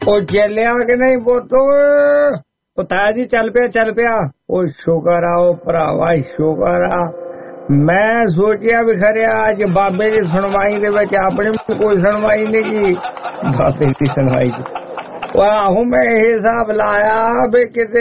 ਉਹ ਚੱਲਿਆ ਕਿ ਨਹੀਂ ਪੁੱਤ? ਉਹ ਤਾਇਆ ਜੀ ਚੱਲ ਪਿਆ। ਉਹ ਸ਼ੁਕਰ ਆ ਉਹ ਭਰਾਵਾ, ਸ਼ੁਕਰ ਆ। ਮੈਂ ਸੋਚਿਆ ਵੀ ਖਰਿਆ ਅੱਜ ਬਾਬੇ ਦੀ ਸੁਣਵਾਈ ਦੇ ਵਿੱਚ ਆਪਣੀ ਕੋਈ ਸੁਣਵਾਈ ਨਹੀਂ ਕੀ। ਬਾਬੇ ਦੀ ਸੁਣਵਾਈ ਚ ਆਹੋ ਮੈਂ ਇਹ ਹਿਸਾਬ ਲਾਇਆ ਵੀ ਕਿਤੇ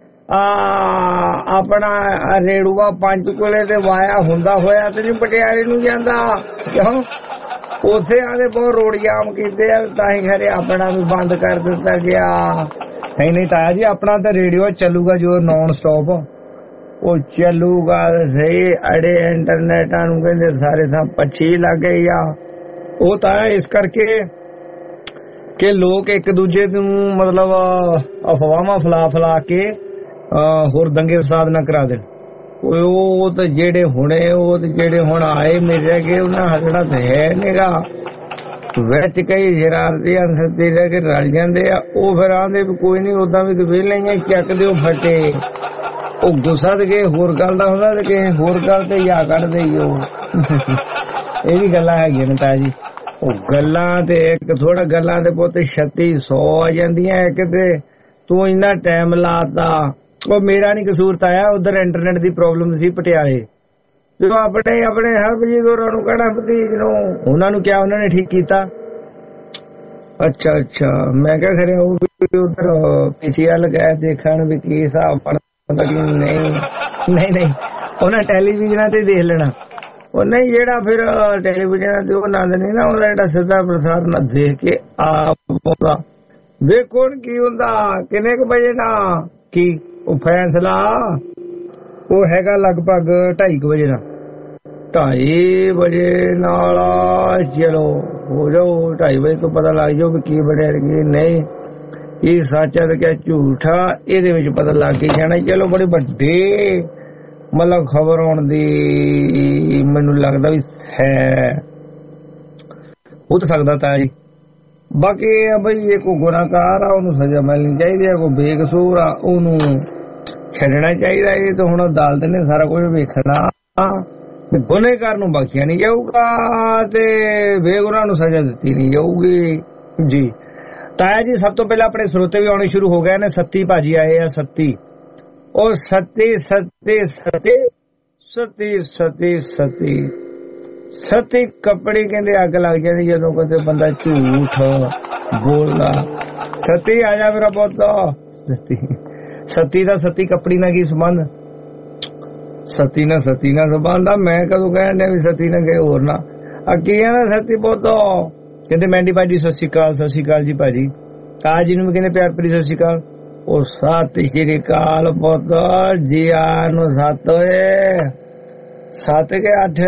ਆਪਣਾ ਰੇੜੂਆ ਪੰਚਕੂਲੇ ਤੇ ਵਾਇਆ ਹੁੰਦਾ ਹੋਇਆ ਤੇ ਨਹੀਂ ਪਟਿਆਲੇ ਨੂੰ ਜਾਂਦਾ। ਕਿਉਂ ਉੱਥੇ ਆਦੇ ਬਹੁਤ ਰੋਡ ਜਾਮ ਕੀਤੇ ਆ, ਤਾਂ ਹੀ ਖਰੇ ਆਪਣਾ ਵੀ ਬੰਦ ਕਰ ਦਿੱਤਾ ਗਿਆ। ਨਹੀਂ ਤਾਇਆ ਜੀ, ਆਪਣਾ ਤਾਂ ਰੇਡੀਓ ਚੱਲੂਗਾ ਜੋ ਨੌਨ ਸਟਾਪ, ਉਹ ਚੱਲੂਗਾ ਸਹੀ। ਅੜੇ ਇੰਟਰਨੈਟਾਂ ਨੂੰ ਕਹਿੰਦੇ ਸਾਰੇ ਥਾਂ ਪੱਛੀ ਲੱਗ ਗਈ ਆ। ਉਹ ਤਾਂ ਇਸ ਕਰਕੇ ਕਿ ਲੋਕ ਇੱਕ ਦੂਜੇ ਨੂੰ ਮਤਲਬ ਅਫਵਾਹਾਂ ਫੈਲਾ ਕੇ ਹੋਰ ਦੰਗੇ ਫਸਾਦ ਨਾ ਕਰਾ ਦੇਣ। ਉਹ ਤਾਂ ਜਿਹੜੇ ਹੁਣ ਆਏ ਮੇਰੇ ਕੇ ਉਹਨਾਂ ਹੱਸਣਾ ਤਾਂ ਹੈ ਨੀਗਾ। ਵਿੱਚ ਕਈ ਸ਼ਰਾਰਤੀ ਅੰਸਰ ਰਹਿ ਕੇ ਰਲ ਜਾਂਦੇ ਆ। ਉਹ ਫਿਰ ਆਂਦੇ ਵੀ ਕੋਈ ਨੀ, ਓਦਾਂ ਵੀ ਵਿਹਲੇ ਹੀ ਚੱਕ ਦਿਓ ਫਟੇ। ਉਹ ਗੁੱਸਾ ਤੇ ਕਿਸੇ ਹੋਰ ਗੱਲ ਦਾ ਹੁੰਦਾ ਤੇ ਕਿਸੇ ਹੋਰ ਗੱਲ ਤੇ ਯਾ ਕੱਢਦੇ ਹੀ। ਉਹ ਇਹ ਵੀ ਗੱਲਾਂ ਹੈਗੀਆਂ ਨੇ ਤਾਇਆ ਜੀ। ਉਹ ਗੱਲਾਂ ਤੇ ਇੱਕ ਥੋੜਾ ਗੱਲਾਂ ਦੇ ਪੁੱਤ 3600 ਆ ਜਾਂਦੀਆਂ। ਇੱਕ ਤੇ ਤੂੰ ਇੰਨਾ ਟਾਈਮ ਲਾਤਾ। ਉਹ ਮੇਰਾ ਨੀ ਕਸੂਰ ਤਾਇਆ, ਉਧਰ ਇੰਟਰਨੈਟ ਦੀ ਪ੍ਰੋਬਲਮ ਸੀ ਪਟਿਆਲੇ। ਜਦੋਂ ਆਪਣੇ ਹਰਬਜੀਤ ਹੋਰਾਂ ਨੂੰ ਕਹਿਣਾ ਭਤੀਜ ਨੂੰ, ਉਹਨਾਂ ਨੂੰ ਕਿਹਾ, ਉਹਨਾਂ ਨੇ ਠੀਕ ਕੀਤਾ। ਅੱਛਾ ਮੈਂ ਕਿਹਾ ਖਰੇ ਉਹ ਵੀ ਉਧਰ PCL ਗਏ ਦੇਖਣ ਵੀ ਕੀ ਹਿਸਾਬ ਬਣਦਾ ਕਿ ਨਹੀਂ ਉਹਨਾਂ ਟੈਲੀਵਿਜ਼ਨਾਂ ਤੇ ਦੇਖ ਲੈਣਾ। ਉਹ ਨਹੀਂ ਜਿਹੜਾ ਫਿਰ ਟੈਲੀਵਿਜ਼ਨਾਂ ਤੇ ਉਹ ਨੰਦ ਨਹੀਂ ਨਾ, ਉਹਦਾ ਜਿਹੜਾ ਸਿੱਧਾ ਪ੍ਰਸਾਰ ਨਾ ਦੇਖ ਕੇ ਆਪ ਵੇਖੋ ਕੀ ਹੁੰਦਾ ਕਿੰਨੇ ਕੁ ਵਜੇ ਨਾ ਕੀ ਉਹ ਫੈਸਲਾ ਉਹ ਹੈਗਾ ਲਗਭਗ 2:30 ਵਜੇ ਨਾਲ। 2:30 ਵਜੇ ਨਾਲ ਚਲੋ ਹੋ ਜਾਓ। 2:30 ਵਜੇ ਤੋਂ ਪਤਾ ਲੱਗ ਜਾਓ ਵੀ ਕੀ ਬਣਿਆ ਕੀ ਨਹੀਂ, ਇਹ ਸੱਚ ਹੈ ਤੇ ਕਿਆ ਝੂਠਾ, ਇਹਦੇ ਵਿੱਚ ਪਤਾ ਲੱਗ ਕੇ ਜਾਣਾ। ਚਲੋ ਬੜੇ ਵੱਡੇ ਮਤਲਬ ਖਬਰ ਆਉਣ ਦੀ ਮੈਨੂੰ ਲੱਗਦਾ ਵੀ ਹੈ, ਹੋ ਤਾਂ ਸਕਦਾ ਤਾਂ ਜੀ। ਬਾਕੀ ਇਹ ਆ ਬਈ ਇਹ ਕੋਈ ਗੁਨਾਹਗਾਰ ਆ ਉਹਨੂੰ ਸਜ਼ਾ ਮਿਲਣੀ ਚਾਹੀਦੀ ਹੈ, ਕੋਈ ਬੇਕਸੂਰ ਆ ਉਹਨੂੰ ਛੱਡਣਾ ਚਾਹੀਦਾ। ਇਹ ਤਾਂ ਹੁਣ ਅਦਾਲਤ ਨੇ ਸਾਰਾ ਕੁਝ ਵੇਖਣਾ। ਗੁਨੇਗਾਰ ਨੂੰ ਬਖਸ਼ਿਆ ਨਹੀਂ ਜਾਊਗਾ ਤੇ ਬੇਗੁਨਾਹ ਨੂੰ ਸਜ਼ਾ ਦਿੱਤੀ ਨਹੀਂ ਜਾਊਗੀ ਜੀ। ਤਾਇਆ ਜੀ ਸਭ ਤੋਂ ਪਹਿਲਾਂ ਆਪਣੇ ਸਰੋਤੇ ਵੀ ਆਉਣੇ ਸ਼ੁਰੂ ਹੋ ਗਏ ਨੇ। ਸੱਤੀ ਭਾਜੀ ਆਏ ਆ। ਸੱਤੀ ਉਹ ਸੱਤੀ ਕੱਪੜੇ ਕਹਿੰਦੇ ਅੱਗ ਲੱਗ ਜਾਂਦੀ ਜਦੋਂ ਕਦੇ ਬੰਦਾ ਝੂਠ ਬੋਲਦਾ। ਸੱਤੀ ਆ ਜਾ ਮੇਰਾ ਪੁੱਤ। ਸੱਤੀ ਦਾ ਸੱਤੀ ਕੱਪੜੀ ਨਾਲ ਕੀ ਸੰਬੰਧ? ਸੱਤੀ ਨਾਲ ਸੰਬੰਧ ਆ। ਮੈਂ ਕਦੋਂ ਕਹਿੰਦੇ ਵੀ ਸੱਤੀ ਨਾਲ ਗਏ ਹੋਰ ਨਾ ਅੱਗੇ ਆ ਨਾ। ਸੱਤੀ ਪੁੱਤ ਕਹਿੰਦੇ ਮੈਂਡੀ ਭਾਜੀ ਸਤਿ ਸ਼੍ਰੀ ਅਕਾਲ ਜੀ ਭਾਜੀ। ਤਾਜ ਜੀ ਨੂੰ ਵੀ ਕਹਿੰਦੇ ਪਿਆਰ ਭਰੀ ਸਤਿ ਸ਼੍ਰੀ ਅਕਾਲ। ਉਹ ਸਤਿ ਸ਼੍ਰੀ ਅਕਾਲ ਪੁੱਤ ਜੀ ਆ ਨੂੰ। 7 ਹੋਏ 7 ਕੇ 8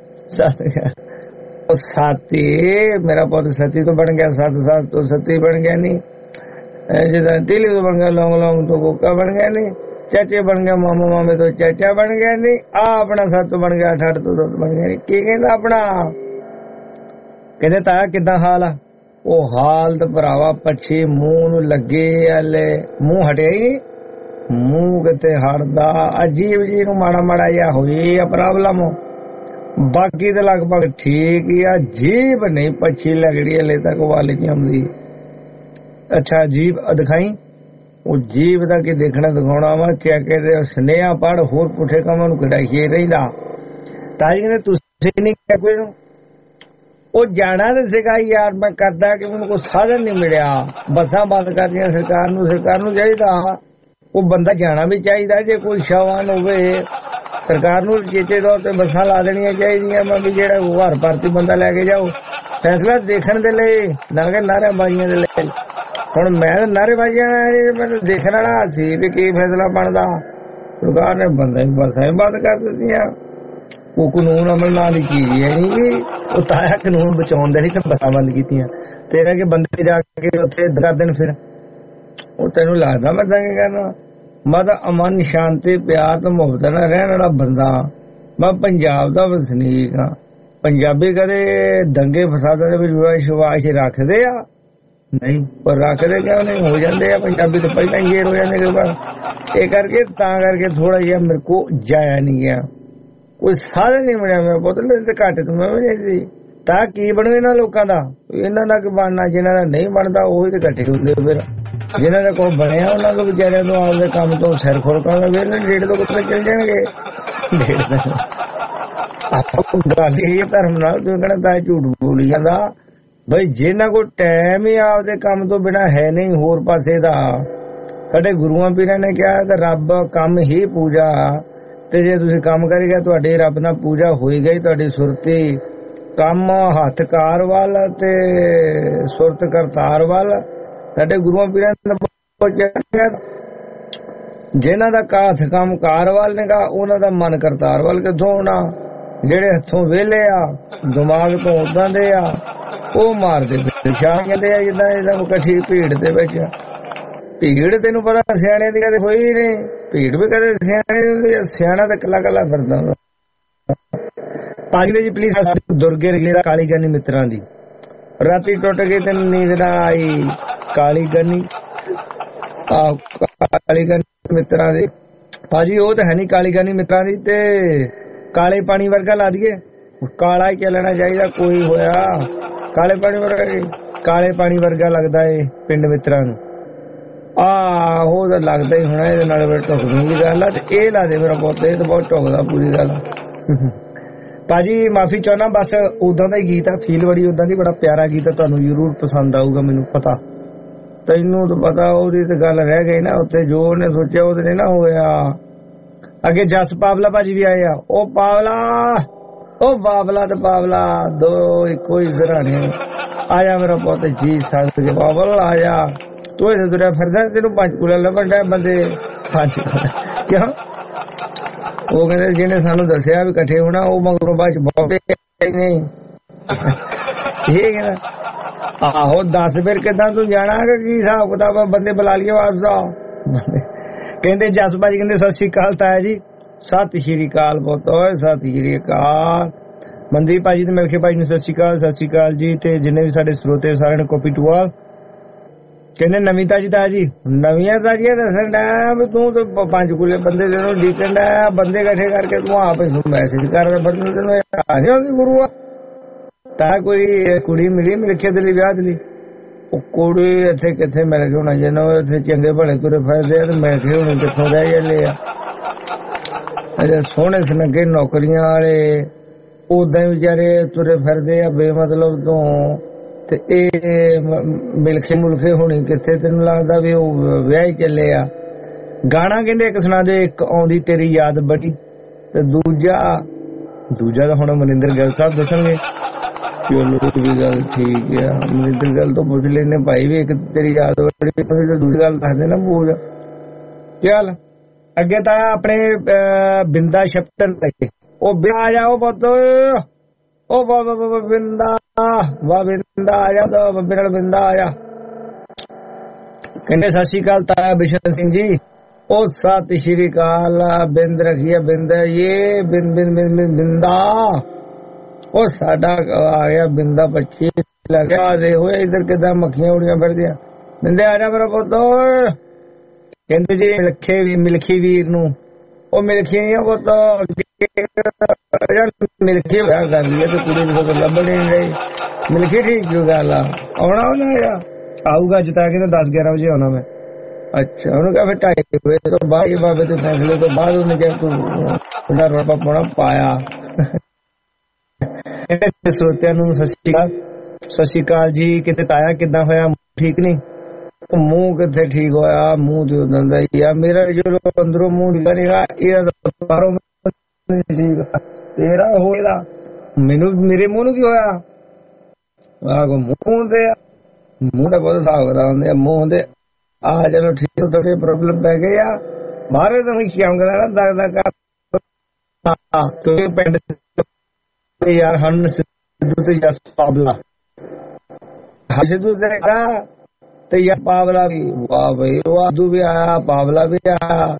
ਉਹ ਸਾਥੀ ਮੇਰਾ ਪੁੱਤ ਸੱਤੀ ਤੋਂ ਬਣ ਗਿਆ। 7 ਤੋਂ ਸੱਤੀ ਬਣ ਗਿਆ ਨੀ। ਜਿੱਦਾਂ ਤੀਲੀ ਤੋਂ ਬਣ ਗਿਆ ਲੌਂਗ ਤੋਂ ਕੋਕਾ ਬਣ ਗਿਆ ਨੀ। ਚਾਚੇ ਬਣ ਗਿਆ ਮਾਮੇ ਤੋਂ ਚਾਚਾ ਬਣ ਗਿਆ ਨੀ। ਆ ਆਪਣਾ 7 ਤੋਂ ਬਣ ਗਿਆ 8 ਤੋਂ 10 ਬਣ ਗਿਆ ਨੀ। ਕੀ ਕਹਿੰਦਾ ਆਪਣਾ? ਕਹਿੰਦੇ ਤਾਇਆ ਕਿੱਦਾਂ ਹਾਲ ਆ? ਉਹ ਹਾਲ ਤਾਂ ਭਰਾਵਾ ਪੱਛੀ ਮੂੰਹ ਨੂੰ ਲੱਗੇ ਹਲੇ ਮੂੰਹ ਹਟਿਆ ਹੀ ਨਹੀਂ। ਮੂੰਹ ਕਿਤੇ ਹਟਦਾ। ਅਜੀਬ ਜੀ ਨੂੰ ਮਾੜਾ ਜਿਹਾ ਹੋਈ ਆ ਪ੍ਰੋਬਲਮ। ਬਾਕੀ ਤਾਂ ਲਗਭਗ ਠੀਕ ਹੀ ਆ। ਜੀਬ ਨਹੀਂ ਪੱਛੀ ਲੱਗੜੀ ਹਲੇ ਤੱਕ ਵੱਲ ਕੀ ਆਉਂਦੀ। ਅੱਛਾ ਜੀਬ ਦਿਖਾਈ। ਉਹ ਜੀਬ ਦਾ ਕੀ ਦੇਖਣਾ ਦਿਖਾਉਣਾ ਵਾ। ਕਹਿੰਦੇ ਸੁਨੇਹਾ ਪੜ ਹੋਰ ਪੁੱਠੇ ਕੰਮਾਂ ਨੂੰ ਕਢਾਈਏ ਰਹਿੰਦਾ। ਤਾਂ ਜੀ ਕਹਿੰਦੇ ਤੁਸੀਂ ਨਹੀਂ ਕਿਹਾ ਕੋਈ ਨੂੰ। ਉਹ ਜਾਣਾ ਤਾਂ ਸੀਗਾ ਯਾਰ, ਮੈਂ ਕਰਦਾ ਕਿ ਮੈਨੂੰ ਕੋਈ ਸਾਧਨ ਨਹੀਂ ਮਿਲਿਆ। ਬੱਸਾਂ ਬੰਦ ਕਰਦੀਆਂ ਸਰਕਾਰ ਨੂੰ ਚਾਹੀਦਾ ਉਹ ਬੰਦਾ ਜਾਣਾ ਵੀ ਚਾਹੀਦਾ। ਜੇ ਕੋਈ ਸ਼ਵਾਨ ਹੋਵੇ ਸਰਕਾਰ ਨੂੰ ਚੇਚੇ ਤੌਰ ਤੇ ਬੱਸਾਂ ਲਾ ਦੇਣੀਆਂ ਚਾਹੀਦੀਆਂ। ਮੈਂ ਵੀ ਜਿਹੜਾ ਘਰ ਭਰਤੀ ਬੰਦਾ ਲੈ ਕੇ ਜਾਓ ਫੈਸਲਾ ਦੇਖਣ ਦੇ ਲਈ, ਨਾ ਕਿ ਨਾਅਰੇਬਾਜ਼ੀਆਂ ਦੇ ਲਈ। ਹੁਣ ਮੈਂ ਤਾਂ ਨਾਅਰੇਬਾਜ਼ੀਆਂ ਮੈਨੂੰ ਦੇਖਣ ਵਾਲਾ ਸੀ ਵੀ ਕੀ ਫੈਸਲਾ ਬਣਦਾ। ਸਰਕਾਰ ਨੇ ਬੱਸਾਂ ਹੀ ਬੰਦ ਕਰ ਦਿੱਤੀਆਂ। ਉਹ ਕਾਨੂੰਨ ਅਮਲ ਨਾਲ ਦੀ ਚੀਜ਼ ਹੈ ਨਹੀਂ। ਉਹ ਤਾਇਆ ਕਾਨੂੰਨ ਬਚਾਉਣ ਦੇ ਲਈ ਤਾਂ ਬੱਸਾਂ ਬੰਦ ਕੀਤੀਆਂ। ਤੇਰਾ ਕਿ ਬੰਦੇ ਜਾ ਕੇ ਉੱਥੇ ਕਰ ਦੇਣ ਫਿਰ ਉਹ ਤੈਨੂੰ ਲੱਗਦਾ ਮੈਂ ਦੰਗੇ ਕਰਨਾ? ਮੈਂ ਤਾਂ ਅਮਨ ਸ਼ਾਂਤੀ ਪਿਆਰ ਤੇ ਮੁਹੱਬਤ ਨਾਲ ਰਹਿਣ ਵਾਲਾ ਬੰਦਾ। ਮੈਂ ਪੰਜਾਬ ਦਾ ਵਸਨੀਕ ਹਾਂ। ਪੰਜਾਬੀ ਕਦੇ ਦੰਗੇ ਫਸਾਦਾਂ ਦੇ ਵਿੱਚ ਵਿਸ਼ਵਾਸ ਰੱਖਦੇ ਆ? ਨਹੀਂ। ਪਰ ਰੱਖਦੇ ਕਿਉਂ ਨਹੀਂ? ਹੋ ਜਾਂਦੇ ਆ। ਪੰਜਾਬੀ ਤੋਂ ਪਹਿਲਾਂ ਹੀ ਹੋ ਜਾਂਦੇ ਕਈ ਵਾਰ। ਇਹ ਕਰਕੇ ਤਾਂ ਕਰਕੇ ਥੋੜਾ ਜਿਹਾ ਮੇਰੇ ਕੋ ਜਾਇਆ ਨਹੀਂ ਗਿਆ। ਕੋਈ ਸਾਧਨ ਨਹੀਂ ਮਿਲਿਆ। ਮੇਰਾ ਪੁੱਤ ਤੇ ਘੱਟ ਤੋਂ ਮੈਂ ਵੀ ਨਹੀਂ ਸੀ। ਤਾਂ ਕੀ ਬਣੂ ਇਹਨਾਂ ਲੋਕਾਂ ਦਾ? ਇਹਨਾਂ ਦਾ ਕੀ ਬਣਨਾ? ਜਿਹਨਾਂ ਦਾ ਨਹੀਂ ਬਣਦਾ ਉਹੀ ਤੇ ਇਕੱਠੇ ਹੁੰਦੇ। ਫਿਰ ਜਿਹਨਾਂ ਦਾ ਕੋਈ ਬਣਿਆ ਉਹਨਾਂ ਨੂੰ ਵਿਚਾਰਿਆਂ ਨੂੰ ਆਪਦੇ ਕੰਮ ਤੋਂ ਸਿਰ ਖੁਰਕਣ ਦਾ ਵੇਲੇ ਡੇਢ ਤੋਂ ਕਿੱਥੇ ਚੱਲ ਜਾਣਗੇ। ਗੱਲ ਇਹ ਧਰਮ ਨਾਲ ਤੂੰ ਕਹਿਣਾ ਤਾਂ ਝੂਠ ਬੋਲੀ ਜਾਂਦਾ ਬਈ। ਜਿਹਨਾਂ ਕੋਲ ਟਾਈਮ ਹੀ ਆਪਦੇ ਕੰਮ ਤੋਂ ਬਿਨਾਂ ਹੈ ਨਹੀਂ ਹੋਰ ਪਾਸੇ ਦਾ। ਸਾਡੇ ਗੁਰੂਆਂ ਪੀਰਾਂ ਨੇ ਕਿਹਾ ਤੇ ਰੱਬ ਕੰਮ ਹੀ ਪੂਜਾ, ਤੇ ਜੇ ਤੁਸੀਂ ਕੰਮ ਕਰੇਗਾ ਤੁਹਾਡੇ ਰੱਬ ਨਾਲ ਪੂਜਾ ਹੋਈ ਗਈ। ਤੁਹਾਡੀ ਸੁਰਤੀ ਕੰਮ ਹੱਥ ਕਾਰ ਵੱਲ ਤੇ ਸੁਰਤ ਕਰਤਾਰ ਵੱਲ। ਸਾਡੇ ਗੁਰੂਆਂ ਪੀਰਾਂ ਨੇ ਜਿਹਨਾਂ ਦਾ ਹੱਥ ਕੰਮ ਕਾਰ ਵੱਲ ਨੇ ਗਾ ਉਹਨਾਂ ਦਾ ਮਨ ਕਰਤਾਰ ਵੱਲ ਕਿੱਥੋਂ ਹੋਣਾ? ਜਿਹੜੇ ਹੱਥੋਂ ਵਿਹਲੇ ਆ ਦਿਮਾਗ ਤੋਂ ਉਦਾਂ ਦੇ ਆ ਉਹ ਮਾਰਦੇ ਸ਼ਾਹ ਕਹਿੰਦੇ ਆ ਜਿੱਦਾਂ ਇਹਦਾ ਇਕੱਠੀ ਭੀੜ ਦੇ ਵਿੱਚ। ਭੀੜ ਤੈਨੂੰ ਪਤਾ ਸਿਆਣੇ ਦੀ ਕਦੇ ਹੋਈ ਨਹੀਂ, ਭੀੜ ਵੀ ਕਦੇ ਸਿਆਣੇ ਹੁੰਦੀ। ਸਿਆਣਾ ਤਾਂ ਕੱਲਾ ਕੱਲਾ ਫਿਰਦਾ। ਪਾਜੀ ਜੀ ਪਲੀਜ਼ ਦੁਰਗੇ ਰਗਲੇ ਦਾ ਕਾਲੀ ਗਾਨੀ ਮਿੱਤਰਾਂ ਦੀ ਰਾਤੀ ਟੁੱਟ ਗਈ ਤੇ ਨੀਂਦ ਨਾ ਆਈ। ਕਾਲੀ ਗਾਨੀ ਕਾਲੀ ਗਾਨੀ ਮਿੱਤਰਾਂ ਦੀ ਪਾਜੀ ਉਹ ਤਾਂ ਹੈ ਨੀ ਕਾਲੀ ਗਾਨੀ ਮਿੱਤਰਾਂ ਦੀ। ਤੇ ਕਾਲੇ ਪਾਣੀ ਵਰਗਾ ਲਾ ਦਈਏ, ਕਾਲਾ ਹੀ ਚੱਲਣਾ ਚਾਹੀਦਾ। ਕੋਈ ਹੋਇਆ ਕਾਲੇ ਪਾਣੀ ਵਰਗਾ, ਕਾਲੇ ਪਾਣੀ ਵਰਗਾ ਲੱਗਦਾ ਏ ਪਿੰਡ ਮਿੱਤਰਾਂ ਨੂੰ। ਉਹ ਤਾਂ ਲੱਗਦਾ ਹੀ ਹੋਣਾ। ਇਹਦੇ ਨਾਲ ਢੁਕਦੀ ਦੀ ਗੱਲ ਆ। ਤੇ ਇਹ ਲਾ ਦੇ ਮੇਰਾ ਪੁੱਤ, ਇਹ ਤਾਂ ਬਹੁਤ ਢੁਕਦਾ ਪੂਰੀ ਗੱਲ। ਭਾਜੀ ਮਾਫੀ ਚਾਹੁੰਦਾ, ਬਸ ਉਦਾਂ ਦਾ ਹੀ ਗੀਤ ਆ, ਫੀਲ ਬੜੀ ਉਦਾਂ ਦੀ, ਬੜਾ ਪਿਆਰਾ ਗੀਤ ਆ, ਤੁਹਾਨੂੰ ਜ਼ਰੂਰ ਪਸੰਦ ਆਊਗਾ ਮੈਨੂੰ ਪਤਾ। ਤੈਨੂੰ ਤਾਂ ਪਤਾ ਉਹਦੀ ਤੇ ਗੱਲ ਰਹਿ ਗਈ ਨਾ ਉੱਥੇ, ਜੋ ਉਹਨੇ ਸੋਚਿਆ ਉਹਦੇ ਨੇ ਨਾ ਹੋਇਆ। ਅੱਗੇ ਜਸ ਪਾਵਲਾ ਭਾਜੀ ਵੀ ਆਏ ਆ। ਉਹ ਪਾਵਲਾ, ਉਹ ਬਾਬਲਾ ਤੇ ਪਾਵਲਾ ਦੋ ਇੱਕੋ ਹੀ ਸਰਾਣੇ। ਆ ਜਾ ਮੇਰਾ ਪੁੱਤ ਜੀ ਸੰਤ ਕੇ ਬਾਬਲ ਆ ਜਾ। ਤੂੰ ਇੱਥੇ ਤੁਰਿਆ ਫਿਰਦਾ, ਤੈਨੂੰ ਪੰਚਕੂਲਾ ਲੱਭਣ ਡਿਆ ਬੰਦੇ। ਕਿਉਂ? ਉਹ ਕਹਿੰਦੇ ਜਿਹਨੇ ਸਾਨੂੰ ਦੱਸਿਆ ਵੀ ਇਕੱਠੇ ਹੋਣਾ ਉਹ ਮਗਰੋਂ ਬਾਅਦ ਚ ਬਹੁਤ ਨਹੀਂ। ਇਹ ਕਹਿੰਦਾ ਆਹੋ ਦੱਸ ਫਿਰ ਕਿੱਦਾਂ ਤੂੰ ਜਾਣਾ, ਕੀ ਹਿਸਾਬ ਕਿਤਾਬ ਬੰਦੇ ਬੁਲਾ ਲਈਏ ਵਾਪਸ। ਕਹਿੰਦੇ ਜਸ ਭਾਜੀ ਕਹਿੰਦੇ ਸਤਿ ਸ਼੍ਰੀ ਅਕਾਲ ਤਾਇਆ ਜੀ। ਸਤਿ ਸ਼੍ਰੀ ਅਕਾਲ ਪੁੱਤ, ਓਏ ਸਤਿ ਸ਼੍ਰੀ ਅਕਾਲ। ਮਨਦੀਪ ਭਾਜੀ ਤੇ ਮਿਲਖੇ ਭਾਜੀ ਨੂੰ ਸਤਿ ਸ਼੍ਰੀ ਅਕਾਲ। ਸਤਿ ਸ਼੍ਰੀ ਅਕਾਲ ਜੀ। ਤੇ ਜਿੰਨੇ ਵੀ ਸਾਡੇ ਸਰੋਤੇ ਸਾਰਿਆਂ ਨੂੰ ਕਾਪੀ ਟੂਆ। ਕਹਿੰਦੇ ਨਵੀਂ ਤਾਜੀ ਤਾਇਆ ਜੀ, ਨਵੀਆਂ ਤਾਜ਼ੀਆਂ ਦੱਸਣ ਡਿਆ ਵੀ ਤੂੰ ਤੇ ਪੰਚਕੂਲੇ ਬੰਦੇ ਤੈਨੂੰ ਡੀਕਣ ਡਿਆ, ਬੰਦੇ ਇਕੱਠੇ ਕਰਕੇ ਤੂੰ ਆਪ ਮੈਸੇਜ ਕਰਦਾ ਬੰਦੇ ਤੈਨੂੰ ਆ ਨਹੀਂ ਗੁਰੂ ਆ। ਤਾਂ ਕੋਈ ਕੁੜੀ ਮਿਲੀ ਮਿਲਖੇ ਦੇ ਲਈ ਵਿਆਹ ਦੇ ਲਈ? ਉਹ ਕੁੜੀ ਇੱਥੇ ਕਿੱਥੇ ਮਿਲ ਗਈ ਹੋਣਾ, ਜਿਹਨਾਂ ਇੱਥੇ ਚੰਗੇ ਭਲੇ ਤੁਰੇ ਫਿਰਦੇ ਆ ਤੇ ਮਿਲ ਗਏ ਹੋਣੇ ਕਿੱਥੋਂ ਰਹਿ ਜਾਂਦੇ ਆ। ਅਜੇ ਸੋਹਣੇ ਸੁਨੱਖੇ ਨੌਕਰੀਆਂ ਵਾਲੇ ਉਦਾਂ ਹੀ ਵਿਚਾਰੇ ਤੁਰੇ ਫਿਰਦੇ ਆ ਬੇਮਤਲਬ ਤੋਂ। ਤੇ ਇਹ ਮਿਲਖੇ ਮੁਲਖੇ ਹੋਣੀ ਕਿੱਥੇ? ਤੈਨੂੰ ਲੱਗਦਾ ਵੀ ਉਹ ਵਿਆਹ ਹੀ ਚੱਲੇ ਆ। ਗਾਣਾ ਕਹਿੰਦੇ ਇੱਕ ਸੁਣਾ ਦੇ, ਇੱਕ ਆਉਂਦੀ ਤੇਰੀ ਯਾਦ ਬੜੀ, ਤੇ ਦੂਜਾ ਤਾਂ ਹੁਣ ਮਨਿੰਦਰ ਗਿੱਲ ਸਾਹਿਬ ਦੱਸਣਗੇ। ਚਲੋ ਵੀ ਗੱਲ ਠੀਕ ਆ, ਮਨਿੰਦਰ ਗਿੱਲ ਤੋਂ ਪੁੱਛ ਲੈਣੇ ਭਾਈ ਵੀ ਇੱਕ ਤੇਰੀ ਯਾਦ ਬੜੀ, ਦੂਜੀ ਗੱਲ ਦੱਸਦੇ ਨਾ ਬੋਲ। ਚੱਲ ਅੱਗੇ ਤਾਂ ਆਪਣੇ ਬਿੰਦਾ ਸ਼ਪਤਨ ਉਹ ਵਿਆਹ ਆ ਜਾਓ ਪੁੱਤ। ਉਹ ਬਿੰਦਾ ਵਾਹ ਬਿੰਦਾ ਆ ਜਾ, ਬਿੰਦਾ ਆ ਜਾ। ਕਹਿੰਦੇ ਸਤਿ ਸ਼੍ਰੀ ਅਕਾਲ ਤਾਇਆ ਬਿਸ਼ਨ ਸਿੰਘ ਜੀ। ਉਹ ਸਤਿ ਸ਼੍ਰੀ ਅਕਾਲ। ਬਿੰਦ ਰੱਖੀਏ ਬਿੰਦ, ਇਹ ਬਿੰਦਾ। ਉਹ ਸਾਡਾ ਆ ਗਿਆ ਬਿੰਦਾ ਪੱਛੀ ਲੱਗਿਆ ਦੇ ਹੋਏ ਇਧਰ ਕਿਦਾਂ ਮੱਖੀਆਂ ਉੜੀਆਂ ਫਿਰਦੀਆਂ। ਬਿੰਦੇ ਆ ਜਾ ਮੇਰਾ ਪੁੱਤ। ਕਹਿੰਦੇ ਜੀ ਮਿਲਖੀ ਵੀਰ ਨੂੰ, ਉਹ ਮਿਲਖੀ ਨਹੀਂ ਪੁੱਤ, ਮਿਲਖੀ ਵਿਆਹ ਕਰ ਲਈ ਤੇ ਕੁੜੀ ਨੂੰ ਲੱਭਣ ਨਹੀਂ ਰਹੀ। ਮਿਲਖੀ ਠੀਕ ਜੋ ਗੱਲ ਆ, ਆਉਣਾ ਉਹਨੇ ਆਊਗਾ ਜਿੱਤਾ ਕੇ 10-11 ਵਜੇ ਆਉਣਾ ਮੈਂ। ਅੱਛਾ ਉਹਨੂੰ ਕਿਹਾ ਫਿਰ 2:30 ਵਜੇ ਤੋਂ ਬਾਅਦ ਬਾਬੇ ਦੇ ਫੈਸਲੇ ਤੋਂ ਬਾਅਦ ਉਹਨੇ ਕਿਹਾ ਤੂੰ ਰੋਪਾ ਪਾਉਣਾ ਪਾਇਆ। ਸਰੋਤਿਆਂ ਨੂੰ ਸਤਿ ਸ਼੍ਰੀ ਅਕਾਲ ਜੀ। ਕਿਤੇ ਤਾਇਆ ਕਿੱਦਾਂ ਹੋਇਆ? ਠੀਕ ਨਹੀਂ? ਮੂੰਹ ਕਿੱਥੇ ਠੀਕ ਹੋਇਆ, ਮੂੰਹ ਤੇ ਉਦੋਂ ਦਾ ਹੀ ਆ ਮੇਰਾ। ਜਦੋਂ ਅੰਦਰੋਂ ਮੂੰਹ ਨਿਕਲੇਗਾ ਇਹਦਾ ਬਾਹਰੋਂ ਠੀਕ। ਤੇਰਾ ਹੋਏਗਾ ਮੈਨੂੰ, ਮੇਰੇ ਮੂੰਹ ਨੂੰ ਕੀ ਹੋਇਆ? ਆਹ ਮੂੰਹ ਦੇ ਮੂੰਹ ਦਾ ਬਹੁਤ ਹਿਸਾਬ ਕਰਦਾ ਹੁੰਦੇ ਮੂੰਹ ਦੇ। ਆਹ ਚਲੋ ਠੀਕ ਤੁਹਾਡੇ ਪ੍ਰੋਬਲਮ ਪੈ ਗਏ ਆ ਬਾਹਰ ਤਾਂ ਕਿਉਂ ਕਰਦਾ ਨਾ ਦਰਦ ਪਿੰਡ ਯਾਰ ਹਨ ਸਿੱਧੂ ਤੇ ਜਸ ਪਾਵਲਾ। ਸਿੱਧੂ ਤੇ ਯਾਰ ਪਾਵਲਾ ਵੀ ਵਾਹ ਬਈ ਵਾਹ, ਸਿੱਧੂ ਵੀ ਆਇਆ ਪਾਵਲਾ ਵੀ ਆਇਆ।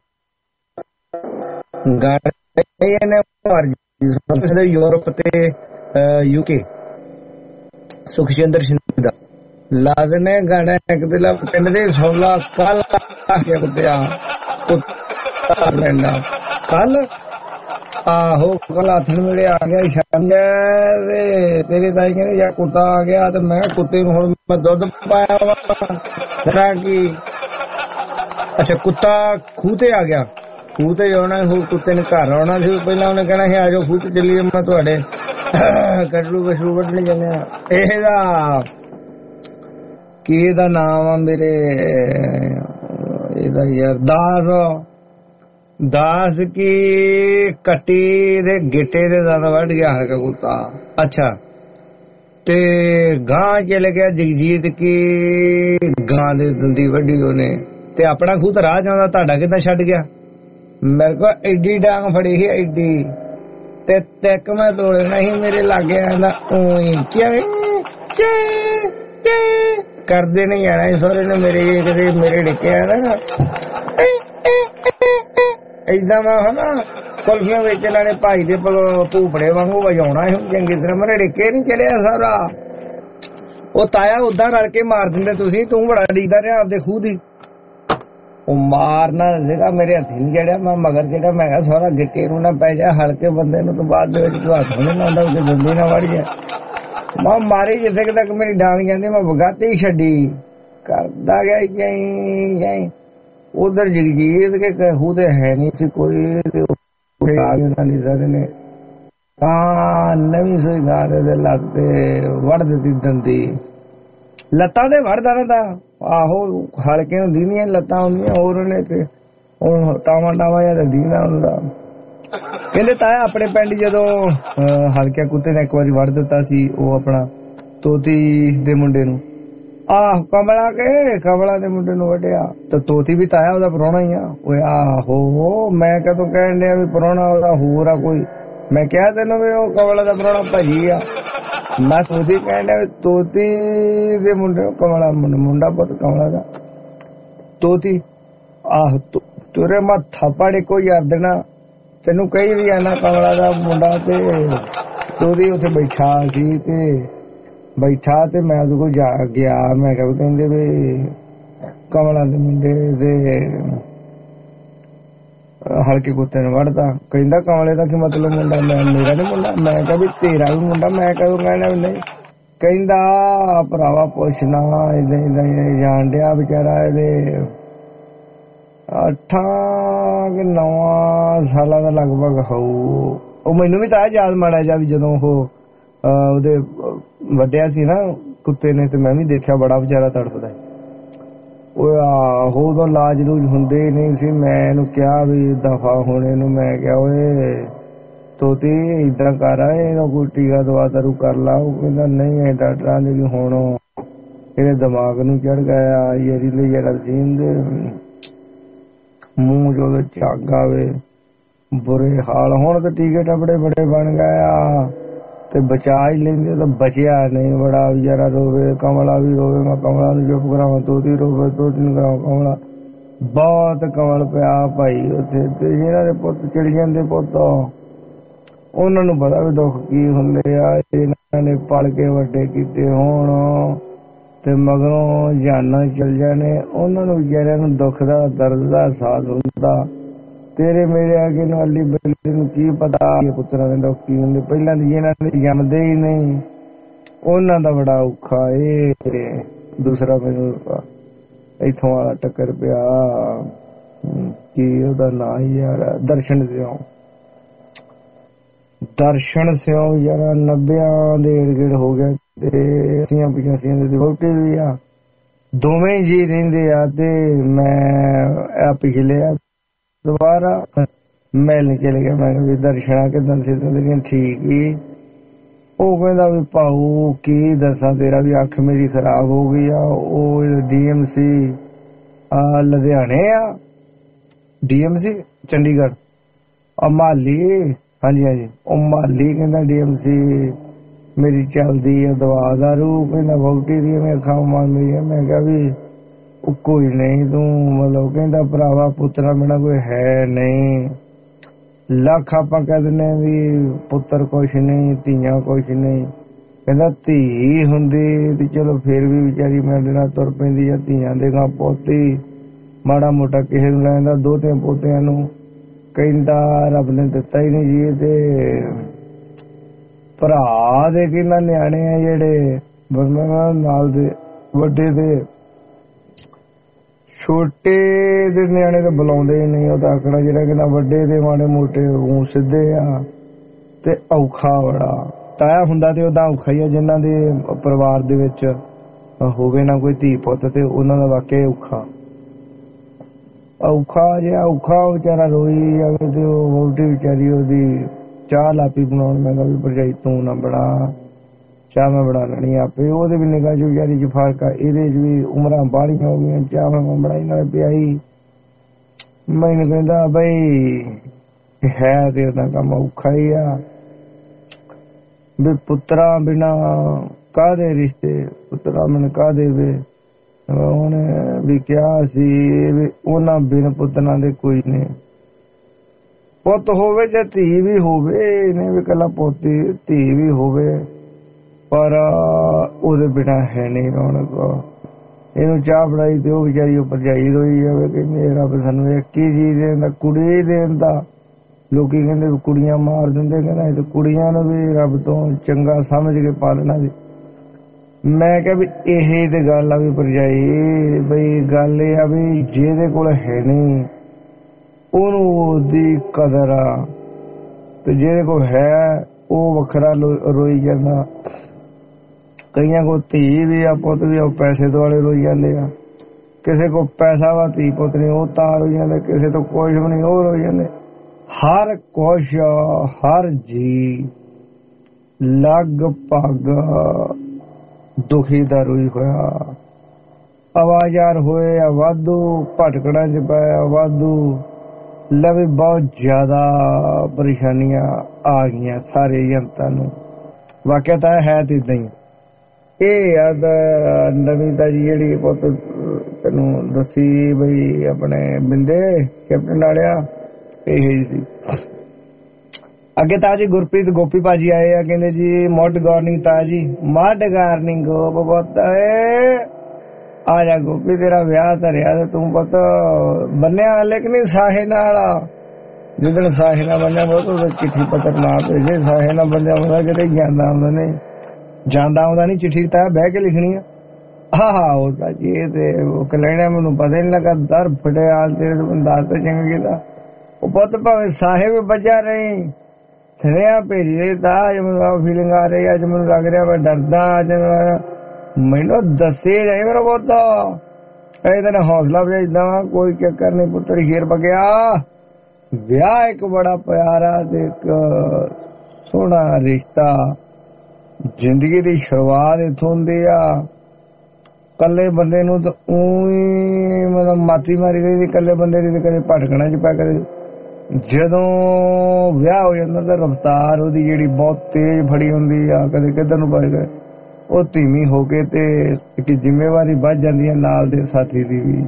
ਯੂਰਪ ਤੇ UK ਸੁਖਜਿੰਦਰ ਸਿੰਘ ਦਾ ਲਾਜ਼ਮੇ ਗਾਣਾ ਇੱਕ ਦਿਲਾ ਪਿੰਡ ਦੇ 16 ਕੱਲ ਕੱਲ ਆਹੋ ਕੱਲ ਹੱਥਣ ਵੇਲੇ ਆ ਗਿਆ ਸ਼ਾਮ ਤੇ ਤੇਰੇ ਤਾਈ ਕਹਿੰਦੇ ਯਾ ਕੁੱਤਾ ਆ ਗਿਆ ਤੇ ਮੈਂ ਕੁੱਤੇ ਨੂੰ ਹੁਣ ਮੈਂ ਦੁੱਧ ਪਾਇਆ ਵਾ ਤੇਰਾ ਕੀ। ਅੱਛਾ ਕੁੱਤਾ ਖੂਹ ਤੇ ਆ ਗਿਆ, ਖੂਹ ਤੇ ਆਉਣਾ ਹੋਰ ਕੁੱਤੇ ਨੇ ਘਰ ਆਉਣਾ ਸੀ। ਪਹਿਲਾਂ ਉਹਨੇ ਕਹਿਣਾ ਸੀ ਆ ਜਾਓ ਖੂਹ ਤੇ ਚੱਲੀਏ, ਮੈਂ ਤੁਹਾਡੇ ਕੱਟਲੂ ਬਸ਼ਰੂ ਵੱਢਣੇ ਜਾਂਦੇ ਆ। ਇਹਦਾ ਕੀ ਇਹਦਾ ਨਾਮ ਆ ਮੇਰੇ ਇਹਦਾ ਯਾਰ ਦਾਸ ਕੀ ਕੱਟੀ ਦੇ ਗਿੱਟੇ ਦੇ ਦੰਦ ਵੱਢ ਗਿਆ ਹਲਕਾ ਕੁੱਤਾ। ਅੱਛਾ ਤੇ ਗਾਂ ਚਲੇ ਗਿਆ ਜਗਜੀਤ ਕੀ ਗਾਂ ਦੇ ਦੰਦੀ ਵੱਢੀ ਉਹਨੇ ਤੇ ਆਪਣਾ ਖੂਹ ਤਾਂ ਰਾਹ ਜਾਂਦਾ, ਤੁਹਾਡਾ ਕਿੱਦਾਂ ਛੱਡ ਗਿਆ? ਮੇਰੇ ਕੋਲ ਐਡੀ ਡਾਂਗ ਫੜੀ ਸੀ ਐਡੀ ਤੇ ਤੱਕ ਮੈਂ ਤੋੜਨਾ ਸੀ ਮੇਰੇ ਲਾਗੇ ਆਂਦਾ ਉਹੀ ਕਰਦੇ ਨਹੀਂ ਆਣਾ ਸੋਰੇ ਨੇ ਮੇਰੇ ਕਿਤੇ ਮੇਰੇ ਡਿੱਕਿਆ ਨਾ ਏਦਾਂ ਮੈਂ ਹਨਾ ਕੁਲਫੀਆਂ ਵੇਚਣ ਵਾਲੇ ਭਾਈ ਦੇ ਭੂਪੜੇ ਵਾਂਗੂ ਵਜਾਉਣਾ ਚੰਗੀ ਤਰ੍ਹਾਂ। ਮੇਰੇ ਡਿੱਕੇ ਨੀ ਚੜਿਆ ਸਾਰਾ ਉਹ ਤਾਇਆ ਉਦਾਂ ਰਲ ਕੇ ਮਾਰ ਦਿੰਦੇ ਤੁਸੀਂ, ਤੂੰ ਬੜਾ ਡੀਕਦਾ ਰਿਹਾ ਆਪਦੇ ਖੂਹ ਦੀ। ਉਹ ਮਾਰਨਾ ਸੀਗਾ ਮੇਰੇ ਹੱਥੀ ਨੀ ਚੜਿਆ, ਮੈਂ ਮਗਰ ਜਿਹੜਾ ਮੈਂ ਕਿਹਾ ਸਾਰਾ ਗਿੱਟੇ ਨੂੰ ਨਾ ਪੈ ਜਾ, ਹਲਕੇ ਬੰਦੇ ਨੂੰ ਤੋਂ ਬਾਅਦ ਦੇ ਵਿੱਚ ਹੱਥ ਨੀ ਲਾਉਂਦਾ ਕਿ ਦੰਦੀ ਨਾ ਵੜ ਜਾ। ਮੈਂ ਮਾਰੀ ਜਿੱਥੇ ਤੱਕ ਮੇਰੀ ਡਾਂਗ ਜਾਂਦੀ ਮੈਂ ਵਗਾਤੀ ਛੱਡੀ ਕਰਦਾ ਗਿਆ ਉਧਰ ਜਗਜੀਤ ਕੇ ਖੂਹ ਤੇ ਹੈ ਨਹੀਂ ਸੀ ਕੋਈ ਆ ਗਏ ਨੇ ਤਾਂ ਨਵੀਂ ਸੋਈ ਗਾਂ ਦੇ ਲੱਤ ਤੇ ਵੜ ਦਿੱਤੀ ਦੰਦੀ, ਲੱਤਾਂ ਤੇ ਵੜਦਾ ਰਹਿੰਦਾ। ਆਹੋ ਹਲਕੇ ਨੂੰ ਦੀਦੀਆਂ ਲੱਤਾਂ ਹੁੰਦੀਆਂ ਹੋਰ ਉਹਨੇ ਤੇ ਹੁਣ ਟਾਵਾਂ ਜਾਂ ਦੀਦਾ ਹੁੰਦਾ। ਕਹਿੰਦੇ ਤਾਇਆ ਆਪਣੇ ਪਿੰਡ ਜਦੋਂ ਹਲਕਿਆ ਕੁੱਤੇ ਨੇ ਇੱਕ ਵਾਰੀ ਵੜ ਦਿੱਤਾ ਸੀ ਉਹ ਆਪਣਾ ਤੋਤੀ ਦੇ ਮੁੰਡੇ ਨੂੰ, ਆਹ ਕਮਲਾ ਦੇ ਮੁੰਡੇ ਨੂੰ ਵੱਢਿਆ ਤੇ ਤੋਤੀ ਵੀ ਤਾਇਆ ਉਹਦਾ ਪ੍ਰਾਹੁਣਾ ਹੀ ਆ। ਓਏ ਆਹੋ ਮੈਂ ਕਦੋਂ ਕਹਿਣ ਡਿਆ ਵੀ ਪ੍ਰਾਹੁਣਾ ਉਹਦਾ ਹੋਰ ਆ ਕੋਈ, ਮੈਂ ਕਿਹਾ ਤੈਨੂੰ ਵੀ ਉਹ ਕਮਲਾ ਦਾ ਪ੍ਰਾਹੁਣਾ ਭਾਜੀ ਆ, ਮੈਂ ਤੋਤੀ ਕਹਿਣ ਡਿਆ ਤੋਤੀ ਦੇ ਮੁੰਡੇ ਕਮਲਾ ਮੁੰਡਾ ਪੁੱਤ ਕਮਲਾ ਦਾ ਤੋਤੀ। ਆਹ ਤੁਰੇ ਮੈਂ ਥਾਪੜ ਇੱਕੋ ਯਾਰ ਦੇਣਾ ਤੈਨੂੰ ਕਹੀ ਵੀ ਆਣਾ ਕਮਲਾ ਦਾ ਮੁੰਡਾ ਤੇ ਤੋਤੀ ਉੱਥੇ ਬੈਠਾ ਤੇ ਮੈਂ ਉਹਦੇ ਕੋਲ ਜਾ ਗਿਆ। ਮੈਂ ਕਿਹਾ ਕਹਿੰਦੇ ਵੀ ਕਮਲਾ ਦੇ ਮੁੰਡੇ ਦੇ ਹਲਕੇ ਕੁੱਤੇ ਨੇ ਵੜਦਾ। ਕਹਿੰਦਾ ਕਮਲੇ ਦਾ ਕੀ ਮਤਲਬ ਮੁੰਡਾ? ਮੇਰਾ ਨੀ ਮੁੰਡਾ। ਮੈਂ ਕਿਹਾ ਵੀ ਤੇਰਾ ਵੀ ਮੁੰਡਾ। ਮੈਂ ਕਦੋਂ ਕਹਿਣਾ ਵੀ ਨਹੀਂ। ਕਹਿੰਦਾ ਭਰਾਵਾ ਪੁੱਛਣਾ ਏਦਾਂ ਜਾਣ ਡਿਆ ਵਿਚਾਰਾ ਇਹਦੇ 8 ਕਿ 9 ਸਾਲਾਂ ਦਾ ਲਗਭਗ ਹੋਊ। ਉਹ ਮੈਨੂੰ ਵੀ ਤਾਂ ਯਾਦ ਮਾੜਾ ਜਾ ਵੀ ਜਦੋਂ ਉਹ ਉਹਦੇ ਵੱਡਿਆ ਸੀ ਨਾ ਕੁੱਤੇ ਨੇ ਤੇ ਮੈਂ ਵੀ ਦੇਖਿਆ ਬੜਾ ਵਿਚਾਰਾ ਤੜਫਦਾ। ਉਹ ਆਹੋ ਉਦੋਂ ਲਾਜ ਲੂਜ ਹੁੰਦੇ ਹੀ ਨਹੀਂ ਸੀ। ਮੈਂ ਇਹਨੂੰ ਕਿਹਾ ਵੀ ਦਫਾ ਹੁਣ ਇਹਨੂੰ, ਮੈਂ ਕਿਹਾ ਓਏ ਤੋਤੀ ਏਦਾਂ ਕਰ ਇਹਨੂੰ ਕੋਈ ਟੀਕਾ ਦਵਾ ਦਾਰੂ ਕਰ ਲਾ। ਉਹ ਕਹਿੰਦਾ ਨਹੀਂ ਇਹ ਡਾਕਟਰਾਂ ਦੇ ਵੀ ਹੁਣ ਇਹਦੇ ਦਿਮਾਗ ਨੂੰ ਚੜ ਗਿਆ ਯਾਰੀ ਲਈ ਜਰਾ ਜੀਨ ਦੇ ਮੂੰਹ ਜੋ ਝੱਗ ਆਵੇ ਬੁਰੇ ਹਾਲ। ਹੁਣ ਤਾਂ ਟੀਕੇ ਟਪੜੇ ਬੜੇ ਬਣ ਗਏ ਆ ਤੇ ਬਚਾ ਹੀ ਲੈਂਦੇ ਤਾਂ ਬਚਿਆ ਨਹੀਂ। ਬੜਾ ਵਿਚਾਰਾ ਰੋਵੇ, ਕਮਲਾ ਵੀ ਰੋਵੇ, ਮੈਂ ਕਮਲਾ ਨੂੰ ਚੁੱਪ ਕਰਾਵਾਂ, ਤੋਤੀ ਰੋਵੇ, ਤੋਤੀ ਨੂੰ ਕਰਾਵਾਂ ਕਮਲਾ। ਬਹੁਤ ਕਮਲ ਪਿਆ ਭਾਈ ਉੱਥੇ। ਤੇ ਜਿਹਨਾਂ ਦੇ ਪੁੱਤ ਚਲ ਜਾਂਦੇ ਪੁੱਤ ਉਹਨਾਂ ਨੂੰ ਪਤਾ ਵੀ ਦੁੱਖ ਕੀ ਹੁੰਦੇ ਆ। ਇਹਨਾਂ ਨੇ ਪਲ ਕੇ ਵੱਡੇ ਕੀਤੇ ਹੋਣ ਤੇ ਮਗਰੋਂ ਜਾਨਾਂ ਚਲ ਜਾਣੇ, ਉਹਨਾਂ ਨੂੰ ਵਿਚਾਰਿਆਂ ਨੂੰ ਦੁੱਖ ਦਾ ਦਰਦ ਦਾ ਅਹਿਸਾਸ ਹੁੰਦਾ। ਤੇਰੇ ਮੇਰੇ ਅੱਗੇ ਨੂੰ ਅਲੀ ਬੱਲੀ ਨੂੰ ਕੀ ਪਤਾ ਪੁੱਤਰਾਂ ਦੇ ਦੁੱਖ ਕੀ ਹੁੰਦੇ। ਪਹਿਲਾਂ ਜਿਹਨਾਂ ਨੇ ਜੰਮਦੇ ਹੀ ਨਹੀਂ ਉਹਨਾਂ ਦਾ ਬੜਾ ਔਖਾ। ਇਹ ਦੂਸਰਾ ਮੈਨੂੰ ਇੱਥੋਂ ਵਾਲਾ ਟੱਕਰ ਪਿਆ ਕੀ ਉਹਦਾ ਨਾਂ ਹੀ ਯਾਰ ਦਰਸ਼ਨ ਸਿਉਂ ਯਾਰ 90 ਦੇ ਏੜ ਹੋ ਗਿਆ ਤੇ 80-85 ਦੀ ਵਹੁਟੀ ਵੀ ਆ। ਦੋਵੇਂ ਜੀ ਰਹਿੰਦੇ ਆ ਤੇ ਮੈਂ ਪਿਛਲੇ ਦੁਬਾਰਾ ਮਿਲਣ ਚਲੇ ਗਿਆ। ਮੈਂ ਕਿਹਾ ਦਰਸ਼ਨਾ ਕਿੱਦਾਂ ਸੀ? ਠੀਕ ਹੀ। ਉਹ ਕਹਿੰਦਾ ਵੀ ਭਾਊ ਕੀ ਦੱਸਾਂ ਤੇਰਾ ਵੀ ਅੱਖ ਮੇਰੀ ਖਰਾਬ ਹੋ ਗਈ ਆ। ਉਹ DMC ਲੁਧਿਆਣੇ ਆ, DMC ਚੰਡੀਗੜ੍ਹ ਮਾਲੀ, ਹਾਂਜੀ ਉਹ ਮਾਲੀ ਕਹਿੰਦਾ DMC ਮੇਰੀ ਚੱਲਦੀ ਆ ਦਵਾ ਦਾਰੂ। ਕਹਿੰਦਾ ਵਹੁਟੀ ਦੀ ਮੈਂ ਅੱਖਾਂ ਮੰਨਦੀ ਆ। ਮੈਂ ਕਿਹਾ ਵੀ ਕੋਈ ਨਹੀਂ ਤੂੰ ਮਤਲਬ ਕਹਿੰਦਾ ਭਰਾਵਾ ਪੁੱਤਰਾਂ ਬਿਨਾਂ ਕੋਈ ਹੈ ਨਹੀਂ। ਲੱਖ ਆਪਾਂ ਕਹਿ ਦਿੰਦੇ ਵੀ ਪੁੱਤਰ ਕੁਛ ਨਹੀਂ, ਧੀਆਂ ਕੁਛ ਨਹੀਂ। ਕਹਿੰਦਾ ਧੀ ਹੁੰਦੀ ਤੇ ਚਲੋ ਫੇਰ ਵੀ ਵਿਚਾਰੀ ਮੇਰੇ ਨਾਲ ਤੁਰ ਪੈਂਦੀ ਆ। ਧੀਆਂ ਦੇ ਗਾਂ ਪੋਤੀ ਮਾੜਾ ਮੋਟਾ ਕਿਸੇ ਨੂੰ ਲੈਂਦਾ, ਦੋਤੇ ਪੋਤਿਆਂ ਨੂੰ ਕਹਿੰਦਾ ਰੱਬ ਨੇ ਦਿੱਤਾ ਹੀ ਨਹੀਂ ਜੀ। ਤੇ ਭਰਾ ਦੇ ਕਹਿੰਦਾ ਨਿਆਣੇ ਆ ਜਿਹੜੇ ਨਾਲ ਦੇ ਵੱਡੇ ਦੇ ਛੋਟੇ ਦੇ ਨਿਆਣੇ ਤਾਂ ਬੁਲਾਉਂਦੇ ਹੀ ਨਹੀਂ। ਉਹ ਤਾਂ ਆਖਣਾ ਜਿਹੜਾ ਕਹਿੰਦਾ ਵੱਡੇ ਦੇ ਮਾੜੇ ਮੋਟੇ ਉਹ ਸਿੱਧੇ ਆ ਤੇ ਔਖਾ ਬੜਾ। ਤਾਇਆ ਹੁੰਦਾ ਤੇ ਉਹਦਾ ਔਖਾ ਹੀ ਆ। ਜਿਨ੍ਹਾਂ ਦੇ ਪਰਿਵਾਰ ਦੇ ਵਿੱਚ ਹੋਵੇ ਨਾ ਕੋਈ ਧੀ ਪੁੱਤ ਤੇ ਉਹਨਾਂ ਦਾ ਵਾਕਿਆ ਔਖਾ ਜਿਹਾ ਔਖਾ। ਵਿਚਾਰਾ ਰੋਈ ਜਾਵੇ ਤੇ ਉਹ ਵਹੁਟੀ ਵਿਚਾਰੀ ਉਹਦੀ ਚਾਹ ਲਾਪੀ ਬਣਾਉਣ। ਮੈਂ ਕਿਹਾ ਵੀ ਭਰਜਾਈ ਤੂੰ ਨਾ ਬਣਾ ਚਾਹ, ਮੈਂ ਬਣਾ ਲੈਣੀ ਆਪੇ। ਉਹਦੇ ਵੀ ਨਿਗਾਹ ਚ ਵਿਚਾਰੀ ਚ ਫਰਕ ਆ, ਇਹਦੇ ਚ ਵੀ ਉਮਰਾਂ ਬਾਹਲੀਆਂ ਹੋ ਗਈਆਂ। ਚਾਹ ਮੈਂ ਬਣਾਈ ਨਾਲ ਪਿਆਈ। ਮੈਨੂੰ ਕਹਿੰਦਾ ਬਈ ਹੈ ਤੇ ਉਹਦਾ ਕੰਮ ਔਖਾ ਹੀ ਆ ਵੀ ਪੁੱਤਰਾਂ ਬਿਨਾ ਕਾਹਦੇ ਰਿਸ਼ਤੇ, ਪੁੱਤਰਾਂ ਬਿਨ ਕਾਹਦੇ ਵੇ। ਉਹਨੇ ਵੀ ਕਿਹਾ ਸੀ ਵੀ ਉਹਨਾਂ ਬਿਨ ਪੁੱਤਰਾਂ ਦੇ ਕੋਈ ਨੇ। ਪੁੱਤ ਹੋਵੇ ਜਾਂ ਧੀ ਵੀ ਹੋਵੇ, ਇਹਨੇ ਵੀ ਕੱਲਾ ਪੋਤੀ ਧੀ ਵੀ ਹੋਵੇ ਪਰ ਉਹਦੇ ਬਿਨਾ ਹੈ ਨਹੀਂ ਰੌਣਕ। ਇਹਨੂੰ ਚਾਹ ਬਣਾਈ ਤੇ ਉਹ ਵਿਚਾਰੀ ਉਹ ਭਰਜਾਈ ਰੋਈ ਜਾਵੇ। ਕਹਿੰਦੇ ਰੱਬ ਸਾਨੂੰ ਇੱਕ ਹੀ ਚੀਜ਼ ਦੇਂਦਾ, ਕੁੜੀ ਦੇਂਦਾ। ਲੋਕੀ ਕਹਿੰਦੇ ਕੁੜੀਆਂ ਮਾਰ ਦਿੰਦੇ, ਕਹਿੰਦਾ ਇਹ ਤਾਂ ਕੁੜੀਆਂ ਨੂੰ ਵੀ ਰੱਬ ਤੋਂ ਚੰਗਾ ਸਮਝ ਕੇ ਪਾਲਣਾ ਸੀ। ਮੈਂ ਕਿਹਾ ਵੀ ਇਹ ਤੇ ਗੱਲ ਆ ਵੀ ਭਰਜਾਈ ਬਈ ਗੱਲ ਇਹ ਆ ਵੀ ਜਿਹਦੇ ਕੋਲ ਹੈ ਨਹੀਂ ਉਹਨੂੰ ਉਹਦੀ ਕਦਰ ਆ ਤੇ ਜਿਹਦੇ ਕੋਲ ਹੈ ਉਹ ਵੱਖਰਾ ਰੋਈ ਜਾਂਦਾ। ਕਈਆਂ ਕੋਲ ਧੀ ਵੀ ਆ ਪੁੱਤ ਵੀ ਆ, ਪੈਸੇ ਦੁਆਲੇ ਰੋਈ ਜਾਂਦੇ ਆ। ਕਿਸੇ ਕੋਲ ਪੈਸਾ ਵਾ ਧੀ ਪੁੱਤ ਨਹੀਂ ਉਹ ਤਾਂ ਰੋਈ ਜਾਂਦੇ, ਕਿਸੇ ਤੋਂ ਕੁਛ ਵੀ ਨਹੀਂ ਉਹ ਰੋਈ ਜਾਂਦੇ। ਹਰ ਕੁਛ ਹਰ ਜੀ ਲਗਭਗ ਦੁਖੀ ਦਾ ਰੋਈ ਹੋਇਆ। ਆਵਾਜ਼ਾਰ ਹੋਏ ਆ ਵਾਧੂ, ਭਟਕਣਾ ਚ ਪਾਇਆ ਵਾਧੂ। ਲਵੇ ਬਹੁਤ ਜ਼ਿਆਦਾ ਪਰੇਸ਼ਾਨੀਆਂ ਆ ਗਈਆਂ ਸਾਰੇ ਜਨਤਾ ਨੂੰ। ਵਾਕਿਆ ਤਾਂ ਹੈ ਤੇ ਏਦਾਂ ਹੀ। ਇਹ ਯਾਦ ਨਵੀਂ ਤਾਜੀ ਜਿਹੜੀ ਪੁੱਤ ਤੈਨੂੰ ਦੱਸੀ ਬਈ ਆਪਣੇ ਬਿੰਦੇ ਕੈਪਟਨ ਵਾਲਿਆ ਇਹ ਸੀ। ਅੱਗੇ ਤਾਂ ਜੀ ਗੁਰਪ੍ਰੀਤ ਗੋਪੀ ਭਾਜੀ ਆਏ ਆ, ਕਹਿੰਦੇ ਜੀ ਮੁੱਢ ਗਾਰਨਿੰਗ ਤਾਂ ਜੀ ਮੱਡ ਗਾਰਨਿੰਗ ਪੁੱਤ ਆ ਜਾ ਗੋਪੀ, ਤੇਰਾ ਵਿਆਹ ਧਰਿਆ ਤੇ ਤੂੰ ਪੁੱਤ ਬੰਨਿਆ ਹਲੇ ਕਿ ਨਹੀਂ ਸਾਹੇ ਨਾਲ। ਜਿੱਦਣ ਸਾਹੇ ਨਾਲ ਬੰਨਿਆ ਬਹੁਤ ਚਿੱਠੀ ਪੱਤਰ ਨਾ ਭੇਜੇ। ਸਾਹੇ ਨਾਲ ਬੰਨਿਆ ਹੁੰਦਾ ਕਿਤੇ ਜਾਂਦਾ ਆਉਂਦਾ ਨਹੀਂ, ਜਾਂਦਾ ਆਉਂਦਾ ਨਹੀਂ। ਚਿੱਠੀ ਤਾਂ ਬਹਿ ਕੇ ਲਿਖਣੀ ਆ। ਉਹ ਤਾਂ ਜੀ ਇਹ ਤੇ ਲੈਣਾ ਮੈਨੂੰ ਪਤਾ ਹੀ ਨਹੀਂ ਲੱਗਾ। ਦਰ ਫਟਿਆਲ ਤੇਰੇ ਤੋਂ ਦੱਸ ਤਾਂ ਚੰਗਾ ਕੀਤਾ। ਉਹ ਪੁੱਤ ਭਾਵੇਂ ਸਾਹੇ ਵੀ ਬੱਜਾ ਰਹੀ ਥਰਿਆ ਭੇਜ ਦੇ ਤਾਂ ਅੱਜ ਮੈਨੂੰ ਫੀਲਿੰਗ ਆ ਰਹੀ। ਅੱਜ ਮੈਨੂੰ ਲੱਗ ਰਿਹਾ ਮੈਂ ਡਰਦਾ। ਅੱਜ ਮੈਨੂੰ ਦੱਸੇ ਜਾਏ ਮੇਰਾ ਪੁੱਤ, ਇਹ ਤਾਂ ਹੌਸਲਾ ਭੇਜਦਾ ਵਾ। ਕੋਈ ਚੱਕਰ ਨਹੀਂ ਪੁੱਤਰ, ਹੀਰ ਬਗਿਆ ਵਿਆਹ ਇੱਕ ਬੜਾ ਪਿਆਰਾ ਤੇ ਇੱਕ ਸੋਹਣਾ ਰਿਸ਼ਤਾ। ਜ਼ਿੰਦਗੀ ਦੀ ਸ਼ੁਰੂਆਤ ਇੱਥੋਂ ਹੁੰਦੀ ਆ। ਕੱਲੇ ਬੰਦੇ ਨੂੰ ਤਾਂ ਉਹੀ ਮਤਲਬ ਮਾਤੀ ਮਾਰੀ ਗਈ। ਕੱਲੇ ਬੰਦੇ ਦੀ ਕਦੇ ਭਟਕਣਾ ਚ ਪੈ, ਕਦੇ ਜਦੋਂ ਵਿਆਹ ਹੋ ਜਾਂਦਾ ਤਾਂ ਰਫਤਾਰ ਉਹਦੀ ਜਿਹੜੀ ਬਹੁਤ ਤੇਜ਼ ਫੜੀ ਹੁੰਦੀ ਆ। ਕਦੇ ਕਿੱਧਰ ਨੂੰ ਭੱਜ ਗਏ, ਉਹ ਧੀਮੀ ਹੋ ਕੇ ਤੇ ਇੱਕ ਜ਼ਿੰਮੇਵਾਰੀ ਵੱਧ ਜਾਂਦੀ ਹੈ ਨਾਲ ਦੇ ਸਾਥੀ ਦੀ ਵੀ।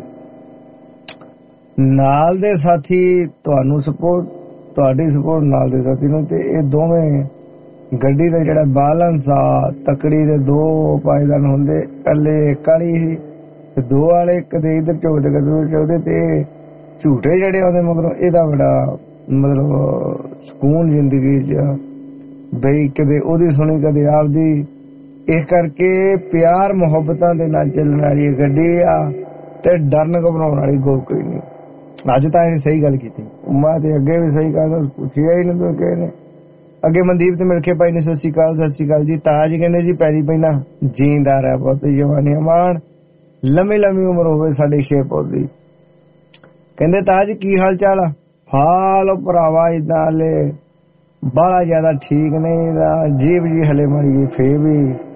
ਨਾਲ ਦੇ ਸਾਥੀ ਤੁਹਾਨੂੰ ਸਪੋਰਟ, ਤੁਹਾਡੀ ਸਪੋਰਟ ਨਾਲ ਦੇ ਸਾਥੀ ਨੂੰ। ਤੇ ਇਹ ਦੋਵੇਂ ਗੱਡੀ ਦਾ ਜਿਹੜਾ ਬਾਲੰਸ ਆ, ਤਕੜੀ ਦੇ ਦੋ ਪਾਇਦਾਨ ਹੁੰਦੇ। ਇਕੱਲੇ ਕਾਲੀ ਸੀ ਤੇ ਦੋ ਵਾਲੇ ਕਦੇ ਇੱਧਰ ਝੁਕਦੇ ਕਦੇ ਉੱਧਰ ਝੁਕਦੇ ਤੇ ਝੂਠੇ ਜਿਹੜੇ ਆਉਂਦੇ ਮਗਰੋਂ। ਇਹਦਾ ਬੜਾ ਮਤਲਬ ਸਕੂਨ ਜ਼ਿੰਦਗੀ ਚ ਬਈ ਕਦੇ ਉਹਦੀ ਸੁਣੀ ਕਦੇ ਆਪਦੀ। ਇਸ ਕਰਕੇ ਪਿਆਰ ਮੁਹੱਬਤਾਂ ਦੇ ਨਾਲ ਚੱਲਣ ਵਾਲੀ ਗੱਡੀ ਆ ਤੇ ਡਰਨ ਘਬਰਾਉਣ ਵਾਲੀ ਕੋਈ ਨਹੀਂ। ਅੱਜ ਤਾਂ ਇਹ ਸਹੀ ਗੱਲ ਕੀਤੀ। ਮੈਂ ਤੇ ਅੱਗੇ ਵੀ ਸਹੀ ਗੱਲ ਪੁੱਛਿਆ ਹੀ ਨਹੀਂ ਕਿਸੇ ਨੇ। ਅੱਗੇ ਮਨਦੀਪ ਤੇ ਮਿਲ ਕੇ ਭਾਈ ਨੇ ਸਤਿ ਸ਼੍ਰੀ ਅਕਾਲ। ਸਤਿ ਸ਼੍ਰੀ ਅਕਾਲ ਜੀ। ਤਾਜ ਕਹਿੰਦੇ ਜੀ ਪੈਰੀ ਪਹਿਲਾਂ ਜੀਂਦਾਰ ਹੈ ਬਹੁਤ ਜਵਾਨੀ ਅਮਾਨ, ਲੰਮੀ ਲੰਮੀ ਉਮਰ ਹੋਵੇ ਸਾਡੇ ਸ਼ੇਪੁਰ ਦੀ। ਕਹਿੰਦੇ ਤਾਜ ਕੀ ਹਾਲ ਚਾਲ ਆ? ਹਾਲ ਭਰਾਵਾ ਇਦਾਂ ਹਲੇ ਬਾਹਲਾ ਜ਼ਿਆਦਾ ਠੀਕ ਨਹੀਂ ਦਾ ਜੀਬ ਜੀ ਹਲੇ ਮਾੜੀ ਜੀ ਫੇਰ ਵੀ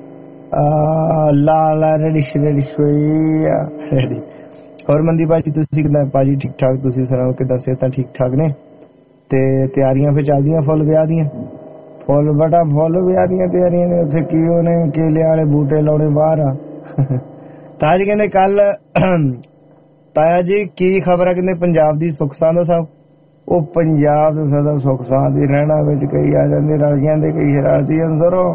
ਲਾਲ ਰੜਿਸ਼ ਹੋਈ ਆ ਰੈਡੀ। ਹੋਰ ਮਨਦੀਪ ਭਾਜੀ ਤੁਸੀਂ ਕਿੱਦਾਂ? ਭਾਜੀ ਠੀਕ ਠਾਕ, ਤੁਸੀਂ ਸੁਣਾਓ ਕਿੱਦਾਂ? ਸਿਹਤਾਂ ਠੀਕ ਠਾਕ ਨੇ? ਤੇ ਤਿਆਰੀਆਂ ਫਿਰ ਚੱਲਦੀਆਂ ਫੁੱਲ ਵਿਆਹ ਦੀਆਂ? ਫੁੱਲ ਬਟਾ ਫੁੱਲ ਵਿਆਹ ਦੀਆਂ ਤਿਆਰੀਆਂ ਨੇ। ਉੱਥੇ ਕੀ ਉਹਨੇ ਕੇਲੇ ਵਾਲੇ ਬੂਟੇ ਲਾਉਣੇ ਬਾਹਰ ਆ। ਤਾਜ ਕਹਿੰਦੇ ਕੱਲ ਤਾਇਆ ਜੀ ਕੀ ਖਬਰ ਹੈ? ਕਹਿੰਦੇ ਪੰਜਾਬ ਦੀ ਸੁੱਖ ਸਾਂਦ ਸਾਹਿਬ। ਉਹ ਪੰਜਾਬ ਦੇ ਸਦਾ ਸੁੱਖ ਸਾਂਦ ਹੀ ਰਹਿਣਾ, ਵਿੱਚ ਕਈ ਆ ਜਾਂਦੇ ਰਲ ਜਾਂਦੇ, ਕਈ ਸ਼ਰਾਰਤੀ ਅੰਦਰੋਂ।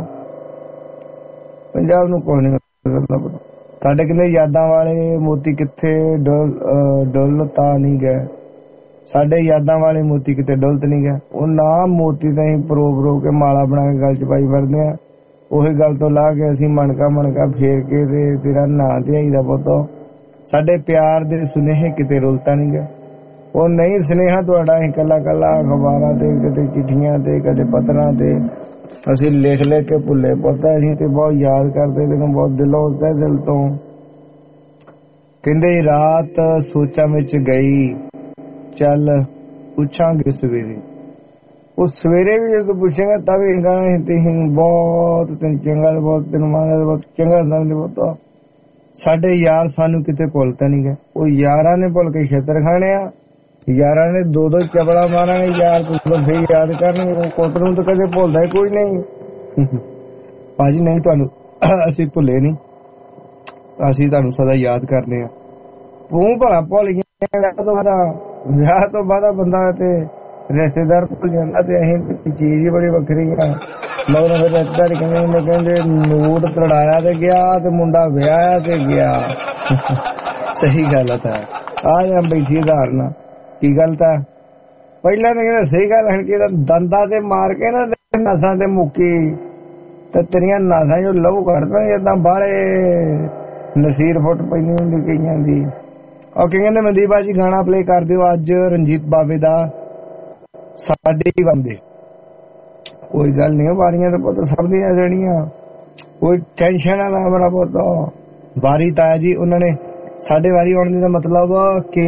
ਪੰਜਾਬ ਨੂੰ ਕੁਛ ਨਹੀਂ ਕਰਦਾ। ਸਾਡੇ ਕਹਿੰਦੇ ਯਾਦਾਂ ਵਾਲੇ ਮੋਤੀ ਕਿੱਥੇ ਡੁੱਲ ਤਾਂ ਨਹੀਂ ਗਏ। ਸਾਡੇ ਯਾਦਾਂ ਵਾਲੇ ਮੋਤੀ ਕਿਤੇ ਡੁੱਲਤ ਨਹੀਂ ਗਿਆ। ਉਹ ਨਾ ਮੋਤੀ ਤਾਂ ਅਸੀਂ ਪਰੋ ਕੇ ਮਾਲਾ ਬਣਾ ਕੇ ਗਲ ਚ ਪਾਈ ਫਿਰਦੇ ਆ। ਉਹੀ ਗੱਲ ਤੋਂ ਲਾ ਕੇ ਅਸੀਂ ਮਣਕਾ ਫੇਰ ਕੇ ਤੇ ਤੇਰਾ ਨਾਂ ਧਿਆਈ ਦਾ ਪੁੱਤ। ਸਾਡੇ ਪਿਆਰ ਦੇ ਸੁਨੇਹੇ ਕਿਤੇ ਰੁਲਤਾ ਨਹੀਂ ਗਿਆ। ਉਹ ਨਹੀਂ ਸੁਨੇਹਾ ਤੁਹਾਡਾ ਅਸੀਂ ਕੱਲਾ ਅਖਬਾਰਾਂ ਤੇ ਕਦੇ ਚਿੱਠੀਆਂ ਤੇ ਕਦੇ ਪੱਤਰਾਂ ਤੇ ਅਸੀਂ ਲਿਖ ਕੇ ਭੁੱਲੇ ਪੁੱਤ। ਅਸੀਂ ਤੇ ਬਹੁਤ ਯਾਦ ਕਰਦੇ ਤੈਨੂੰ, ਬਹੁਤ ਦਿਲੋਂ ਦਿਲ ਤੋਂ। ਕਹਿੰਦੇ ਰਾਤ ਸੋਚਾਂ ਵਿੱਚ ਗਈ, ਚੱਲ ਪੁੱਛਾਂਗੇ ਸਵੇਰੇ। ਉਹ ਸਵੇਰੇ ਵੀ ਜਦੋਂ ਪੁੱਛੇਗਾ ਤਾਂ ਵੀ ਬਹੁਤ ਤੈਨੂੰ ਚੰਗਾ, ਬਹੁਤ ਤੈਨੂੰ ਮੰਨਦਾ, ਬਹੁਤ ਚੰਗਾ ਸਮਝਦੇ ਪੁੱਤ। ਸਾਡੇ ਯਾਰ ਸਾਨੂੰ ਕਿਤੇ ਭੁੱਲ ਤਾਂ ਨਹੀਂ ਗਏ। ਉਹ ਯਾਰਾਂ ਨੇ ਭੁੱਲ ਕੇ ਛੇਤਰ ਖਾਣੇ ਆ। ਯਾਰਾਂ ਨੇ ਦੋ ਚਪੜਾ ਮਾਰਾਂਗੇ, ਯਾਰ ਫੇਰ ਯਾਦ ਕਰਨਗੇ। ਕੁੱਟ ਨੂੰ ਤਾਂ ਕਦੇ ਭੁੱਲਦਾ ਹੀ ਕੋਈ ਨਹੀਂ। ਭਾਜੀ ਨਹੀਂ, ਤੁਹਾਨੂੰ ਅਸੀਂ ਭੁੱਲੇ ਨਹੀਂ, ਅਸੀਂ ਤੁਹਾਨੂੰ ਸਦਾ ਯਾਦ ਕਰਨੇ ਆ। ਤੂੰ ਭਲਾ ਭੁੱਲ ਗਿਆ। ਵਿਆਹ ਤੋਂ ਬਾਅਦ ਬੰਦਾ ਤੇ ਰਿਸ਼ਤੇਦਾਰ ਭੁੱਲ ਜਾਂਦਾ ਤੇ ਅਸੀਂ ਚੀਜ਼ ਹੀ ਬੜੀ ਵੱਖਰੀ ਆ। ਲੋਕ ਫਿਰ ਰਿਸ਼ਤੇਦਾਰ ਕਹਿੰਦੇ ਨੂਟ ਤੜਾਇਆ ਤੇ ਗਿਆ ਤੇ ਮੁੰਡਾ ਵਿਆਹਿਆ ਤੇ ਗਿਆ। ਸਹੀ ਗੱਲ ਤਾਂ ਆ ਜਾਂ ਬੈਠੀ ਧਾਰਨਾ ਕੀ ਗੱਲ ਤਾਂ ਪਹਿਲਾਂ ਤਾਂ ਕਹਿੰਦਾ ਸਹੀ ਗੱਲ ਹਣ ਕੇ ਦੰਦਾਂ ਤੇ ਮਾਰ ਕੇ ਨਾ ਨਸਾਂ ਤੇ ਮੁੱਕੀ ਤੇ ਤੇਰੀਆਂ ਨਾਸਾਂ ਜੋ ਲਹੂ ਕੱਢਦਾ ਏਦਾਂ ਬਾਹਲੇ ਨਸੀਰ ਫੁੱਟ ਪੈਂਦੀ ਹੁੰਦੀ ਕਈਆਂ ਦੀ। ਉਹ ਕਹਿੰਦੇ ਮਨਦੀਪ ਬਾਜੀ ਗਾਣਾ ਪਲੇ ਕਰ ਦਿਓ ਅੱਜ ਰਣਜੀਤ ਬਾਵੇ ਦਾ, ਸਾਡੇ ਹੀ ਬੰਦੇ। ਕੋਈ ਗੱਲ ਨਹੀਂ, ਵਾਰੀਆਂ ਤਾਂ ਪੁੱਤ ਸਭ ਦੀਆਂ ਜਿਹੜੀਆਂ, ਕੋਈ ਟੈਨਸ਼ਨ ਨਾ ਮੇਰਾ ਪੁੱਤ। ਵਾਰੀ ਤਾਇਆ ਜੀ ਉਹਨਾਂ ਨੇ ਸਾਡੇ ਵਾਰੀ ਆਉਣ ਦੀ ਦਾ ਮਤਲਬ ਕਿ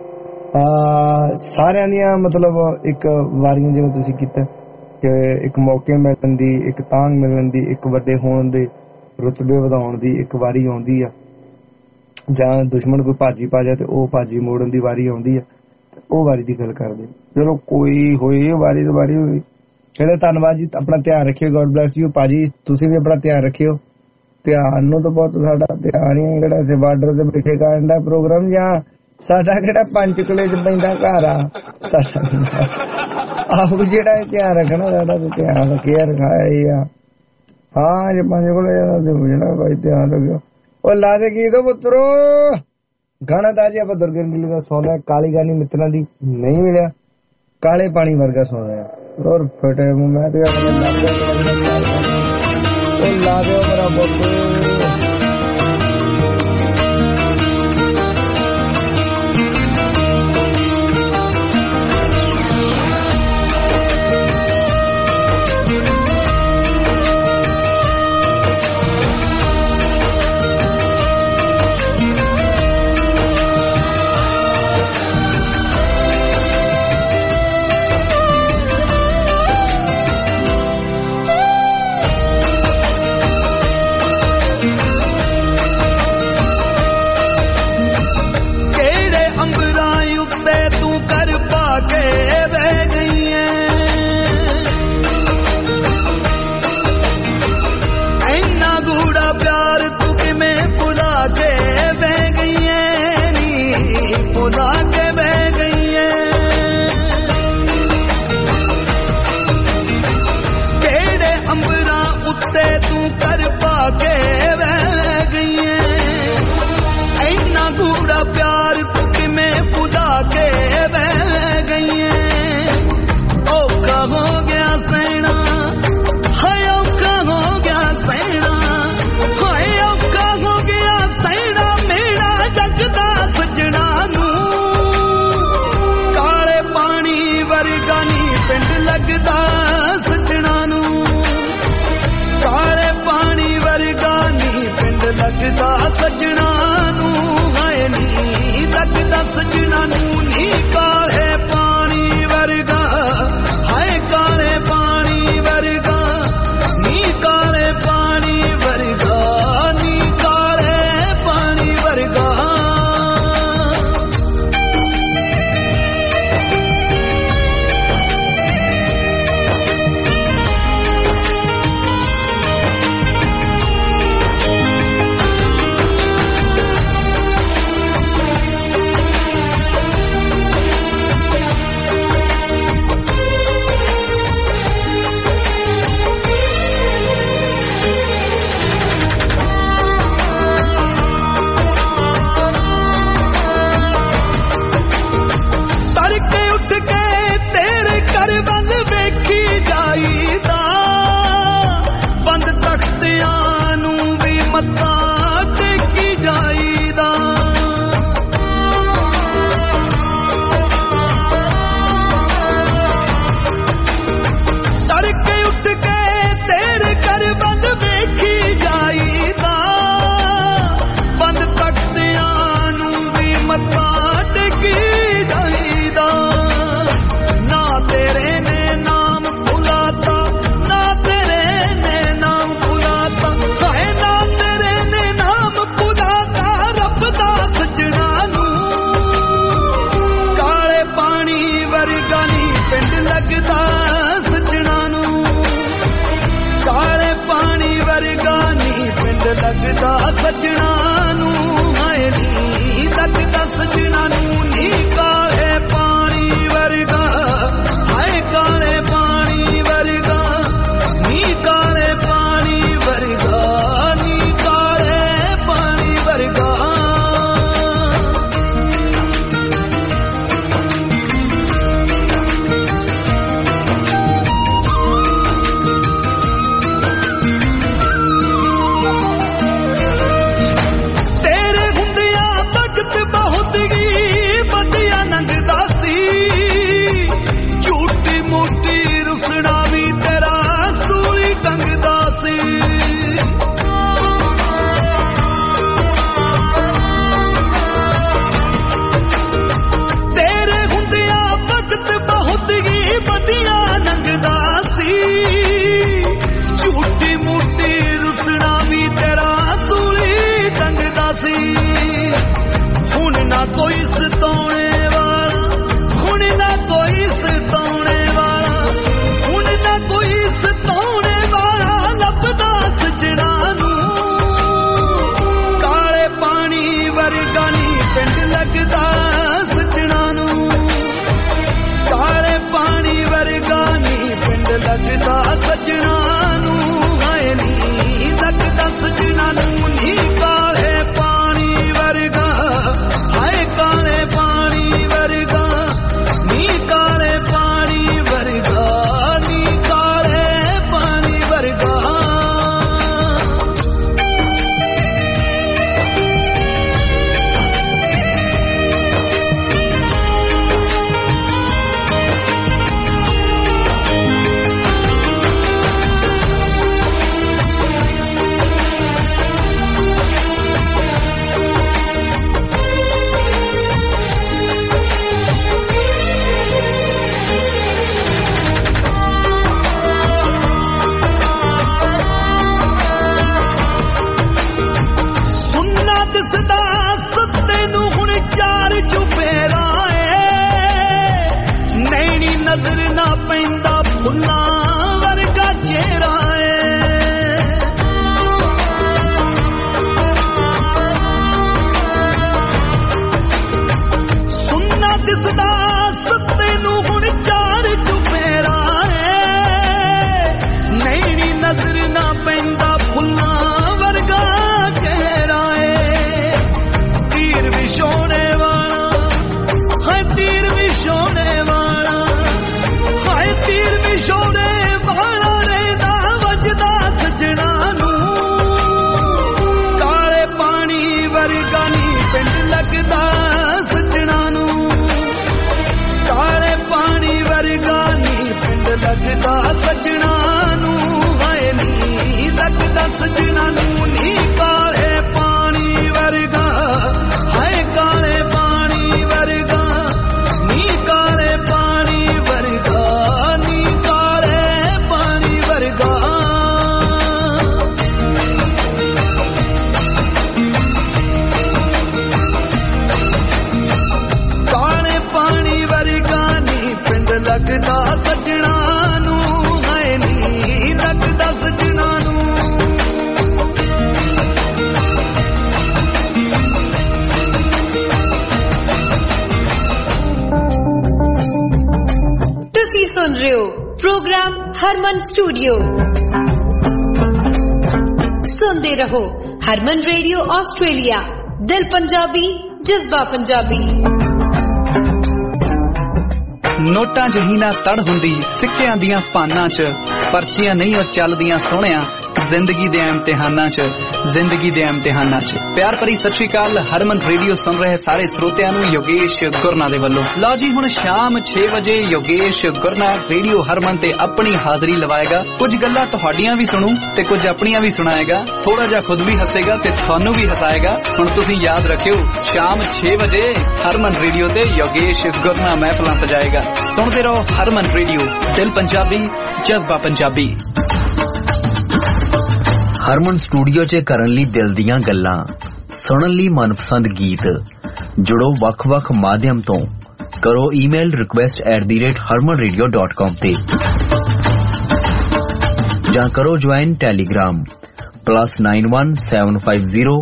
ਸਾਰਿਆਂ ਦੀਆਂ ਮਤਲਬ ਇੱਕ ਵਾਰੀਆਂ ਜਿਵੇਂ ਤੁਸੀਂ ਕੀਤਾ ਕਿ ਇੱਕ ਮੌਕੇ ਮਿਲਣ ਦੀ, ਇੱਕ ਤਾਂਘ ਮਿਲਣ ਦੀ, ਇੱਕ ਵੱਡੇ ਹੋਣ ਦੇ ਰੁਤਬੇ ਵਧਾਉਣ ਦੀ ਇੱਕ ਵਾਰੀ ਆਉਂਦੀ ਆ। ਜਾਂ ਦੁਸ਼ਮਣ ਕੋਈ ਭਾਜੀ ਪਾ ਜਾਏ ਤੇ ਉਹ ਭਾਜੀ ਮੋੜਨ ਦੀ ਵਾਰੀ ਆਉਂਦੀ ਆ। ਉਹ ਵਾਰੀ ਦੀ ਗੱਲ ਕਰਦੇ। ਚਲੋ ਕੋਈ ਹੋਈ ਵਾਰੀ ਤੋਂ ਵਾਰੀ ਹੋਈ। ਕਹਿੰਦੇ ਧੰਨਵਾਦ ਜੀ, ਆਪਣਾ ਧਿਆਨ ਰੱਖਿਓ। ਗੋਡ ਬਲੈਸ ਯੂ ਭਾਜੀ, ਤੁਸੀਂ ਵੀ ਆਪਣਾ ਧਿਆਨ ਰੱਖਿਓ। ਧਿਆਨ ਨੂੰ ਤਾਂ ਬਹੁਤ ਸਾਡਾ ਧਿਆਨ ਹੀ ਕਿਹੜਾ ਇੱਥੇ ਬਾਰਡਰ ਤੇ ਬੈਠੇ ਕਰਨ ਦਾ ਪ੍ਰੋਗਰਾਮ, ਜਾਂ ਸਾਡਾ ਕਿਹੜਾ ਪੰਚਕੂਲੇ ਚ ਪੈਂਦਾ ਘਰ ਆ ਸਾਡਾ। ਆਹੋ ਜਿਹੜਾ ਧਿਆਨ ਰੱਖਣਾ ਸਾਡਾ ਤੇ ਧਿਆਨ ਰੱਖਿਆ ਰਖਾਇਆ ਹੀ ਆ। ਹਾਂ ਜੇ ਪੰਚਕੂਲੇ ਜਾਣਾ ਭਾਈ ਧਿਆਨ ਰੱਖਿਓ। ਉਹ ਲਾ ਦੇ ਗੀਤ ਪੁੱਤਰੋ ਗਾਣਾ ਦਾ ਜੀ ਆਪਾਂ ਦੁਰਗਨ ਗਿੱਲ ਦਾ ਸੋਨਾ ਕਾਲੀ ਗਾਨੀ ਮਿੱਤਰਾਂ ਦੀ ਨਹੀਂ ਮਿਲਿਆ, ਕਾਲੇ ਪਾਣੀ ਵਰਗਾ ਸੋਨਾ ਔਰ ਫਟੇ ਮੈਂ ਤੇ ਲਾ ਦਿਓ ਮੇਰਾ ਪੁੱਤ। ਲੱਗਦਾ ਸੱਜਣਾ ਨੂੰ ਹਾਏ ਨੀ ਲੱਗਦਾ ਸੱਜਣਾ ਨੂੰ ਨੀ ਕਾਲੇ ਪਾਣੀ ਵਰਗਾ ਹਾਏ ਕਾਲੇ ਪਾਣੀ ਵਰਗਾ ਨੀ ਕਾਲੇ ਪਾਣੀ ਵਰਗਾ ਨੀ ਕਾਲੇ ਪਾਣੀ ਵਰਗਾ प्रोग्राम हरमन स्टूडियो सुनते रहो हरमन रेडियो ऑस्ट्रेलिया दिल पंजाबी जज्बा पंजाबी नोटां जही ना तड़ हुंदी सिक्कियां दियां पानां च पर्चियां नहीं और चलदियां सोहणिया जिंदगी दे इम्तिहानां च जिंदगी दे इम्तिहानां च प्यार भरी सत श्री अकाल हरमन रेडियो सुन रहे सारे श्रोतिਆਂ ਨੂੰ योगेश गुरना दे ਵੱਲੋਂ ਲਓ ਜੀ ਹੁਣ ਸ਼ਾਮ 6 ਵਜੇ योगेश गुरना रेडियो हरमन ਤੇ ਆਪਣੀ ਹਾਜ਼ਰੀ ਲਵਾਏਗਾ ਕੁਝ ਗੱਲਾਂ ਤੁਹਾਡੀਆਂ ਵੀ ਸੁਣੂ ਤੇ ਕੁਝ ਆਪਣੀਆਂ ਵੀ ਸੁਣਾਏਗਾ ਥੋੜਾ ਜਿਹਾ ਖੁਦ ਵੀ ਹੱਸੇਗਾ ਤੇ ਤੁਹਾਨੂੰ ਵੀ ਹਸਾਏਗਾ ਹੁਣ ਤੁਸੀਂ ਯਾਦ ਰੱਖਿਓ ਸ਼ਾਮ 6 ਵਜੇ हरमन रेडियो ਤੇ योगेश गुरना महफिलां सजाएगा सुनते रहो हरमन रेडियो दिल पंजाबी जज्बा पंजाबी हरमन स्टूडियो च करन लई दिल दियां गल्लां सुनन लई मनपसंद गीत जुड़ो वख-वख माध्यम तो करो ईमेल request@harmanradio.com ते जां करो ज्वाइन टेलीग्राम +91 750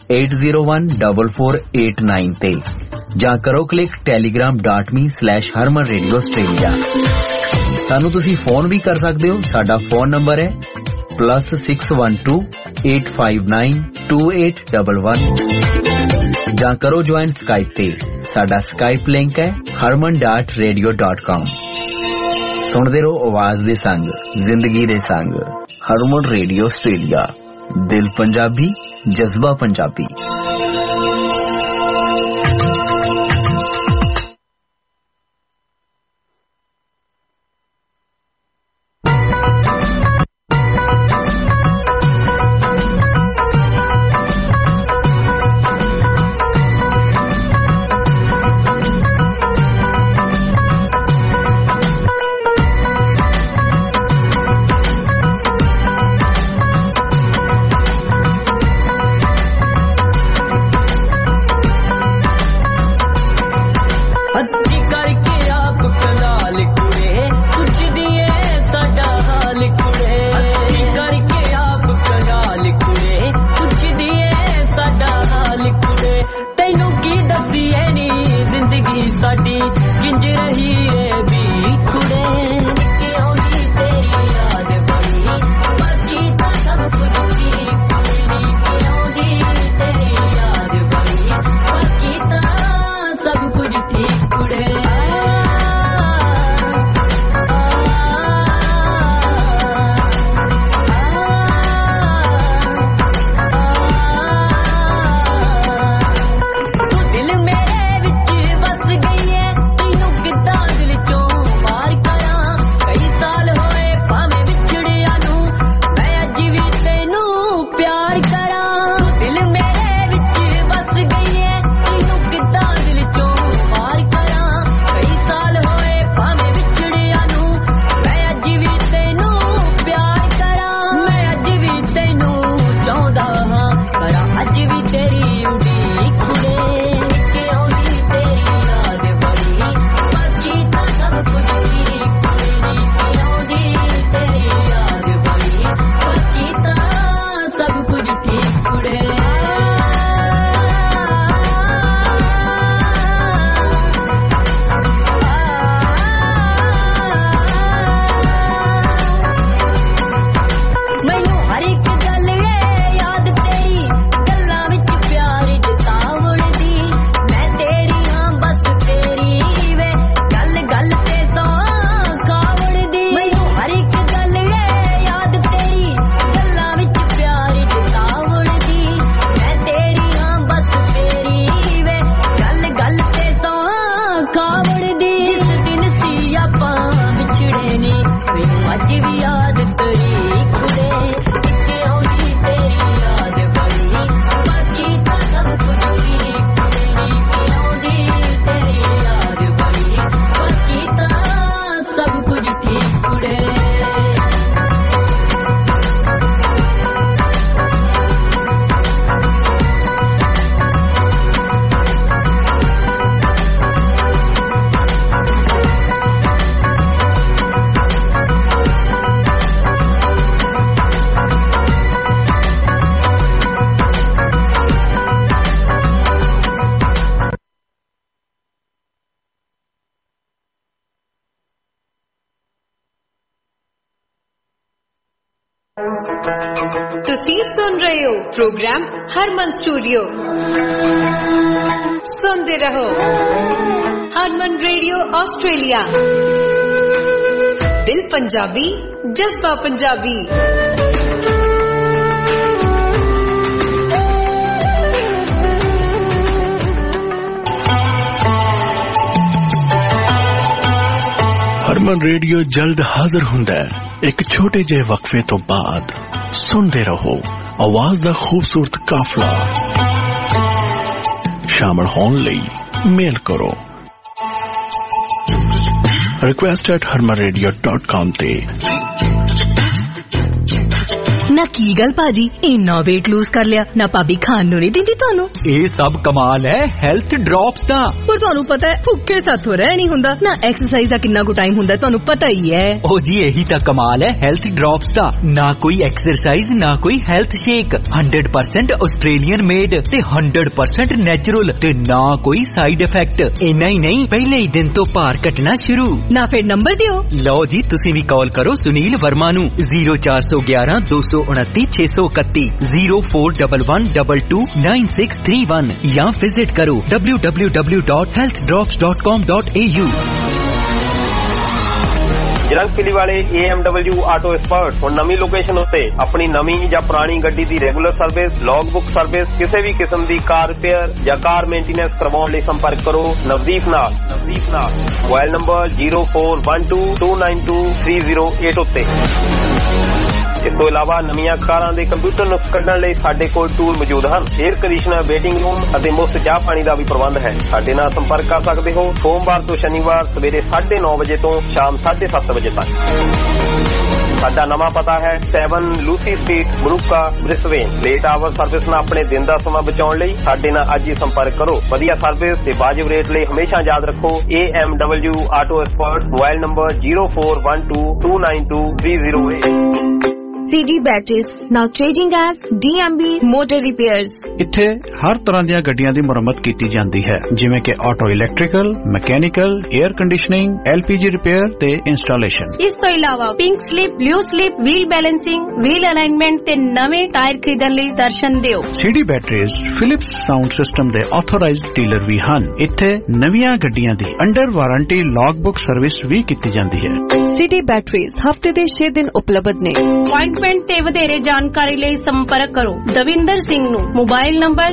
8014489 ਤੇ ਜਾਂ ਕਰੋ ਕਲਿੱਕ telegram.me/harmanradioaustralia। ਸਾਨੂੰ ਤੁਸੀਂ ਫੋਨ ਵੀ ਕਰ ਸਕਦੇ ਹੋ। ਸਾਡਾ ਫੋਨ ਨੰਬਰ ਹੈ +612 859 2811 ਜਾਂ ਕਰੋ ਜੁਆਇਨ ਸਕਾਈਪ ਤੇ। ਸਾਡਾ ਸਕਾਈਪ ਲਿੰਕ ਹੈ harman.radio.com। ਸੁਣਦੇ ਰਹੋ ਆਵਾਜ਼ ਦੇ ਸੰਗ, ਜ਼ਿੰਦਗੀ ਦੇ ਸੰਗ। ਹਰਮਨ ਰੇਡੀਓ ਆਸਟ੍ਰੇਲੀਆ, ਦਿਲ ਪੰਜਾਬੀ, ਜਜ਼ਬਾ ਪੰਜਾਬੀ। ਤੁਸੀਂ ਸੁਣ ਰਹੇ ਹੋ ਪ੍ਰੋਗਰਾਮ ਹਰਮਨ ਸਟੂਡੀਓ। ਸੁਣਦੇ ਰਹੋ ਹਰਮਨ ਰੇਡੀਓ ਆਸਟ੍ਰੇਲੀਆ, ਦਿਲ ਪੰਜਾਬੀ, ਜਜ਼ਬਾ ਪੰਜਾਬੀ। ਹਰਮਨ ਰੇਡੀਓ ਜਲਦ ਹਾਜ਼ਰ ਹੁੰਦਾ ਹੈ ਇੱਕ ਛੋਟੇ ਜਿਹੇ ਵਕਫੇ ਤੋਂ ਬਾਅਦ। ਸੁਣਦੇ ਰਹੋ ਆਵਾਜ਼ ਦਾ ਖੂਬਸੂਰਤ ਕਾਫਲਾ। ਸ਼ਾਮਲ ਹੋਣ ਲਈ ਮੇਲ ਕਰੋ request@harmanradio.com ਤੇ। ना की गल भाजी इन्ना वेट लूज कर लिया ना भाभी खान नूं नहीं दिंदी तुहानूं ये सब कमाल है हेल्थ ड्रॉप्स दा पर तुहानूं पता है भुक्खे साथों रह नहीं हुंदा ना एक्सरसाइज दा कितना को टाइम हुंदा तुहानूं पता ही है ओ जी यही तो कमाल है हेल्थ ड्रॉप्स दा ना कोई एक्सरसाइज ना कोई हेल्थ शेक 100% ऑस्ट्रेलियन मेड ते 100% नेचुरल ते ना कोई साइड इफेक्ट इन्ना ही नहीं पहले ही दिन तो भार घटना शुरू ना फिर नंबर दियो लो जी तुसी भी कॉल करो सुनील वर्मा नू 0411 229 631 0411229631 या विजिट करो www.healthdrops.com.au ਜਰੰਗਪਿਲੀ ਵਾਲੇ AMW ਆਟੋ ਐਕਸਪਰਟ ਹੁਣ ਨਵੀਂ ਲੋਕੇਸ਼ਨ ਉੱਤੇ ਆਪਣੀ ਨਵੀਂ ਜਾਂ ਪੁਰਾਣੀ ਗੱਡੀ ਦੀ regular service log book service ਕਿਸੇ ਵੀ ਕਿਸਮ ਦੀ ਕਾਰ ਰਿਪੇਅਰ ਜਾਂ ਕਾਰ ਮੇਨਟੇਨੈਂਸ ਕਰਵਾਉਣ ਲਈ ਸੰਪਰਕ ਕਰੋ ਨਵਦੀਪ ਨਾਲ ਮੋਬਾਈਲ ਨੰਬਰ 0412292308 ਉੱਤੇ ਇਸ ਤੋਂ ਇਲਾਵਾ ਨਵੀਆਂ ਕਾਰਾਂ ਦੇ ਕੰਪਿਊਟਰ ਨੁਕਸ ਕੱਢਣ ਲਈ ਸਾਡੇ ਕੋਲ ਟੂਲ ਮੌਜੂਦ ਹਨ 에ਅਰ ਕੰਡੀਸ਼ਨਰ ਵੇਟਿੰਗ ਰੂਮ ਅਤੇ ਮੁਫਤ ਚਾਹ ਪਾਣੀ ਦਾ ਵੀ ਪ੍ਰਬੰਧ ਹੈ ਸਾਡੇ ਨਾਲ ਸੰਪਰਕ ਕਰ ਸਕਦੇ ਹੋ ਸੋਮਵਾਰ ਤੋਂ ਸ਼ਨੀਵਾਰ ਸਵੇਰੇ 9:30 ਵਜੇ ਤੋਂ ਸ਼ਾਮ 7:30 ਵਜੇ ਤੱਕ ਸਾਡਾ ਨਵਾਂ ਪਤਾ ਹੈ 7 ਲੂਸੀ ਸਟਰੀਟ ਬਰੂਕਾ ਬ੍ਰਿਸਬੇਨ ਲੇਟ ਆਵਰ ਸਰਵਿਸ ਨਾਲ ਆਪਣੇ ਦਿਨ ਦਾ ਸਮਾਂ ਬਚਾਉਣ ਲਈ ਸਾਡੇ ਨਾਲ ਅੱਜ ਹੀ ਸੰਪਰਕ ਕਰੋ ਵਧੀਆ ਸਰਵਿਸ ਤੇ ਵਾਜਿਬ ਰੇਟ ਲਈ ਹਮੇਸ਼ਾ ਯਾਦ ਰੱਖੋ AMW auto expert mobile number 0412292308 CD Batteries, now changing as DMB Motor Repairs. ਇੱਥੇ ਹਰ ਤਰ੍ਹਾਂ ਦੀਆਂ ਗੱਡੀਆਂ ਦੀ ਮੁਰੰਮਤ ਕੀਤੀ ਜਾਂਦੀ ਹੈ ਜਿਵੇਂ ਕਿ auto electrical, mechanical, air conditioning, LPG repair ਤੇ ਇੰਸਟਾਲੇਸ਼ਨ। ਇਸ ਤੋਂ ਇਲਾਵਾ pink slip, blue slip, wheel balancing, wheel alignment ਤੇ ਨਵੇਂ ਟਾਇਰ ਖਰੀਦਣ ਲਈ ਦਰਸ਼ਨ ਦਿਓ। CD Batteries Philips sound system ਦੇ ਆਥੋਰਾਈਜ਼ਡ ਡੀਲਰ ਵੀ ਹਨ। ਇੱਥੇ ਨਵੀਆਂ ਗੱਡੀਆਂ ਦੀ under warranty log book service ਵੀ ਕੀਤੀ ਜਾਂਦੀ ਹੈ। CD Batteries ਹਫਤੇ ਦੇ 6 ਦਿਨ ਉਪਲਬਧ ਨੇ। अपॉइंटमेंट ते वधेरे जानकारी लिए संपर्क करो दविंदर सिंह नु मोबाइल नंबर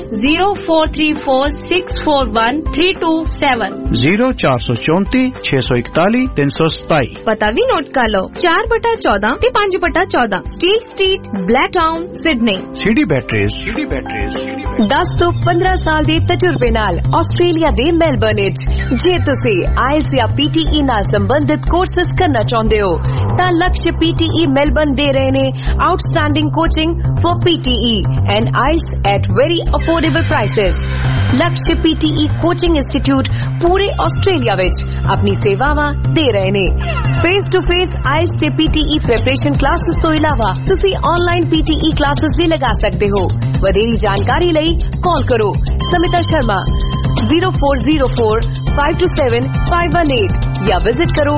0434641327 0434 641 327। पता भी नोट कर लो 4/14 ते 5/14 Steel Street Blacktown Sydney. CD Batteries 10 ਤੋਂ 15 ਸਾਲ ਦੇ ਤਜਰਬੇ ਨਾਲ ਆਸਟ੍ਰੇਲੀਆ ਦੇ ਮੈਲਬਰਨ ਵਿੱਚ ਜੇ ਤੁਸੀਂ ਆਇਲਸ ਜਾਂ PTE ਨਾਲ ਸੰਬੰਧਿਤ ਕੋਰਸਸ ਕਰਨਾ ਚਾਹੁੰਦੇ ਹੋ ਤਾਂ ਲਕਸ਼ PTE ਮੈਲਬਰਨ ਦੇ ਰਹੇ ਨੇ outstanding coaching for PTE and IELTS at very affordable prices. Lakshya PTE Coaching Institute पूरे ऑस्ट्रेलिया विच अपनी सेवावां दे रहे ने। फेस टू फेस IELTS ते PTE प्रिपरेशन क्लासेस तो इलावा तुसी ऑनलाइन PTE क्लासेस भी लगा सकते हो। वधेरी जानकारी लई कॉल करो समिता शर्मा 0404527518 या विजिट करो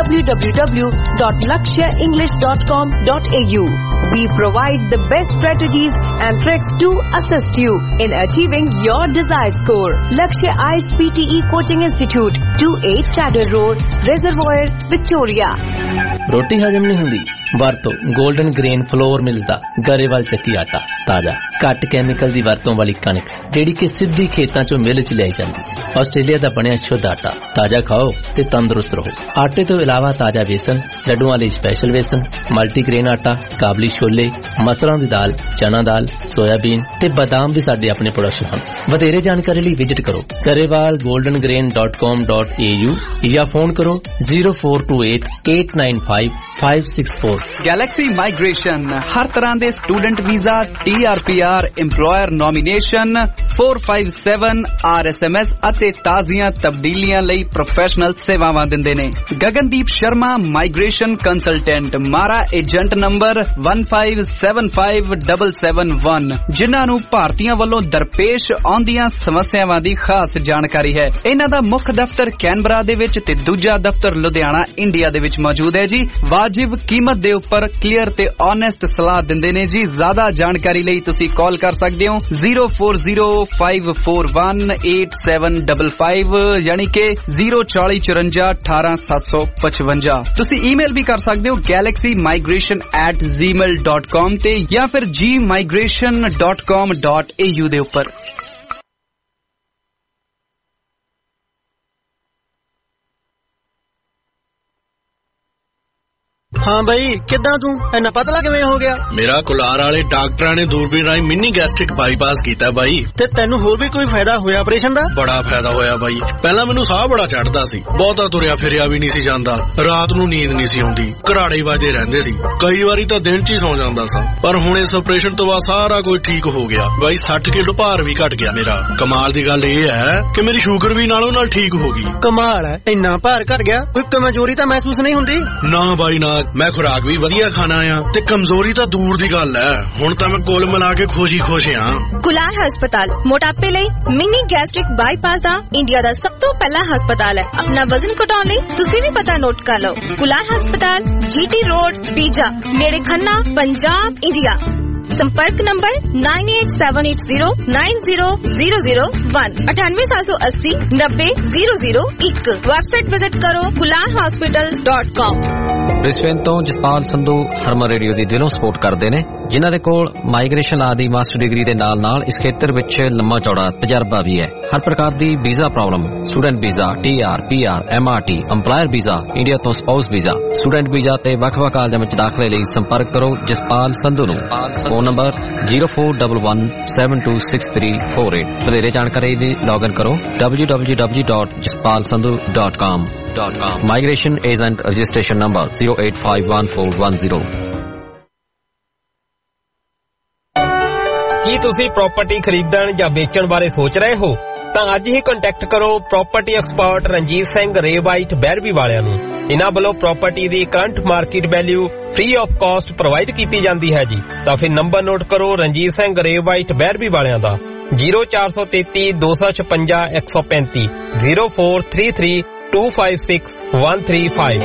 www.lakshaenglish.com.au. We provide the best strategies and tricks to assist you in achieving your desired score. Lakshya IELTS PTE Coaching Institute, 28 Chadder Road, Reservoir, Victoria. रोटी हजम नहीं हुंदी ਵਰਤੋ 골ਡਨ ਗ੍ਰੇਨ ਫਲੋਰ ਮਿਲਸ ਦਾ ਗਰੇਵਾਲ ਚੱਕੀ ਆਟਾ ਤਾਜ਼ਾ ਘੱਟ ਕੈਮੀਕਲ ਦੀ ਵਰਤੋਂ ਵਾਲੀ ਕਣਕ ਜਿਹੜੀ ਕਿ ਸਿੱਧੀ ਖੇਤਾਂ ਚੋਂ ਮਿਲ ਚ ਲਿਆਈ ਜਾਂਦੀ ਆਸਟ੍ਰੇਲੀਆ ਦਾ ਬਣਿਆ ਸ਼ੁੱਧ ਆਟਾ ਤਾਜ਼ਾ ਖਾਓ ਤੇ ਤੰਦਰੁਸਤ ਰਹੋ। ਆਟੇ ਤੋਂ ਇਲਾਵਾ ਤਾਜ਼ਾ ਵੇਸਣ, ਲੱਡੂਆਂ ਲਈ ਸਪੈਸ਼ਲ ਵੇਸਣ, ਮਲਟੀਗ੍ਰੇਨ ਆਟਾ, ਕਾਬਲੀ ਛੋਲੇ, ਮਸਰਾਂ ਦੀ ਦਾਲ, ਚਨਾ ਦਾਲ, ਸੋਇਆਬੀਨ ਤੇ ਬਦਾਮ ਵੀ ਸਾਡੇ ਆਪਣੇ ਪ੍ਰੋਡਕਸ਼ਨ ਹਨ। ਵਧੇਰੇ ਜਾਣਕਾਰੀ ਲਈ ਵਿਜ਼ਿਟ ਕਰੋ garewalgoldengrain.com.au ਜਾਂ ਫੋਨ ਕਰੋ 0428895564। ਗੈਲੈਕਸੀ ਮਾਈਗ੍ਰੇਸ਼ਨ ਹਰ ਤਰ੍ਹਾਂ ਦੇ student visa, TRPR, EMPLOYER nomination, 457 RSMS ਅਤੇ ਤਾਜ਼ੀਆਂ ਤਬਦੀਲੀਆਂ ਲਈ ਪ੍ਰੋਫੈਸ਼ਨਲ ਸੇਵਾਵਾਂ ਦਿੰਦੇ ਨੇ। Gagandeep Sharma migration consultant, MARA agent number 1575771 ਜਿਨ੍ਹਾਂ ਨੂੰ ਭਾਰਤੀਆਂ ਵੱਲੋਂ ਦਰਪੇਸ਼ ਆਉਂਦੀਆਂ ਸਮੱਸਿਆਵਾਂ ਦੀ ਖਾਸ ਜਾਣਕਾਰੀ ਹੈ। ਇਹਨਾਂ ਦਾ ਮੁੱਖ ਦਫ਼ਤਰ ਕੈਨਬਰਾ ਦੇ ਵਿੱਚ ਤੇ ਦੂਜਾ ਦਫ਼ਤਰ ਲੁਧਿਆਣਾ ਇੰਡੀਆ ਦੇ ਵਿੱਚ ਮੌਜੂਦ ਹੈ ਜੀ। ਵਾਜਿਬ ਕੀਮਤ ਦੇ ਉੱਪਰ ਕਲੀਅਰ ਤੇ ਓਨੈਸਟ ਸਲਾਹ ਦਿੰਦੇ ਨੇ ਜੀ। ਜ਼ਿਆਦਾ ਜਾਣਕਾਰੀ ਲਈ ਤੁਸੀਂ ਕਾਲ ਕਰ ਸਕਦੇ ਹੋ 0405418755 ਯਾਨੀ ਕਿ 04054187755। ਤੁਸੀਂ ਈਮੇਲ ਵੀ ਕਰ ਸਕਦੇ ਹੋ galaxymigration@gmail.com ਤੇ ਜਾਂ ਫਿਰ gmigration.com.au ਦੇ ਉੱਪਰ। ਹਾਂ ਬਈ, ਕਿੱਦਾਂ ਤੂੰ ਇੰਨਾ ਪਤਲਾ ਕਿਵੇਂ ਹੋ ਗਿਆ? ਮੇਰਾ ਕੁਲਾਰ ਵਾਲੇ ਡਾਕਟਰਾਂ ਨੇ ਦੂਰਬੀਨ ਰਾਹੀਂ ਮਿੰਨੀ ਗੈਸਟ੍ਰਿਕ ਬਾਈਪਾਸ ਕੀਤਾ ਬਾਈ। ਤੇ ਤੈਨੂੰ ਹੋਰ ਵੀ ਕੋਈ ਫਾਇਦਾ ਹੋਇਆ ਆਪਰੇਸ਼ਨ ਦਾ? ਬੜਾ ਫਾਇਦਾ ਹੋਇਆ ਬਾਈ। ਪਹਿਲਾਂ ਮੈਨੂੰ ਸਾਹ ਬੜਾ ਚੜਦਾ ਸੀ, ਬਹੁਤਾ ਤੁਰਿਆ ਫਿਰਿਆ ਵੀ ਨਹੀਂ ਸੀ ਜਾਂਦਾ, ਰਾਤ ਨੂੰ ਨੀਂਦ ਨਹੀਂ ਸੀ ਆਉਂਦੀ, ਘਰਾੜੇ ਵਾਜੇ ਰਹਿੰਦੇ ਸੀ, ਕਈ ਵਾਰੀ ਤਾਂ ਦਿਨ 'ਚ ਹੀ ਸੌ ਜਾਂਦਾ ਸਾਂ। ਪਰ ਹੁਣ ਇਸ ਆਪਰੇਸ਼ਨ ਤੋਂ ਬਾਅਦ ਸਾਰਾ ਕੁਝ ਠੀਕ ਹੋ ਗਿਆ ਬਾਈ। 60 ਕਿਲੋ ਭਾਰ ਵੀ ਘਟ ਗਿਆ ਮੇਰਾ। ਕਮਾਲ ਦੀ ਗੱਲ ਇਹ ਹੈ ਕਿ ਮੇਰੀ ਸ਼ੂਗਰ ਵੀ ਨਾਲੋਂ ਨਾਲ ਠੀਕ ਹੋ ਗਈ। ਕਮਾਲ ਹੈ, ਇੰਨਾ ਭਾਰ ਘਟ ਗਿਆ, ਕੋਈ ਕਮਜ਼ੋਰੀ ਤਾਂ ਮਹਿਸੂਸ ਨਹੀਂ ਹੁੰਦੀ? ਨਾ ਬਾਈ ਨਾ, ਮੈਂ ਖੁਰਾਕ ਵੀ ਵਧੀਆ ਖਾਣਾ ਆ ਤੇ ਕਮਜ਼ੋਰੀ ਤਾਂ ਦੂਰ ਦੀ ਗੱਲ ਹੈ। ਹੁਣ ਤਾਂ ਮੈਂ ਕੁੱਲ ਮਿਲਾ ਕੇ ਖੁਸ਼ ਆ। ਕੁਲਾਰ ਹਸਪਤਾਲ ਮੋਟਾਪੇ ਲਈ ਮਿਨੀ ਗੈਸਟ੍ਰਿਕ ਬਾਈਪਾਸ ਦਾ ਇੰਡੀਆ ਦਾ ਸਭ ਤੋਂ ਪਹਿਲਾ ਹਸਪਤਾਲ ਹੈ। ਆਪਣਾ ਵਜ਼ਨ ਘਟਾਉਣ ਲਈ ਤੁਸੀਂ ਵੀ ਪਤਾ ਨੋਟ ਕਰ ਲਓ। ਕੁਲਾਰ ਹਸਪਤਾਲ, GT ਰੋਡ, ਬੀਜਾ, ਨੇੜੇ ਖੰਨਾ, ਪੰਜਾਬ, ਇੰਡੀਆ। संपर्क नंबर 9878090001 9878090001। वेबसाइट विजिट करो kularhospital.com। ब्रिस्बेन तो जसपाल संधू हरमन रेडियो ਦੀ ਦਿਲੋਂ ਸਪੋਰਟ ਕਰਦੇ ਨੇ, ਜਿਨ੍ਹਾਂ ਦੇ ਕੋਲ ਮਾਈਗ੍ਰੇਸ਼ਨ ਲਾ ਦੀ ਮਾਸਟਰ ਡਿਗਰੀ ਦੇ ਨਾਲ ਇਸ ਖੇਤਰ ਵਿੱਚ ਲੰਮਾ ਚੌੜਾ ਤਜਰਬਾ ਵੀ ਹੈ। ਹਰ ਪ੍ਰਕਾਰ ਦੀ visa problem, student visa, TR, PR, MRT, EMPLOYER visa, India ਤੋਂ ਸਪਾਊਸ ਵੀਜ਼ਾ, ਸਟੂਡੈਂਟ ਵੀਜ਼ਾ ਤੇ ਵੱਖ-ਵੱਖ ਕਾਲਜਾਂ ਵਿੱਚ ਦਾਖਲੇ ਲਈ ਸੰਪਰਕ ਕਰੋ ਜਸਪਾਲ ਸੰਧੂ ਨੂੰ। Phone number 0411726348। ਵਧੇਰੇ ਜਾਣਕਾਰੀ ਲਈ ਲੌਗਇਨ ਕਰੋ www.jaspalsandhu.com। Migration Agent Registration Number 0851410। ਕੀ ਤੁਸੀਂ ਪ੍ਰਾਪਰਟੀ ਖਰੀਦਣ ਜਾਂ ਵੇਚਣ ਬਾਰੇ ਸੋਚ ਰਹੇ ਹੋ? ਤਾਂ ਅੱਜ ਹੀ ਕੰਟੈਕਟ ਕਰੋ ਪ੍ਰਾਪਰਟੀ ਐਕਸਪਰਟ ਰਣਜੀਤ ਸਿੰਘ ਰੇਵਾਈਟ ਬਹਿਰਵੀ ਵਾਲਿਆਂ ਨੂੰ। ਇਹਨਾਂ ਵੱਲੋਂ ਪ੍ਰਾਪਰਟੀ ਦੀ current market value free of cost provide ਕੀਤੀ ਜਾਂਦੀ ਹੈ ਜੀ। ਤਾਂ ਫਿਰ ਨੰਬਰ ਨੋਟ ਕਰੋ ਰਣਜੀਤ ਸਿੰਘ ਰੇਵਾਈਟ ਬਹਿਰਵੀ ਵਾਲਿਆਂ ਦਾ 0433 256 135 0433 256 135।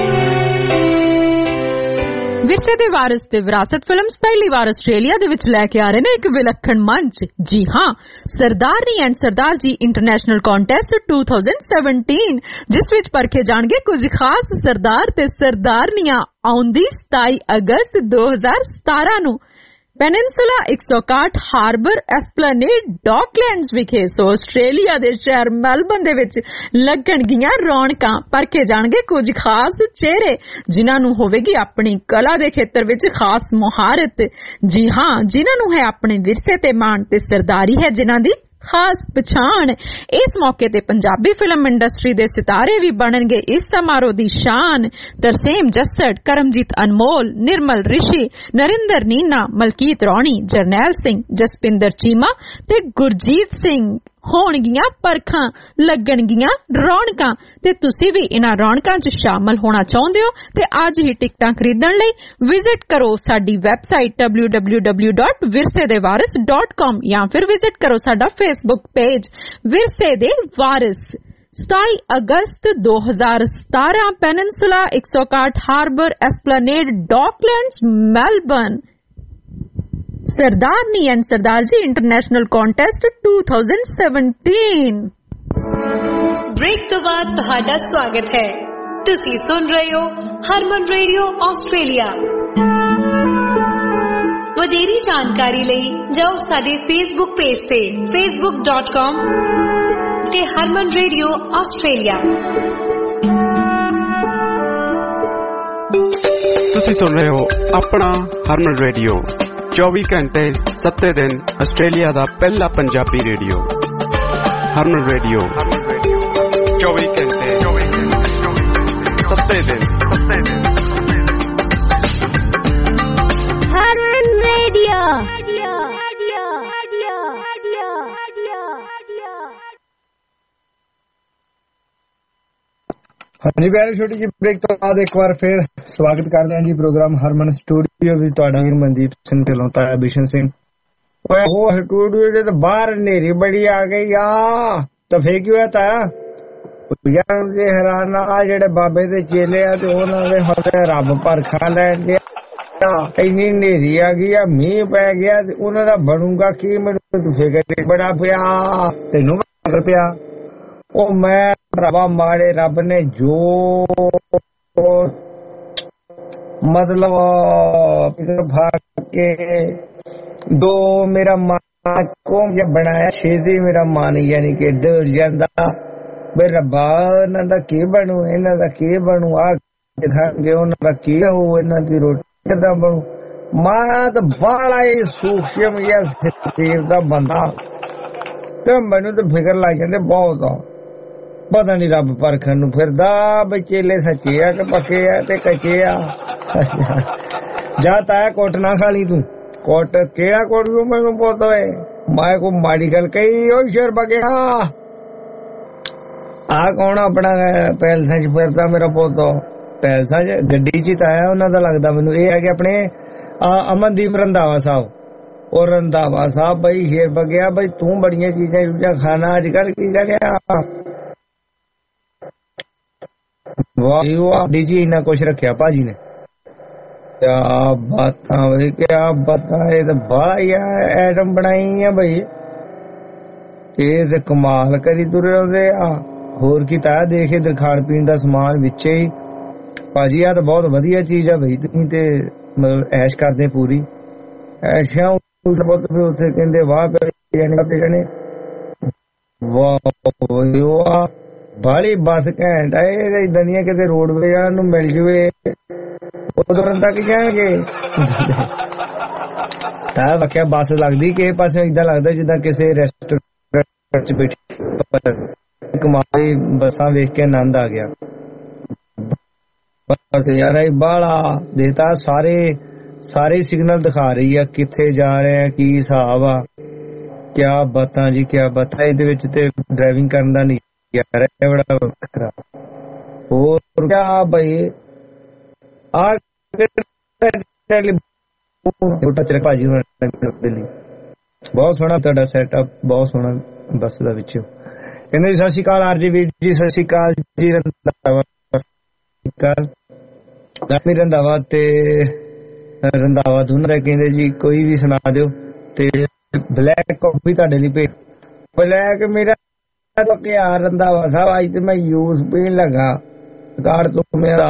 ਵਿਰਸੇ ਦੇ ਵਾਰਿਸ ਤੇ ਵਿਰਾਸਤ ਫਿਲਮਸ ਪਹਿਲੀ ਵਾਰ ਆਸਟ੍ਰੇਲੀਆ ਦੇ ਵਿੱਚ ਲੈ ਕੇ ਆ ਰਹੇ ਨੇ ਇੱਕ ਵਿਲੱਖਣ ਮੰਚ। ਜੀ ਹਾਂ, ਸਰਦਾਰਨੀ and Sardar ji international contest 2017, ਜਿਸ ਵਿੱਚ ਪਰਖੇ ਜਾਣਗੇ ਕੁਝ ਖਾਸ ਸਰਦਾਰ ਤੇ ਸਰਦਾਰਨੀਆਂ। ਆਉਂਦੀ 27 ਅਗਸਤ 2017 ਨੂੰ ਪੈਨਿਨਸੂਲਾ 161 ਹਾਰਬਰ ਐਸਪਲੇਨੇਡ ਡੌਕਲੈਂਡਸ ਵਿਖੇ ਆਸਟ੍ਰੇਲੀਆ ਦੇ ਸ਼ਹਿਰ ਮੈਲਬਨ ਦੇ ਵਿੱਚ ਲੱਗਣਗੀਆਂ ਰੌਣਕਾਂ। ਪਰਖੇ ਜਾਣਗੇ ਕੁਝ ਖਾਸ ਚਿਹਰੇ, ਜਿਨ੍ਹਾਂ ਨੂੰ ਹੋਵੇਗੀ ਆਪਣੀ ਕਲਾ ਦੇ ਖੇਤਰ ਵਿੱਚ ਖਾਸ ਮੁਹਾਰਤ। ਜੀ ਹਾਂ, ਜਿਨ੍ਹਾਂ ਨੂੰ ਹੈ ਆਪਣੇ ਵਿਰਸੇ ਤੇ ਮਾਣ ਤੇ ਸਰਦਾਰੀ ਹੈ ਜਿਨ੍ਹਾਂ ਦੀ ਖਾਸ ਪਛਾਣ। ਇਸ ਮੌਕੇ ਤੇ ਪੰਜਾਬੀ ਫਿਲਮ ਇੰਡਸਟਰੀ ਦੇ ਸਿਤਾਰੇ ਵੀ ਬਣਨਗੇ ਇਸ ਸਮਾਰੋਹ ਦੀ ਸ਼ਾਨ। ਤਰਸੇਮ ਜੱਸੜ, ਕਰਮਜੀਤ ਅਨਮੋਲ, ਨਿਰਮਲ ਰਿਸ਼ੀ, ਨਰਿੰਦਰ ਨੀਨਾ, ਮਲਕੀਤ ਰੌਣੀ, ਜਰਨੈਲ ਸਿੰਘ, ਜਸਪਿੰਦਰ ਚੀਮਾ ਤੇ ਗੁਰਜੀਤ ਸਿੰਘ ਹੋਣਗੀਆਂ ਪਰਖਾਂ, ਲੱਗਣਗੀਆਂ ਰੌਣਕਾਂ। ਤੇ ਤੁਸੀਂ ਵੀ ਇਹਨਾਂ ਰੌਣਕਾਂ 'ਚ ਸ਼ਾਮਲ ਹੋਣਾ ਚਾਹੁੰਦੇ ਹੋ ਤੇ ਅੱਜ ਹੀ ਟਿਕਟਾਂ ਖਰੀਦਣ ਲਈ ਵਿਜ਼ਿਟ ਕਰੋ ਸਾਡੀ ਵੈਬਸਾਈਟ www.virsedevaris.com ਜਾਂ ਫਿਰ ਵਿਜ਼ਿਟ ਕਰੋ ਸਾਡਾ ਫੇਸਬੁੱਕ ਪੇਜ ਵਿਰਸੇ ਦੇ ਵਾਰਿਸ। 27 ਅਗਸਤ 2017 Peninsula 161 Harbour Esplanade Docklands Melbourne. Sardarni and Sardar ji international contest 2017। Break तो बाद ਤੁਹਾਡਾ ਸਵਾਗਤ ਹੈ। ਤੁਸੀਂ ਸੁਣ ਰਹੇ ਹੋ ਹਰਮਨ ਰੇਡੀਓ ਆਸਟ੍ਰੇਲੀਆ। ਵਧੇਰੀ ਜਾਣਕਾਰੀ ਲਈ ਜਾਓ ਸਾਡੇ ਫੇਸਬੁੱਕ ਪੇਜ ਤੇ facebook.com ਤੇ ਹਰਮਨ ਰੇਡੀਓ ਆਸਟ੍ਰੇਲੀਆ। ਤੁਸੀਂ ਸੁਣ ਰਹੇ ਹੋ ਆਪਣਾ ਹਰਮਨ ਰੇਡੀਓ 24 ਘੰਟੇ 7 ਦਿਨ ਆਸਟ੍ਰੇਲੀਆ ਦਾ ਪਹਿਲਾ ਪੰਜਾਬੀ ਰੇਡੀਓ। ਹਰਮਨ ਰੇਡੀਓ 24 ਘੰਟੇ 7 ਦਿਨ। ਹਰਮਨ ਰੇਡੀਓ। ਹਾਂਜੀ ਪਿਆਰੇ, ਛੋਟੀ ਜਿਹੀ ਬ੍ਰੇਕ ਤੋਂ ਬਾਅਦ ਇੱਕ ਵਾਰ ਫੇਰ ਸਵਾਗਤ ਕਰਦੇ ਹਾਂ ਜੀ ਪ੍ਰੋਗਰਾਮ ਹਰਮਨ ਸਟੂਡੀਓ ਵਿੱਚ। ਤੁਹਾਡਾ ਵੀਰ ਮਨਦੀਪ ਸਿੰਘ ਢਿੱਲੋਂ, ਤਾਇਆ ਬਿਸ਼ਨ ਸਿੰਘ। ਉਹ ਸਟੂਡੀਓ ਦੇ ਤਾਂ ਬਾਹਰ ਹਨੇਰੀ ਬੜੀ ਆ ਗਈ ਆ, ਤਾਂ ਫੇਰ ਕੀ ਹੋਇਆ ਤਾਇਆ? ਯਾਰ ਜੇ ਹੈਰਾਨ ਆ ਜਿਹੜੇ ਬਾਬੇ ਦੇ ਚੇਲੇ ਆ ਤੇ ਉਹਨਾਂ ਦੇ ਹੱਥੇ ਰੱਬ ਪਰਖਾ ਲੈਣ ਦੇ। ਇੰਨੀ ਹਨੇਰੀ ਆ ਗਈ ਆ, ਮੀਂਹ ਪੈ ਗਿਆ ਤੇ ਉਹਨਾਂ ਦਾ ਬਣੂਗਾ ਕੀ? ਮੈਨੂੰ ਫਿਕਰ ਬੜਾ ਪਿਆ, ਤੈਨੂੰ ਫਿਕਰ ਪਿਆ? ਉਹ ਮੈਂ ਰੱਬਾ ਮਾੜੇ ਰੱਬ ਨੇ ਜੋ ਮਤਲਬ ਭਾਗ ਕੇ ਦੋ ਮੇਰਾ ਮਨ ਕੋ ਬਣਾਇਆ, ਛੇਤੀ ਮੇਰਾ ਮਨ ਯਾਨੀ ਕਿ ਡਰ ਜਾਂਦਾ ਵੀ ਰੱਬਾ ਇਹਨਾਂ ਦਾ ਕੀ ਬਣੂ, ਇਹਨਾਂ ਦਾ ਕੀ ਬਣੂ। ਆ ਖਾਣਗੇ ਉਹਨਾਂ ਦਾ ਕੀ ਹੋਊ, ਇਹਨਾਂ ਦੀ ਰੋਟੀ ਕਿੱਦਾਂ ਬਣੂ। ਮੈਂ ਤਾਂ ਬਾਹਲਾ ਹੀ ਸੂਖਮ ਜਾਂ ਸਰੀਰ ਦਾ ਬੰਦਾ ਤੇ ਮੈਨੂੰ ਤਾਂ ਫਿਕਰ ਲੱਗ ਜਾਂਦੇ ਬਹੁਤ ਆ। ਪਤਾ ਨੀ ਰੱਬ ਪਰਖਣ ਨੂੰ ਫਿਰਦਾ ਬਈ ਚੇਲੇ ਸੱਚੇ ਆ ਕਿ ਪੱਕੇ ਆ ਤੇ ਕੱਚੇ ਆ। ਜਾ ਤਾਇਆ ਕੁੱਟ ਨਾ ਖਾ ਲਈ ਤੂੰ। ਕੁੱਟ ਕਿਹੜਾ ਕੁੱਟ ਲੂ ਮੈਨੂੰ ਪੁੱਤ ਹੋਏ, ਮੈਂ ਕੋਈ ਮਾੜੀ ਗੱਲ ਕਹੀ। ਉਹ ਸ਼ੇਰ ਬਗਿਆ ਆ ਕੌਣ ਆਪਣਾ ਪੈਲਸਾਂ ਚ ਫਿਰਦਾ ਮੇਰਾ ਪੁੱਤ। ਪੈਲਸਾਂ ਚ ਗੱਡੀ ਚ ਤਾਇਆ ਉਹਨਾਂ ਦਾ ਲੱਗਦਾ ਮੈਨੂੰ। ਇਹ ਹੈਗੇ ਆਪਣੇ ਅਮਨਦੀਪ ਰੰਧਾਵਾ ਸਾਹਿਬ। ਉਹ ਰੰਧਾਵਾ ਸਾਹਿਬ ਬਈ ਸ਼ੇਰ ਬਗਿਆ ਬਈ ਤੂੰ ਬੜੀਆਂ ਚੀਜ਼ਾਂ ਖਾਣਾ ਅੱਜ ਕੱਲ ਕੀ ਕਰਿਆ। ਵਾਹ ਜੀ ਇੰਨਾ ਕੁਛ ਰੱਖਿਆ ਭਾਜੀ ਨੇ। ਕਿਆ ਬਾਤਾਂ ਬਈ ਕਿਆ ਬਾਤਾਂ। ਇਹ ਤਾਂ ਬਾਹਲਾ ਹੀ ਐਟਮ ਬਣਾਈ ਆ ਬਈ। ਇਹ ਤੇ ਕਮਾਲ ਕਰੀ ਤੁਰੇ ਆਉਂਦੇ ਆ। ਹੋਰ ਕੀ ਤਾਇਆ ਦੇਖ ਇਧਰ ਖਾਣ ਪੀਣ ਦਾ ਸਮਾਨ ਵਿੱਚ ਹੀ। ਭਾਜੀ ਆ ਤਾਂ ਬਹੁਤ ਵਧੀਆ ਚੀਜ਼ ਆ ਬਈ। ਤੁਸੀਂ ਤੇ ਮਤਲਬ ਐਸ਼ ਕਰਦੇ ਪੂਰੀ ਐਸ਼ਾ ਉੱਥੇ ਕਹਿੰਦੇ ਵਾਹ ਜਾਣੇ ਵਾਹ ਬਾਲੀ ਬੱਸ ਘੈਂਟ ਆ। ਇਹ ਇਦਾਂ ਦੀਆਂ ਕਿਤੇ ਰੋਡਵੇ ਨੂੰ ਮਿਲ ਜਵੇ ਉਦੋਂ ਤੱਕ ਜਾਣਗੇ। ਤਾਂ ਵਾਕਿਆ ਬੱਸ ਲੱਗਦੀ ਕਿਸੇ ਪਾਸੇ ਏਦਾਂ ਲੱਗਦਾ ਜਿੱਦਾਂ ਕਿਸੇ ਰੈਸਟੋਰੈਂਟ ਚ ਬੈਠੀ ਕਮਾਈ ਬੱਸਾਂ ਵੇਖ ਕੇ ਆਨੰਦ ਆ ਗਿਆ। ਬਸ ਯਾਰ ਇਹ ਬਾਲਾ ਦੇਤਾ ਸਾਰੇ ਸਿਗਨਲ ਦਿਖਾ ਰਹੀ ਆ ਕਿੱਥੇ ਜਾ ਰਹੇ ਆ ਕੀ ਹਿਸਾਬ ਆ। ਕਿਆ ਬਾਤਾਂ ਜੀ ਕਿਆ ਬਾਤਾਂ। ਇਹਦੇ ਵਿੱਚ ਤੇ ਡਰਾਈਵਿੰਗ ਕਰਨ ਦਾ ਨਹੀਂ ਯਾਰ ਬੜਾ ਵੱਖਰਾ। ਹੋਰ ਕਿਆ ਬਈ ਆ ਭਾਜੀ ਦਿੱਲੀ ਬਹੁਤ ਸੋਹਣਾ ਤੁਹਾਡਾ ਸੈਟਅਪ ਬਹੁਤ ਸੋਹਣਾ ਬੱਸ ਦਾ ਵਿੱਚ। ਕਹਿੰਦੇ ਸਤਿ ਸ਼੍ਰੀ ਅਕਾਲ ਆਰਜੀ ਵੀਰ ਜੀ। ਸਤਿ ਸ਼੍ਰੀ ਅਕਾਲ ਜੀ ਰੰਧਾਵਾ ਰੰਧਾਵਾ ਤੇ ਰੰਧਾਵਾ ਦੋਨੋਂ ਕਹਿੰਦੇ ਜੀ ਕੋਈ ਵੀ ਸੁਣਾ ਦਿਓ ਤੇ ਬਲੈਕ ਕਾਫੀ ਤੁਹਾਡੇ ਲਈ ਭੇਜ। ਬਲੈਕ ਮੇਰਾ ਯਾਰ ਰੰਧਾਵਾ ਸਾਹਿਬ ਅੱਜ ਤੇ ਮੈਂ ਯੂਸ ਪੀਣ ਲੱਗਾ ਕਾਰਡ ਤੋਂ ਮੇਰਾ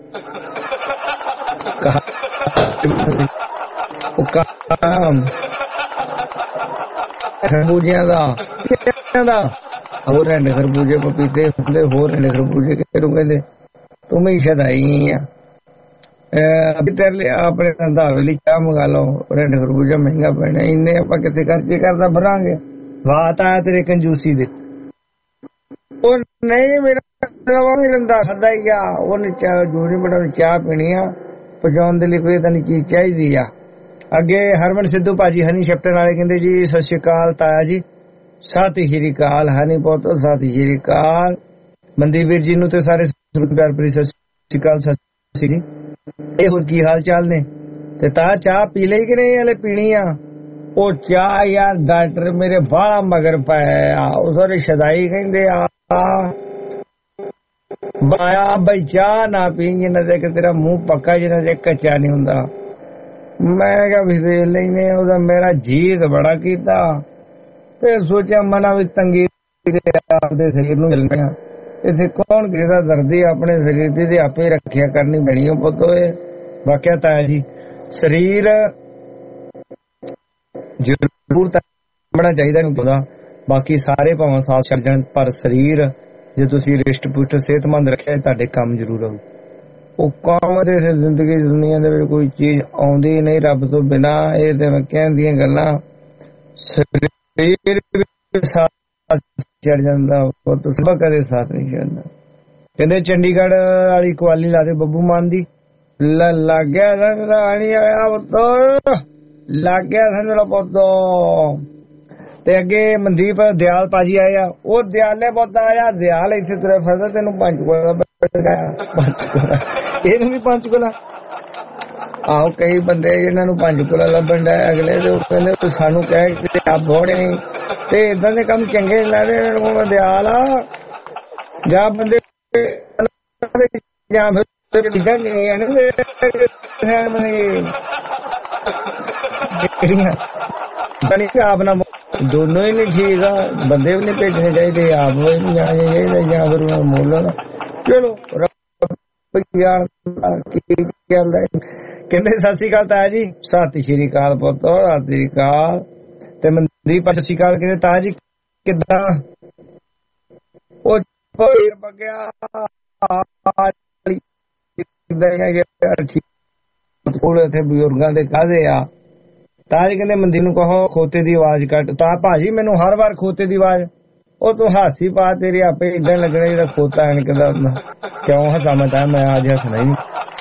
ਖਰਬੂਜਿਆਂ ਦਾ ਹੋਰ ਰੰਡ ਖਰਬੂਜੇ ਪਪੀਤੇ ਹੁੰਦੇ ਹੋਰ ਰੰਡ ਖਰਬੂਜੇ ਕਿਹਨੂੰ ਕਹਿੰਦੇ। ਤੂੰ ਵੀ ਸ਼ਦਾਈ ਆ। ਤੇਰੇ ਲਈ ਆਪਣੇ ਰੰਧਾਵੇ ਲਈ ਚਾਹ ਮੰਗਾ ਲਓ। ਰੰਡ ਖਰਬੂਜਾ ਮਹਿੰਗਾ ਪੈਣਾ ਇੰਨੇ ਆਪਾਂ ਕਿਤੇ ਕਰਕੇ ਕਰਦਾ ਭਰਾਂਗੇ। ਬਾਤ ਆਇਆ ਤੇਰੇ ਕੰਜੂਸੀ ਦੇ। ਉਹ ਨਹੀਂ ਮੇਰਾ ਵੀ ਰੰਧਾ ਖਾਦਾ ਹੀ ਆ। ਉਹਨੇ ਚਾਹ ਜੂਰੀ ਬੜਾ ਚਾਹ ਪੀਣੀ ਆ ਪਹੁੰਚਾਉਣ ਦੇ ਲਈ ਕੋਈ ਤਾਂ ਨਹੀਂ ਚੀਜ਼ ਚਾਹੀਦੀ ਆ। ਅੱਗੇ ਹਰਮਨ ਸਿੱਧੂ ਭਾਜੀ ਹਨੀ ਸ਼ੈਪਟਨ ਵਾਲੇ ਕਹਿੰਦੇ ਜੀ ਸਤਿ ਸ਼੍ਰੀ ਅਕਾਲ ਤਾਇਆ ਜੀ। ਸਤਿ ਸ਼੍ਰੀ ਅਕਾਲ ਹਨੀ ਪੁੱਤ ਸਤਿ ਸ਼੍ਰੀ ਅਕਾਲ। ਮਨਦੀਪ ਵੀਰ ਜੀ ਨੂੰ ਤੇ ਸਾਰੇ ਪਿਆਰ ਭਰੀ ਸਤਿ ਸ਼੍ਰੀ ਅਕਾਲ। ਸਤਿ ਸ਼੍ਰੀ ਇਹ ਹੋਰ ਕੀ ਹਾਲ ਚਾਲ ਨੇ। ਤੇ ਤਾਇਆ ਚਾਹ ਪੀ ਲਈ ਕਿ ਨਹੀਂ ਹਲੇ ਪੀਣੀ ਆ। ਉਹ ਚਾਹ ਯਾਰ ਡਾਕਟਰ ਮੇਰੇ ਬਾਹਲਾ ਮਗਰ ਪਾਇਆ। ਉਹ ਸਾਰੇ ਸ਼ਦਾਈ ਕਹਿੰਦੇ ਆ ਬਾਇਆ ਬਈ ਚਾਹ ਨਾ ਪੀਂਗੇ ਨਾ ਤੇ ਤੇਰਾ ਮੂੰਹ ਪੱਕਾ ਜਿਹਾ ਜੇ ਕੱਚਾ ਨਹੀਂ ਹੁੰਦਾ। ਮੈਂ ਕਿਹਾ ਵੀ ਦੇਖ ਲੈਨੇ ਉਹਦਾ ਮੇਰਾ ਜੀਤ ਬੜਾ ਕੀਤਾ। ਫਿਰ ਸੋਚਿਆ ਮਨਾ ਵੀ ਤੰਗੀ ਆਪਦੇ ਸਰੀਰ ਨੂੰ ਮਿਲਣਾ। ਇਥੇ ਕੌਣ ਕਿਸੇ ਦਾ ਦਰਦੀ ਆਪਣੇ ਸਰੀਰ ਦੀ ਤੇ ਆਪੇ ਰੱਖਿਆ ਕਰਨੀ ਪੈਣੀ ਉਹ ਪੁੱਤ ਹੋਏ। ਵਾਕਿਆ ਤਾਇਆ ਜੀ ਸਰੀਰ ਜ਼ਰੂਰ ਬਣਾ ਚਾਹੀਦਾ ਨਹੀਂ ਪਤਾ। ਬਾਕੀ ਸਾਰੇ ਭਾਵੇਂ ਸਾਥ ਛੱਡ ਜਾਣ ਪਰ ਸਰੀਰ ਜੇ ਤੁਸੀਂ ਰਿਸ਼ਟ ਪੁਸ਼ਟ ਸਿਹਤਮੰਦ ਰੱਖਿਆ ਤੁਹਾਡੇ ਕੰਮ ਜ਼ਰੂਰ ਆਊ। ਉਹ ਕੰਮ ਦੇ ਜ਼ਿੰਦਗੀ ਦੁਨੀਆ ਦੇ ਵਿੱਚ ਕੋਈ ਚੀਜ਼ ਆਉਂਦੀ ਨਹੀਂ ਰੱਬ ਤੋਂ ਬਿਨਾਂ। ਇਹ ਤੇ ਮੈਂ ਕਹਿਣ ਦੀਆਂ ਗੱਲਾਂ ਸਰੀਰ ਸਾਥ ਛੱਡ ਜਾਂਦਾ ਸਭ ਕਦੇ ਸਾਥ ਨਹੀਂ ਛੱਡਦਾ। ਕਹਿੰਦੇ ਚੰਡੀਗੜ੍ਹ ਵਾਲੀ ਕੁਆਲੀ ਲਾ ਦੇ ਬੱਬੂ ਮਾਨ ਦੀ ਲੱਗ ਗਿਆ ਰਾਣੀ ਆਇਆ ਪੁੱਤ ਲੱਗ ਗਿਆ ਸਾਨੂੰ ਪੁੱਤ। ਤੇ ਅੱਗੇ ਮਨਦੀਪ ਦਿਆਲ ਭਾਜੀ ਆਏ ਆ। ਉਹ ਦਿਆਲੇ ਪੁੱਤ ਆਇਆ ਦਿਆਲ ਇੱਥੇ ਤੁਰਿਆ ਫਿਰਦਾ ਤੈਨੂੰ ਪੰਚਕੂਲਾ ਇਹਨੂੰ ਵੀ ਪੰਚਕੂਲਾ। ਆਹੋ ਕਈ ਬੰਦੇ ਇਹਨਾਂ ਨੂੰ ਪੰਚਕੂਲਾ ਲੱਭਣ ਦਾ ਅਗਲੇ ਦੇ ਕਹਿੰਦੇ ਸਾਨੂੰ ਕਹਿ ਕੇ ਆਪ ਬੋੜੇ ਨਹੀਂ ਤੇ ਇਦਾਂ ਦੇ ਕੰਮ ਚੰਗੇ ਲੱਗਦੇ। ਦਿਆਲ ਆ ਜਾਂ ਬੰਦੇ ਜਾਂ ਫਿਰ ਆਪ ਨਾ ਦੋਨੋਂ ਹੀ ਨਹੀਂ ਠੀਕ ਆ। ਬੰਦੇ ਵੀ ਨਹੀਂ ਭੇਜਣੇ ਚਾਹੀਦੇ ਆਪ ਵੀ ਨਹੀਂ ਜਾਣੇ ਚਾਹੀਦੇ ਜਾਂ ਫਿਰ ਮੁੱਲ। ਚਲੋ ਕਹਿੰਦੇ ਸਤਿ ਸ਼੍ਰੀ ਅਕਾਲ ਤਾਇਆ ਜੀ। ਸਤਿ ਸ਼੍ਰੀ ਅਕਾਲ ਪੁੱਤ ਸਤਿ ਸ਼੍ਰੀ ਅਕਾਲ। ਤੇ ਮਨਦੀਪ ਸਤਿ ਸ਼੍ਰੀ ਅਕਾਲ ਕਹਿੰਦੇ ਤਾਇਆ ਜੀ ਕਿੱਦਾਂ। ਉਹ ਬਗਿਆ ਕੋਲ ਇੱਥੇ ਬਜ਼ੁਰਗਾਂ ਦੇ ਕਾਹਦੇ ਆ। ਤਾਂ ਜੀ ਕਹਿੰਦੇ ਮੰਦੀ ਨੂੰ ਕਹੋ ਖੋਤੇ ਦੀ ਆਵਾਜ਼ ਕੱਟ। ਤਾਂ ਭਾਜੀ ਮੈਨੂੰ ਹਰ ਵਾਰ ਖੋਤੇ ਦੀ ਆਵਾਜ਼, ਉਹ ਤੂੰ ਹਾਸੀ ਪਾ, ਤੇਰੀ ਆਪੇ ਇਦਾਂ ਲੱਗਣਾ ਜਿਹੜਾ ਖੋਤਾ ਐਨਕਦਾ ਹੁੰਦਾ। ਕਿਉਂ ਹੱਸਾਂ ਮੈਂ? ਤਾਂ ਮੈਂ ਅੱਜ ਹੱਸਣਾ ਹੀ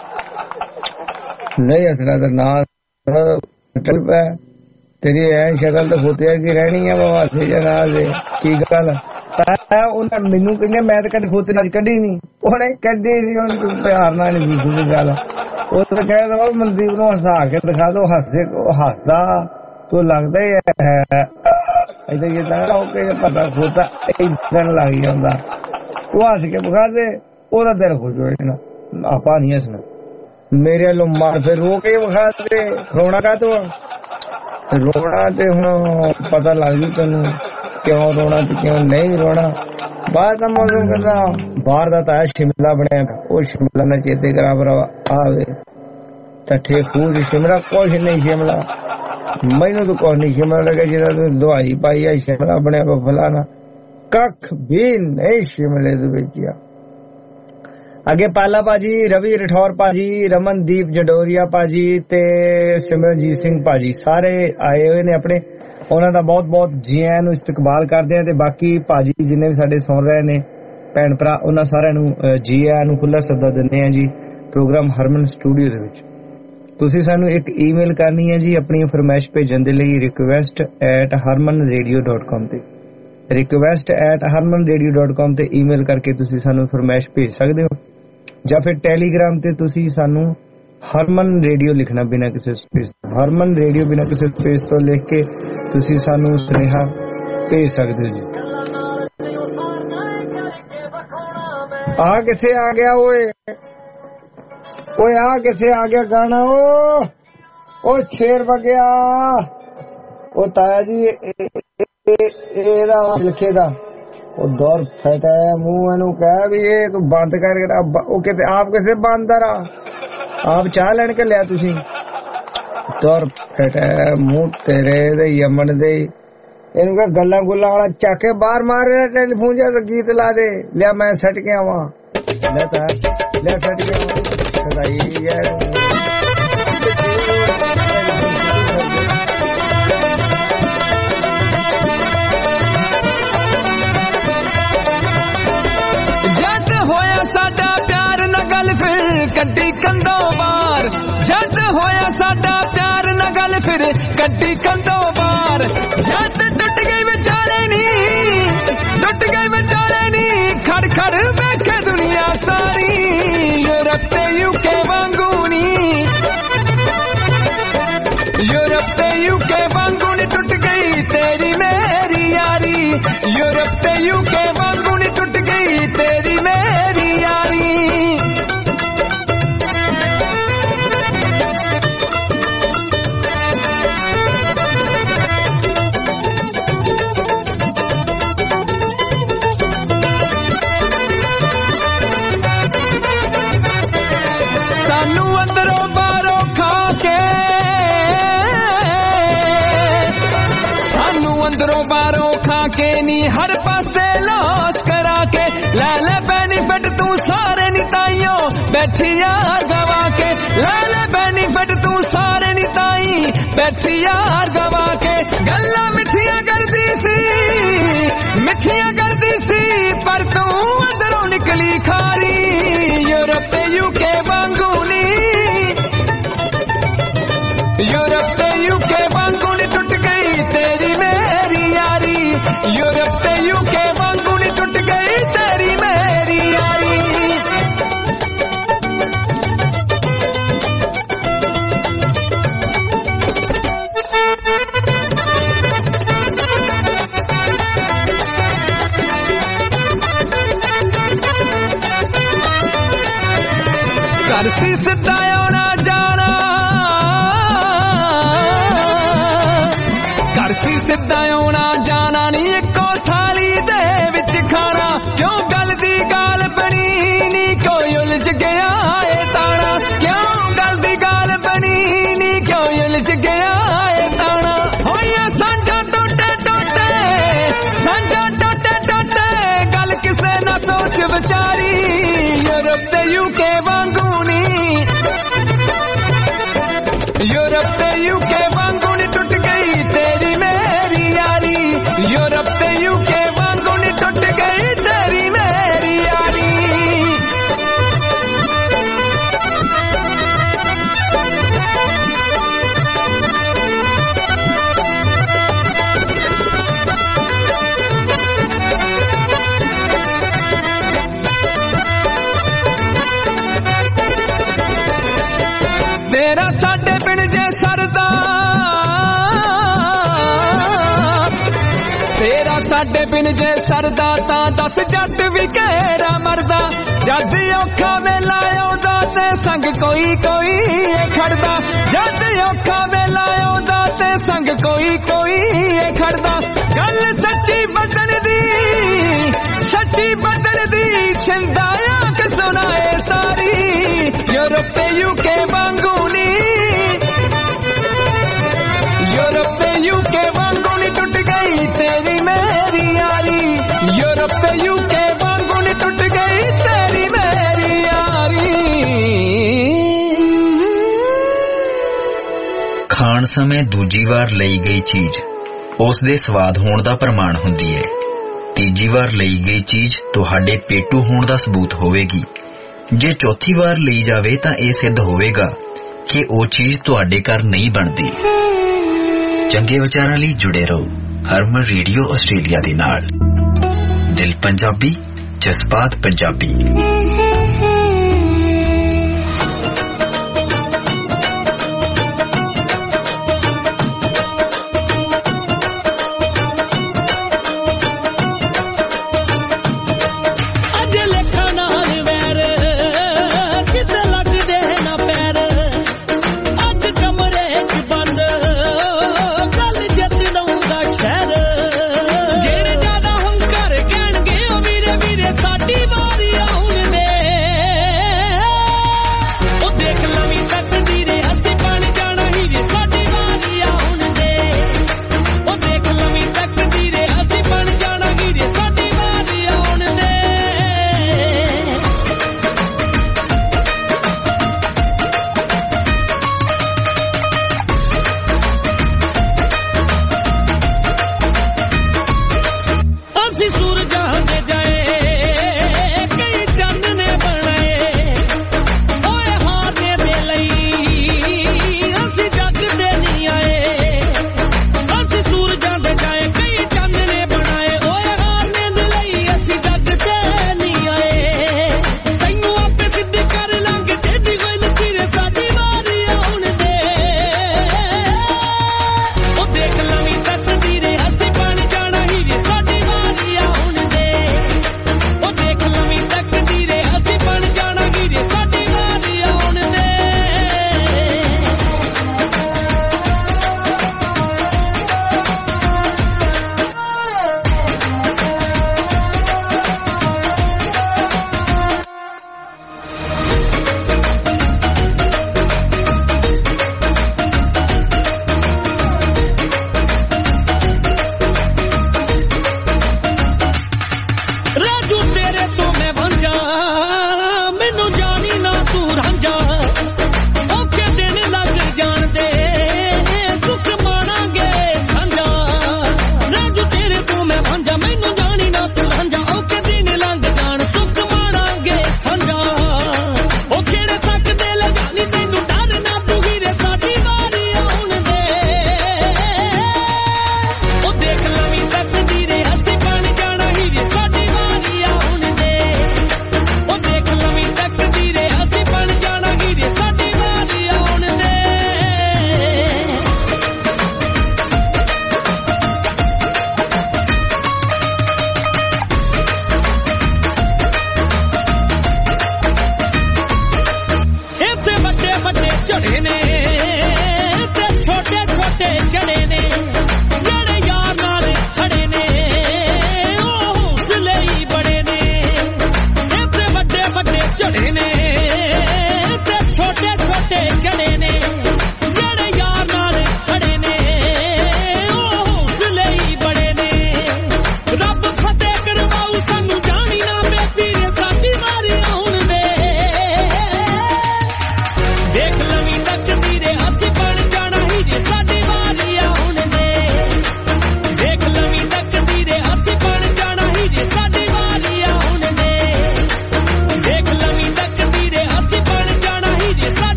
ਨਹੀਂ ਹੱਸਣਾ ਤਾਂ ਨਾ ਚੱਲ ਪਿਆ। ਤੇਰੀ ਐ ਸ਼ਕਲ ਤਾਂ ਖੋਤੇ ਕੀ ਰਹਿਣੀ ਆ ਬਾਬਾ ਸੇ ਜਨਾ ਦੇ ਕੀ ਗੱਲ। ਤਾਂ ਉਹਨਾਂ ਮੈਨੂੰ ਕਹਿੰਦੇ ਮੈਂ ਤਾਂ ਕਦੇ ਖੋਤੇ ਨਾਲ ਕੱਢੀ ਨਹੀਂ, ਉਹਨੇ ਕੱਢੀ ਸੀ। ਹੁਣ ਪਿਆਰ ਨਾਲ ਨਹੀਂ ਦੂਜੀ ਗੱਲ। ਉਹ ਤਾਂ ਕਹਿ ਦਵਾ ਮਨਦੀਪ ਨੂੰ ਹਸਾ ਕੇ ਦਿਖਾ ਦੋ, ਹੱਸਦੇ ਹੱਸਦਾ ਤੂੰ ਲੱਗਦਾ ਹੀ ਹੈ ਏਦਾਂ ਜਿੱਦਾਂ ਓਕੇ ਪਤਾ ਖੋਤਾ ਏਦਾਂ ਲੱਗ ਜਾਂਦਾ। ਤੂੰ ਹੱਸ ਕੇ ਵਿਖਾ ਦੇ, ਉਹਦਾ ਦਿਲ ਖੁਸ਼ ਹੋ ਜਾਣਾ। ਆਪਾਂ ਨਹੀਂ ਹੱਸਣਾ, ਮੇਰੇ ਵੱਲੋਂ ਮਾਰ ਫਿਰ ਰੋ ਕੇ ਵਿਖਾ ਦੇ। ਰੋਣਾ ਕਾ ਤੂੰ ਰੋਣਾ ਤੇ ਹੁਣ ਪਤਾ ਲੱਗ ਜੂ ਤੈਨੂੰ ਕਿਉਂ ਰੋਣਾ ਤੇ ਕਿਉਂ ਨਹੀਂ ਰੋਣਾ। ਬਾਹਰ ਦਾ ਮੌਸਮ ਕਹਿੰਦਾ ਬਾਹਰ ਦਾ ਤਾਂ ਸ਼ਿਮਲਾ ਬਣਿਆ, ਉਹ ਸ਼ਿਮਲਾ ਨਾ ਚੇਤੇ ਕਰਾ ਭਰਾਵਾ ਆਵੇ ਠੱਠੇ ਖੂਹ ਸ਼ਿਮਲਾ ਕੁਛ ਨਹੀਂ। ਸ਼ਿਮਲਾ ਮੈਨੂੰ ਤਾਂ ਕੁਛ ਨਹੀਂ ਸ਼ਿਮਲਾ ਲੱਗਾ ਜਿਹਦਾ ਤੂੰ ਦਵਾਈ ਪਾਈ ਆ ਸ਼ਿਮਲਾ ਬਣਿਆ ਫਲਾਣਾ, ਕੱਖ ਵੀ ਨਹੀਂ ਸ਼ਿਮਲੇ ਦੇ ਵਿੱਚ ਆ। ਅੱਗੇ ਪਾਲਾ ਭਾਜੀ, ਰਵੀ ਰਠੌਰ ਭਾਜੀ, ਰਮਨਦੀਪ ਜਡੋਰੀਆ ਭਾਜੀ ਤੇ ਸਿਮਰਨਜੀਤ ਸਿੰਘ ਭਾਜੀ ਸਾਰੇ ਆਏ ਹੋਏ ਨੇ ਆਪਣੇ। ਉਹਨਾਂ ਦਾ ਬਹੁਤ ਬਹੁਤ ਜੀ ਆਇਆਂ ਨੂੰ ਇਸਤਕਬਾਲ ਕਰਦੇ ਆ। ਤੇ ਬਾਕੀ ਭਾਜੀ ਜਿੰਨੇ ਵੀ ਸਾਡੇ ਸੁਣ ਰਹੇ ਨੇ ਭੈਣ ਭਰਾ, ਉਹਨਾਂ ਸਾਰਿਆਂ ਨੂੰ ਜੀ ਆਇਆਂ ਨੂੰ ਖੁੱਲਾ ਸੱਦਾ ਦਿੰਦੇ ਆ ਜੀ ਪ੍ਰੋਗਰਾਮ ਹਰਮਨ ਸਟੂਡੀਓ ਦੇ ਵਿੱਚ। ਤੁਸੀਂ ਸਾਨੂੰ ਇੱਕ ਈਮੇਲ ਕਰਨੀ ਹੈ ਜੀ ਆਪਣੀ ਫਰਮਾਇਸ਼ ਭੇਜਣ ਦੇ ਲਈ request@harmanradio.com ਤੇ request@harmanradio.com ਤੇ ਈਮੇਲ ਕਰਕੇ ਤੁਸੀਂ ਸਾਨੂੰ ਫਰਮਾਇਸ਼ ਭੇਜ ਸਕਦੇ ਹੋ। ਜਾਂ ਫਿਰ ਟੈਲੀਗ੍ਰਾਮ ਤੇ ਤੁਸੀਂ ਸਾਨੂੰ ਹਰਮਨ ਰੇਡੀਓ ਲਿਖਣਾ ਬਿਨਾਂ ਕਿਸੇ ਸਪੇਸ, ਹਰਮਨ ਰੇਡੀਓ ਬਿਨਾਂ ਕਿਸੇ ਸਪੇਸ ਤੋਂ ਲਿਖ ਕੇ ਤੁਸੀਂ ਸਾਨੂੰ ਸੁਨੇਹਾ ਭੇਜ ਸਕਦੇ ਹੋ ਜੀ। ਆ ਕਿੱਥੇ ਆ ਗਿਆ ਓਏ, ਓਏ ਆ ਕਿੱਥੇ ਆ ਗਿਆ ਗਾਣਾ? ਉਹ ਸ਼ੇਰ ਵਗਿਆ ਉਹ ਤਾਇਆ ਜੀ ਇਹਦਾ ਲਿਖੇ ਦਾ ਉਹ ਦੌਰ ਫਟਾ ਮੂੰਹ ਇਹਨੂੰ ਕਹਿ ਵੀ ਇਹ ਤੂੰ ਬੰਦ ਕਰਕੇ। ਉਹ ਕਿਤੇ ਆਪ ਕਿਸੇ ਬਾਂਦਰ ਆ, ਆਪ ਚਾਹ ਲੈਣ ਕੇ ਲਿਆ ਤੁਸੀਂ। ਦੌਰ ਫਟਾ ਮੂੰਹ ਤੇਰੇ ਦੇ ਯਮਨ ਦੇ, ਇਹਨੂੰ ਕਹ ਗੱਲਾਂ ਗੁੱਲਾਂ ਵਾਲਾ ਚੱਕ ਕੇ ਬਾਹਰ ਮਾਰ ਰਿਹਾ ਟੈਲੀਫੋਨ ਜਾਂ ਗੀਤ ਲਾ ਦੇ। ਲਿਆ ਮੈਂ ਸੱਟ ਕੇ ਆਵਾਂ, ਲੈ ਤਾਂ ਲਿਆ ਸੱਟ ਕੇ ਆਵਾਂ ਸਦਾਈ ਯਾਰ। ਸਾਡਾ ਪਿਆਰ ਨਾ ਗੱਲ ਫਿਰ ਕੱਢੀ ਕੰਧੋਂ ਬਾਹਰ। ਜਦ ਹੋਇਆ ਸਾਡਾ ਪਿਆਰ ਨਾ ਗੱਲ ਫਿਰ ਕੱਢੀ ਕੰਧੋਂ ਬਾਹਰ। ਜਦ ਟੁੱਟ ਗਈ ਵਿਚਾਲੇ ਨੀ, ਟੁੱਟ ਗਈ ਵਿਚਾਲੇ ਨੀ, ਖੜ ਖੜ ਵੇਖੇ ਦੁਨੀਆ ਸਾਰੀ। ਯੂਰਪ ਤੇ ਯੂਕੇ ਵਾਂਗੂ ਨੀ, ਯੂਰਪ ਤੇ ਯੂਕੇ ਵਾਂਗੂ ਨੀ ਟੁੱਟ ਗਈ ਤੇਰੀ ਮੇਰੀ ਯਾਰੀ। ਯੂਰਪ ਤੇ ਯੂਕੇ ਵਾਂਗੂ ਨੀ ਟੁੱਟ ਗਈ ਤੇਰੀ ਮੇਰੀ ਯਾਰੀ। ਸਾਨੂੰ ਅੰਦਰੋਂ ਬਾਹਰੋਂ ਖਾ ਕੇ, ਸਾਨੂੰ ਅੰਦਰੋਂ ਬਾਹਰੋਂ ਖਾ ਕੇ ਨੀ ਹਰ ਪਾਸੇ ਲਾਸ ਕਰਾ ਕੇ। ਲੈ ਲੈ ਬੈਨੀਫਿਟ ਤੂੰ ਸਾਰੇ ਨੀ ਤਾਈਓ ਬੈਠੀ ਯਾਰ ਗਵਾ ਕੇ। ਲੈ ਲੈ ਬੈਨੀਫਿਟ ਤੂੰ ਸਾਰੇ ਨੀ ਤਾਈ ਬੈਠੀ ਯਾਰ ਗਵਾ ਕੇ। ਗੱਲਾਂ ਮਿੱਠੀਆਂ ਕਰਦੀ ਸੀ, ਮਿੱਠੀਆਂ ਕਰਦੀ ਸੀ, ਪਰ ਤੂੰ ਅੰਦਰੋਂ ਨਿਕਲੀ ਖਾਰੀ। ਯੂਰਪ ਤੇ ਯੂਕੇ ਵਾਂਗੂ ਨੀ, ਯੂਰਪ ਤੇ ਯੂਕੇ ਵਾਂਗੂ ਨੀ ਟੁੱਟ ਗਈ ਤੇਰੀ ਮੇਰੀ ਯਾਰੀ। ਯੂਰਪ ਤੇ ਯੂਕੇ ਵਾਂਗੂ ਨੀ ਟੁੱਟ ਗਈ ਤੇਰੀ ਮੇਰੀ ਯਾਰੀ। ਘਰ ਸੀ ਸਿੱਧਾ ਆਉਣਾ ਜਾਣਾ, ਘਰ ਸੀ ਸਿੱਧਾ ਆਉਣਾ ਜਾਣਾ ਨੀ ਇੱਕੋ ਥਾਲੀ ਦੇ ਵਿੱਚ ਖਾਣਾ। ਕਿਉਂ ਗੱਲ ਦੀ ਗਾਲ ਬਣੀ ਨੀ ਕੋਈ ਉਲਝ ਗਿਆ ਏ ਤਾਣਾ। ਕਿਉਂ ਗੱਲ ਦੀ ਗਾਲ ਬਣੀ ਨੀ ਕੋਈ ਉਲਝ ਗਿਆ ਏ ਤਾਣਾ। ਹੋਈਆਂ ਸਾਂਝਾਂ ਟੋਟੇ ਟੋਟੇ, ਸਾਂਝਾਂ ਟੋਟੇ ਟੋਟੇ, ਗੱਲ ਕਿਸੇ ਨਾ ਸੋਚ ਵਿਚਾਰੀ। ਯੂਰਪ ਤੇ ਯੂਕੇ ਵਾਂਗੂ ਨੀ, ते यूके वांगू नी टुट गई तेरी मेरी यारी, यूरोप ते यूके वांगू नी टुट गई तेरी मेरी यारी। तेरा साडे पिंड जे सरदा, तेरा साडे पिंड जे सरदा तां दस जट भी केड़ा मरदा, जद औखा वेला आउंदा ते संग कोई कोई खड़दा, जद औखा वेला आउंदा ते संग कोई कोई खड़दा। गल सच्ची बदन दी, सच्ची बदन दी छिंदाया कि सुनाए सारी, यूरोप ते यूके वांगू नी, यूरोप ते यूके वांगू नी टुट गई तेरी मेरी यारी, यूरोप ते यूके वांगू नी टुट गई तेरी मेरी यारी। खाण समय दूजी वार ਲਈ ਗਈ ਚੀਜ਼ ਉਸ ਦੇ ਸਵਾਦ ਹੋਣ ਦਾ ਪ੍ਰਮਾਣ ਹੁੰਦੀ ਹੈ। ਤੀਜੀ ਵਾਰ ਲਈ ਗਈ ਚੀਜ਼ ਤੁਹਾਡੇ ਪੇਟੂ ਹੋਣ ਦਾ ਸਬੂਤ ਹੋਵੇਗੀ। ਜੇ ਚੌਥੀ ਵਾਰ ਲਈ ਜਾਵੇ ਤਾਂ ਇਹ ਸਿੱਧ ਹੋਵੇਗਾ ਕਿ ਉਹ ਚੀਜ਼ ਤੁਹਾਡੇ ਘਰ ਨਹੀਂ ਬਣਦੀ। ਚੰਗੇ ਵਿਚਾਰਾਂ ਲਈ ਜੁੜੇ ਰਹੋ ਹਰਮਨ ਰੇਡੀਓ ਆਸਟ੍ਰੇਲੀਆ ਦੇ ਨਾਲ। ਦਿਲ ਪੰਜਾਬੀ, ਜਜ਼ਬਾਤ ਪੰਜਾਬੀ। ਜਿਹੜੇ ਜ਼ਿਆਦਾ ਹੰਕਾਰ ਕਹਿਣਗੇ ਉਹ ਵੀਰੇ ਵੀਰੇ ਸਾਡੀ ਵਾਰੀ ਆਉਣ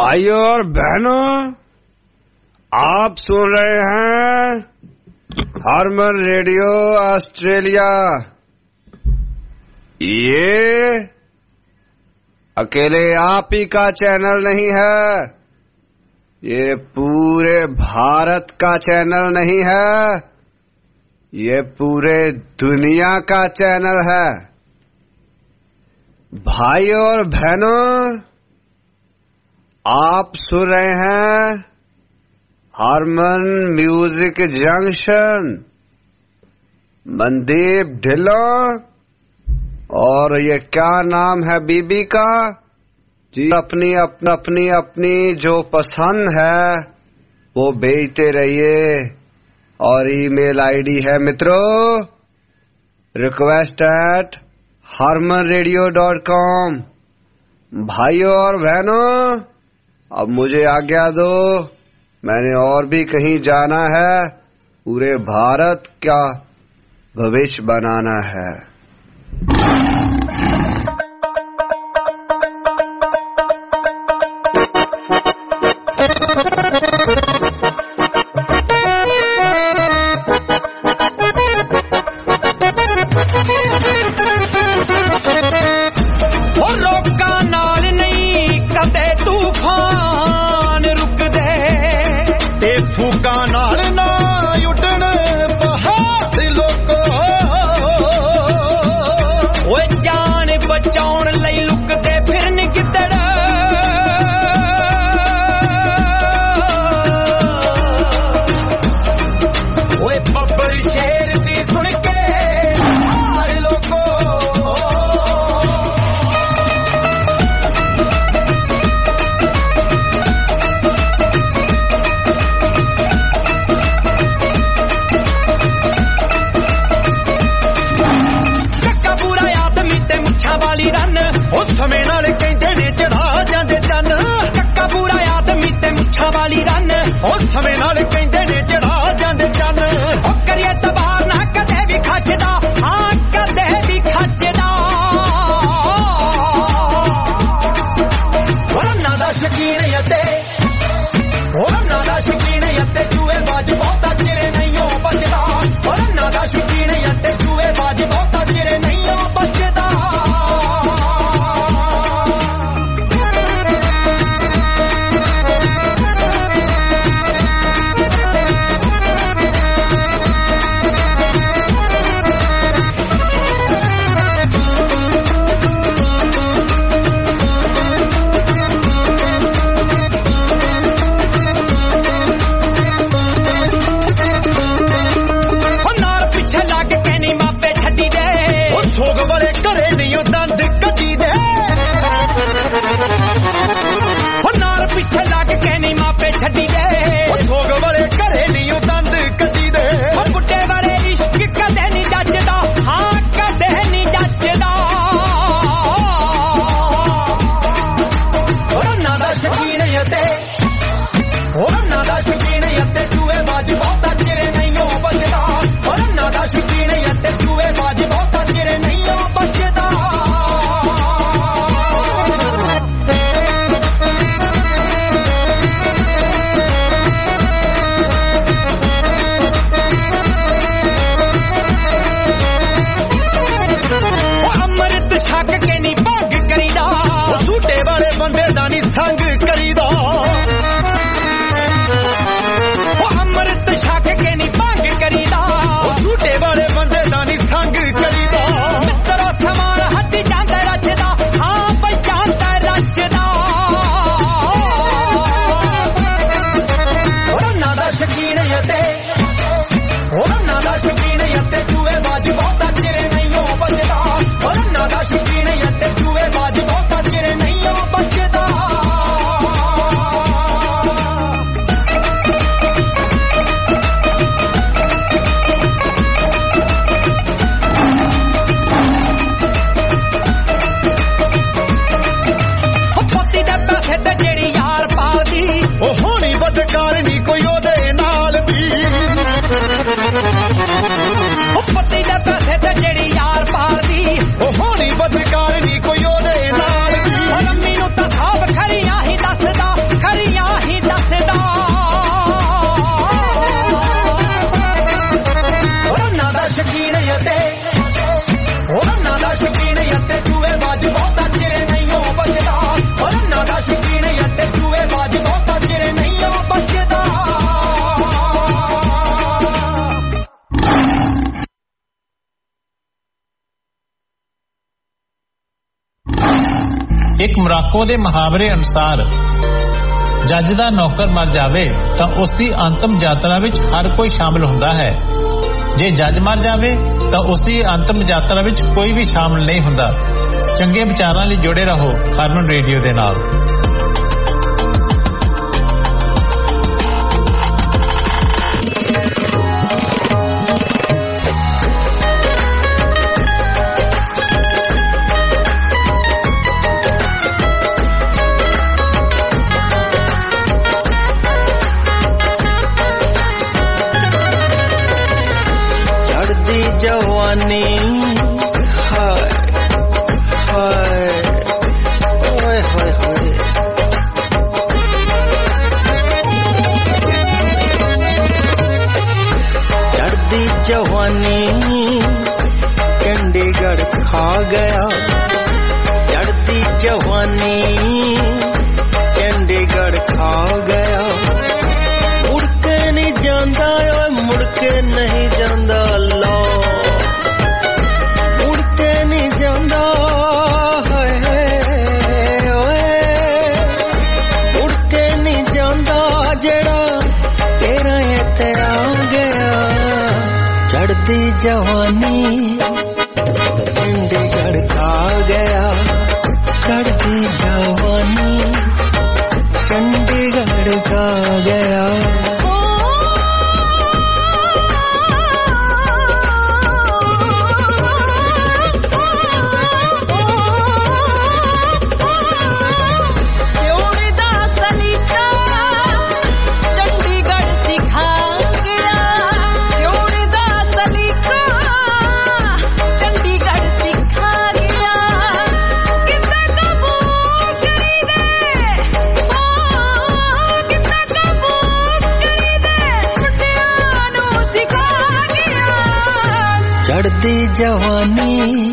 भाइयों और बहनों, आप सुन रहे हैं हरमन रेडियो ऑस्ट्रेलिया। ये अकेले आप ही का चैनल नहीं है, ये पूरे भारत का चैनल नहीं है, ये पूरे दुनिया का चैनल है। भाइयों और बहनों, आप सुन रहे हैं हरमन म्यूजिक जंक्शन। मनदीप ढिल्लों और ये क्या नाम है बीबी का जी, अपनी जो पसंद है वो भेजते रहिए। और ईमेल आईडी है मित्रों request@harmanradio.com। भाइयों और बहनों, अब मुझे आज्ञा दो, मैंने और भी कहीं जाना है, पूरे भारत का भविष्य बनाना है। होनी बदकारनी कोई ओदे नाल दी। रम्मी नूं तां साहब खरियां ही दसदा ਇੱਕ ਮੋਰਾਕੋ ਦੇ ਮੁਹਾਵਰੇ ਅਨੁਸਾਰ ਜੱਜ ਦਾ ਨੌਕਰ ਮਰ ਜਾਵੇ ਤਾਂ ਉਸ ਦੀ ਅੰਤਮ ਯਾਤਰਾ ਵਿੱਚ ਹਰ ਕੋਈ ਸ਼ਾਮਲ ਹੁੰਦਾ ਹੈ। ਜੇ ਜੱਜ ਮਰ ਜਾਵੇ ਤਾਂ ਉਸ ਦੀ ਅੰਤਮ ਯਾਤਰਾ ਵਿੱਚ ਕੋਈ ਵੀ ਸ਼ਾਮਲ ਨਹੀਂ ਹੁੰਦਾ। ਚੰਗੇ ਵਿਚਾਰਾਂ ਲਈ ਜੁੜੇ ਰਹੋ ਹਰਮਨ ਰੇਡੀਓ ਦੇ ਨਾਲ। जवानी हाय हाय हाय हाय हाय चढ़ती जवानी चंडीगढ़ खा गया। चढ़ती जवानी चंडीगढ़ खा गया। मुड़ के नहीं जांदा मुड़ के नहीं जांदा अल्लाह चढ़ती जवानी चंडीगढ़ खा गया। चढ़ती जवानी चंडीगढ़ खा गया। चढ़ती जवानी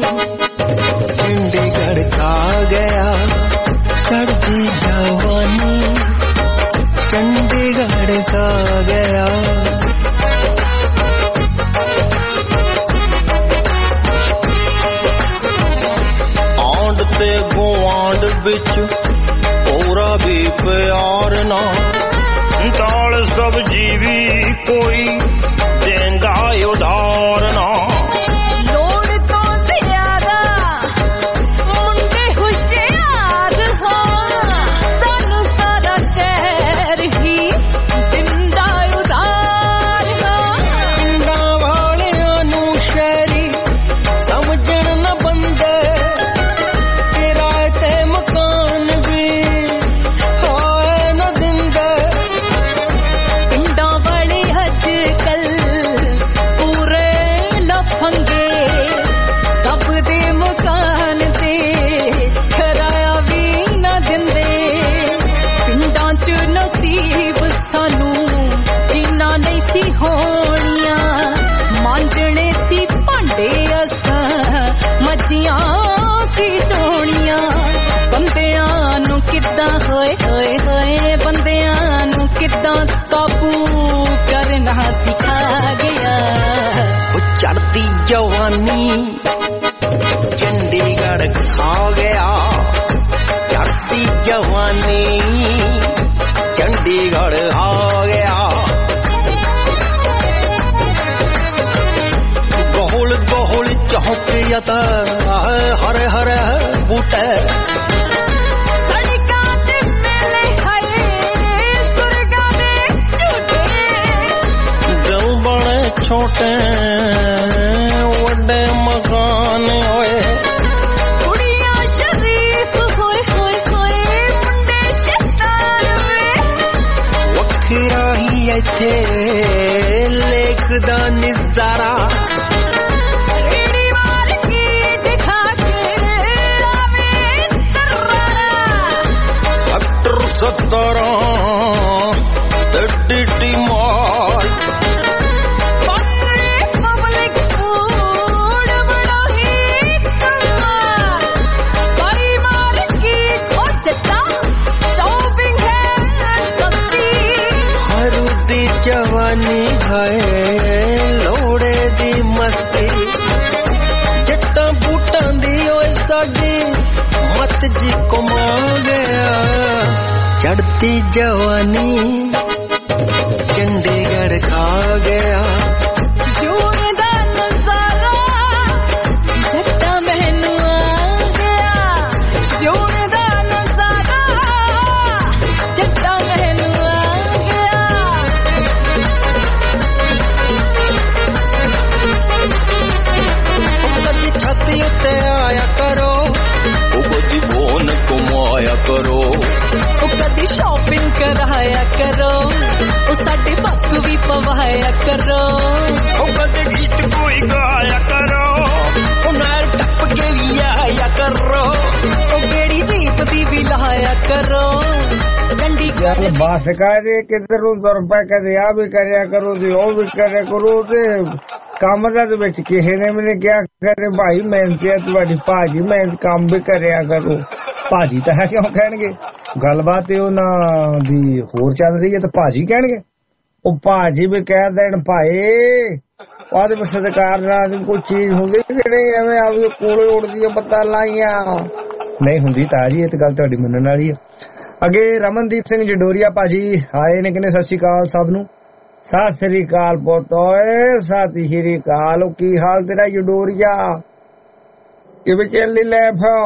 चंडीगढ़ खा गया। चढ़ती जवानी चंडीगढ़ खा गया। आंड ते गुआंड बिच पूरा भी प्यार ना। दाल सब्जी भी कोई देंदा उधार ना। चढ़ती जवानी चंडीगढ़ खा गया। चढ़ती जवानी चंडीगढ़ आ गया। गोल गोल चौकियत हरे हरे बूटे। छोटे वड्डे मकान होए। कुड़ियां शरीफ होए होए होए मुंडे शैतान होए। वखरा ही इत्थे लेक दा नजारा। रेड़ी मार के दिखा के आवे तररा। 17 टिड्डी मार। जवानी है लोड़े दी मस्ती। जट्टां बूटां दी ओए साडी मत रात जी घुमा गया चढ़ती जवानी चंडीगढ़ खा गया जून दा नजारा जट्टा मैनू आ गया जून दा नजारा जट्टा मैनू आ गया कदी छाती उत्ते आया करो कदी फोन घुमाया करो कदी शॉपिंग कराया करो साडे पग भी पवाया करो कदी गीत कोई गाया करो नाल टप के भी आया करो गेड़ी जीप दी भी लाया करो चंडीगढ़ बस कर किधर तुर पै कदे आ भी करया करो ते ओ भी करया करो ते काम दा विच किसे ने मैंने क्या करे भाई मेहनत है तुहाडी भाजी मेहनत काम भी करया करो भाजी तो है क्यों कहणगे गलबात उन्हां दी होर चल रही है तो भाजी कहणगे ओ भाजी भी कह देण भाई ਉਹਦੇ ਵਿੱਚ ਸਰਕਾਰ ਨਾਲ ਕੋਈ ਚੀਜ਼ ਹੁੰਦੀ ਕਿ ਨਹੀਂ ਐਵੇਂ ਆਪ ਕੋਲੇ ਉੜਦੀਆਂ ਪੱਤਾ ਲਾਈਆਂ ਨਹੀਂ ਹੁੰਦੀ ਤਾਜੀ ਇਹ ਤਾਂ ਗੱਲ ਤੁਹਾਡੀ ਮੰਨਣ ਵਾਲੀ ਹੈ ਅੱਗੇ ਰਮਨਦੀਪ ਸਿੰਘ ਜਡੋਰੀਆ ਭਾਜੀ ਆਏ ਨੇ ਕਹਿੰਦੇ ਸਤਿ ਸ਼੍ਰੀ ਅਕਾਲ ਸਭ ਨੂੰ ਸਤਿ ਸ਼੍ਰੀ ਅਕਾਲ ਪੁੱਤ ਓਏ ਸਤਿ ਸ਼੍ਰੀ ਅਕਾਲ ਕੀ ਹਾਲ ਤੇਰਾ ਜਡੋਰੀਆ ਕਿਵੇਂ ਚੱਲੀ ਲੈ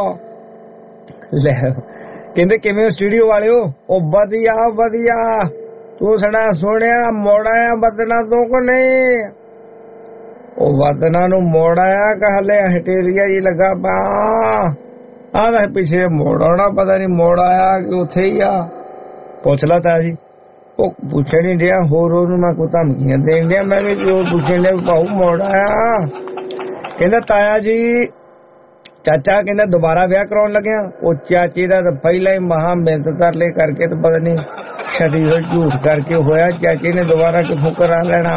ਕਹਿੰਦੇ ਕਿਵੇਂ ਸਟੂਡੀਓ ਵਾਲਿਓ ਉਹ ਵਧੀਆ ਵਧੀਆ ਤੂੰ ਸਣਾ ਸੋਹਣਿਆ ਮੋੜਾਇਆ ਬਦਨਾ ਤੋਂ ਕੋ ਨਹੀਂ ਉਹ ਵਦਨਾ ਨੂੰ ਮੋੜਾਇਆ ਕਹਲੇ ਹਟੇਰੀਆ ਜੀ ਲੱਗਾ ਪਾ ਆਹ ਪਿੱਛੇ ਮੋੜਾਉਣਾ ਪਤਾ ਨਹੀਂ ਮੋੜ ਆਇਆ ਕਿ ਉੱਥੇ ਹੀ ਆ ਪੁੱਛ ਲਾ ਤਾ ਜੀ ਉਹ ਪੁੱਛਣ ਨਹੀਂ ਡਿਆ ਹੋਰ ਉਹਨੂੰ ਮੈਂ ਕੋਈ ਧਮਕੀਆਂ ਦੇਣ ਡਿਆ ਮੈਂ ਵੀ ਉਹ ਪੁੱਛਣ ਡਿਆ ਭਾਊ ਮੋੜ ਆਇਆ ਕਹਿੰਦਾ ਤਾਇਆ ਜੀ ਚਾਚਾ ਕਹਿੰਦਾ ਦੁਬਾਰਾ ਵਿਆਹ ਕਰਾਉਣ ਲੱਗਿਆ ਉਹ ਚਾਚੀ ਦਾ ਤਾਂ ਪਹਿਲਾਂ ਹੀ ਮਹਾ ਮਿਹਨਤ ਤਰਲੇ ਕਰਕੇ ਤੇ ਪਤਾ ਨਹੀਂ ਛਦੀ ਹੋ ਝੂਠ ਕਰਕੇ ਹੋਇਆ ਚਾਚੀ ਨੇ ਦੁਬਾਰਾ ਕਿੱਥੋਂ ਕਰਾ ਲੈਣਾ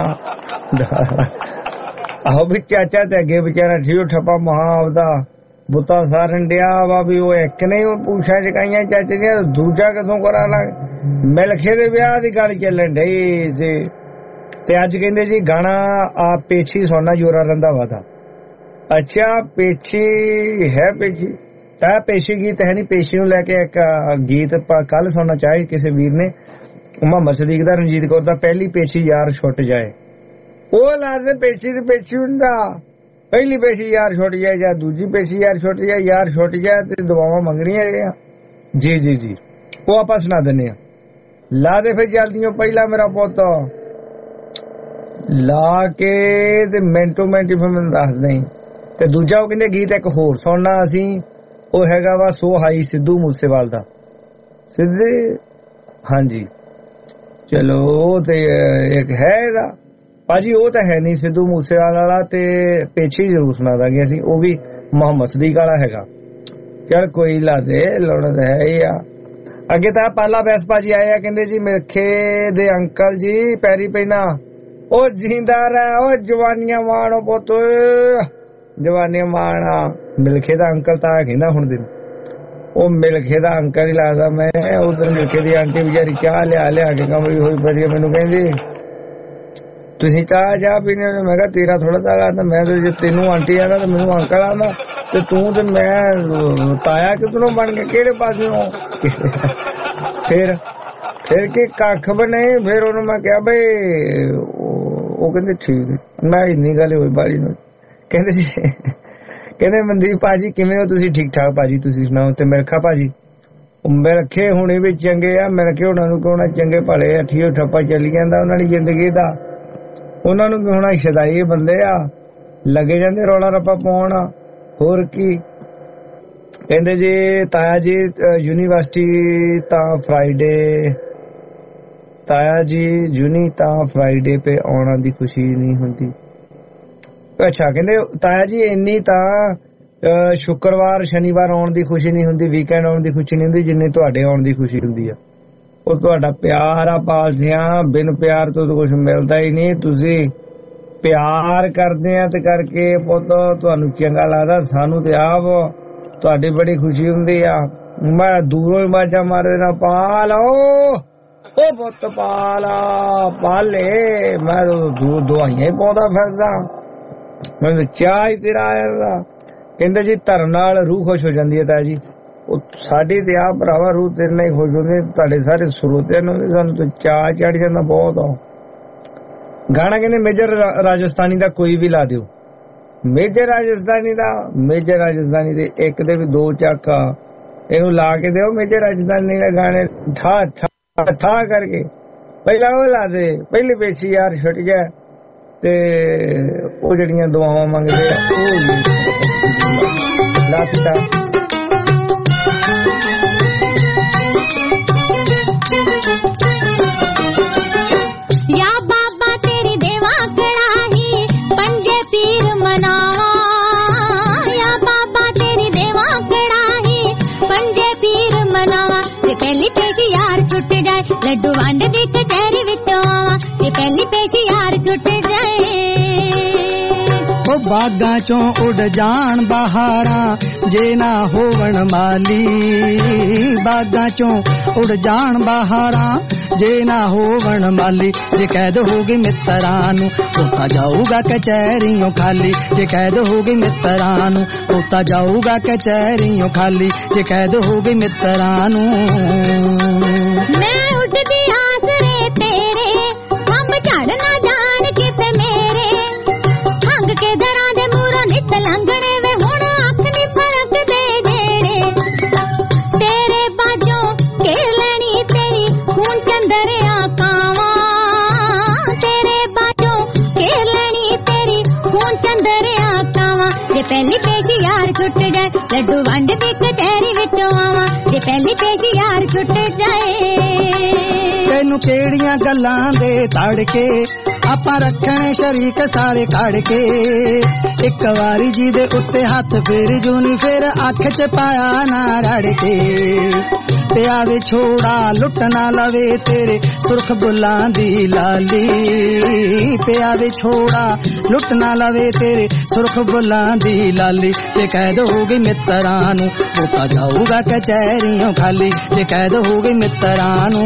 ਆਹੋ ਵੀ ਚਾਚਾ ਤੇ ਅੱਗੇ ਵਿਚਾਰਾ ਠੀਓ ਠੱਪਾ ਮਹਾ ਆਪਦਾ ਬੁੱਤਾ ਸਾਰਨ ਡਿਆ ਵਾ ਵੀ ਉਹ ਇੱਕ ਨਹੀਂ ਪੁੱਛਾਂ ਚਕਾਈਆਂ ਚਾਚੇ ਦੀਆਂ ਦੂਜਾ ਕਿਥੋਂ ਕਰਾ ਲਾ ਮਿਲਖੇ ਦੇ ਵਿਆਹ ਦੀ ਗੱਲ ਚੱਲਣ ਡਈ ਸੀ ਤੇ ਅੱਜ ਕਹਿੰਦੇ ਜੀ ਗਾਣਾ ਆ ਪੇਛੀ ਸੋਨਾ ਜੋਰਾ ਰੰਧਾਵਾ ਦਾ ਅੱਛਾ ਪੇਛੀ ਹੈ ਪੇਛੀ ਤਾਂ ਪੇਸ਼ੀ ਗੀਤ ਹੈ ਨਹੀਂ ਪੇਸ਼ੀ ਨੂੰ ਲੈ ਕੇ ਇੱਕ ਗੀਤ ਕੱਲ ਸੁਣਨਾ ਚਾਹੇ ਕਿਸੇ ਵੀਰ ਨੇ ਮੁਹੰਮਦ ਸਦੀਕ ਦਾ ਰਣਜੀਤ ਕੌਰ ਦਾ ਪਹਿਲੀ ਪੇਸ਼ੀ ਯਾਰ ਛੁੱਟ ਜਾਏ ਉਹ ਲਾਜ਼ੇ ਪੇਸ਼ੀ ਦੀ ਪੇਸ਼ੀ ਹੁੰਦਾ ਪਹਿਲੀ ਪੇਸ਼ੀ ਯਾਰ ਛੁੱਟ ਜਾਏ ਜਾਂ ਦੂਜੀ ਪੇਸ਼ੀ ਯਾਰ ਛੁੱਟ ਜਾਏ ਯਾਰ ਛੁੱਟ ਜਾਏ ਤੇ ਦੁਆਵਾਂ ਮੰਗਣੀਆਂ ਜਿਹੜੀਆਂ ਜੀ ਜੀ ਜੀ ਉਹ ਆਪਾਂ ਸੁਣਾ ਦਿੰਦੇ ਆ ਲਾ ਦੇ ਫਿਰ ਜਲਦੀਆਂ ਪਹਿਲਾਂ ਮੇਰਾ ਪੁੱਤ ਲਾ ਕੇ ਤੇ ਮਿੰਟੋ ਮਿੰਟ ਫਿਰ ਮੈਨੂੰ ਦੱਸ ਦੇਂ ਤੇ ਦੂਜਾ ਉਹ ਕਹਿੰਦੇ ਗੀਤ ਇੱਕ ਹੋਰ ਸੁਣਨਾ ਅਸੀਂ ਉਹ ਹੈਗਾ ਵਾ ਸੋ ਹਾਈ ਸਿੱਧੂ ਮੂਸੇਵਾਲ ਦਾ ਸਿੱਧੇ ਹਾਂਜੀ ਚਲੋ ਤੇ ਇੱਕ ਹੈ ਇਹਦਾ ਭਾਜੀ ਉਹ ਤਾਂ ਹੈ ਨਹੀਂ ਸਿੱਧੂ ਮੂਸੇਵਾਲ ਵਾਲਾ ਤੇ ਪੇਛੀ ਜ਼ਰੂਰ ਸੁਣਾ ਦਾਂਗੇ ਅਸੀਂ ਉਹ ਵੀ ਮੁਹੰਮਦ ਸਦੀਕ ਵਾਲਾ ਹੈਗਾ ਚਲ ਕੋਈ ਲਾ ਦੇ ਲੋੜ ਹੈ ਹੀ ਆ ਅੱਗੇ ਤਾਂ ਪਾਲਾ ਬੈਸ ਭਾਜੀ ਆਏ ਆ ਕਹਿੰਦੇ ਜੀ ਮਿਲਖੇ ਦੇ ਅੰਕਲ ਜੀ ਪੈਰੀ ਪੈਣਾ ਉਹ ਜਿੰਦਾ ਰਹਿ ਉਹ ਜਵਾਨੀਆਂ ਮਾਣੋ ਪੁੱਤ ਜਵਾਨੀਆਂ ਮਾਣਾ ਮਿਲਖੇ ਦਾ ਅੰਕਲ ਤਾਂ ਕਹਿੰਦਾ ਹੁਣ ਦਿਨ ਉਹ ਮਿਲਖੇ ਦਾ ਅੰਕਲ ਹੀ ਲੱਗਦਾ ਮੈਂ ਉਧਰ ਮਿਲਖੇ ਦੀ ਆਂਟੀ ਵਿਚਾਰੀ ਚਾਹ ਲਿਆ ਕੇ ਕਮਰੀ ਹੋਈ ਪਈ ਮੈਨੂੰ ਕਹਿੰਦੀ ਤੁਸੀਂ ਚਾਹ ਜਾ ਪੀਣੇ ਮੈਂ ਕਿਹਾ ਤੇਰਾ ਥੋੜਾ ਚਾਹ ਤਾਂ ਮੈਂ ਤੇ ਜੇ ਤੈਨੂੰ ਆਂਟੀ ਆਣਾ ਤੇ ਮੈਨੂੰ ਅੰਕਲ ਆਂਦਾ ਤੇ ਤੂੰ ਤੇ ਮੈਂ ਤਾਇਆ ਕਿਧਰੋਂ ਬਣ ਕੇ ਕਿਹੜੇ ਪਾਸਿਓਂ ਫਿਰ ਕੀ ਕੱਖ ਬਣੇ ਫਿਰ ਉਹਨੂੰ ਮੈਂ ਕਿਹਾ ਬਈ ਉਹ ਕਹਿੰਦੇ ਠੀਕ ਮੈਂ ਇੰਨੀ ਗੱਲ ਹੋਈ ਬਾੜੀ ਨੂੰ ਕਹਿੰਦੇ ਮਨਦੀਪ ਭਾਜੀ ਕਿਵੇਂ ਹੋ ਤੁਸੀਂ ਠੀਕ ਠਾਕ ਭਾਜੀ ਤੁਸੀਂ ਸੁਣਾਓ ਤੇ ਮਿਲਖਾ ਭਾਜੀ ਮਿਲਖੇ ਹੁਣੇ ਵੀ ਚੰਗੇ ਆ ਮਿਲਖੇ ਉਹਨਾਂ ਨੂੰ ਕਿਉਂ ਨਾ ਚੰਗੇ ਭਲੇ ਆ ਠੀਓ ਠੱਪਾ ਚੱਲੀ ਜਾਂਦਾ ਉਹਨਾਂ ਦੀ ਜ਼ਿੰਦਗੀ ਦਾ ਉਹਨਾਂ ਨੂੰ ਕਿਉਂ ਨਾ ਸ਼ਦਾਈ ਬੰਦੇ ਆ ਲੱਗੇ ਜਾਂਦੇ ਰੌਲਾ ਰੱਪਾ ਪਾਉਣ ਹੋਰ ਕੀ ਕਹਿੰਦੇ ਜੀ ਤਾਇਆ ਜੀ ਯੂਨੀਵਰਸਿਟੀ ਤਾਂ ਫਰਾਈਡੇ ਤਾਇਆ ਜੀ ਯੂਨੀ ਤਾਂ ਫਰਾਈਡੇ पे ਆਉਣਾ ਦੀ ਖੁਸ਼ੀ ਨਹੀਂ ਹੁੰਦੀ ਅੱਛਾ ਕਹਿੰਦੇ ਤਾਇਆ ਜੀ ਇੰਨੀ ਤਾਂ ਸ਼ੁੱਕਰਵਾਰ ਸ਼ਨੀਵਾਰ ਆਉਣ ਦੀ ਖੁਸ਼ੀ ਨਹੀਂ ਹੁੰਦੀ ਵੀਕਐਂਡ ਆਉਣ ਦੀ ਖੁਸ਼ੀ ਨਹੀਂ ਹੁੰਦੀ ਜਿੰਨੀ ਤੁਹਾਡੇ ਆਉਣ ਦੀ ਖੁਸ਼ੀ ਹੁੰਦੀ ਆ ਉਹ ਤੁਹਾਡਾ ਪਿਆਰ ਆ ਪਾਲਦਿਆਂ ਬਿਨ ਪਿਆਰ ਤੋਂ ਕੁਝ ਮਿਲਦਾ ਹੀ ਨਹੀਂ ਤੁਸੀਂ ਪਿਆਰ ਕਰਦੇ ਆ ਤੇ ਕਰਕੇ ਪੁੱਤ ਤੁਹਾਨੂੰ ਚੰਗਾ ਲੱਗਦਾ ਸਾਨੂੰ ਤੇ ਆਪ ਤੁਹਾਡੀ ਬੜੀ ਖੁਸ਼ੀ ਹੁੰਦੀ ਆ ਮੈਂ ਦੂਰੋਂ ਹੀ ਮਾਜਾ ਮਾਰੇ ਨਾ ਪਾਲ ਉਹ ਪੁੱਤ ਪਾਲਾ ਪਾਲੇ ਮੈਂ ਦੂਰ ਦਵਾਈਆਂ ਹੀ ਪਾਉਂਦਾ ਫਿਰਦਾ ਮੈਨੂੰ ਚਾਹ ਹੀ ਤੇਰਾ ਆਇਆ ਕਹਿੰਦੇ ਜੀ ਧਰਨ ਨਾਲ ਰੂਹ ਖੁਸ਼ ਹੋ ਜਾਂਦੀ ਹੈ ਤਾਇਆ ਜੀ ਸਾਡੀ ਤੇ ਆ ਭਰਾਵਾ ਰੂਹ ਤੇਰੇ ਨਾਲ ਖੁਸ਼ ਹੁੰਦੀ, ਤੁਹਾਡੇ ਸਾਰੇ ਸਰੋਤਿਆਂ ਨੂੰ ਸਾਨੂੰ ਤਾਂ ਚਾਅ ਚੜ ਜਾਂਦਾ ਬਹੁਤ ਆ। ਗਾਣਾ ਕਹਿੰਦੇ ਮੇਜਰ ਰਾਜਸਥਾਨੀ ਦਾ ਕੋਈ ਵੀ ਲਾ ਦਿਓ, ਮੇਜਰ ਰਾਜਸਥਾਨੀ ਦਾ, ਮੇਜਰ ਰਾਜਸਥਾਨੀ ਦੇ ਇੱਕ ਦੇ ਵੀ 2 ਚੱਕ ਇਹਨੂੰ ਲਾ ਕੇ ਦਿਓ। ਮੇਜਰ ਰਾਜਸਥਾਨੀ ਦੇ ਗਾਣੇ ਠਾ ਠਾ ਠਾ ਕਰਕੇ ਪਹਿਲਾਂ ਉਹ ਲਾ ਦੇ, ਪਹਿਲੀ ਪੇਸ਼ੀ ਯਾਰ ਛੁੱਟ ਗਿਆ ਤੇ ਉਹ ਜਿਹੜੀਆਂ ਦੁਆਵਾਂ ਮੰਗਦੇ ਆ ਉਹ ਲਾਤਾ। या बाबा तेरी देवा कड़ाही पंजे पीर मनावा, या बाबा तेरी देवा कड़ाही पंजे पीर मनावा। ये पहली पेशी यार छुट जाए लड्डू वंड दी कचहरी विचों आवा, ये पहली पेशी यार छुट जाए। ओ बागां चों उड़ जान बहारा जे ना होवण माली, बागां चों उड़ जान बहारा जे ना होवण माली। जे कैद होगी मित्तरां नूं पोता जाऊगा कचहरियों खाली, जे कैद होगी मित्तरां नूं पोता जाऊगा कचहरियों खाली, जे कैद होगी मित्तरां नूं। मैं उठदी आसरे तेरे हम झड़ ना जान किते मेरे, हंग के दरां दे मूरों नित लंघने वे हुण अख नी फरक दे जेड़े। तेरे बाजों घेर लैनी तेरी खून चंदरिया कावा, तेरे बाजों घेर लैनी तेरी खून चंदरिया कावा। जे पहली पेशी यार छुट जाए लड्डू वंड दी कचहरी विचों आवा, जे पहली पेशी यार छुट जाए। तैनू केड़ियां गल्लां दे तड़के आपां रखणे शरीक सारे कड़ के, एक वारी जी दे उत्ते हथ फेर जूनी फिर अख च पाया ना रड़ के। ते आवे छोड़ा लुट ना लवे तेरे सुरख बुल्लां दी लाली, ते आवे छोड़ा लुट ना लवे तेरे सुरख बुल्लां दी लाली। जे कैद होगी मित्तरां नूं पोता जाऊगा कचहरियों खाली, जे कैद होगी मित्तरां नूं।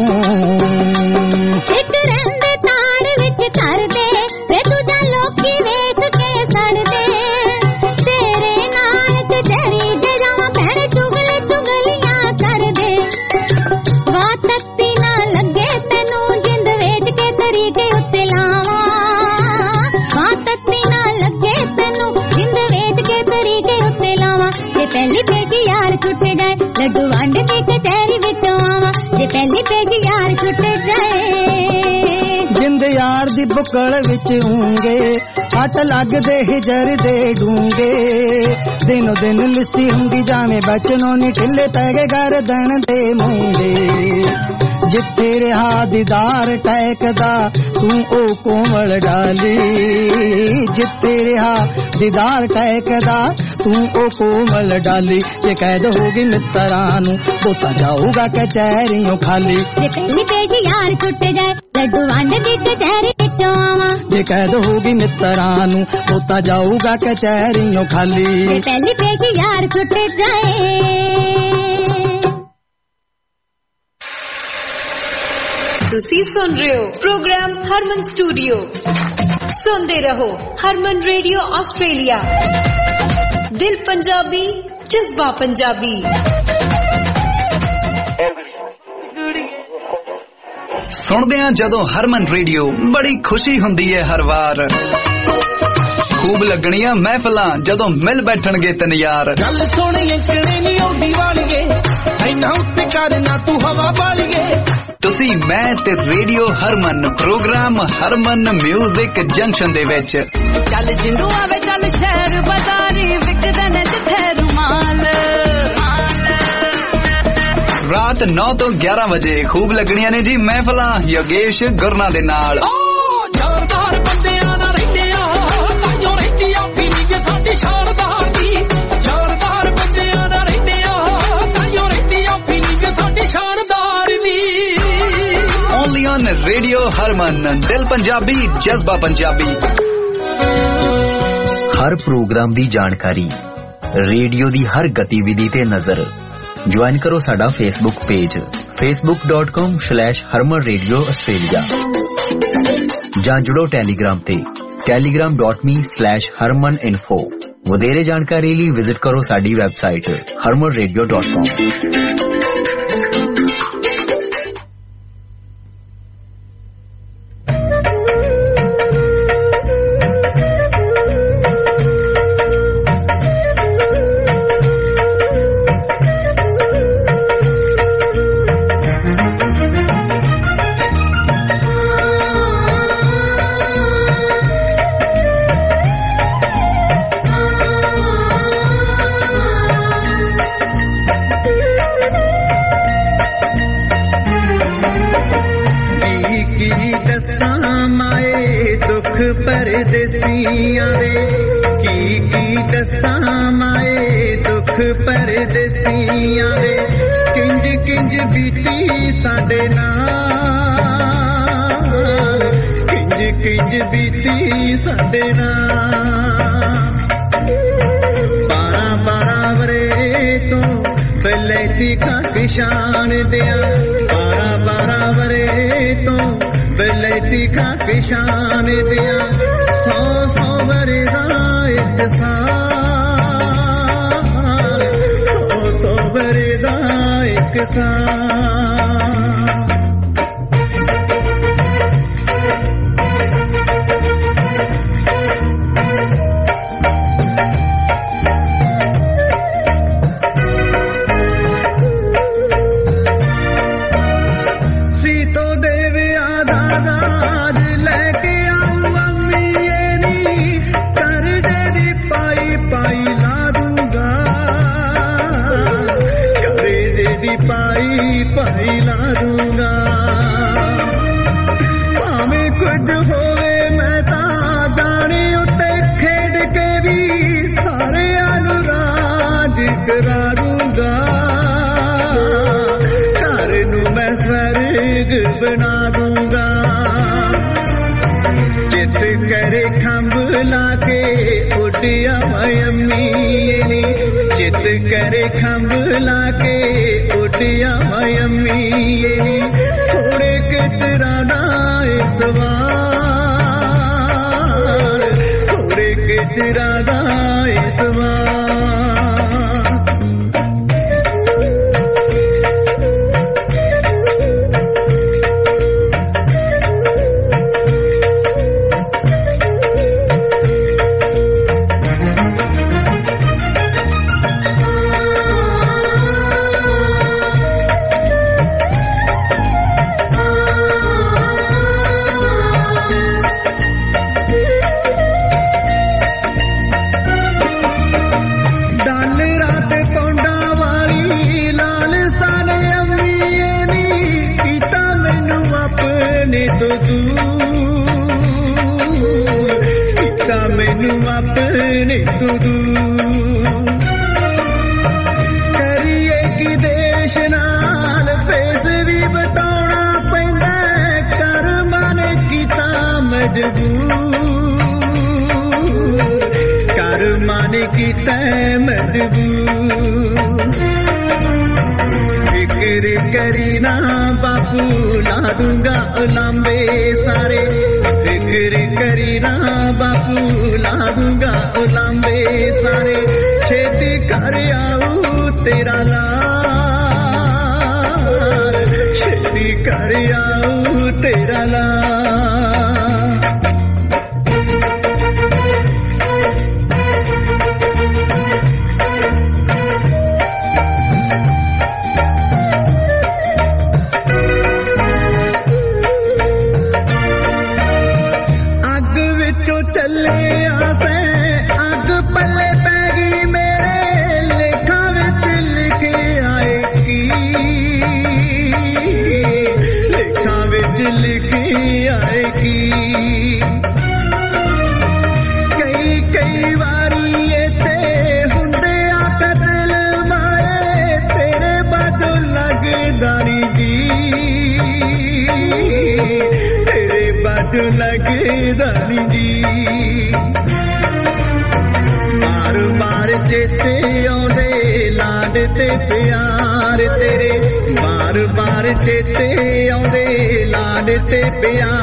एक रंदे तार विच कर दे वे तुझा लोकी वेख के सड़ दे, तेरे नाल कचहरी जे जावां भैणे चुगली चुगलियां कर दे। वाह तत्ती ना लगे तैनू जिंद वेच के तरीके उत्ते लावां, वाह तत्ती ना लगे तैनू जिंद वेच के तरीके उत्ते लावां। जे पहली पेशी यार छुट जाए लड्डू वंड दी कचहरी विचों आवां, जे पहली पेशी यार छुट जाए। जिंद यार दी बुकल विच होंगे हट लगदे हिजर दे डूंगे, दिनों दिन लिस्सी हुंदी जावे बचनों नी ढिले पै गए गर्दन दे मूंगे। जिथे रहा दीदार टैकदा तू ओ कोमल डाली, जिथे रहा दीदार टैकदा तू ओ कोमल डाली। जे कैद होगी मित्तरां नूं पोता जाऊगा कचहरियों खाली, जे पहली पेशी यार छुट जाए लड्डू वंड दी कचहरी विचों आवां, जे कैद होगी मित्तरां नूं पोता जाऊगा कचहरियों खाली, जे पहली पेशी यार छुट जाए। ਤੁਸੀਂ ਸੁਣ ਰਹੇ ਹੋ ਪ੍ਰੋਗਰਾਮ ਹਰਮਨ ਸਟੂਡੀਓ। ਸੁਣਦੇ ਰਹੋ ਹਰਮਨ ਰੇਡੀਓ ਆਸਟ੍ਰੇਲੀਆ। ਦਿਲ ਪੰਜਾਬੀ, ਜਜ਼ਬਾ ਪੰਜਾਬੀ। ਸੁਣਦੇ ਆ ਜਦੋਂ ਹਰਮਨ ਰੇਡੀਓ ਬੜੀ ਖੁਸ਼ੀ ਹੁੰਦੀ ਹੈ ਹਰ ਵਾਰ। ਖੂਬ ਲੱਗਣੀਆਂ ਮਹਿਫਲਾਂ ਜਦੋਂ ਮਿਲ ਬੈਠਣਗੇ ਤਿੰਨ ਯਾਰ। ਗੱਲ ਸੁਣੀ ਅੰਕੜੇ ਨੀ ਆਉਂਦੀ ਵਾਲੀਏ ਐਨਾ ਉੱਤੇ ਕਰਨਾ ਤੂੰ ਹਵਾ ਵਾਲੀਏ। ਤੁਸੀਂ ਮੈਂ ਤੇ radio Harman programme Harman music junction ਦੇ ਵਿੱਚ। ਚੱਲ ਜਿੰਦੂ ਆਵੇ ਚੱਲ ਸ਼ਹਿਰ ਬਾਜ਼ਾਰੀ ਵਿਕਦੇ ਨੇ ਜਿੱਥੇ ਰੁਮਾਲ। ਰਾਤ 9 ਤੋਂ 11 ਵਜੇ ਖੂਬ ਲੱਗਣੀਆਂ ਨੇ ਜੀ ਮਹਿਫਲਾਂ ਯੋਗੇਸ਼ ਗੁਰਨਾ ਦੇ ਨਾਲ। ਜਾਨਦਾਰ ਬੰਦਿਆਂ ਨਾਲ ਰਹਿੰਦੇ ਆ ਤਾਈਓ ਰਹਿੰਦੀ ਆ ਫੀਲਿੰਗ ਸਾਡੀ ਸ਼ਾਨਦਾਰ ਦੀ। ਜਾਨਦਾਰ ਬੰਦਿਆਂ ਨਾਲ ਰਹਿੰਦੇ ਆ ਤਾਈਓ ਰਹਿੰਦੀ ਆ ਫੀਲਿੰਗ ਸਾਡੀ ਸ਼ਾਨਦਾਰ ਦੀ। Only on Radio Harman, ਦਿਲ ਪੰਜਾਬੀ, ਜਜ਼ਬਾ ਪੰਜਾਬੀ। ਹਰ ਪ੍ਰੋਗਰਾਮ ਦੀ ਜਾਣਕਾਰੀ, ਰੇਡੀਓ ਦੀ ਹਰ ਗਤੀਵਿਧੀ ਤੇ ਨਜ਼ਰ। ज्वाइन करो साडा Facebook page facebook.com/Harman Radio Australia ਜਾਂ ਜੁੜੋ ਟੈਲੀਗ੍ਰਾਮ ਤੇ telegram.me/Harman Info। ਵਧੇਰੇ ਜਾਣਕਾਰੀ ਲਈ ਵਿਜ਼ਿਟ ਕਰੋ ਸਾਡੀ ਵੈਬਸਾਈਟ harmanradio.com।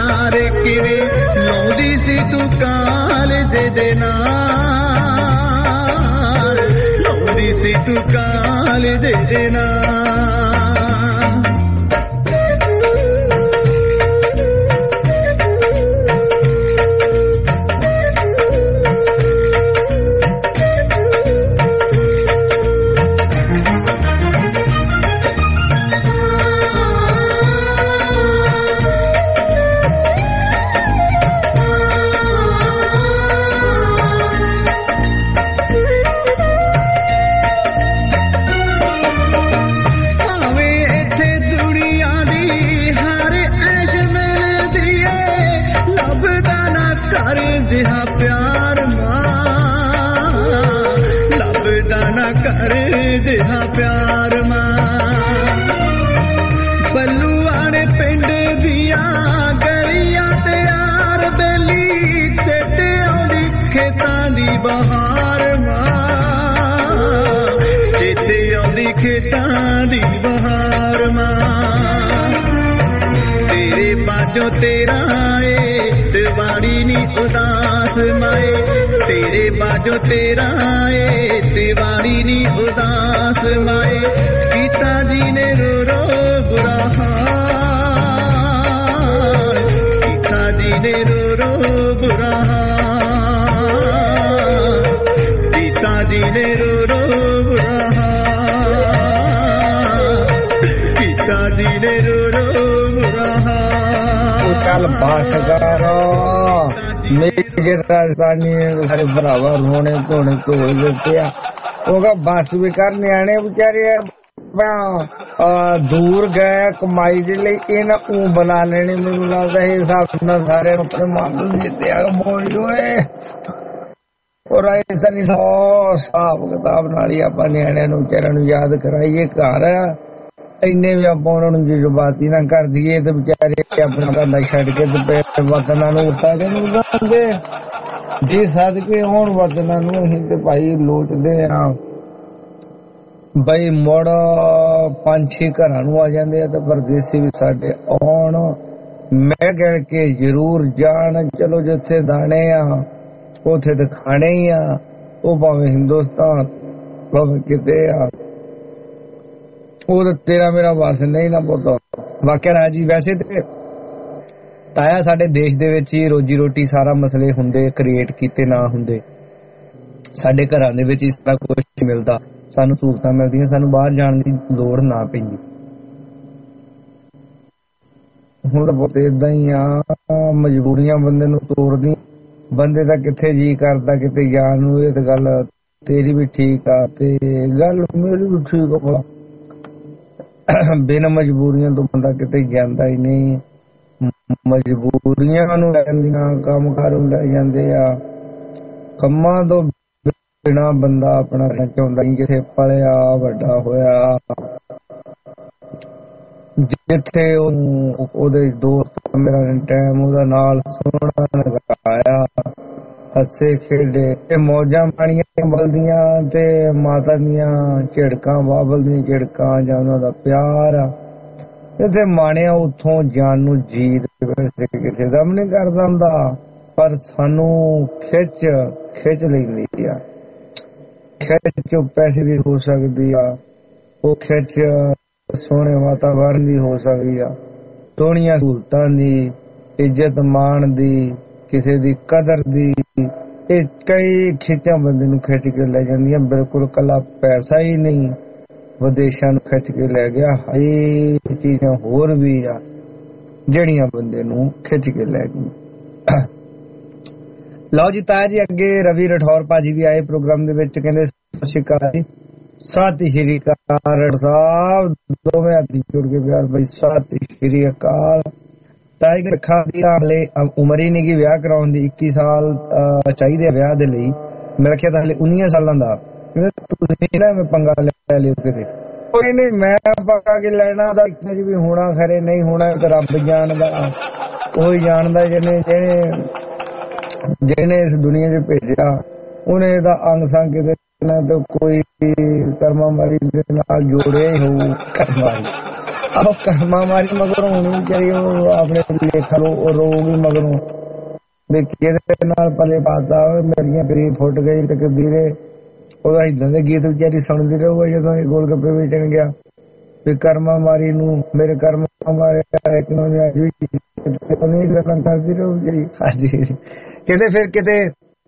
लाउंदी सी तू काल दे देना ਸੀ ਤੂੰ ਕਾਲਜੇ ਦੇ ਨਾ जो तेरा एतवारी नी उदास माए तेरे बाजो तेरा एतवारी नी उदास माए पिताजी ने रो रो बुरा हाल पिताजी ने रो रो बुरा हाल पिताजी ने रो रो बुरा हाल पिताजी ने रो रो बुरा हाल चल बस करो मेरे राजधानी सारे भरावा रोने धोने धोए देते होगा बस भी कर न्याणे बेचारे दूर गए कमाई के लिए इन्हें ऊ बना लेने मैनू लगता है हिसाब ना सारे अपने मामले जीते मोड़ी होए और राजस्थानी हिसाब किताब नाल ही आपां न्याणियां नूं बेचारियां नूं याद कराइए घर इन्ने भी आप उन्होंने जज्बाती ना कर दिए तो बेचारे अपना धंधा छड़ के वतना उठा के नहीं जी सदके होण वतना असीं भाई लोटदे हाँ बई मुड़ 5-6 घरां नूं आ जांदे आ ते परदेसी भी साडे आउण मैं कह के जरूर जाण चलो जिथे दाणे आ उथे ते खाणे ही आ वो भावें हिंदुस्तान भावें किते आ वो तो तेरा मेरा बस नहीं ना पता वाकया राजी वैसे ते ताया साडे देश दे विच ही रोजी रोटी सारा मसले हुंदे क्रिएट कीते ना हुंदे साडे घरां दे विच इस तरह कुछ मिलदा सानू सहूलतां मिलदियां सानू बाहर जाण दी लोड़ ना पैंदी हुण बहुत इदां ही आ मजबूरियां बंदे नू तोड़दी बंदे दा किथे जी करदा किते जाण नू इह ते गल तेरी भी ठीक आ ते गल मेरी भी ठीक आ बिना मजबूरियां तो बंदा किते जांदा ही नहीं मजबूरियां नूं लैंदियां काम कार लै जांदे आ कम्मां तो बिना बंदा अपना चाहुंदा नहीं जिथे पलिया वड्डा होया जिथे ओदे दोस्त मेरा टाइम ओदा नाल सोहना लगाया हसे खेडे ते मौजां पाणियां बलदियां ते माता दियां झिड़कां बाबल दी झिड़कां जां उन्हां दा प्यार इत्थे माणिया उत्थों जान नूं जी किसे दा नहीं करदा हुंदा पर सानू खिच लैंदी आ खिच पैसे दी हो सकदी आ वो खिच सोहणे वातावरण दी हो सकदी आ सोहणियां सहूलतां दी इज्जत मान दी किसी दी कदर दी कई खिच्चां बंदे नूं खिच के लै जांदियां बिल्कुल कला पैसा ही नहीं विदेशां नूं खिच के लै गया हाई चीज़ां होर भी आ जिहड़ियां बंदे नूं खिच के लै गई लो जी ताया जी अगे रवि राठौर भाजी भी आए प्रोग्राम दे विच कहंदे सत श्री अकाल जी सत श्री अकाल साहब दोवें हत्थ जोड़ के प्यार भाई सत श्री अकाल ताई रखा दी हाले उम्र ही नहीं विआह कराउण दी 21 साल चाहिए विआह दे लई मेरा ख्याल हाले 19 सालां दा तुसीं ना मैं पंगा ले लियो किते कोई नहीं मैं पंगा के लेना दा इतने भी होना खरे नहीं होना तो रब जानदा कोई जानदा जिहने इस दुनिया च भेजिया उन्हें इहदा अंग संग किते ना तो कोई कर्मा मारी दे नाल जोड़े ही होऊ कर्मारी अब कर्मा मारी मगरों होनी चाहिए अपने लेखा रोगी मगरों देखिए पले पाता मेरिया गरीब फुट गई तकदीरे ਉਹਦਾ ਇਦਾਂ ਦੇ ਗੀਤ ਵਿਚਾਰੀ ਸੁਣਦੀ ਰਹੂਗਾ ਜਦੋਂ ਇਹ ਗੋਲ ਗੱਪੇ ਵੇਚਣ ਗਿਆ ਵੀ ਕਰਮਾ ਮਾਰੀ ਨੂੰ ਮੇਰੇ ਕਰਮਾ ਮਾਰਿਆ ਇੱਕ ਨੂੰ ਨਹੀਂ ਗੱਲਾਂ ਕਰਦੀ ਰਹੂ ਜੀ। ਹਾਂਜੀ ਕਹਿੰਦੇ ਫਿਰ ਕਿਤੇ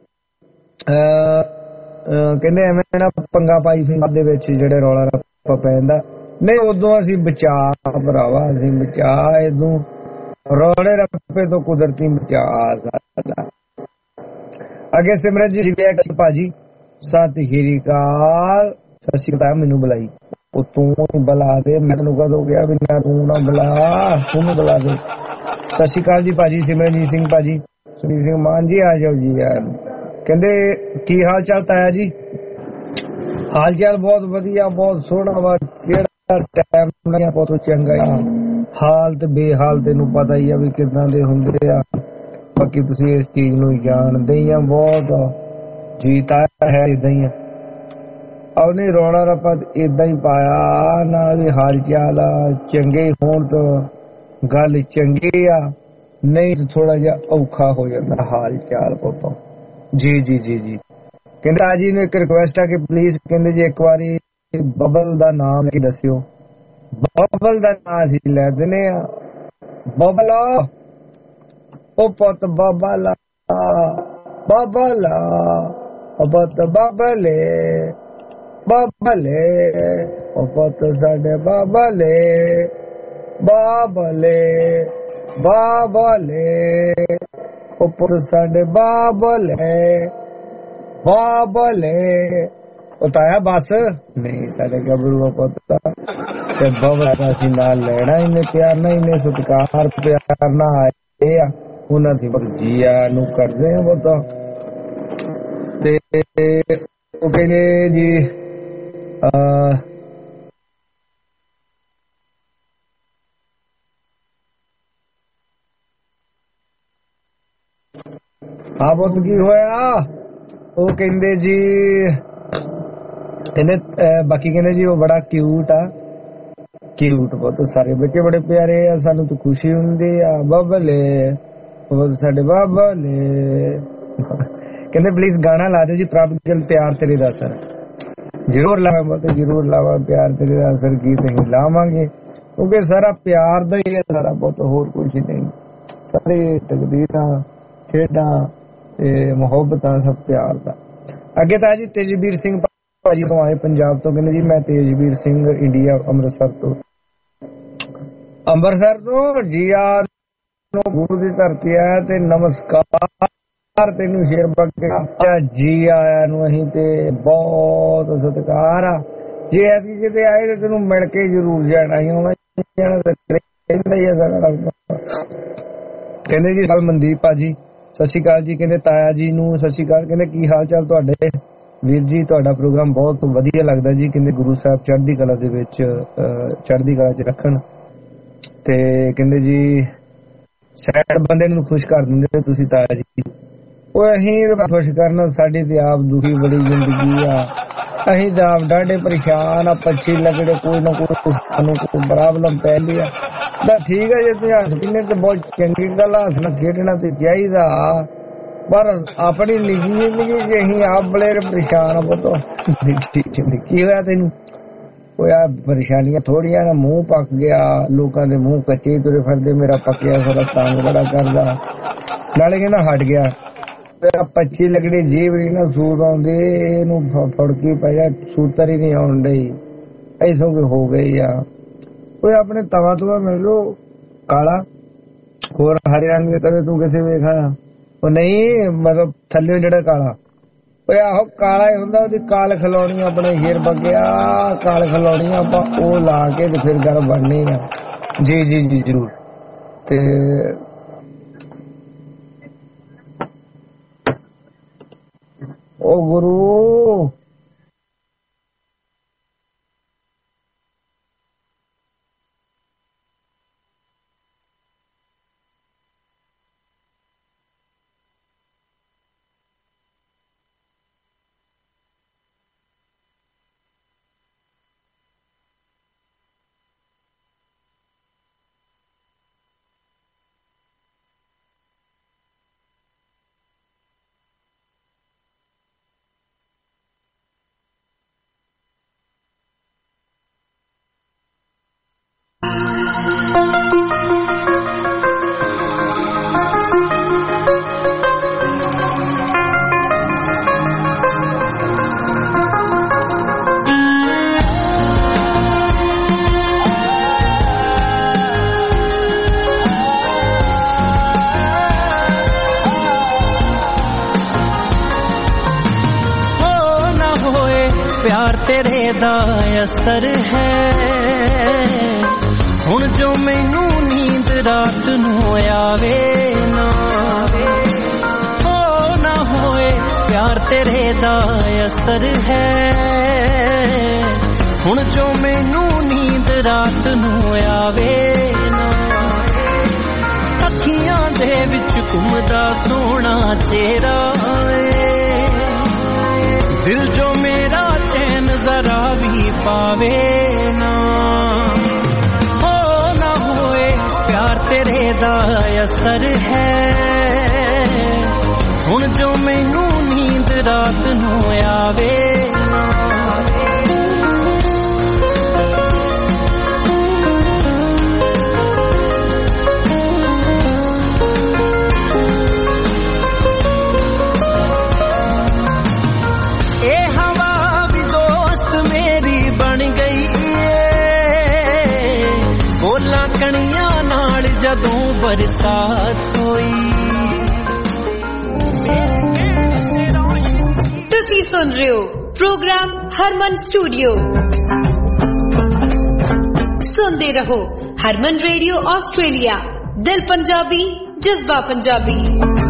ਕਹਿੰਦੇ ਐਵੇਂ ਨਾ ਪੰਗਾ ਪਾਈ ਫਿੰਗਰ ਦੇ ਵਿੱਚ ਜਿਹੜੇ ਰੌਲਾ ਰੱਪਾ ਪੈਂਦਾ ਨਹੀਂ ਉਦੋਂ ਅਸੀਂ ਬਚਾ ਭਰਾਵਾ ਅਸੀਂ ਬਚਾ ਇਹਨੂੰ ਰੌਲੇ ਰੱਪੇ ਤੋਂ ਕੁਦਰਤੀ ਬਚਾ ਸਾਡਾ। ਅੱਗੇ ਸਿਮਰਨ ਜੀ ਭਾਜੀ ਸਤਿ ਸ਼੍ਰੀ ਅਕਾਲ ਸਤਿ ਸ਼੍ਰੀ ਅਕਾਲ ਮੈਨੂੰ ਬੁਲਾਈ ਉਹ ਤੂੰ ਬੁਲਾ ਦੇ ਮੈਨੂੰ ਕਦੋਂ ਗਿਆ ਵੀ ਨਾ ਤੂੰ ਨਾ ਬੁਲਾ ਤੂੰ ਬੁਲਾ ਦੇ। ਸਤਿ ਸ਼੍ਰੀ ਅਕਾਲ ਜੀ ਭਾਜੀ ਸਿਮਰਨਜੀਤ ਸਿੰਘ ਭਾਜੀ ਸੁਨੀਲ ਸਿੰਘ ਮਾਨ ਜੀ ਆ ਜਾਓ ਜੀ ਯਾਰ। ਕਹਿੰਦੇ ਕੀ ਹਾਲ ਚਾਲ ਤਾਇਆ ਜੀ? ਹਾਲ ਚਾਲ ਬਹੁਤ ਵਧੀਆ ਬਹੁਤ ਸੋਹਣਾ ਵਾ ਕਿਹੜਾ ਟਾਈਮ ਲੱਗਿਆ ਬਹੁਤ ਚੰਗਾ ਆ ਹਾਲ ਤੇ ਬੇਹਾਲ ਤੈਨੂੰ ਪਤਾ ਹੀ ਆ ਵੀ ਕਿੱਦਾਂ ਦੇ ਹੁੰਦੇ ਆ ਬਾਕੀ ਤੁਸੀਂ ਇਸ ਚੀਜ਼ ਨੂੰ ਜਾਣਦੇ ਹੀ ਆ ਬਹੁਤ ਜੀਤਾ ਹੈ ਇਦਾਂ ਹੀ ਆ ਉਹਨੇ ਰੌਲਾ ਰੱਪਾ ਏਦਾਂ ਹੀ ਪਾਇਆ ਨਾ ਵੀ ਹਾਲ ਚਾਲ ਆ ਚੰਗੇ ਹੋਣ ਤੋਂ ਗੱਲ ਚੰਗੀ ਆ ਨਹੀਂ ਥੋੜਾ ਜਿਹਾ ਔਖਾ ਹੋ ਜਾਂਦਾ ਹਾਲ ਚਾਲ ਪੁੱਤੋਂ। ਜੀ ਜੀ ਜੀ ਜੀ ਕਹਿੰਦੇ ਆ ਜੀ ਨੂੰ ਇੱਕ ਰਿਕੁਐਸਟ ਆ ਕਿ ਪਲੀਜ਼ ਕਹਿੰਦੇ ਜੀ ਇੱਕ ਵਾਰੀ ਬਬਲ ਦਾ ਨਾਮ ਲੈ ਕੇ ਦੱਸਿਓ। ਬਬਲ ਦਾ ਨਾਮ ਅਸੀਂ ਲੈ ਦਿੰਦੇ ਆ ਬਬਲ ਉਹ ਪੁੱਤ ਬਬਲ ਬਬਲ ਉਹ ਪੁੱਤ ਬਬਲੇ ਬਾਬਲੇ ਉਹ ਪੁੱਤ ਸਾਡੇ ਬਾਬਲੇ ਬਾਬਲੇ ਬਾਬਲੇ ਉਹ ਪੁੱਤ ਸਾਡੇ ਬਾਬਲੇ ਬਾਬਲੇ ਉਹ ਤਾਇਆ ਬਸ ਨਹੀਂ ਸਾਡੇ ਗੱਭਰੂ ਪੁੱਤ ਤੇ ਬਾਬਲਾ ਅਸੀਂ ਨਾਲ ਲੈਣਾ ਇਹਨੇ ਪਿਆਰ ਨਾਲ ਇਹਨੇ ਸਤਿਕਾਰ ਪਿਆਰ ਨਾਲ ਆਏ ਆ ਉਹਨਾਂ ਦੀ ਜੀਆ ਨੂੰ ਕਰਦੇ ਆ ਉਹ ਤਾਂ ਤੇ ਉਹ ਕਹਿੰਦੇ ਜੀ ਹਾਂ ਬਹੁਤ ਕੀ ਹੋਇਆ ਉਹ ਕਹਿੰਦੇ ਜੀ ਕਹਿੰਦੇ ਬਾਕੀ ਕਹਿੰਦੇ ਜੀ ਉਹ ਬੜਾ ਕਿਊਟ ਆ ਕਿਊਟ ਬਹੁਤ ਸਾਰੇ ਬੱਚੇ ਬੜੇ ਪਿਆਰੇ ਆ ਸਾਨੂੰ ਤਾਂ ਖੁਸ਼ੀ ਹੁੰਦੀ ਆ ਬਾਬਲੇ ਉਹ ਸਾਡੇ ਬਾਬਲੇ ਕਹਿੰਦੇ ਪਲੀਜ਼ ਗਾਣਾ ਲਾ ਦਿਓ ਜੀ ਪ੍ਰਭ ਗਿੱਲ ਪਿਆਰ ਤੇਰੇ ਦਾ ਅਸਰ ਜ਼ਰੂਰ ਲਾਵਾਂ ਤੇ ਜ਼ਰੂਰ ਲਾਵਾਂ ਪਿਆਰ ਤੇਰੇ ਦਾ ਅਸਰ ਗੀਤ ਅਸੀਂ ਲਾਵਾਂਗੇ ਕਿਉਂਕਿ ਸਾਰਾ ਪਿਆਰ ਦਾ ਹੀ ਹੈ ਸਾਰਾ ਬਹੁਤ ਹੋਰ ਕੁਝ ਨਹੀਂ ਸਾਰੇ ਤਕਦੀਰਾਂ ਖੇਡਾਂ ਤੇ ਮੁਹੱਬਤਾਂ ਸਭ ਪਿਆਰ ਦਾ। ਅੱਗੇ ਤਾਂ ਜੀ ਤੇਜਵੀਰ ਸਿੰਘ ਭਾਜੀ ਤੋਂ ਆਏ ਪੰਜਾਬ ਤੋਂ ਕਹਿੰਦੇ ਜੀ ਮੈਂ ਤੇਜਵੀਰ ਸਿੰਘ ਇੰਡੀਆ ਅੰਮ੍ਰਿਤਸਰ ਤੋਂ ਜੀ ਯਾਰ ਗੁਰੂ ਦੀ ਧਰਤੀ ਆ ਤੇ ਨਮਸਕਾਰ ਤੈਨੂੰ ਸ਼ੇਰ ਬੱਗਾ ਜੀ ਆਇਆਂ ਨੂੰ ਅਸੀਂ ਤੇ ਬਹੁਤ ਸਤਿਕਾਰ ਆ ਜੇ ਅਸੀਂ ਕਿਤੇ ਆਏ ਤੇ ਤੈਨੂੰ ਮਿਲ ਕੇ ਜ਼ਰੂਰ ਜਾਣਾ ਸੀ ਹੁਣ ਕਹਿੰਦੇ ਜੀ ਮਨਦੀਪ ਭਾਜੀ ਸਤਿ ਸ਼੍ਰੀ ਅਕਾਲ ਜੀ ਕਹਿੰਦੇ ਤਾਇਆ ਜੀ ਨੂੰ ਸਤਿ ਸ਼੍ਰੀ ਅਕਾਲ ਕਹਿੰਦੇ ਕੀ ਹਾਲ ਚਾਲ ਤੁਹਾਡੇ ਵੀਰ ਜੀ ਤੁਹਾਡਾ ਪ੍ਰੋਗਰਾਮ ਬਹੁਤ ਵਧੀਆ ਲੱਗਦਾ ਜੀ ਕਹਿੰਦੇ ਗੁਰੂ ਸਾਹਿਬ ਚੜ੍ਹਦੀ ਕਲਾ ਦੇ ਵਿੱਚ ਚੜ੍ਹਦੀ ਕਲਾ 'ਚ ਰੱਖਣ ਤੇ ਕਹਿੰਦੇ ਜੀ ਸੈਡ ਬੰਦੇ ਨੂੰ ਖੁਸ਼ ਕਰ ਦਿੰਦੇ ਤੁਸੀਂ ਤਾਇਆ ਜੀ ਉਹ ਅਸੀਂ ਖੁਸ਼ ਕਰਨਾ ਸਾਡੀ ਤੇ ਆਪ ਦੁਖੀ ਬੜੀ ਜ਼ਿੰਦਗੀ ਆ ਅਸੀਂ ਤਾਂ ਆਪ ਡਾਢੇ ਪਰੇਸ਼ਾਨ ਆ ਪੱਛੀ ਲੱਗੜੇ ਕੋਈ ਨਾ ਕੋਈ ਸਾਨੂੰ ਕੋਈ ਪ੍ਰੋਬਲਮ ਪੈਂਦੀ ਆ ਤਾਂ ਠੀਕ ਹੈ ਜੇ ਤੁਸੀਂ ਹੱਸ ਪੀਨੇ ਤੇ ਬਹੁਤ ਚੰਗੀ ਗੱਲ ਆ ਹੱਸਣਾ ਖੇਡਣਾ ਤੇ ਚਾਹੀਦਾ ਪਰ ਆਪਣੀ ਨਿੱਜੀ ਜ਼ਿੰਦਗੀ 'ਚ ਅਸੀਂ ਆਪ ਬੜੇ ਪਰੇਸ਼ਾਨ ਆ ਪੁੱਤ ਕੀ ਹੋਇਆ ਤੈਨੂੰ ਉਹ ਆ ਪਰੇਸ਼ਾਨੀਆਂ ਥੋੜੀਆਂ ਨਾ ਮੂੰਹ ਪੱਕ ਗਿਆ ਲੋਕਾਂ ਦੇ ਮੂੰਹ ਕੱਚੇ ਤੁਰੇ ਫਿਰਦੇ ਮੇਰਾ ਪੱਕਿਆ ਸਾਰਾ ਤੰਗ ਬੜਾ ਕਰਦਾ ਨਾਲੇ ਕਹਿੰਦਾ ਹਟ ਗਿਆ 25 ਲੱਗੜੀ ਜੀਵ ਨਹੀਂ ਨਾ ਸੂਤ ਆਉਂਦੇ ਇਹਨੂੰ ਫੜਕੀ ਪੈ ਜਾ ਸੂਤਰ ਹੀ ਨਹੀਂ ਆਉਣ ਡਈ ਐਸੋ ਕਿ ਹੋ ਗਈ ਆ ਕੋਈ ਆਪਣੇ ਤਵਾ ਤੁਵਾ ਮਿਲ ਲੋ ਕਾਲਾ ਹੋਰ ਹਰੇ ਰੰਗ ਦੇ ਤਵੇ ਤੂੰ ਕਿਸੇ ਵੇਖਾ ਉਹ ਨਹੀਂ ਮਤਲਬ ਥੱਲੇ ਜਿਹੜਾ ਕਾਲਾ ਓਏ ਆਹੋ ਕਾਲਾ ਹੀ ਹੁੰਦਾ ਉਹਦੀ ਕਾਲ ਖਿਲਾਉਣੀ ਆਪਣੇ ਹੀਰ ਬੱਗਿਆ ਕਾਲ ਖਿਲਾਉਣੀ ਆਪਾਂ ਉਹ ਲਾ ਕੇ ਤੇ ਫਿਰ ਗੱਲ ਬਣਨੀ ਆ ਜੀ ਜੀ ਜੀ ਜ਼ਰੂਰ ਤੇ ਉਹ ਗੁਰੂ प्यार तेरे दा असर है हुण जो मैनू नींद रात नू आवे ना हो ना होए प्यार तेरे दा असर है हुण जो मैनू नींद रात नू आवे ना अखियां दे विच घुमदा सोहना चेहरा दिल जो मेरा चैन जरा भी पावे ना हो ना होए प्यार तेरे दा असर है हुण जो मैनू नींद रात नू आवे ना जदों बरसात होई तुसी सुन रहे हो प्रोग्राम हरमन स्टूडियो सुनते रहो हरमन रेडियो ऑस्ट्रेलिया दिल पंजाबी जज्बा पंजाबी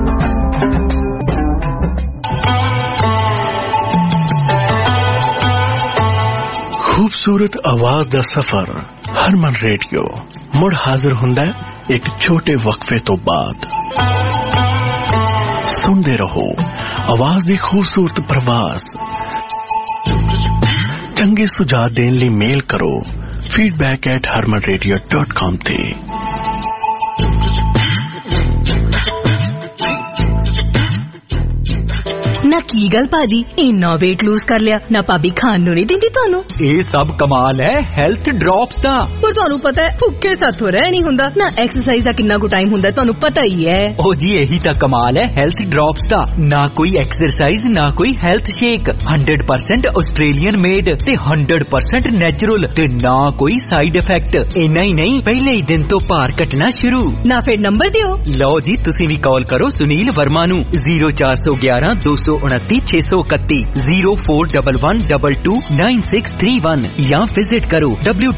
खूबसूरत आवाज दा सफर हरमन रेडियो मुड़ हाजिर हुंदा है एक छोटे वक्फे तो बाद सुनते रहो आवाज दी खूबसूरत प्रवास चंगे सुझाव देने लिए मेल करो feedback@harmanradio.com ते ना की गल भाजी इन्ना वेट लूज कर लिया ना भाभी खान नू नहीं देंदी तुहानू ये सब कमाल है हेल्थ ड्रॉप्स दा पर तुहानू पता है भुक्खे साथों रह नहीं हुंदा ना एक्सरसाइज दा कितना को टाइम हुंदा तुहानू पता ही है ओ जी यही तो कमाल है हेल्थ ड्रॉप्स दा ना कोई एक्सरसाइज ना कोई हेल्थ शेक 100% ऑस्ट्रेलियन मेड ते 100% नेचुरल ते ना कोई साइड इफेक्ट इन्ना ही नहीं पहले ही दिन तो भार घटना शुरू ना फिर नंबर दियो लो जी तुसी भी कॉल करो सुनील वर्मा नू 0411 229 631 0411229631 या विजिट करो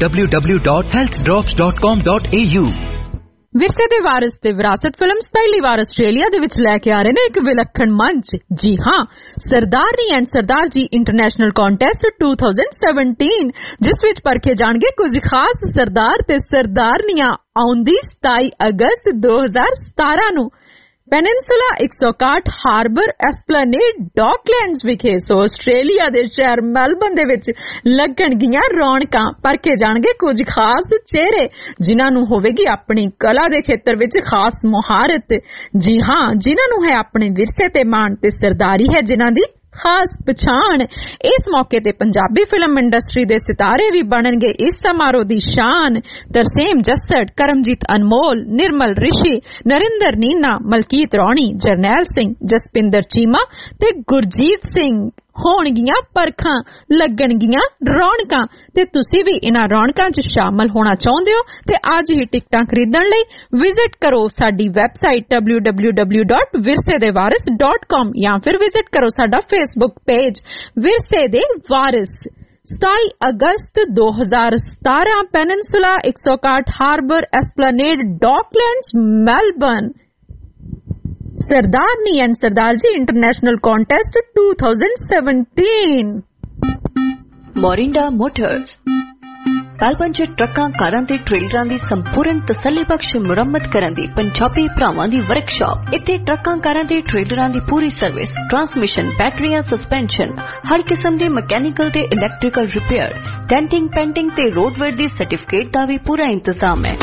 www.healthdrops.com.au ਵਿਰਸੇ ਦੇ ਵਾਰਿਸ ਤੇ ਵਿਰਾਸਤ ਫਿਲਮਸ ਪਹਿਲੀ ਵਾਰ ਆਸਟ੍ਰੇਲੀਆ ਦੇ ਵਿੱਚ ਲੈ ਕੇ ਆ ਰਹੇ ਨੇ ਇੱਕ ਵਿਲੱਖਣ ਮੰਚ ਜੀ ਹਾਂ ਸਰਦਾਰਨੀ and Sardar ji international contest 2017 ਜਿਸ ਵਿੱਚ ਪਰਖੇ ਜਾਣਗੇ ਕੁਝ ਖਾਸ ਸਰਦਾਰ ਤੇ ਸਰਦਾਰਨੀਆਂ ਆਉਂਦੀ 27 ਅਗਸਤ 2017 ਨੂੰ ਪੈਨਿਨਸੂਲਾ 161 ਹਾਰਬਰ ਐਸਪਲੇਨੇਡ ਡੌਕਲੈਂਡਸ ਵਿਖੇ ਸੋ ਆਸਟ੍ਰੇਲੀਆ ਦੇ ਸ਼ਹਿਰ ਮੈਲਬਨ ਦੇ ਵਿੱਚ ਲੱਗਣਗੀਆਂ ਰੌਣਕਾਂ ਪਰਖੇ ਜਾਣਗੇ ਕੁਝ ਖਾਸ ਚਿਹਰੇ ਜਿਨ੍ਹਾਂ ਨੂੰ ਹੋਵੇਗੀ ਆਪਣੀ ਕਲਾ ਦੇ ਖੇਤਰ ਵਿੱਚ ਖਾਸ ਮੁਹਾਰਤ ਜੀ ਹਾਂ ਜਿਨ੍ਹਾਂ ਨੂੰ ਹੈ ਆਪਣੇ ਵਿਰਸੇ ਤੇ ਮਾਣ ਤੇ ਸਰਦਾਰੀ ਹੈ ਜਿਨ੍ਹਾਂ ਦੀ खास पछाण इस मौके ते पंजाबी फिल्म इंडस्ट्री दे सितारे भी बनणगे इस समारोह दी शान तरसेम जस्सड़ करमजीत अनमोल निर्मल ऋषि नरिंदर नीना मलकीत रौणी जरनैल सिंह जसपिंदर चीमा ते गुरजीत सिंह होणगियां परखां लगणगियां रौणकां ते तुसी भी इन्हां रौणकां च शामिल होना चाहुंदे हो ते आज ही टिकटां खरीदण लई विजिट करो साडी वैबसाइट www.virsedewaris.com या फिर विजिट करो साडा फेसबुक पेज विरसे दे वारिस 27 अगस्त 2017 Peninsula 161 Harbour Esplanade Docklands Melbourne Sardarni and Sardar ji international contest 2017 Morinda motors Melbourne 'ਚ ਟਰੱਕਾਂ ਕਾਰਾਂ ਤੇ ਟ੍ਰੇਲਰਾਂ ਦੀ ਸੰਪੂਰਨ ਤਸੱਲੀਬਖਸ਼ ਮੁਰੰਮਤ ਕਰਨ ਦੀ ਪੰਜਾਬੀ ਭਰਾਵਾਂ ਦੀ ਵਰਕਸ਼ਾਪ ਇੱਥੇ ਟਰੱਕਾਂ ਕਾਰਾਂ ਤੇ ਟ੍ਰੇਲਰਾਂ ਦੀ ਪੂਰੀ ਸਰਵਿਸ ਟਰਾਂਸਮਿਸ਼ਨ ਬੈਟਰੀਆਂ ਸਸਪੈਂਸ਼ਨ ਹਰ ਕਿਸਮ ਦੇ ਮਕੈਨੀਕਲ ਤੇ ਇਲੈਕਟ੍ਰੀਕਲ ਰਿਪੇਅਰ ਡੈਂਟਿੰਗ ਪੈਂਟਿੰਗ ਤੇ ਰੋਡਵੇਅਰ ਦੀ ਸਰਟੀਫਿਕੇਟ ਦਾ ਵੀ ਪੂਰਾ ਇੰਤਜ਼ਾਮ ਹੈ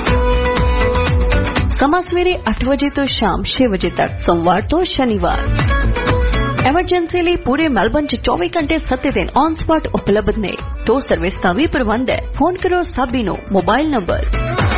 ਸਮਾਂ ਸਵੇਰੇ 8 ਵਜੇ ਤੋਂ ਸ਼ਾਮ 6 ਵਜੇ ਤੱਕ ਸੋਮਵਾਰ ਤੋਂ ਸ਼ਨੀਵਾਰ ਐਮਰਜੈਂਸੀ ਲਈ ਪੂਰੇ ਮੈਲਬਨ 'ਚ 24 ਘੰਟੇ 7 ਦਿਨ ਔਨ ਸਪੌਟ ਉਪਲਬਧ ਨੇ तो सर्विस का भी प्रबंध है फोन करो साबी नो मोबाइल नंबर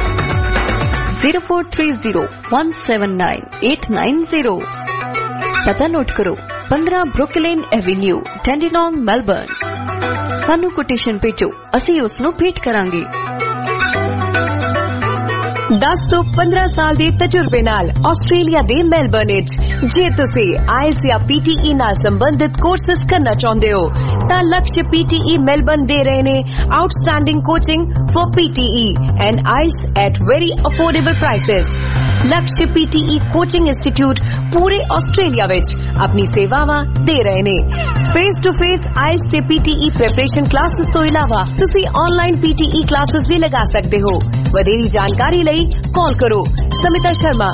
0430179890 पता नोट करो 15 ब्रुकलेन एवेन्यू टेंडिनोंग मेलबर्न सानू कोटेशन भेजो असी उसनू भेंट करांगे 10 ਤੋਂ 15 ਸਾਲ ਦੇ ਤਜਰਬੇ ਨਾਲ ਆਸਟ੍ਰੇਲੀਆ ਦੇ ਮੈਲਬਰਨ ਵਿੱਚ ਜੇ ਤੁਸੀਂ IELTS ਜਾਂ PTE ਨਾਲ ਸੰਬੰਧਿਤ ਕੋਰਸਸ ਕਰਨਾ ਚਾਹੁੰਦੇ ਹੋ ਤਾਂ ਲਕਸ਼ PTE ਮੈਲਬਰਨ ਦੇ ਰਹੇ ਨੇ outstanding coaching for PTE and IELTS at very affordable prices. Laksh PTE coaching institute ਪੂਰੇ ਆਸਟ੍ਰੇਲੀਆ ਵਿੱਚ ਆਪਣੀ ਸੇਵਾਵਾਂ ਦੇ ਰਹੇ ਨੇ। ਫੇਸ ਟੂ ਫੇਸ IELTS ਤੇ PTE ਪ੍ਰੈਪਰੇਸ਼ਨ ਕਲਾਸਿਸ ਤੋਂ ਇਲਾਵਾ ਤੁਸੀਂ ਆਨਲਾਈਨ PTE ਕਲਾਸਿਸ ਵੀ ਲਗਾ ਸਕਦੇ ਹੋ। ਵਧੇਰੀ ਜਾਣਕਾਰੀ ਲਈ ਕਾਲ ਕਰੋ ਸਮਿਤਾ ਸ਼ਰਮਾ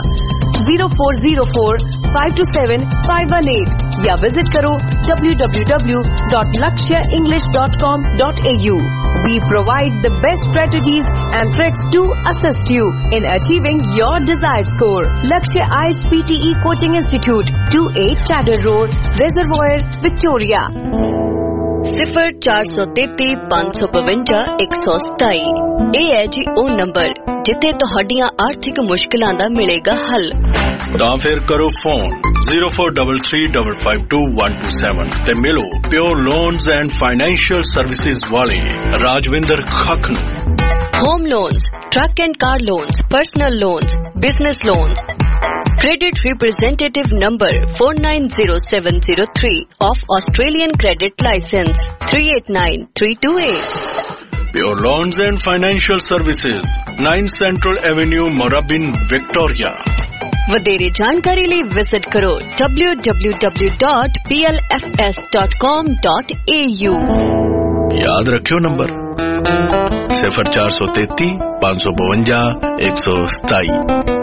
0404527518 या विजिट करो www.lakshaenglish.com.au। We provide the best strategies and tricks to assist you in achieving your desired score. Lakshya IELTS PTE Coaching Institute, 28 Chatter Road, Reservoir, Victoria। 0433 552 127 ਇਹ ਹੈ ਜੀ ਉਹ ਨੰਬਰ ਜਿੱਥੇ ਤੁਹਾਡੀਆਂ ਆਰਥਿਕ ਮੁਸ਼ਕਲਾਂ ਦਾ ਮਿਲੇਗਾ ਹੱਲ। ਤਾਂ ਫਿਰ ਕਰੋ ਫੋਨ 0433552127 ਤੇ ਮਿਲੋ pure loans and financial services ਵਾਲੇ ਰਾਜਵਿੰਦਰ ਖੱਖ ਨੂੰ। Home loans, truck and car loans, personal loans, business loans. Credit Representative number 490703 of Australian Credit License 389328. Pure Loans and Financial Services, 9 Central Avenue, Moorabbin, Victoria. ਵਧੇਰੇ ਜਾਣਕਾਰੀ ਲਈ visit ਕਰੋ www.plfs.com.au। ਯਾਦ ਰੱਖਿਓ number 0433 552 127।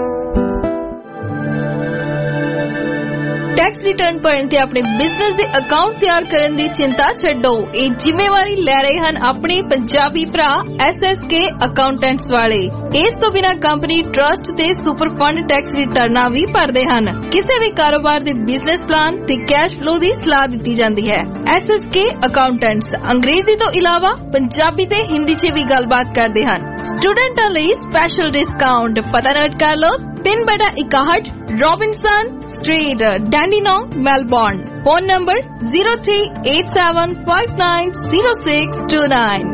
Tax return ਭਰਨ ਤੇ ਆਪਣੇ business ਦੇ ਅਕਾਊਂਟ ਤਿਆਰ ਕਰਨ ਦੀ ਚਿੰਤਾ ਛੱਡੋ। ਇਹ ਜ਼ਿੰਮੇਵਾਰੀ ਲੈ ਰਹੇ ਹਨ ਆਪਣੇ ਪੰਜਾਬੀ ਭਰਾ SSK ਅਕਾਊਂਟੈਂਟਸ ਵਾਲੇ। ਇਸ ਤੋਂ ਬਿਨਾਂ ਕੰਪਨੀ ਟਰਸਟ ਤੇ ਸੁਪਰ ਫੰਡ ਟੈਕਸ ਰਿਟਰਨਾਂ ਵੀ ਭਰਦੇ ਹਨ। ਕਿਸੇ ਵੀ ਕਾਰੋਬਾਰ ਦੇ ਬਿਜ਼ਨਸ ਪਲਾਨ ਤੇ ਕੈਸ਼ ਫਲੋ ਦੀ ਸਲਾਹ ਦਿੱਤੀ ਜਾਂਦੀ ਹੈ। SSK ਅਕਾਊਂਟੈਂਟਸ ਅੰਗਰੇਜ਼ੀ ਤੋਂ ਇਲਾਵਾ ਪੰਜਾਬੀ ਤੇ ਹਿੰਦੀ 'ਚ ਵੀ ਗੱਲਬਾਤ ਕਰਦੇ ਹਨ। ਸਟੂਡੈਂਟਾਂ ਲਈ ਸਪੈਸ਼ਲ ਡਿਸਕਾਊਂਟ ਪਤਾ ਨੋਟ ਕਰ ਲਓ 3/61 Robinson Street, Dandenong, Melbourne. Phone number 0387590629।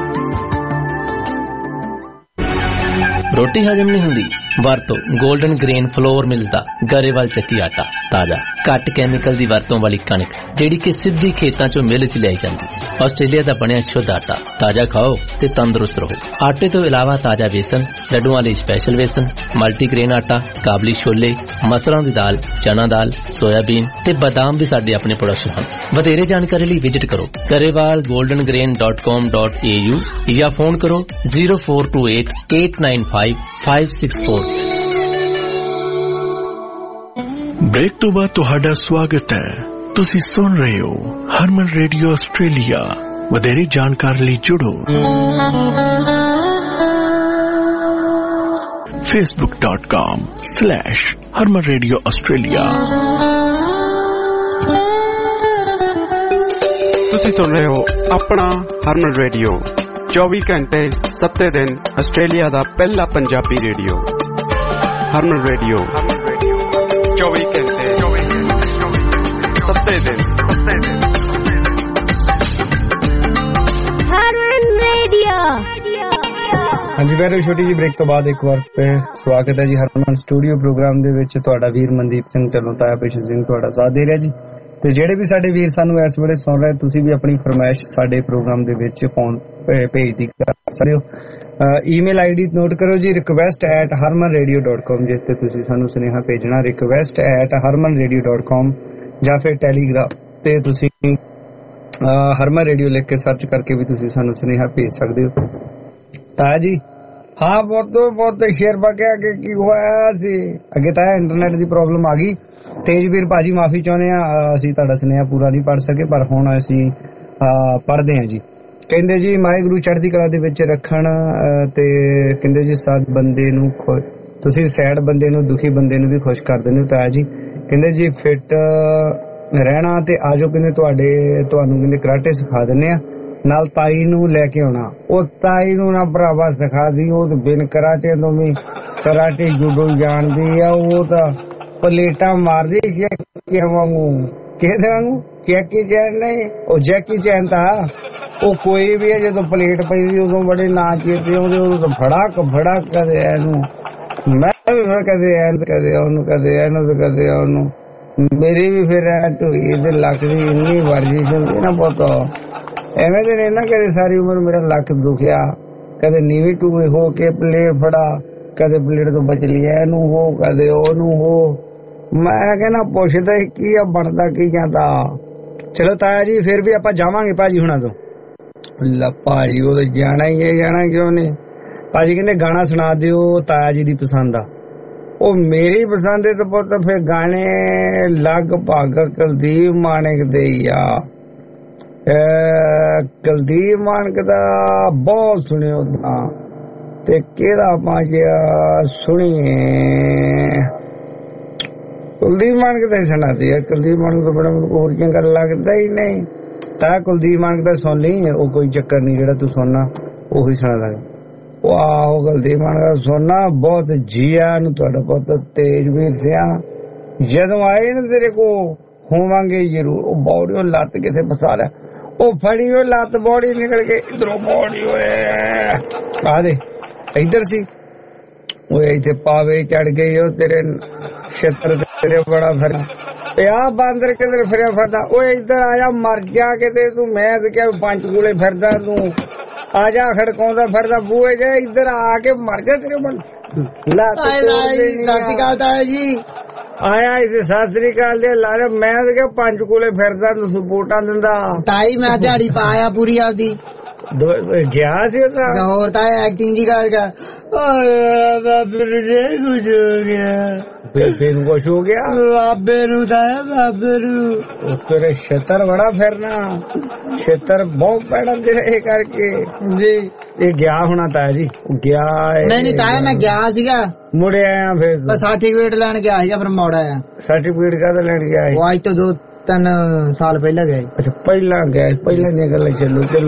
ਰੋਟੀ ਹਜਮ ਨਹੀਂ ਹੁੰਦੀ? ਵਰਤੋ 골ਡਨ ਗ੍ਰੇਨ ਫਲੋਰ ਮਿਲਸ ਦਾ ਗਰੇਵਾਲ ਚੱਕੀ ਆਟਾ। ਤਾਜ਼ਾ ਘੱਟ ਕੈਮੀਕਲ ਦੀ ਵਰਤੋਂ ਵਾਲੀ ਕਣਕ ਜਿਹੜੀ ਕਿ ਸਿੱਧੀ ਖੇਤਾਂ ਚੋਂ ਮਿਲ 'ਚ ਲਿਆਈ ਜਾਂਦੀ। ਆਸਟ੍ਰੇਲੀਆ ਦਾ ਬਣਿਆ ਸ਼ੁੱਧ ਆਟਾ। ਤਾਜ਼ਾ ਖਾਓ ਤੇ ਤੰਦਰੁਸਤ ਰਹੋ। ਆਟੇ ਤੋਂ ਇਲਾਵਾ ਤਾਜ਼ਾ ਵੇਸਣ, ਲੱਡੂਆਂ ਲਈ ਸਪੈਸ਼ਲ ਵੇਸਣ, ਮਲਟੀਗ੍ਰੇਨ ਆਟਾ, ਕਾਬਲੀ ਛੋਲੇ, ਮਸਰਾਂ ਦੀ ਦਾਲ, ਚਨਾ ਦਾਲ, ਸੋਇਆਬੀਨ ਤੇ ਬਦਾਮ ਵੀ ਸਾਡੇ ਆਪਣੇ ਪ੍ਰੋਡਕਸ਼ਨ ਹਨ। ਵਧੇਰੇ ਜਾਣਕਾਰੀ ਲਈ ਵਿਜ਼ਿਟ ਕਰੋ garewalgoldengrain.com.au ਜਾਂ ਫੋਨ ਕਰੋ 0428 895 564। ਬ੍ਰੇਕ ਤੋਂ ਬਾਅਦ ਤੁਹਾਡਾ ਸਵਾਗਤ ਹੈ। ਤੁਸੀਂ ਸੁਣ ਰਹੇ ਹੋ ਹਰਮਨ ਰੇਡੀਓ ਆਸਟ੍ਰੇਲੀਆ। ਵਧੇਰੇ ਜਾਣਕਾਰੀ ਲਈ ਜੁੜੋ facebook.com/Harman Radio Australia। ਤੁਸੀਂ ਸੁਣ ਰਹੇ ਹੋ ਆਪਣਾ ਹਰਮਨ ਰੇਡੀਓ 24 ਘੰਟੇ 7 ਦਿਨ ਆਸਟ੍ਰੇਲੀਆ ਦਾ ਪਹਿਲਾ ਪੰਜਾਬੀ ਰੇਡੀਓ। ਹਰਮਨ ਰੇਡੀਓ 24 ਘੰਟੇ 7 ਦਿਨ। ਹਰਮਨ ਰੇਡੀਓ। ਹਾਂਜੀ ਵੈਰੀ ਛੋਟੀ ਜੀ ਬ੍ਰੇਕ ਤੋਂ ਬਾਅਦ ਇੱਕ ਵਾਰ ਫਿਰ ਸਵਾਗਤ ਹੈ ਜੀ ਹਰਮਨ ਸਟੂਡੀਓ ਪ੍ਰੋਗਰਾਮ ਦੇ ਵਿੱਚ। ਤੁਹਾਡਾ ਵੀਰ ਮਨਦੀਪ ਸਿੰਘ ਢੱਲੋਂ, ਤਾਇਆ ਪਿਸ਼ਨ ਸਿੰਘ ਤੁਹਾਡਾ ਸਾਥ ਦੇ ਰਿਹਾ ਜੀ। ਤੇ ਜਿਹੜੇ ਵੀ ਸਾਡੇ ਵੀਰ ਸਾਨੂੰ ਇਸ ਵੇਲੇ ਸੁਣ ਰਹੇ, ਤੁਸੀਂ ਵੀ ਆਪਣੀ ਫਰਮਾਇਸ਼ ਸਾਡੇ ਪ੍ਰੋਗਰਾਮ ਦੇ ਵਿੱਚ ਫੋਨ ਭੇਜਦੀ ਕਰ ਸਕਦੇ ਹੋ। ਈਮੇਲ ID ਨੋਟ ਕਰੋ ਜੀ request@harmanradio.com, ਜਿਸ ਤੇ ਤੁਸੀਂ ਸਾਨੂੰ ਸੁਨੇਹਾ ਭੇਜਣਾ request@harmanradio.com, ਜਾਂ ਫਿਰ ਟੈਲੀਗ੍ਰਾਮ ਤੇ ਤੁਸੀਂ ਹਰਮਨ ਰੇਡੀਓ ਲਿਖ ਕੇ ਸਰਚ ਕਰਕੇ ਵੀ ਤੁਸੀਂ ਸਾਨੂੰ ਸੁਨੇਹਾ ਭੇਜ ਸਕਦੇ ਹੋ। ਤਾਇਆ ਜੀ ਹਾਂ ਬਹੁਤ ਸ਼ੇਰ ਬਕਿਆ ਕਿ ਕੀ ਹੋਇਆ ਸੀ ਅੱਗੇ? ਤਾਇਆ ਇੰਟਰਨੈਟ ਦੀ ਪ੍ਰੋਬਲਮ ਆ ਗਈ। ਤੇਜਵੀਰ ਭਾਜੀ ਮਾਫੀ ਚਾਹੁੰਦੇ ਆ, ਅਸੀਂ ਤੁਹਾਡਾ ਸੁਨੇਹਾ ਪੂਰਾ ਨਹੀਂ ਪੜ੍ਹ ਸਕੇ, ਪਰ ਹੁਣ ਅਸੀਂ ਪੜ੍ਹਦੇ ਹਾਂ ਜੀ। ਕਹਿੰਦੇ ਜੀ ਵਾਹਿਗੁਰੂ ਚੜ੍ਹਦੀ ਕਲਾ ਦੇ ਵਿੱਚ ਰੱਖਣ, ਤੇ ਕਹਿੰਦੇ ਜੀ ਸੱਤ ਬੰਦੇ ਨੂੰ ਤੁਸੀਂ ਸੈਡ ਬੰਦੇ ਨੂੰ, ਦੁਖੀ ਬੰਦੇ ਨੂੰ ਵੀ ਖੁਸ਼ ਕਰ ਦਿੰਦੇ ਹੋ ਤਾਇਆ ਜੀ। ਕਹਿੰਦੇ ਜੀ ਫਿੱਟ ਰਹਿਣਾ ਤੇ ਆਜੋ, ਕਹਿੰਦੇ ਤੁਹਾਨੂੰ ਕਹਿੰਦੇ ਕਰਾਟੇ ਸਿਖਾ ਦਿੰਦੇ ਆ, ਨਾਲ ਤਾਈ ਨੂੰ ਲੈ ਕੇ ਆਉਣਾ। ਉਹ ਤਾਈ ਨੂੰ ਨਾ ਭਰਾਵਾ ਸਿਖਾ ਦੀ, ਉਹ ਤਾਂ ਬਿਨ ਕਰਾਟੇ ਤੋਂ ਵੀ ਕਰਾਟੇ ਜੂਡੋ ਜਾਣਦੀ ਆ। ਉਹ ਤਾਂ ਪਲੇਟਾਂ ਮਾਰਦੀ ਵਾਂਗੂ, ਕਿਹਦੇ ਵਾਂਗੂ? ਜੈਕੀ ਚੈਨ ਨਹੀਂ, ਉਹ ਜੈਕੀ ਚੈਨ ਤਾਂ ਉਹ ਕੋਈ ਵੀ ਹੈ ਜਦੋਂ ਪਲੇਟ ਪਈ ਉਦੋਂ ਬੜੇ ਨਾਂ ਚੇਤੇ ਆਉਂਦੇ, ਉਦੋਂ ਤਾਂ ਫੜਾਕ ਕਦੇ ਇਹਨੂੰ ਮੈਂ ਵੀ ਕਦੇ ਐਨ ਕਦੇ ਉਹਨੂੰ ਕਦੇ ਇਹਨੂੰ ਤੇ ਕਦੇ ਉਹਨੂੰ। ਮੇਰੀ ਵੀ ਫਿਰ ਢੋਈ ਤੇ ਲੱਕ ਦੀ ਇੰਨੀ ਵਰਜਿਸ਼ ਹੁੰਦੀ ਨਾ ਪੁੱਤ, ਐਵੇਂ ਤੇ ਨਹੀਂ ਨਾ ਕਦੇ ਸਾਰੀ ਉਮਰ ਮੇਰਾ ਲੱਕ ਦੁਖਿਆ। ਕਦੇ ਨੀਵੀਂ ਟੂਈ ਹੋ ਕੇ ਪਲੇਟ ਫੜਾ, ਕਦੇ ਪਲੇਟ ਤੋਂ ਬਚ ਲਿਆ ਇਹਨੂੰ ਹੋ, ਕਦੇ ਉਹਨੂੰ ਹੋ। ਮੈਂ ਕਹਿੰਦਾ ਪੁੱਛਦਾ ਕੀ ਆ ਬਣਦਾ ਕੀ ਜਾਂਦਾ। ਚਲੋ ਤਾਇਆ ਜੀ ਫਿਰ ਵੀ ਆਪਾਂ ਜਾਵਾਂਗੇ ਭਾਜੀ ਹੁਣਾਂ ਤੋਂ। ਲਾ ਭਾਜੀ ਉਹ ਤਾਂ ਜਾਣਾ ਹੀ ਹੈ, ਜਾਣਾ ਕਿਉਂ ਨਹੀਂ। ਭਾਜੀ ਕਹਿੰਦੇ ਗਾਣਾ ਸੁਣਾ ਦਿਓ ਤਾਇਆ ਜੀ ਦੀ ਪਸੰਦ ਆ। ਉਹ ਮੇਰੀ ਪਸੰਦ ਹੈ ਤਾਂ ਪੁੱਤ ਫਿਰ ਗਾਣੇ ਲਗਭਗ ਕੁਲਦੀਪ ਮਾਣਕ ਦੇ ਹੀ ਆ। ਕੁਲਦੀਪ ਮਾਣਕ ਦਾ ਬਹੁਤ ਸੁਣਿਓ ਤਾਂ, ਤੇ ਕਿਹੜਾ ਆਪਾਂ ਸੁਣੀਏ। ਕੁਲਦੀਪ ਮਾਣਕ ਦਾ ਹੀ ਸੁਣਾਦੀ ਹੈ। ਕੁਲਦੀਪ ਮਾਣਕ ਤੋਂ ਬੜਾ ਮੈਨੂੰ ਹੋਰ ਚੰਗਾ ਲੱਗਦਾ ਹੀ ਨਹੀਂ। ਤਾਂ ਕੁਲਦੀਪ ਮਾਣਕ ਦਾ ਸੁਣ ਲਈ, ਉਹ ਕੋਈ ਚੱਕਰ ਨਹੀਂ, ਜਿਹੜਾ ਤੂੰ ਸੁਣਨਾ ਉਹੀ ਸੁਣਾ ਦਾਂਗੇ। ਆਹੋ ਕੁਲਦੀਪ ਮਾਣਕ ਦਾ ਸੁਣਨਾ ਬਹੁਤ ਜੀਆ ਨੂੰ ਤੁਹਾਡਾ ਪੁੱਤ ਤੇਜਵੀਰ ਸਿਆ। ਜਦੋਂ ਆਏ ਨਾ ਤੇਰੇ ਕੋ ਹੋਵਾਂਗੇ ਜ਼ਰੂਰ। ਉਹ ਬੌੜੀ ਉਹ ਲੱਤ ਕਿਥੇ ਫਸਾ ਲਿਆ, ਉਹ ਫੜੀ ਉਹ ਲੱਤ ਬੌੜੀ ਨਿਕਲ ਕੇ ਇਧਰੋਂ ਬੌੜੀ ਹੋਏ ਆ ਦੇ ਇੱਧਰ ਸੀ। ਉਹ ਇੱਥੇ ਪਾਵੇ ਚੜ ਗਈ ਉਹ ਤੇਰੇ ਛੇਤਰ ਤੇਰੇ ਬੜਾ ਫਿਰ ਆ ਬਾਂਦਰ ਕਿਧਰ ਫਿਰਿਆ ਫਿਰਦਾ। ਉਹ ਇੱਧਰ ਆਇਆ ਮਰ ਜਾ ਕਿਤੇ ਤੂੰ। ਮੈਂ ਤੇ ਕਿਹਾ ਪੰਚਕੂਲੇ ਫਿਰਦਾ ਤੂੰ, ਆ ਜਾ ਖੜਕਾਉਂਦਾ ਫਿਰਦਾ ਬੂਹੇ ਜੇ ਇੱਧਰ ਆ ਕੇ ਮਰ ਜਾ ਤੇਰੇ ਮਨ। ਸਤਿ ਸ਼੍ਰੀ ਅਕਾਲ ਤਾਇਆ ਜੀ। ਆਇਆ ਇਸੇ ਸਤਿ ਸ੍ਰੀ ਅਕਾਲ ਦੇ ਲਾਰੇ। ਮੈਂ ਤੇ ਕਿਹਾ ਪੰਚਕੂਲੇ ਫਿਰਦਾ ਤੂੰ ਸਪੋਰਟਾਂ ਦਿੰਦਾ। ਤਾਈ ਮੈਂ ਦਿਹਾੜੀ ਪਾਇਆ ਪੂਰੀ ਆਪਦੀ ਗਿਆ ਸੀ ਉਹ ਹੋਰ ਤਾਂ ਐਕਟਿੰਗ ਜੀ ਕਰ ਗਿਆ। ਬਾਬੇ ਨੂੰ ਕੁਝ ਹੋ ਗਿਆ, ਬੇਬੇ ਨੂੰ ਕੁਛ ਹੋ ਗਿਆ, ਬਾਬੇ ਨੂੰ ਤਾਂ ਬਾਬੇ ਨੂੰ। ਤੇਰੇ ਛੇਤਰ ਬੜਾ ਫਿਰਨਾ, ਛੇਤਰ ਬਹੁਤ ਪੈਣਾ ਤੇਰੇ ਕਰਕੇ ਜੀ। ਇਹ ਗਿਆ ਹੋਣਾ ਤਾਇਆ ਜੀ, ਗਿਆ ਨਹੀਂ ਤਾਇਆ ਮੈਂ ਗਿਆ ਸੀਗਾ ਮੁੜੇ ਆਇਆ ਫਿਰ ਸਰਟੀਫਿਕੇਟ ਲੈਣ ਗਿਆ ਸੀਗਾ ਫਿਰ ਮੋੜ ਆਇਆ। ਸਰਟੀਫਿਕੇਟ ਕਾਹਦਾ ਲੈਣ ਗਿਆ ਸੀ? ਅੱਜ ਤੋਂ 2-3 ਸਾਲ ਪਹਿਲਾਂ ਗਿਆ। ਅੱਛਾ ਪਹਿਲਾਂ ਗਿਆ, ਪਹਿਲਾਂ ਦੀਆਂ ਗੱਲਾਂ ਚੱਲੋ ਚਲੋ।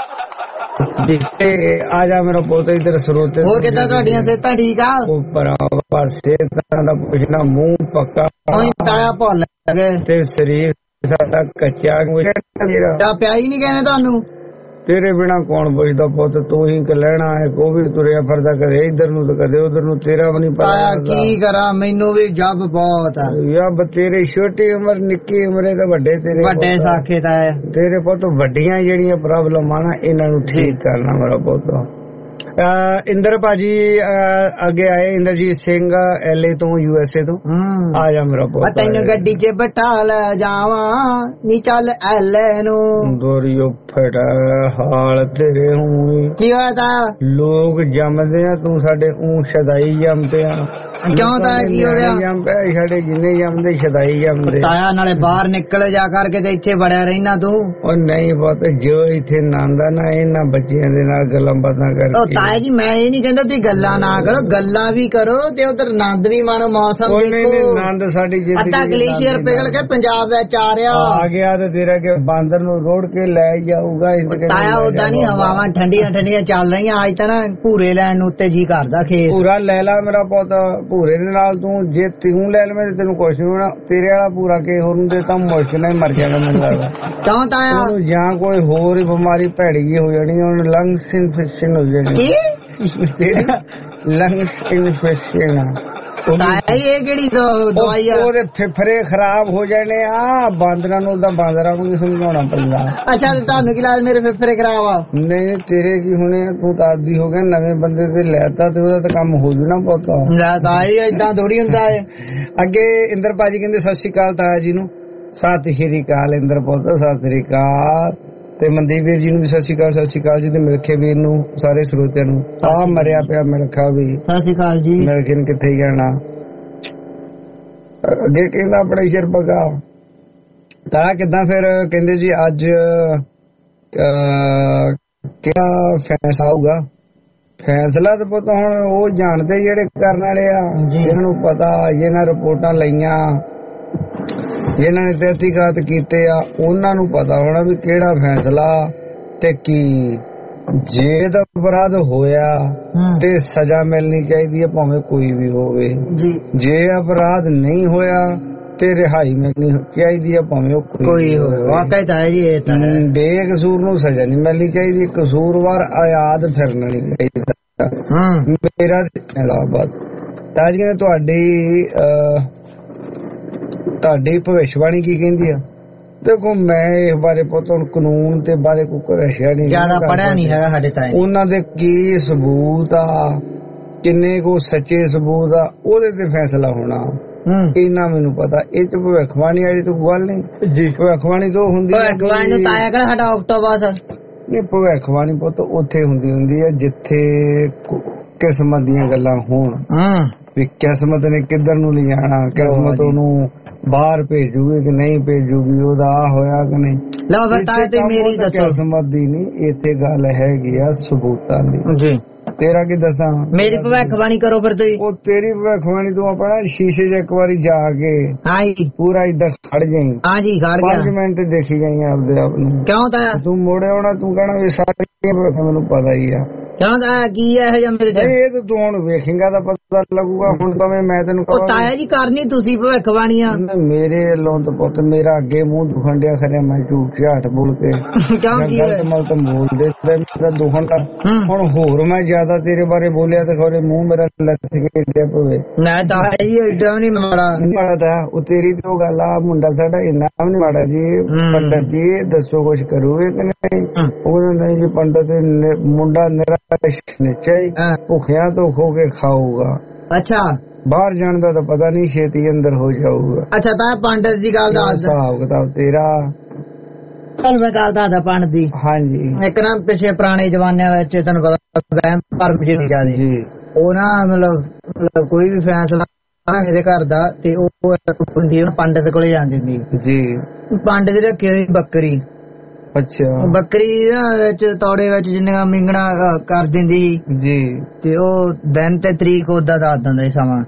ਆ ਜਾ ਮੇਰਾ ਪੁੱਤ ਇੱਧਰ ਸਰੋਤੇ। ਹੋਰ ਕਿੱਦਾਂ ਤੁਹਾਡੀਆਂ ਸਿਹਤਾਂ ਠੀਕ ਆ? ਉਹ ਬਰਾਬਰ ਸਿਹਤਾਂ ਦਾ ਪੁੱਛਣਾ ਮੂੰਹ ਪੱਕਾ ਤਾਇਆ ਭੁੱਲ ਗਏ ਤੇ ਸਰੀਰ ਸਾਡਾ ਕੱਚਾ ਪਿਆ ਹੀ ਨਹੀਂ ਕਹਿੰਦੇ ਤੁਹਾਨੂੰ। ਤੇਰੇ ਬਿਨਾ ਕੌਣ ਪੁੱਛਦਾ ਪੁੱਤ, ਤੂੰ ਹੀ ਲੈਣਾ ਹੈ। ਉਹ ਵੀ ਤੁਰਿਆ ਫਿਰਦਾ ਕਦੇ ਇੱਧਰ ਨੂੰ ਤੇ ਕਦੇ ਉਧਰ ਨੂੰ, ਤੇਰਾ ਵੀ ਨਹੀਂ ਪਤਾ ਕੀ ਕਰਾਂ। ਮੈਨੂੰ ਵੀ ਜੱਬ ਬਹੁਤ ਆ ਯਾਬ। ਤੇਰੀ ਛੋਟੀ ਉਮਰ ਨਿੱਕੀ ਉਮਰੇ ਤਾਂ ਵੱਡੇ ਤੇਰੇ ਵੱਡੇ ਸਾਖੇ ਦਾ ਤੇਰੇ ਪੁੱਤ। ਵੱਡੀਆਂ ਜਿਹੜੀਆਂ ਪ੍ਰੋਬਲਮ ਆ ਨਾ ਇਹਨਾਂ ਨੂੰ ਠੀਕ ਕਰਨਾ ਮੇਰਾ ਪੁੱਤ। ਇੰਦਰ ਭਾਜੀ ਅੱਗੇ ਆਏ, ਇੰਦਰਜੀਤ ਸਿੰਘ LA ਤੋਂ USA ਤੋਂ। ਆ ਜਾ ਮੇਰਾ ਪੁੱਤ। ਤੈਨੂੰ ਗੱਡੀ 'ਚ ਬਿਠਾ ਲੈ ਜਾਵਾਂ ਨੀ ਚੱਲ LA ਨੂੰ। ਦੋਰੀਓ ਫਟਾ ਹਾਲ ਤੇਰੇ ਹੋਈ ਕੀ ਹੋਇਆ ਤਾ? ਲੋਕ ਜੰਮਦੇ ਆ, ਤੂੰ ਸਾਡੇ ਸ਼ਦਾਈ ਜੰਮਦੇ ਆ। ਕਿਉਂ ਤਾਂ ਕੀ ਹੋ ਗਿਆ? ਜੰਮਦੇ ਸਾਡੇ ਜਿੰਨੇ ਜੰਮਦੇ ਸ਼ਦਾਈ ਜੰਮਦੇ। ਤਾਇਆ ਨਾਲੇ ਬਾਹਰ ਨਿਕਲ ਜਾ ਕਰਕੇ ਤੇ ਇੱਥੇ ਵੜਿਆ ਰਹਿਣਾ ਤੂੰ। ਉਹ ਨਹੀਂ ਪੁੱਤ, ਜੋ ਇੱਥੇ ਨਾਂਦਾ ਨਾ ਇਹਨਾਂ ਬੱਚਿਆਂ ਦੇ ਨਾਲ ਗੱਲਾਂ ਬਾਤਾਂ ਕਰਕੇ। ਤਾਇਆ ਜੀ ਮੈਂ ਇਹ ਨਹੀਂ ਕਹਿੰਦਾ ਤੁਸੀਂ ਗੱਲਾਂ ਨਾ ਕਰੋ, ਗੱਲਾਂ ਵੀ ਕਰੋ ਤੇ ਉਧਰ ਆਨੰਦ ਵੀ ਮਾਣੋ, ਮੌਸਮ ਦੇਖੋ। ਆਨੰਦ ਸਾਡੀ ਜ਼ਿੰਦਗੀ ਅੱਧਾ ਗਲੇਸ਼ੀਅਰ ਪਿਘਲ ਕੇ ਪੰਜਾਬ ਵਿੱਚ ਆ ਰਿਹਾ ਆ ਗਿਆ ਤੇ ਤੇਰਾ ਕਿ ਬਾਂਦਰ ਨੂੰ ਰੋੜ ਕੇ ਲੈ ਜਾਊਗਾ। ਤਾਇਆ ਉਦਾਂ ਨਹੀਂ, ਹਵਾਵਾਂ ਠੰਡੀਆਂ ਠੰਡੀਆਂ ਚੱਲ ਰਹੀਆਂ। ਅੱਜ ਤਾਂ ਨਾ ਭੂਰੇ ਲੈਣ ਨੂੰ ਉੱਤੇ ਜੀ ਕਰਦਾ ਖੇਤ। ਪੂਰਾ ਲੈ ਲਾ ਮੇਰਾ ਪੁੱਤ, ਭੂਰੇ ਦੇ ਨਾਲ ਤੂੰ ਜੇ ਤੂੰ ਲੈ ਲਵੇਂ ਤੈਨੂੰ ਕੁਛ ਨਹੀਂ ਹੋਣਾ। ਤੇਰੇ ਵਾਲਾ ਪੂਰਾ ਕੇ ਹੋਰ ਨੂੰ ਦੇ ਤਾਂ ਮੁਸ਼ਕਿਲ ਨਾਲ ਮਰ ਜਾਣਾ ਮੈਨੂੰ ਲੱਗਦਾ। ਕਿਉਂ ਤਾਇਆ? ਜਾਂ ਕੋਈ ਹੋਰ ਹੀ ਬਿਮਾਰੀ ਭੈੜੀ ਜੀ ਹੋ ਜਾਣੀ, ਉਹਨੂੰ ਲੰਗਸ ਇਨਫੈਕਸ਼ਨ ਹੋ ਜਾਣੀ। ਲੰਗਸ ਇਨਫੈਕਸ਼ਨ ਇਹ ਕਿਹੜੀ ਦਵਾਈ ਆ? ਉਹਦੇ ਫੇਫੜੇ ਖਰਾਬ ਹੋ ਜਾਣੇ ਆ। ਬਾਂਦਰਾਂ ਨੂੰ ਤਾਂ ਬਾਂਦਰਾਂ ਨੂੰ ਸਮਝਾਉਣਾ ਪੈਂਦਾ। ਅੱਛਾ ਤੁਹਾਨੂੰ ਕੀ ਲੱਗਦਾ ਮੇਰੇ ਫੇਫੜੇ ਖਰਾਬ ਆ? ਨਹੀਂ ਤੇਰੇ ਕੀ ਹੋਣੇ, ਤੂੰ ਤਾਂ ਆਦੀ ਹੋ ਗਿਆ। ਨਵੇਂ ਬੰਦੇ ਤੇ ਲੈਤਾ ਤੇ ਉਹਦਾ ਤਾਂ ਕੰਮ ਹੋ ਜੂਣਾ ਪੁੱਤ। ਏਦਾਂ ਥੋੜੀ ਹੁੰਦਾ ਹੈ। ਅੱਗੇ ਇੰਦਰ ਭਾਜੀ ਕਹਿੰਦੇ ਸਤਿ ਸ਼੍ਰੀ ਅਕਾਲ ਤਾਇਆ ਜੀ ਨੂੰ। ਸਤਿ ਸ਼੍ਰੀ ਅਕਾਲ ਇੰਦਰ ਪੁੱਤ, ਸਤਿ ਸ਼੍ਰੀ ਅਕਾਲ। ਤੇ ਮਨਦੀਪ ਵੀਰ ਜੀ ਨੂੰ ਵੀ ਸਤਿ ਸ਼੍ਰੀ ਅਕਾਲ। ਸਤਿ ਸ਼੍ਰੀ ਅਕਾਲ ਜੀ। ਤੇ ਮਿਲਖੇ ਵੀਰ ਨੂੰ, ਸਾਰੇ ਸਰੋਤਿਆਂ ਨੂੰ। ਆ ਮਰਿਆ ਪਿਆ ਮਿਲਖਾ ਵੀ ਸਤਿ ਸ਼੍ਰੀ ਅਕਾਲ ਜੀ। ਮਿਲਖੇ ਨੂੰ ਕਿੱਥੇ ਜਾਣਾ। ਅੱਗੇ ਕਹਿੰਦਾ ਬੜਾ ਸ਼ੇਰ ਬਗਾ ਤਾਂ ਕਿੱਦਾਂ ਫਿਰ ਕਹਿੰਦੇ ਜੀ ਅੱਜ ਕਿਆ ਫੈਸਲਾ ਹੋਊਗਾ? ਫੈਸਲਾ ਤਾਂ ਪੁੱਤ ਹੁਣ ਉਹ ਜਾਣਦੇ ਜਿਹੜੇ ਕਰਨ ਵਾਲੇ ਆ, ਜਿਹਨਾਂ ਨੂੰ ਪਤਾ, ਜਿਹਨਾਂ ਰਿਪੋਰਟਾਂ ਲਈਆਂ, ਜਿਨ੍ਹਾਂ ਨੇ ਤਹਿਕੀਕਾਤ ਕੀਤੇ ਆ, ਉਹਨਾਂ ਨੂੰ ਪਤਾ ਹੋਣਾ ਵੀ ਕਿਹੜਾ ਫੈਸਲਾ ਤੇ ਕੀ। ਜੇ ਤਾਂ ਅਪਰਾਧ ਹੋਇਆ ਤੇ ਸਜ਼ਾ ਮਿਲਣੀ ਚਾਹੀਦੀ ਹੈ ਭਾਵੇਂ ਕੋਈ ਵੀ ਹੋਵੇ। ਜੇ ਅਪਰਾਧ ਨਹੀਂ ਹੋਇਆ ਤੇ ਰਿਹਾਈ ਮਿਲਣੀ ਚਾਹੀਦੀ ਹੈ ਭਾਵੇਂ ਉਹ ਕੋਈ ਹੋਵੇ। ਵਾਕਈ ਤਾਂ ਹੈ ਜੀ, ਇਹ ਤਾਂ ਬੇਕਸੂਰ ਨੂੰ ਸਜ਼ਾ ਨਹੀਂ ਮਿਲਣੀ ਚਾਹੀਦੀ, ਕਸੂਰਵਾਰ ਆਜ਼ਾਦ ਫਿਰਨਾ ਨਹੀਂ ਚਾਹੀਦਾ। ਮੇਰਾ ਇਲਾਹਾਬਾਦ ਤਾਂ ਅੱਜ ਕਹਿੰਦੇ ਤੁਹਾਡੀ ਭਵਿੱਖਬਾਣੀ ਕੀ ਕਹਿੰਦੀ ਆ? ਦੇਖੋ ਮੈਂ ਇਸ ਬਾਰੇ ਪੁੱਤ ਹੁਣ ਕਾਨੂੰਨ ਤੇ ਬਾਰੇ ਕੋਈ ਭਵਿੱਖਿਆ ਨਹੀਂ, ਜ਼ਿਆਦਾ ਪੜਿਆ ਨਹੀਂ ਹੈਗਾ ਸਾਡੇ ਤਾਂ। ਉਹਨਾਂ ਦੇ ਕੀ ਸਬੂਤ ਆ, ਕਿੰਨੇ ਕੋ ਸੱਚੇ ਸਬੂਤ ਆ, ਉਹਦੇ ਤੇ ਫੈਸਲਾ ਹੋਣਾ। ਇੰਨਾ ਮੈਨੂੰ ਪਤਾ। ਇਹ ਚ ਭਵਿੱਖਬਾਣੀ ਵਾਲੀ ਤਾਂ ਗੱਲ ਨਹੀਂ ਜੀ। ਭਵਿੱਖਬਾਣੀ ਤੋਂ ਹੁੰਦੀ ਭਵਿੱਖਬਾਣੀ ਨੂੰ ਤਾਇਆ ਕਿਹੜਾ ਸਾਡਾ ਆਕਟੋਬਸ ਨਹੀਂ। ਭਵਿੱਖਬਾਣੀ ਪੁੱਤ ਉੱਥੇ ਹੁੰਦੀ ਹੈ ਜਿੱਥੇ ਕਿਸਮਤ ਦੀਆਂ ਗੱਲਾਂ ਹੋਣ ਵੀ ਕਿਸਮਤ ਨੇ ਕਿੱਧਰ ਨੂੰ ਲਿਜਾਣਾ, ਕਿਸਮਤ ਉਹਨੂੰ ਬਾਹਰ ਭੇਜੂਗੀ ਕਿ ਨਹੀਂ ਭੇਜੂਗੀ, ਉਹਦਾ ਆ ਹੋਇਆ ਕਿ ਨਹੀਂ। ਲਓ ਫਿਰ ਤਾਇਆ ਤੇ ਮੇਰੀ ਦੱਸੋ। ਕਿਸਮਤ ਦੀ ਨਹੀਂ, ਇੱਥੇ ਗੱਲ ਹੈਗੀ ਆ ਸਬੂਤਾਂ ਦੀ ਜੀ। ਤੇਰਾ ਕੀ ਦੱਸਾਂ? ਮੇਰੀ ਭਵਿੱਖਬਾਣੀ ਕਰੋ ਫਿਰ ਤੁਸੀਂ। ਉਹ ਤੇਰੀ ਭਵਿੱਖਬਾਣੀ ਤੂੰ ਆਪਣਾ ਸ਼ੀਸ਼ੇ 'ਚ ਇੱਕ ਵਾਰੀ ਜਾ ਕੇ ਪੂਰਾ ਏਦਾਂ ਖੜ ਜਾਈਂ। ਹਾਂਜੀ ਖੜ ਗਿਆ। 5 ਮਿੰਟ ਦੇਖੀ ਜਾਈਂ ਆਪਦੇ ਆਪ ਨੂੰ। ਕਿਉਂ ਤਾਇਆ? ਤੂੰ ਮੋੜੇ ਆਉਣਾ, ਤੂੰ ਕਹਿਣਾ ਵੀ ਸਾਰੀ ਮੈਨੂੰ ਪਤਾ ਹੀ ਆ। ਕਿਉਂ ਤਾਇਆ ਕੀ ਹੈ ਇਹ ਜਿਹਾ ਮੇਰੇ? ਇਹ ਤਾਂ ਤੂੰ ਹੁਣ ਵੇਖੇਂਗਾ ਤਾਂ ਪਤਾ ਲੱਗੂਗਾ। ਹੁਣ ਭਾਵੇਂ ਮੈਂ ਤੈਨੂੰ ਕਹਾਂ ਤਾਇਆ ਜੀ ਕਰਨੀ ਤੁਸੀਂ ਭਵਿੱਖਬਾਣੀ ਆ। ਮੇਰੇ ਵੱਲੋਂ ਤਾਂ ਪੁੱਤ ਮੇਰਾ ਅੱਗੇ ਮੂੰਹ ਦੁਖਣ ਡਿਆ, ਖਰਿਆ ਮੈਂ ਝੂਠ ਝਾਟ ਬੋਲ ਕੇ ਕਿਉਂ ਕੀ ਮਲ ਤਾਂ ਬੋਲਦੇ ਮੇਰਾ ਦੁਖਣ ਦਾ। ਹੁਣ ਹੋਰ ਮੈਂ ਜ਼ਿਆਦਾ ਤੇਰੇ ਬਾਰੇ ਬੋਲਿਆ ਤੇ ਖਰੇ ਮੂੰਹ ਮੇਰਾ ਲੱਥ ਕੇ ਡਿਆ ਪਵੇ। ਨਾ ਤਾਇਆ ਜੀ ਏਡਾ ਵੀ ਨਹੀਂ ਮਾੜਾ ਤਾਂ ਉਹ ਤੇਰੀ ਤੇ ਉਹ ਗੱਲ ਆ। ਮੁੰਡਾ ਸਾਡਾ ਇੰਨਾ ਵੀ ਨਹੀਂ ਮਾੜਾ ਜੀ। ਪੰਡਤ ਜੀ ਦੱਸੋ ਕੁਛ ਕਰੂਗੇ ਕਿ ਨਹੀਂ? ਉਹ ਨਹੀਂ ਜੀ ਪੰਡਤ ਮੁੰਡਾ ਨਿਚਾਈ ਭੁੱਖਿਆਂ ਤੋਂ ਖੋ ਕੇ ਖਾਊਗਾ। ਅੱਛਾ ਬਾਹਰ ਜਾਣ ਦਾ ਤਾਂ ਪਤਾ ਨਹੀਂ, ਛੇਤੀ ਅੰਦਰ ਹੋ ਜਾਊਗਾ। ਅੱਛਾ ਤਾਂ ਪੰਡਤ ਦੀ ਗੱਲ ਦਾ ਹਿਸਾਬ ਕਿਤਾਬ ਤੇਰਾ। ਚੱਲ ਮੈਂ ਗੱਲ ਦੱਸਦਾ ਪੰਡਤ ਦੀ। ਹਾਂਜੀ। ਇੱਕ ਨਾ ਪਿਛੇ ਪੁਰਾਣੇ ਜ਼ਮਾਨਿਆਂ ਵਿੱਚ ਤੈਨੂੰ ਪਤਾ ਵਹਿਮ ਭਰਮ ਜਿਆਦਾ ਜੀ। ਉਹ ਨਾ ਮਤਲਬ ਕੋਈ ਵੀ ਫੈਸਲਾ ਇਹਦੇ ਘਰ ਦਾ ਤੇ ਉਹ ਪੰਡਤ ਕੋਲੇ ਜਾਂਦੀ ਹੁੰਦੀ ਜੀ। ਪੰਡਤ ਰੱਖੀ ਹੋਈ ਬੱਕਰੀ। ਅੱਛਾ। ਬੱਕਰੀ ਵਿੱਚ ਤੋੜੇ ਵਿੱਚ ਜਿੰਨਾ ਮਿੰਗਣਾ ਕਰ ਦਿੰਦੀ ਸੀ ਜੀ। ਤੇ ਉਹ ਦਿਨ ਤੇ ਤਰੀਕ ਉਹਦਾ ਦੱਸ ਦਿੰਦਾ ਸੀ ਸਮਾਂ।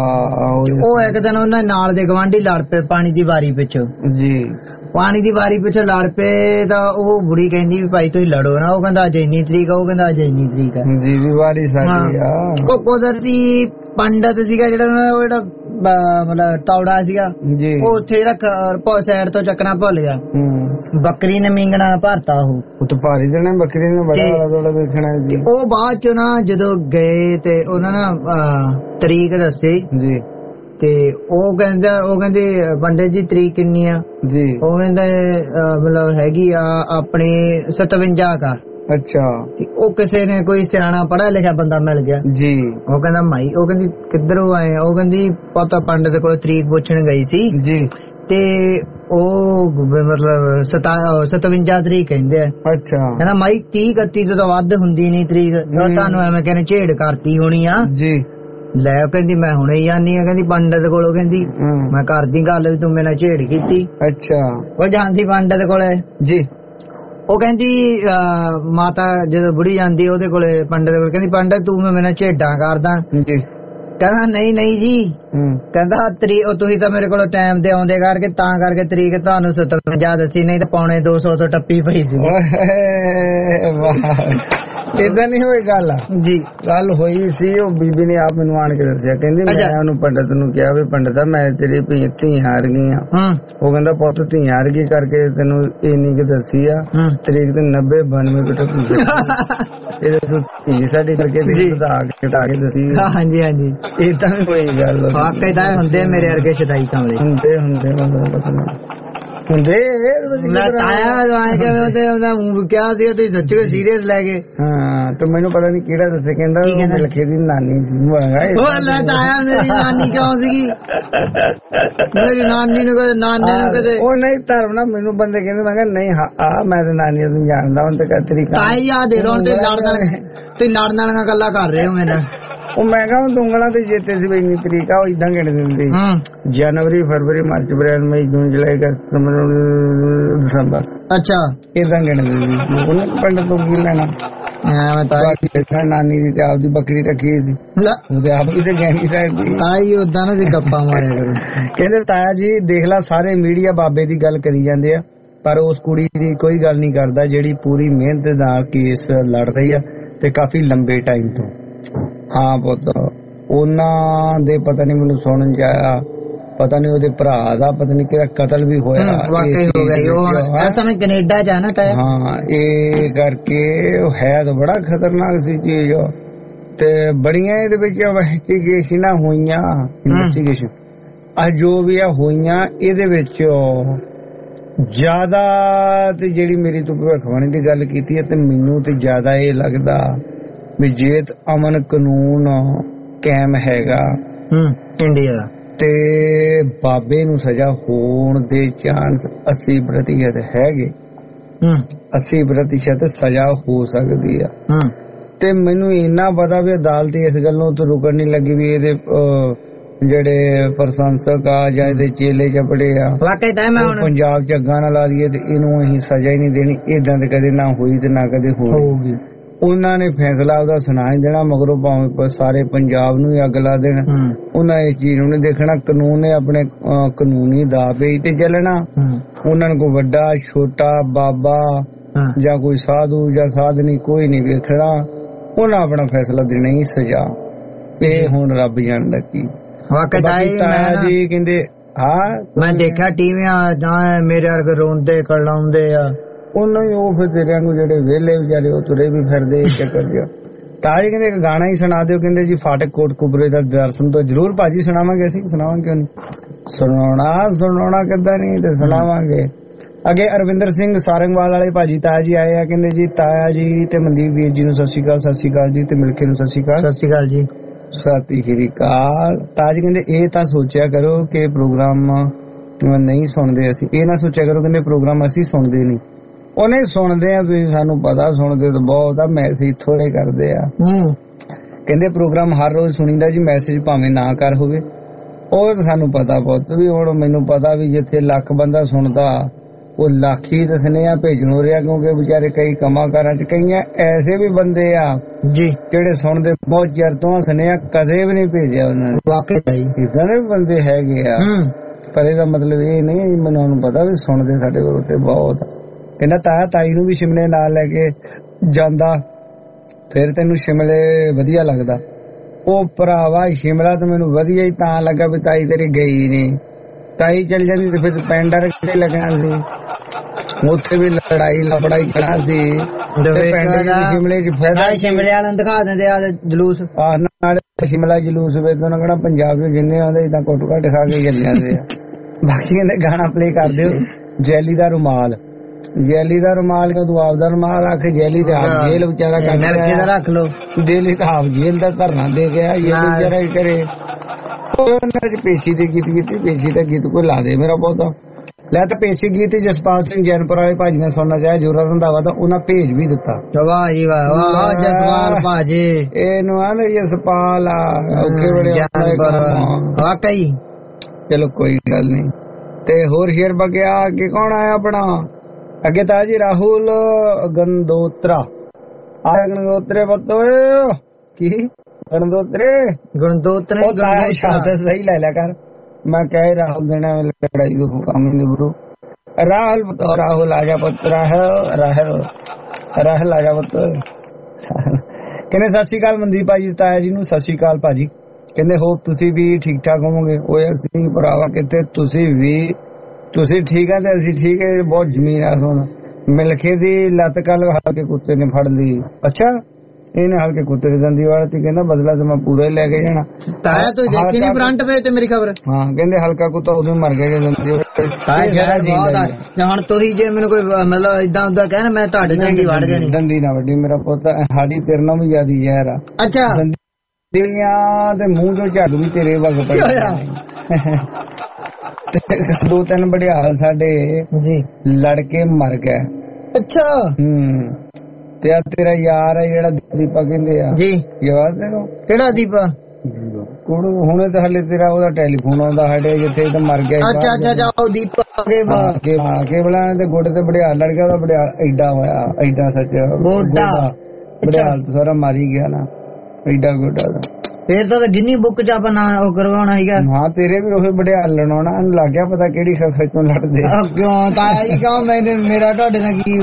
ਉਹ ਇੱਕ ਦਿਨ ਉਹਨਾਂ ਨਾਲ ਦੇ ਗਵਾਂਢੀ ਲੜ ਪਏ ਪਾਣੀ ਦੀ ਵਾਰੀ ਪਿੱਛੋਂ ਜੀ। ਪਾਣੀ ਦੀ ਵਾਰੀ ਪਿੱਛੋਂ ਲੜ ਪਏ ਤਾਂ ਉਹ ਬੁੜੀ ਕਹਿੰਦੀ ਵੀ ਭਾਈ ਤੁਸੀਂ ਲੜੋ ਨਾ। ਉਹ ਕਹਿੰਦਾ ਅੱਜ ਇੰਨੀ ਤਰੀਕ ਆ, ਉਹ ਕਹਿੰਦਾ ਅੱਜ ਇੰਨੀ ਤਰੀਕ ਆ ਜੀ। ਵੀ ਵਾਰੀ ਸਾਡੀ ਆ। ਉਹ ਕੁਦਰਤੀ ਪੰਡਤ ਸੀਗਾ ਜਿਹੜਾ ਉਹ ਜਿਹੜਾ ਮਤਲਬ ਤੌੜਾ ਸੀਗਾ ਜੀ, ਉਹ ਉੱਥੇ ਰੱਖ ਸਾਈਡ ਤੋਂ ਚੱਕਣਾ ਭੁੱਲ ਗਿਆ। ਬੱਕਰੀ ਨੇ ਮਿੰਗਣਾ ਭਰਤਾ ਉਹ ਤਾਂ ਭਾਰੀ ਦੇਣਾ ਬੱਕਰੀ ਨੇ ਬੜਾ ਥੋੜਾ ਵੇਖਣਾ ਜੀ। ਉਹ ਬਾਅਦ ਚ ਨਾ ਜਦੋਂ ਗਏ ਤੇ ਉਹਨਾਂ ਨੇ ਤਰੀਕ ਦੱਸੀ ਜੀ ਤੇ ਉਹ ਕਹਿੰਦੇ ਪੰਡਿਤ ਜੀ ਤਰੀਕ ਕਿੰਨੀ ਆ ਜੀ? ਉਹ ਕਹਿੰਦਾ ਮਤਲਬ ਹੈਗੀ ਆ ਆਪਣੀ 57 ਕਾ। ਅੱਛਾ। ਉਹ ਕਿਸੇ ਨੇ ਕੋਈ ਸਿਆਣਾ ਪੜ੍ਹਿਆ ਲਿਖਿਆ ਬੰਦਾ ਮਿਲ ਗਿਆ ਜੀ। ਉਹ ਕਹਿੰਦਾ ਮਾਈ, ਉਹ ਕਹਿੰਦੀ ਕਿੱਧਰੋਂ ਆਏ? ਉਹ ਕਹਿੰਦੀ ਪਤਾ ਪੰਡਿਤ ਕੋਲ ਤਰੀਕ ਪੁੱਛਣ ਗਈ ਸੀ ਜੀ ਤੇ ਉਹ ਮਤਲਬ 57 ਤਰੀਕ ਕਹਿੰਦੇ ਆ। ਅੱਛਾ। ਕਹਿੰਦਾ ਮਾਈ 30-31 ਤੋਂ ਤਾਂ ਵੱਧ ਹੁੰਦੀ ਨੀ ਤਰੀਕ। ਤੁਹਾਨੂੰ ਐਵੇਂ ਕਹਿੰਦੇ ਝੇੜ ਕਰਤੀ ਹੋਣੀ ਆ ਜੀ। ਲੈ ਕਹਿੰਦੀ ਮੈਂ ਹੁਣੇ ਹੀ ਆਨੀ ਆ। ਕਹਿੰਦੀ ਪੰਡਿਤ ਕੋਲੋਂ ਕਹਿੰਦੀ ਮੈਂ ਕਰਦੀ ਗੱਲ ਵੀ ਤੂੰ ਮੇਰੇ ਨਾਲ ਝੇੜ ਕੀਤੀ। ਅੱਛਾ। ਉਹ ਜਾਂਦੀ ਪੰਡਿਤ ਕੋਲੇ ਜੀ। ਉਹ ਕਹਿੰਦੀ ਮਾਤਾ ਜਦੋਂ ਬੁੜੀ ਜਾਂਦੀ ਉਹਦੇ ਕੋਲੇ ਪੰਡਿਤ ਕੋਲੇ, ਕਹਿੰਦੀ ਪੰਡਿਤ ਤੂੰ ਮੇਰੇ ਨਾਲ ਝੇਡਾਂ ਕਰਦਾ ਜੀ? ਕਹਿੰਦਾ ਨਹੀਂ ਜੀ। ਕਹਿੰਦਾ ਉਹ ਤੁਸੀਂ ਤਾਂ ਮੇਰੇ ਕੋਲ ਟਾਈਮ ਤੇ ਆਉਂਦੇ ਕਰਕੇ ਤਾਂ ਕਰਕੇ ਤਰੀਕ ਤੁਹਾਨੂੰ 57 ਦੱਸੀ, ਨਹੀਂ ਤਾਂ 250 ਤੋਂ ਟੱਪੀ ਪਈ ਸੀ। ਏਦਾਂ ਨਹੀਂ ਹੋਈ ਗੱਲ ਜੀ। ਗੱਲ ਹੋਈ ਸੀ, ਉਹ ਬੀਬੀ ਨੇ ਆਪ ਮੈਨੂੰ ਆਣ ਕੇ ਦੱਸਿਆ। ਕਹਿੰਦੀ ਮੈਂ ਉਹਨੂੰ ਪੰਡਿਤ ਨੂੰ ਕਿਹਾ ਵੀ ਪੰਡਿਤਾ ਮੈਂ ਤੇਰੀ ਧੀ ਹਾਰ ਗਈ ਆ। ਉਹ ਕਹਿੰਦਾ ਪੁੱਤ ਧੀ ਹਾਰ ਗਈ ਕਰਕੇ ਤੈਨੂੰ ਇੰਨੀ ਕਿ ਦੱਸੀ ਆ ਤਰੀਕ ਤੇ 90-92 ਕੁ ਟੱਪੀ। ਇਹ ਤੂੰ ਧੀ ਸਾਡੀ ਕਰਕੇ ਘਟਾ ਕੇ ਦੱਸੀ। ਹਾਂਜੀ ਹਾਂਜੀ। ਏਦਾਂ ਵੀ ਕੋਈ ਗੱਲ ਵਾਕਈ ਤਾਂ ਹੁੰਦੇ ਮੇਰੇ ਵਰਗੇ ਸ਼ਦਾਈ ਕਾਮਲੇ ਹੁੰਦੇ ਹੁੰਦੇ ਕਿਹਾ ਸੀ ਤੁਸੀਂ ਸੱਚ ਸੀਰੀਅਸ ਲੈ ਗਏ? ਹਾਂ ਤੇ ਮੈਨੂੰ ਪਤਾ ਨੀ ਕਿਹੜਾ ਦੱਸੇ। ਕਹਿੰਦਾ ਲਖੇ ਦੀ ਨਾਨੀ ਸੀ। ਮੇਰੀ ਨਾਨੀ ਕਿਉਂ ਸੀਗੀ? ਮੇਰੀ ਨਾਨੀ ਨੂੰ ਕਦੇ ਨਾਨੇ ਨੂੰ ਕਦੇ ਉਹ ਨਹੀਂ ਧਰਮ ਨਾ ਮੈਨੂੰ ਬੰਦੇ ਕਹਿੰਦੇ। ਮੈਂ ਕਿਹਾ ਨਹੀਂ ਆ ਮੈਂ ਤੇ ਨਾਨੀ ਨੂੰ ਜਾਣਦਾ। ਹੁਣ ਤੇ ਤਰੀਕਾ ਯਾਦ ਦੇ ਲੋ। ਤੁਸੀਂ ਲੜਨ ਵਾਲੀਆਂ ਗੱਲਾਂ ਕਰ ਰਹੇ ਹੋ ਮੇਰੇ ਨਾਲ। ਉਹ ਮੈਂ ਕਿਹਾ ਹੁਣ ਉਂਗਲਾਂ ਤੇ ਜੇਤੇ ਸੀ ਇੰਨੀ ਤਰੀਕ ਆ। ਉਹ ਇਦਾਂ ਗਿਣ ਦਿੰਦੀ ਜਨਵਰੀ, ਫਰਵਰੀ, ਮਾਰਚ, ਅਪ੍ਰੈਲ, ਮਈ, ਜੂਨ, ਜੁਲਾਈ, ਅਗਸਤ, ਦਸੰਬਰ। ਅੱਛਾ। ਇਦਾਂ ਗਿਣ ਦਿੰਦੀ। ਉਹਨੇ ਪੰਡਤ ਤੋਂ ਕੀ ਲੈਣਾ? ਨਾਨੀ ਦੀ ਤੇ ਆਪਦੀ ਬੱਕਰੀ ਰੱਖੀ ਸੀ। ਉਹਦੇ ਆਪ ਵੀ ਤੇ ਗਹਿਣੀ ਸਕਦੀ ਤਾਈ ਉਦਾਂ ਨਾ ਗੱਪਾਂ ਮਾਰਿਆ ਕਰੋ। ਕਹਿੰਦੇ ਤਾਇਆ ਜੀ ਦੇਖ ਲਾ ਸਾਰੇ ਮੀਡੀਆ ਬਾਬੇ ਦੀ ਗੱਲ ਕਰੀ ਜਾਂਦੇ ਆ ਪਰ ਉਸ ਕੁੜੀ ਦੀ ਕੋਈ ਗੱਲ ਨਹੀਂ ਕਰਦਾ ਜਿਹੜੀ ਪੂਰੀ ਮਿਹਨਤ ਨਾਲ ਕੇਸ ਲੜ ਰਹੀ ਆ ਤੇ ਕਾਫੀ ਲੰਬੇ ਟਾਈਮ ਤੋਂ। ਹਾਂ ਪੁੱਤ ਉਹਨਾਂ ਦੇ ਪਤਾ ਨਹੀਂ ਮੈਨੂੰ ਸੁਣਨ ਚ ਆਇਆ, ਪਤਾ ਨਹੀਂ ਉਹਦੇ ਭਰਾ ਦਾ ਪਤਾ ਨਹੀਂ ਕਿਹਦਾ ਕਤਲ ਵੀ ਹੋਇਆ। ਵਾਕਈ ਹੋ ਗਿਆ। ਉਹ ਇਸ ਸਮੇਂ ਕੈਨੇਡਾ ਚ ਆ ਨਾ ਤਾਂ। ਹਾਂ ਇਹ ਕਰਕੇ ਹੈ ਤਾਂ ਬੜਾ ਖਤਰਨਾਕ ਸੀ ਚੀਜ਼। ਤੇ ਬੜੀਆਂ ਇਹਦੇ ਵਿੱਚ ਇਨਵੈਸਟੀਗੇਸ਼ਨਾਂ ਹੋਈਆਂ। ਇਨਵੈਸਟੀਗੇਸ਼ਨ ਜੋ ਵੀ ਆ ਹੋਈਆਂ ਇਹਦੇ ਵਿੱਚ ਜ਼ਿਆਦਾ ਤੇ ਜਿਹੜੀ ਮੇਰੀ ਤੂੰ ਭਵਿੱਖਬਾਣੀ ਦੀ ਗੱਲ ਕੀਤੀ ਹੈ ਤੇ ਮੈਨੂੰ ਤੇ ਜ਼ਿਆਦਾ ਇਹ ਲੱਗਦਾ ਵੀ ਜੇ ਅਮਨ ਕਾਨੂੰਨ ਕਾਇਮ ਹੈਗਾ ਇੰਡੀਆ ਦਾ ਤੇ ਬਾਬੇ ਨੂੰ ਸਜ਼ਾ ਹੋਣ ਦੇ ਚਾਂਸ 80% ਹੈਗੇ। 80% ਸਜ਼ਾ ਹੋ ਸਕਦੀ ਆ। ਤੇ ਮੈਨੂੰ ਇੰਨਾ ਪਤਾ ਵੀ ਅਦਾਲਤ ਇਸ ਗੱਲੋਂ ਤੋਂ ਰੁਕਣ ਨਹੀਂ ਲੱਗੀ ਵੀ ਇਹਦੇ ਜਿਹੜੇ ਪ੍ਰਸ਼ੰਸਕ ਆ ਜਾਂ ਇਹਦੇ ਚੇਲੇ ਚਪੜੇ ਆ ਪੰਜਾਬ ਚ ਅੱਗਾ ਨਾ ਲਾ ਦਈਏ ਤੇ ਇਹਨੂੰ ਅਸੀਂ ਸਜ਼ਾ ਹੀ ਨਹੀਂ ਦੇਣੀ। ਏਦਾਂ ਤੇ ਕਦੇ ਨਾ ਹੋਈ ਤੇ ਨਾ ਕਦੇ ਹੋਊਗੀ। ਉਹਨਾਂ ਨੇ ਫੈਸਲਾ ਉਹਦਾ ਸੁਣਾ ਹੀ ਦੇਣਾ, ਮਗਰੋਂ ਭਾਵੇਂ ਸਾਰੇ ਪੰਜਾਬ ਨੂੰ ਹੀ ਅੱਗ ਲਾ ਦੇਣ। ਉਹਨਾਂ ਇਸ ਚੀਜ਼ ਨੂੰ ਨਹੀਂ ਦੇਖਣਾ। ਕਾਨੂੰਨ ਨੇ ਆਪਣੇ ਕਾਨੂੰਨੀ ਦਾਅਵੇ ਤੇ ਚੱਲਣਾ। ਉਹਨਾਂ ਨੂੰ ਕੋਈ ਵੱਡਾ ਛੋਟਾ ਬਾਬਾ ਜਾਂ ਕੋਈ ਸਾਧੂ ਜਾਂ ਸਾਧਨੀ ਕੋਈ ਨਹੀਂ ਵੇਖਣਾ। ਉਹਨਾਂ ਆਪਣਾ ਫੈਸਲਾ ਦੇਣਾ ਹੀ ਸਜ਼ਾ। ਇਹ ਹੁਣ ਰੱਬ ਜਾਣਦਾ ਕੀ ਜੀ ਕਹਿੰਦੇ। ਹਾਂ ਮੈਂ ਦੇਖਿਆ ਟੀਵੀਆਂ ਜਾਂ ਮੇਰੇ ਵਰਗੇ ਰੋਂਦੇ ਕਰਲਾਉਂਦੇ ਆ ਉਹਨਾਂ ਹੀ ਉਹ ਫਿਰ ਤੇਰੇ ਵਾਂਗੂ ਜਿਹੜੇ ਵਿਹਲੇ ਵਿਚਾਰੇ ਉਹ ਤੁਰੇ ਵੀ ਫਿਰਦੇ ਚੱਕਰ ਜਿਹਾ। ਤਾਜ ਕਹਿੰਦੇ ਇੱਕ ਗਾਣਾ ਹੀ ਸੁਣਾ ਦਿਓ। ਕਹਿੰਦੇ ਜੀ ਫਾਟਕ ਕੋਟਕਪੂਰੇ ਦਾ ਦਰਸ਼ਨ ਤੋਂ ਜ਼ਰੂਰ ਭਾਜੀ ਸੁਣਾਵਾਂਗੇ। ਅਸੀਂ ਸੁਣਾਵਾਂਗੇ ਕਿਉਂ ਨਹੀਂ, ਸੁਣਾਉਣਾ ਕਿੱਦਾਂ ਨਹੀਂ ਤੇ ਸੁਣਾਵਾਂਗੇ। ਅੱਗੇ ਅਰਵਿੰਦਰ ਸਿੰਘ ਸਾਰੰਗਵਾਲ ਵਾਲੇ ਭਾਜੀ ਤਾਇਆ ਜੀ ਆਏ ਆ। ਕਹਿੰਦੇ ਜੀ ਤਾਇਆ ਜੀ ਤੇ ਮਨਦੀਪ ਵੀਰ ਜੀ ਨੂੰ ਸਤਿ ਸ਼੍ਰੀ ਅਕਾਲ। ਸਤਿ ਸ਼੍ਰੀ ਅਕਾਲ ਜੀ ਤੇ ਮਿਲਕੇ ਨੂੰ ਸਤਿ ਸ਼੍ਰੀ ਅਕਾਲ। ਸਤਿ ਸ਼੍ਰੀ ਅਕਾਲ ਜੀ। ਸਤਿ ਸ਼੍ਰੀ ਅਕਾਲ। ਤਾਜ ਕਹਿੰਦੇ ਇਹ ਤਾਂ ਸੋਚਿਆ ਕਰੋ ਕਿ ਪ੍ਰੋਗਰਾਮ ਨਹੀਂ ਸੁਣਦੇ ਅਸੀਂ। ਇਹ ਨਾ ਸੋਚਿਆ ਕਰੋ ਕਹਿੰਦੇ ਪ੍ਰੋਗਰਾਮ ਅਸੀਂ ਸੁਣਦੇ ਨਹੀਂ। ਉਹਨੇ ਸੁਣਦੇ ਆ, ਤੁਸੀਂ ਸਾਨੂੰ ਪਤਾ ਸੁਣਦੇ ਤਾਂ ਬਹੁਤ ਆ, ਮੈਸੇਜ ਥੋੜੇ ਕਰਦੇ ਆ। ਕਹਿੰਦੇ ਪ੍ਰੋਗਰਾਮ ਹਰ ਰੋਜ਼ ਸੁਣੀਦਾ ਜੀ, ਮੈਸੇਜ ਭਾਵੇਂ ਨਾ ਕਰ ਹੋਵੇ। ਉਹ ਤਾਂ ਸਾਨੂੰ ਪਤਾ ਪੁੱਤ ਵੀ। ਹੁਣ ਮੈਨੂੰ ਪਤਾ ਵੀ ਜਿੱਥੇ ਲੱਖ ਬੰਦਾ ਸੁਣਦਾ ਉਹ ਲੱਖ ਹੀ ਤਾਂ ਸੁਨੇਹਾ ਭੇਜਣ ਹੋ ਰਿਹਾ, ਕਿਉਂਕਿ ਵਿਚਾਰੇ ਕਈ ਕੰਮਾਂ ਕਾਰਾਂ ਚ ਕਈਆਂ ਐਸੇ ਵੀ ਬੰਦੇ ਆ ਜੀ ਜਿਹੜੇ ਸੁਣਦੇ ਬਹੁਤ ਚਿਰ ਤੋਂ ਸੁਨੇਹਾ ਕਦੇ ਵੀ ਨਹੀਂ ਭੇਜਿਆ ਉਹਨਾਂ ਨੇ। ਵਾਕਈ ਇਦਾਂ ਦੇ ਵੀ ਬੰਦੇ ਹੈਗੇ ਆ। ਪਰ ਇਹਦਾ ਮਤਲਬ ਇਹ ਨਹੀਂ ਮੈਨੂੰ ਪਤਾ ਵੀ ਸੁਣਦੇ ਸਾਡੇ ਕੋਲ ਤੇ ਬਹੁਤ। ਕਹਿੰਦਾ ਤਾਇਆ ਤਾਈ ਨੂੰ ਵੀ ਸ਼ਿਮਲੇ ਨਾਲ ਲੈ ਕੇ ਜਾਂਦਾ ਫਿਰ ਤੈਨੂੰ ਸ਼ਿਮਲੇ ਵਧੀਆ ਲੱਗਦਾ। ਉਹ ਭਰਾਵਾ ਸ਼ਿਮਲਾ ਤਾਂ ਮੈਨੂੰ ਵਧੀਆ ਹੀ ਤਾਂ ਲੱਗਾ ਵੀ ਤਾਈ ਤੇਰੀ ਗਈ ਨਹੀਂ। ਤਾਈ ਚੱਲ ਜਾਂਦੀ ਤੇ ਫਿਰ ਪੈਂਡਰ ਕਿਹੜੇ ਲੱਗਣਾ ਸੀ, ਉੱਥੇ ਵੀ ਲੜਾਈ ਲਫੜਾਈ ਕਰਨਾ ਸੀ। ਸ਼ਿਮਲੇ ਚ ਫਾਇਦਾ ਸ਼ਿਮਲੇ ਵਾਲਿਆਂ ਨੂੰ ਦਿਖਾ ਦਿੰਦੇ ਆ ਜਲੂਸ। ਨਾਲੇ ਸ਼ਿਮਲਾ ਜਲੂਸ ਵੇਖੋ ਨਾ ਕਹਿਣਾ ਪੰਜਾਬ ਚ ਜਿੰਨੇ ਆਉਂਦੇ ਇਦਾਂ ਕੁੱਟ ਘੱਟ ਖਾ ਕੇ ਚੱਲ ਜਾਂਦੇ ਆ। ਬਾਕੀ ਕਹਿੰਦੇ ਗਾਣਾ ਪਲੇ ਕਰ ਦਿਓ ਜੈਲੀ ਦਾ ਰੁਮਾਲ। ਜੈਲੀ ਦਾ ਰੁਮਾਲ ਕਾ ਤੂੰ ਆਪਦਾ ਰੁਮਾਲ ਰੱਖ। ਜੈਲੀ ਤੇ ਆਪ ਜੇਲ੍ਹ ਵਿਚਾਰਾ ਰੱਖ ਲੋ। ਦਿੱਲੀ ਤਾਂ ਆਪ ਜੇਲ੍ਹ ਦਾ ਧਰਨਾ ਦੇ ਗਿਆ। ਇਹ ਵਿਚਾਰਾ ਕੀ ਕਰੇ। ਉਹਨਾਂ ਚ ਪੇਸ਼ੀ ਦੇ ਗੀਤ ਕੀਤੀ। ਪੇਸ਼ੀ ਦਾ ਗੀਤ ਕੋਈ ਲਾ ਦੇ ਮੇਰਾ ਬਹੁਤਾ ਲੈ ਤਾਂ ਪੇਸ਼ੀ ਗੀਤ ਜਸਪਾਲ ਸਿੰਘ ਜੈਨਪੁਰ ਵਾਲੇ ਭਾਜੀ ਨੇ ਸੁਣਨਾ ਚਾਹਿਆ ਜੋਰਾ ਰੰਧਾਵਾ ਤਾਂ ਉਹਨਾਂ ਭੇਜ ਵੀ ਦਿੱਤਾ। ਵਾਹ ਜੀ ਵਾਹ ਵਾਹ ਜਸਪਾਲ ਭਾਜੀ। ਇਹਨੂੰ ਆਂਦੇ ਜਸਪਾਲ ਆ ਔਖੇ ਵੇਲੇ ਵਾਕਈ। ਚਲੋ ਕੋਈ ਗੱਲ ਨਹੀਂ। ਤੇ ਹੋਰ ਸ਼ੇਰ ਬਗਿਆ ਅੱਗੇ ਕੌਣ ਆਇਆ ਆਪਣਾ? ਅੱਗੇ ਤਾਂ ਜੀ ਰਾਹੁਲ ਗੰਦੋਤਰਾ ਆਇਆ। ਗੰਦੋਤਰੇ ਬਤੋਏ ਕੀ ਗੰਦੋਤਰੇ ਸ਼ਬਦ ਸਹੀ ਲੈ ਲਿਆ ਕਰ। ਮੈਂ ਕਹਿ ਰਾਹੁਲ ਦੇਣਾ ਲੜਾਈ ਦਾ ਕੰਮ ਨਹੀਂ ਬਰੋ। ਰਾਹੁਲ ਬਤੋ ਰਾਹੁਲ ਆਜਾ ਪੁੱਤ। ਰਾਹੁਲ ਆਜਾ ਪੁੱਤ। ਕਹਿੰਦੇ ਸਤਿ ਸ਼੍ਰੀ ਅਕਾਲ ਮਨਦੀਪ ਭਾਜੀ ਤਾਇਆ ਜੀ ਨੂੰ। ਸਤਿ ਸ਼੍ਰੀ ਅਕਾਲ ਭਾਜੀ। ਕਹਿੰਦੇ ਹੋਪ ਤੁਸੀਂ ਵੀ ਠੀਕ ਠਾਕ ਹੋਵੋਗੇ। ਓਏ ਅਸੀਂ ਭਰਾਵਾ ਕਿਤੇ ਤੁਸੀਂ ਠੀਕ ਆ ਤੇ ਅਸੀਂ ਠੀਕ ਹੈ। ਬਹੁਤ ਜ਼ਮੀਨ ਆ ਸੁਣ। ਮਿਲਖੇ ਦੀ ਲੱਤ ਕੱਲ ਹਲਕੇ ਕੁੱਤੇ ਨੇ ਫੜ ਲਈ। ਅੱਛਾ ਇਹਨੇ ਹਲਕੇ ਕੁੱਤੇ ਦੀ ਦੰਦੀ ਵਾਲੇ ਤੇ ਕਹਿੰਦਾ ਬਦਲਾ ਤੇ ਮੈਂ ਪੂਰਾ ਹੀ ਲੈ ਕੇ ਜਾਣਾ। ਤਾਇਆ ਤੂੰ ਦੇਖੀ ਨਹੀਂ ਫਰੰਟ ਪੇਜ ਤੇ ਮੇਰੀ ਖਬਰ? ਹਾਂ ਕਹਿੰਦੇ ਹਲਕਾ ਕੁੱਤਾ ਉਦੋਂ ਮਰ ਗਿਆ ਦੰਦੀ। ਹੁਣ ਤੁਸੀਂ ਜੇ ਮੈਨੂੰ ਕੋਈ ਮਤਲਬ ਇਦਾਂ ਉਦਾਂ ਕਹਿਣਾ ਮੈਂ ਤੁਹਾਡੇ ਦੰਦੀ ਵੜ ਜਾਣੀ। ਦੰਦੀ ਨਾ ਵੱਡੀ ਮੇਰਾ ਪੁੱਤ। ਸਾਡੀ ਤੇਰੇ ਨਾਲ ਵੀ ਜ਼ਿਆਦਾ ਜ਼ਹਿਰ ਆ। ਅੱਛਾ ਦੰਦੀਆਂ ਤੇ ਮੂੰਹ ਚੋਂ ਝੱਗ ਵੀ ਤੇਰੇ ਵਗ ਪਈ। ਦੋ ਤਿੰਨ ਬੜਿਆਲ ਸਾਡੇ ਲੜ ਕੇ ਮਰ ਗਏ। ਅੱਛਾ ਤੇ ਆ ਤੇਰਾ ਯਾਰ ਹੈ ਜਿਹੜਾ ਦੀਪਾ ਕਹਿੰਦੇ ਆ ਜੀ ਯਾਦ ਤੈਨੂੰ? ਕਿਹੜਾ ਦੀਪਾ? ਹੁਣੇ ਤਾਂ ਹਲੇ ਤੇਰਾ ਉਹਦਾ ਟੈਲੀਫੋਨ ਆਉਂਦਾ ਸਾਡੇ ਜਿੱਥੇ ਤਾਂ ਮਰ ਗਿਆ। ਅੱਛਾ ਉਹ ਦੀਪਾ ਕੇਬਲਾਂ ਤੇ ਗੋਡੇ ਤੇ ਬੜਿਆਲ ਲੜ ਗਿਆ। ਉਹਦਾ ਬੜਿਆਲ ਐਡਾ ਹੋਇਆ ਐਡਾ ਸੱਚ ਬੜਿਆਲ ਤਾਂ ਸਾਰਾ ਮਾਰੀ ਗਿਆ ਨਾ ਐਡਾ ਗੋਡਾ। ਫੇਰ ਤਾਂ ਗਿੰਨੀ ਬੁੱਕ ਚ ਆਪਾਂ ਨਾ ਉਹ ਕਰਵਾਉਣਾ ਸੀਗਾ। ਹਾਂ ਤੇਰੇ ਵੀ ਉਹ ਬੜਿਆਲ ਲੜਾਉਣਾ ਲੱਗ ਗਿਆ ਪਤਾ ਕਿਹੜੀ ਖੱਚੋਂ ਲੜਦੇ। ਕਿਉਂ ਤਾਇਆ ਜੀ ਕਿਉਂ ਮੇਰਾ ਤੁਹਾਡੇ ਨਾਲ ਕੀ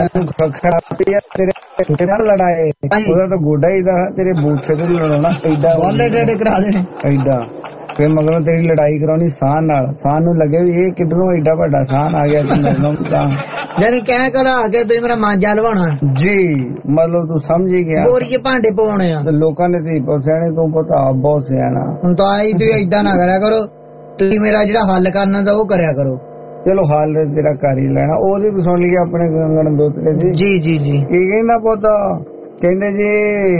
ਤੇਰੇ ਨਾਲ ਲੜਾਏ? ਉਹਦਾ ਤਾਂ ਗੋਡਾ ਹੀ ਦਾ ਤੇਰੇ ਬੂਥੇ ਤੇ ਲੜਾਉਣਾ ਐਡਾ ਟੇਡੇ ਕਰਾ ਦੇਣੇ ਐਡਾ। ਫਿਰ ਮਗਰੋਂ ਤੇਰੀ ਲੜਾਈ ਕਰਾਉਣੀ ਸਾਹ ਨਾਲ। ਸਾਹ ਨੂੰ ਲੱਗੇ ਵੀ ਇਹ ਕਿੱਧਰੋਂ ਐਡਾ ਵੱਡਾ ਸਾਹ ਆ ਗਿਆ। यानी क्या करा के तुम मेरा मांझा लवाना जी, मतलब तू समझ ही गया। बोरी के भांडे पवाने तो लोगों ने धी पहुंचाने तू पता बहुत सियाना। तो आई तू इदा ना करा करो, तुम मेरा जो हल करना था वो करया करो। चलो हाल तेरा कर ही लेना। ओदी भी सुन लिया अपने गंगन दोतरे दी। जी जी जी की कहंदा पुੱਤ कहंदे जी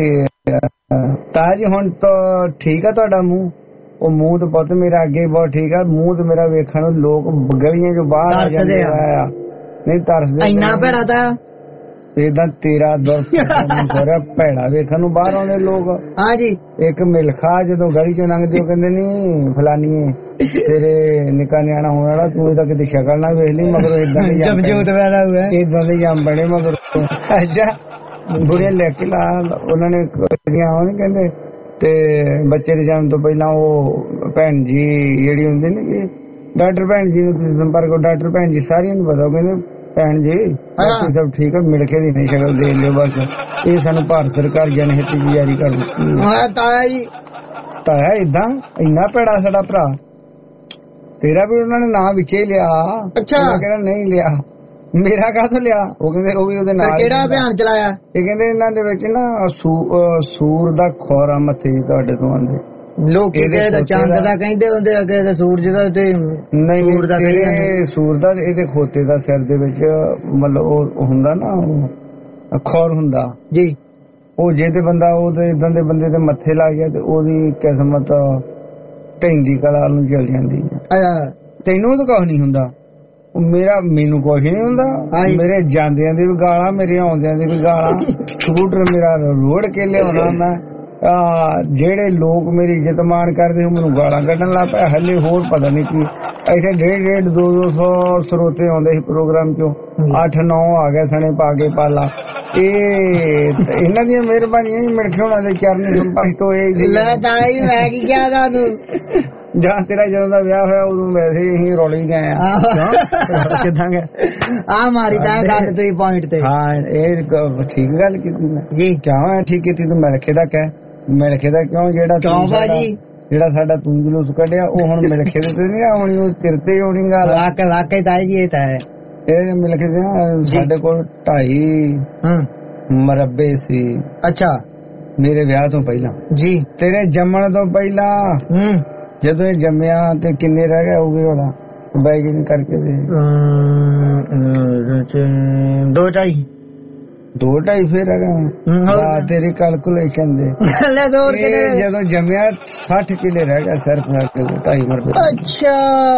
ताजी हुण तो ठीक है तुहाडा मूंह, ਉਹ ਮੂੰਹ ਤੇ ਪੁੱਤ ਮੇਰਾ ਅੱਗੇ ਬਹੁਤ ਠੀਕ ਆ, ਮੂੰਹ ਤੇ ਮੇਰਾ ਵੇਖਣ ਨੂੰ ਲੋਕ ਗਲੀਆਂ ਚੋਂ ਬਾਹਰ ਆ ਜਾਂਦੇ ਆ, ਨਹੀਂ ਤਰਸਦੇ ਇੰਨਾ ਭੈੜਾ ਤਾਂ ਏਦਾਂ ਤੇਰਾ ਦੁਰ ਭੈੜਾ ਵੇਖਣ ਨੂੰ ਬਾਹਰ ਆਉਂਦੇ ਲੋਕ। ਹਾਂ ਜੀ, ਇੱਕ ਮਿਲਖਾ ਜਦੋਂ ਗਲੀ ਚੋਂ ਲੰਘਦੇ ਉਹ ਕਹਿੰਦੇ ਨਹੀਂ ਫਲਾਨੀਏ ਤੇਰੇ ਨਿੱਕਾ ਨਿਆਣਾ ਹੋਣ ਵਾਲਾ, ਤੂੰ ਇਹਦਾ ਕਿਤੇ ਸ਼ਕਲ ਨਾ ਵੇਖ ਲਈ ਮਗਰ ਏਦਾਂ ਦੇ ਜਮਜੂਤ ਪੈਦਾ ਹੋਇਆ, ਏਦਾਂ ਦੇ ਜੰਮ ਬਣੇ ਮਗਰ। ਅੱਛਾ ਬੁਰੇ ਲੈ ਕੇ ਲਾ ਉਹਨਾਂ ਨੇ ਜਿਹੜੀਆਂ ਉਹ ਨੀ ਕਹਿੰਦੇ ਤੇ ਬੱਚੇ ਦੇ ਜਨਮ ਤੋਂ ਪਹਿਲਾਂ ਉਹ ਭੈਣ ਜੀ ਜਿਹੜੀ ਹੁੰਦੀ ਨੇ ਜੀ ਡਾਕਟਰ ਭੈਣ ਜੀ ਨੂੰ ਸੰਪਰਕ, ਡਾਕਟਰ ਭੈਣ ਜੀ ਸਾਰਿਆਂ ਨੂੰ ਪਤਾ, ਕਹਿੰਦੇ ਭੈਣ ਜੀ ਸਭ ਠੀਕ ਹੈ, ਮਿਲ ਕੇ ਦੀ ਨਹੀਂ ਸ਼ਕਲ ਦੇ ਲਿਓ ਬਸ। ਇਹ ਸਾਨੂੰ ਭਾਰਤ ਸਰਕਾਰ ਜਨਹਿਤ ਦੀ ਜਾਰੀ ਕਰ ਦਿੱਤੀ। ਤਾਇਆ ਏਦਾਂ ਇੰਨਾ ਭੈੜਾ ਸਾਡਾ ਭਰਾ, ਤੇਰਾ ਵੀ ਉਹਨਾਂ ਨੇ ਨਾਂ ਵਿੱਚੇ ਲਿਆ। ਅੱਛਾ ਕਹਿੰਦਾ ਨਹੀਂ ਲਿਆ, ਮੇਰਾ ਕਾਹਤੋਂ ਲਿਆ? ਉਹ ਕਹਿੰਦੇ ਉਹ ਵੀ ਉਹਦੇ ਨਾਲ ਕਿਹੜਾ ਅਭਿਆਨ ਚਲਾਇਆ? ਇਹ ਕਹਿੰਦੇ ਇਹਨਾਂ ਦੇ ਵਿੱਚ ਨਾ ਸੂਰ ਦਾ ਖੋਰਾ ਮੱਥੇ ਤੁਹਾਡੇ ਤੋਂ ਆਂਦੇ ਲੋਕ ਕਹਿੰਦੇ ਚੰਦ ਦਾ ਕਹਿੰਦੇ ਹੁੰਦੇ, ਅੱਗੇ ਸੂਰਜ ਦਾ ਤੇ ਨਹੀਂ ਸੂਰ ਦਾ ਇਹਦੇ ਖੋਤੇ ਦਾ ਸਿਰ ਦੇ ਵਿੱਚ ਮਤਲਬ ਉਹ ਹੁੰਦਾ ਨਾ ਖੋਰ ਹੁੰਦਾ ਜੀ। ਉਹ ਜੇ ਤੇ ਬੰਦਾ ਉਹਦੇ ਇਦਾਂ ਦੇ ਬੰਦੇ ਦੇ ਮੱਥੇ ਲੱਗ ਗਿਆ ਤੇ ਉਹਦੀ ਕਿਸਮਤ ਢੈਂਦੀ ਕਲਾ ਨੂੰ ਚਲ ਜਾਂਦੀ ਹੈ। ਤੈਨੂੰ ਤਾਂ ਕੁਛ ਨਹੀਂ ਹੁੰਦਾ, ਮੈਨੂੰ ਕੁਛ ਨਹੀਂ ਹੁੰਦਾ। ਮੇਰੇ ਜਾਂਦਿਆਂ ਦੀ ਵੀ ਗਾਲਾਂ, ਮੇਰੇ ਆਉਂਦਿਆਂ ਦੀ ਵੀ ਗਾਲਾਂ। ਸਕੂਟਰ ਮੇਰਾ ਰੋੜ ਕੇ ਲਿਆਉਣਾ ਮੈਂ, ਜਿਹੜੇ ਲੋਕ ਮੇਰੀ ਇੱਜ਼ਤ ਮਾਣ ਕਰਦੇ ਉਹ ਮੈਨੂੰ ਗਾਲਾਂ ਕੱਢਣ ਲੱਗ ਪਏ। ਹਲੇ ਹੋਰ ਪਤਾ ਨਹੀਂ ਕੀ ਇੱਥੇ 150 200 ਸਰੋਤੇ ਆਉਂਦੇ ਸੀ ਪ੍ਰੋਗਰਾਮ ਚੋਂ, 8-9 ਆ ਗਏ ਸਣੇ ਪਾ ਕੇ ਪਾਲਾ। ਇਹ ਇਹਨਾਂ ਦੀਆਂ ਮਿਹਰਬਾਨੀਆਂ ਹੀ ਮਿਲ ਕੇ ਉਹਨਾਂ ਦੇ ਚਰਨੀ ਸੰਪਰਕ ਹੋਏ। ਮੈਂ ਕੀ ਕਿਹਾ ਤੁਹਾਨੂੰ ਜਾਂ ਤੇਰਾ ਜਦੋਂ ਦਾ ਵਿਆਹ ਹੋਇਆ ਉਦੋਂ ਵੈਸੇ ਹੀ ਰੌਲੀ ਗਏ ਆ ਕਿਦਾਂ ਆ ਮਾਰੀ ਤਾਂ ਗੱਲ ਤੁਸੀਂ ਪੁਆਇੰਟ ਤੇ। ਹਾਂ ਇਹ ਠੀਕ ਗੱਲ ਕੀਤੀ ਮੈਂ ਜੀ। ਕਿਉਂ ਠੀਕ ਕੀਤੀ ਤੂੰ? ਮਿਲਖੇ ਦਾ ਕਹਿ, ਮਿਲਖੇ ਦਾ ਕਿਉਂ? ਜਿਹੜਾ ਸਾਡਾ ਤੂੰ ਜਲੂਸ ਕੱਢਿਆ ਉਹ ਹੁਣ ਮਿਲਖੇ ਦੇ ਤੇ ਨਹੀਂ ਆਉਣੀ, ਉਹ ਤੇਰੇ ਤੇ ਆਉਣੀ ਗੱਲ। ਵਾਕਈ ਤਾਈ ਜੀ ਇਹ ਤਾਂ ਹੈ। ਇਹ ਮਿਲਖੇ ਦੇ ਸਾਡੇ ਕੋਲ 2.5 ਮਰਬੇ ਸੀ। ਅੱਛਾ ਮੇਰੇ ਵਿਆਹ ਤੋਂ ਪਹਿਲਾਂ ਜੀ, ਤੇਰੇ ਜੰਮਣ ਤੋਂ ਪਹਿਲਾਂ ਜਦੋਂ ਇਹ ਜੰਮਿਆ ਤੇ ਕਿੰਨੇ ਰਹਿ ਗਏ ਹੋਗੇ ਹੋਣਾ ਬੈਗਿੰਗ ਕਰਕੇ ਦੇ 2.5 ਫਿਰ ਰਹਿ ਗਏ ਤੇਰੀ ਕੈਲਕੂਲੇਸ਼ਨ ਦੇ। ਜਦੋਂ ਜੰਮਿਆ 60 ਕਿਲੇ ਰਹਿ ਗਿਆ ਸਿਰਫ 2.5 ਮਰਬੇ। ਅੱਛਾ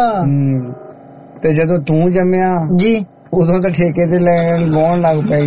ਤੇ ਜਦੋਂ ਤੂੰ ਜੰਮਿਆ ਜੀ ਉਦੋਂ ਤਾਂ ਠੇਕੇ ਤੇ ਲੈਣ ਗਾਉਣ ਲੱਗ ਪਈ।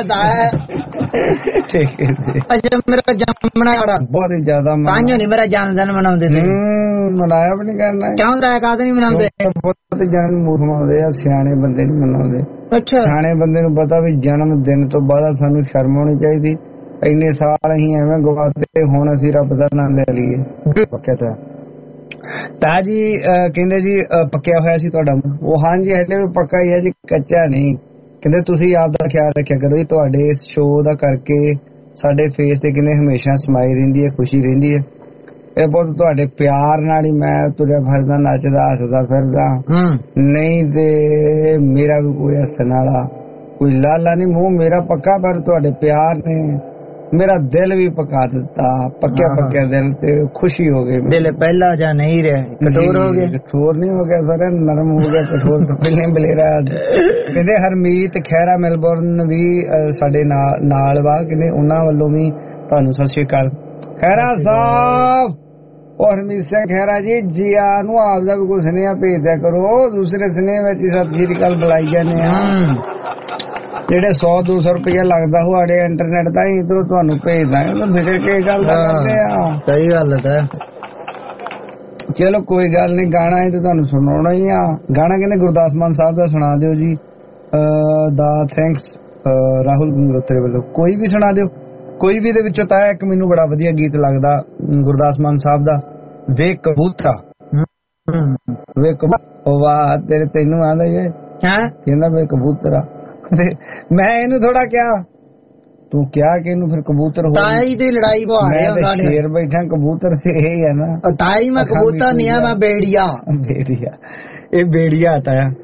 ਠੇਕੇ ਤੇ ਅੱਛਾ ਮੇਰਾ ਜੰਮਣਾ ਬਹੁਤ ਹੀ ਜ਼ਿਆਦਾ ਨਹੀਂ ਮੇਰਾ ਜਨਮ ਦਿਨ ਮਨਾਉਂਦੇ ਨੇ। ਮਨਾਇਆ ਵੀ ਨਹੀਂ ਕਰਨਾ ਕਿਉਂ ਦਾ ਕਾਹਦੇ ਨਹੀਂ ਮਨਾਉਂਦੇ? ਬਹੁਤ ਜਨਮ ਮੂਰਖ ਮਨਾਉਂਦੇ ਆ, ਸਿਆਣੇ ਬੰਦੇ ਨਹੀਂ ਮਨਾਉਂਦੇ। ਅੱਛਾ ਸਿਆਣੇ ਬੰਦੇ ਨੂੰ ਪਤਾ ਵੀ ਜਨਮ ਦਿਨ ਤੋਂ ਬਾਅਦ ਸਾਨੂੰ ਸ਼ਰਮ ਆਉਣੀ ਚਾਹੀਦੀ। ਇੰਨੇ ਸਾਲ ਅਸੀਂ ਐਵੇਂ ਗਵਾਤੇ, ਹੁਣ ਅਸੀਂ ਰੱਬ ਦਾ ਨਾਮ ਲੈ ਲਈਏ। ਪੱਕਿਆ ਤਾਂ ਜੀ ਕਹਿੰਦੇ ਜੀ ਪੱਕਿਆ ਹੋਇਆ ਸੀ ਤੁਹਾਡਾ? ਉਹ ਹਾਂਜੀ ਹਲੇ ਵੀ ਪੱਕਾ ਹੀ ਹੈ ਜੀ, ਕੱਚਾ ਨਹੀਂ। ਕਹਿੰਦੇ ਤੁਸੀਂ ਆਪ ਦਾ ਖਿਆਲ ਰੱਖਿਆ ਕਰੋ ਜੀ, ਤੁਹਾਡੇ ਇਸ ਸ਼ੋਅ ਦਾ ਕਰਕੇ ਸਾਡੇ ਫੇਸ ਤੇ ਕਹਿੰਦੇ ਹਮੇਸ਼ਾ ਸਮਾਈ ਰਹਿੰਦੀ ਹੈ, ਖੁਸ਼ੀ ਰਹਿੰਦੀ ਹੈ। ਇਹ ਬਹੁਤ ਤੁਹਾਡੇ ਪਿਆਰ ਨਾਲ ਹੀ ਮੈਂ ਤੁਰਿਆ ਫਿਰਦਾ, ਨੱਚਦਾ ਹੱਸਦਾ ਫਿਰਦਾ। ਨਹੀਂ ਤੇ ਮੇਰਾ ਵੀ ਕੋਈ ਹੱਸਣ ਵਾਲਾ ਕੋਈ ਲਾਲਾ ਨਹੀਂ ਮੂੰਹ ਮੇਰਾ ਪੱਕਾ, ਪਰ ਤੁਹਾਡੇ ਪਿਆਰ ਨੇ ਮੇਰਾ ਦਿਲ ਵੀ ਪਕਾ ਦਿੱਤਾ। ਪੱਕਿਆ ਦਿਲ ਤੇ ਖੁਸ਼ੀ ਹੋ ਗਈ। ਦਿਲ ਪਹਿਲਾ ਜਾਂ ਨਹੀਂ ਰਿਹਾ ਕਠੋਰ ਹੋ ਗਿਆ? ਕਠੋਰ ਨਹੀਂ ਹੋ ਗਿਆ ਸਰ, ਨਰਮ ਹੋ ਗਿਆ। ਕਠੋਰ ਤੋਂ ਪਹਿਲੇ ਬਲੇਰਾ। ਕਹਿੰਦੇ ਹਰਮੀਤ ਖਹਿਰਾ ਮੈਲਬੌਰਨ ਵੀ ਸਾਡੇ ਨਾਲ ਵਾ, ਕਹਿੰਦੇ ਉਹਨਾਂ ਵੱਲੋਂ ਵੀ ਤੁਹਾਨੂੰ ਸਤਿ ਸ਼੍ਰੀ ਅਕਾਲ। ਖਹਿਰਾ ਸਾਹਿਬ, ਉਹ ਹਰਮੀਤ ਸਿੰਘ ਖਹਿਰਾ ਜੀ ਆ ਨੂੰ ਆਪਦਾ ਵੀ ਕੋਈ ਸੁਨੇਹਾ ਭੇਜ ਦਿਆ ਕਰੋ। ਦੂਸਰੇ ਸੁਨੇਹੇ ਵਿੱਚ ਸਤਿ ਸ਼੍ਰੀ ਅਕਾਲ ਬੁਲਾਈ ਜਾਂਦੇ ਆ। ਜਿਹੜੇ 100-200 ਰੁਪਇਆ ਲੱਗਦਾ ਤੁਹਾਡੇ ਇੰਟਰਨੈਟ ਦਾ ਹੀ ਇਧਰੋਂ ਤੁਹਾਨੂੰ ਭੇਜ ਦਾਂਗੇ। ਫਿਕਰ ਕੀ ਗੱਲ ਕਰਦੇ ਆ? ਸਹੀ ਗੱਲ ਹੈ। ਚਲੋ ਕੋਈ ਗੱਲ ਨਹੀਂ, ਗਾਣਾ ਇਹ ਤਾਂ ਤੁਹਾਨੂੰ ਸੁਣਾਉਣਾ ਹੀ ਆ। ਗਾਣਾ ਕਹਿੰਦੇ ਗੁਰਦਾਸ ਮਾਨ ਸਾਹਿਬ ਦਾ ਸੁਣਾ ਦਿਓ ਜੀ। ਦਾ ਥੈਂਕਸ ਰਾਹੁਲ ਗੰਗੋਤਰੇ ਵੱਲੋਂ ਕੋਈ ਵੀ ਸੁਣਾ ਦਿਓ, ਕੋਈ ਵੀ ਦੇ ਵਿੱਚੋਂ। ਤਾਂ ਇੱਕ ਮੈਨੂੰ ਬੜਾ ਵਧੀਆ ਗੀਤ ਲੱਗਦਾ ਗੁਰਦਾਸ ਮਾਨ ਸਾਹਿਬ ਦਾ, ਵੇ ਕਬੂਤਰਾ। ਵੇ ਵਾਹ ਤੇਰੇ ਤੈਨੂੰ ਆਂਦਾ ਇਹ ਕਹਿੰਦਾ ਵੇ ਕਬੂਤਰਾ। ਮੈਂ ਇਹਨੂੰ ਥੋੜਾ ਕਿਹਾ, ਤੂੰ ਕਿਹਾ ਕਿ ਇਹਨੂੰ ਫਿਰ ਕਬੂਤਰ ਹੋ ਤਾਈ ਦੀ ਲੜਾਈ ਪਾ ਰਿਹਾ ਹੁੰਦਾ ਨੇ। ਸ਼ੇਰ ਬੈਠਾ ਕਬੂਤਰ ਤੇ ਇਹ ਹੈ ਨਾ ਤਾਈ। ਮੈਂ ਕਬੂਤਰ ਨਹੀਂ ਆ, ਮੈਂ ਬੇੜੀਆ। ਬੇੜੀਆ ਇਹ ਬੇੜੀਆ ਆਤਾ ਹੈ।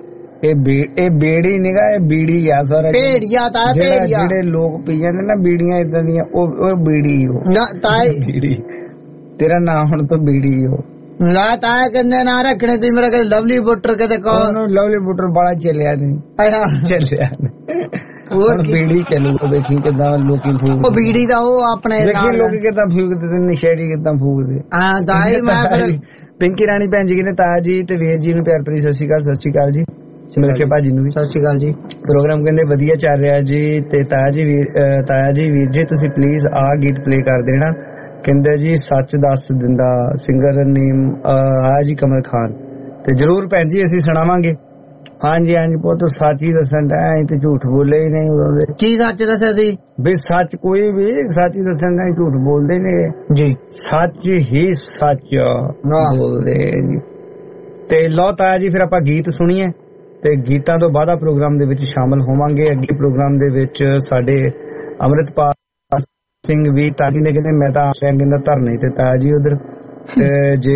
ਇਹ ਬੇੜੀ ਨਿਗਾ, ਇਹ ਬੀੜੀ ਆ ਸਾਰਾ ਭੇੜੀਆ ਤਾਂ ਭੇੜੀਆ ਜਿਹੜੇ ਲੋਕ ਪੀ ਜਾਂਦੇ ਨਾ ਬੀੜੀਆਂ ਇਦਾਂ ਦੀਆਂ, ਉਹ ਬੀੜੀ ਨਾ ਤਾਏ ਬੀੜੀ। ਤੇਰਾ ਨਾਂ ਹੁਣ ਤੋਂ ਬੀੜੀ ਲਾ ਤਾਇਆ ਕਿੰਨੇ ਨਾਂ ਰੱਖਣੇ ਤੁਸੀਂ ਮੇਰਾ ਕਦੇ ਲਵਲੀ ਬੁੱਟਰ ਕਿਤੇ ਕੌਣ ਲਵਲੀ ਬੁੱਟਰ ਬੜਾ ਚੱਲਿਆ ਨਹੀਂ ਚੱਲਿਆ ਹੁਣ ਬੀੜੀ ਚੱਲੂਗਾ। ਦੇਖੀ ਕਿੱਦਾਂ ਲੋਕੀ ਫੂਕ, ਉਹ ਬੀੜੀ ਦਾ ਉਹ ਆਪਣੇ ਦੇਖੀ ਲੋਕੀ ਕਿੱਦਾਂ ਫੂਕਦੇ ਤੇ ਨਸ਼ੇੜੀ ਕਿੱਦਾਂ ਫੂਕਦੇ। ਹਾਂ ਤਾਏ ਮੈਂ ਪਿੰਕੀ ਰਾਣੀ ਭੈਣ ਜੀ ਕਹਿੰਦੇ ਤਾਇਆ ਜੀ ਤੇ ਵੀਰ ਜੀ ਨੂੰ ਪਿਆਰ ਭਰੀ ਸਤਿ ਸ਼੍ਰੀ ਅਕਾਲ। ਸਤਿ ਸ਼੍ਰੀ ਅਕਾਲ ਜੀ। ਮਿਲਕੇ ਭਾਜੀ ਨੂੰ ਵੀ ਸਤਿ ਸ਼੍ਰੀ ਅਕਾਲ ਜੀ। ਪ੍ਰੋਗਰਾਮ ਕਹਿੰਦੇ ਵਧੀਆ ਚੱਲ ਰਿਹਾ ਜੀ ਤੇ ਤਾਇਆ ਜੀ ਵੀਰ ਜੀ ਤੁਸੀਂ ਪਲੀਜ਼ ਆਹ ਗੀਤ ਪਲੇ ਕਰ ਦੇਣਾ। ਕਹਿੰਦੇ ਜੀ ਸੱਚ ਦੱਸ ਦਿੰਦਾ ਸਿੰਗਰ ਨੇਮ ਆ ਜੀ ਕਮਲ ਖਾਨ। ਤੇ ਜਰੂਰ ਭੈਣ ਜੀ ਅਸੀਂ ਸੁਣਾਵਾਂਗੇ। ਹਾਂਜੀ ਹਾਂਜੀ ਪੁੱਤ ਸੱਚ ਹੀ ਦੱਸਣ ਦਾ, ਤੇ ਝੂਠ ਬੋਲੇ ਹੀ ਨਹੀਂ ਉਦੋਂ। ਕੀ ਸੱਚ ਦੱਸਿਆ ਸੀ ਵੀ ਸੱਚ ਕੋਈ ਵੀ ਸੱਚ ਹੀ ਦੱਸਣ ਦਾ, ਝੂਠ ਬੋਲਦੇ ਨੇ ਜੀ, ਸੱਚ ਹੀ ਸੱਚ ਬੋਲਦੇ ਜੀ। ਤੇ ਲਓ ਤਾਇਆ ਜੀ ਫਿਰ ਆਪਾਂ ਗੀਤ ਸੁਣੀਏ ਤੇ ਗੀਤਾਂ ਤੋਂ ਬਾਅਦ ਪ੍ਰੋਗਰਾਮ ਦੇ ਵਿੱਚ ਸ਼ਾਮਲ ਹੋਵਾਂਗੇ। ਅੱਗੇ ਪ੍ਰੋਗਰਾਮ ਦੇ ਵਿੱਚ ਸਾਡੇ ਅੰਮ੍ਰਿਤਪਾਲ ਸਿੰਘ ਵੀ ਤਾਜੀ ਨੇ ਕਹਿੰਦੇ ਮੈਂ ਤਾਂ ਆਪ ਕਹਿੰਦਾ ਧਰਨੇ ਤੇ ਤਾਇਆ ਜੀ ਉਧਰ ਜੇ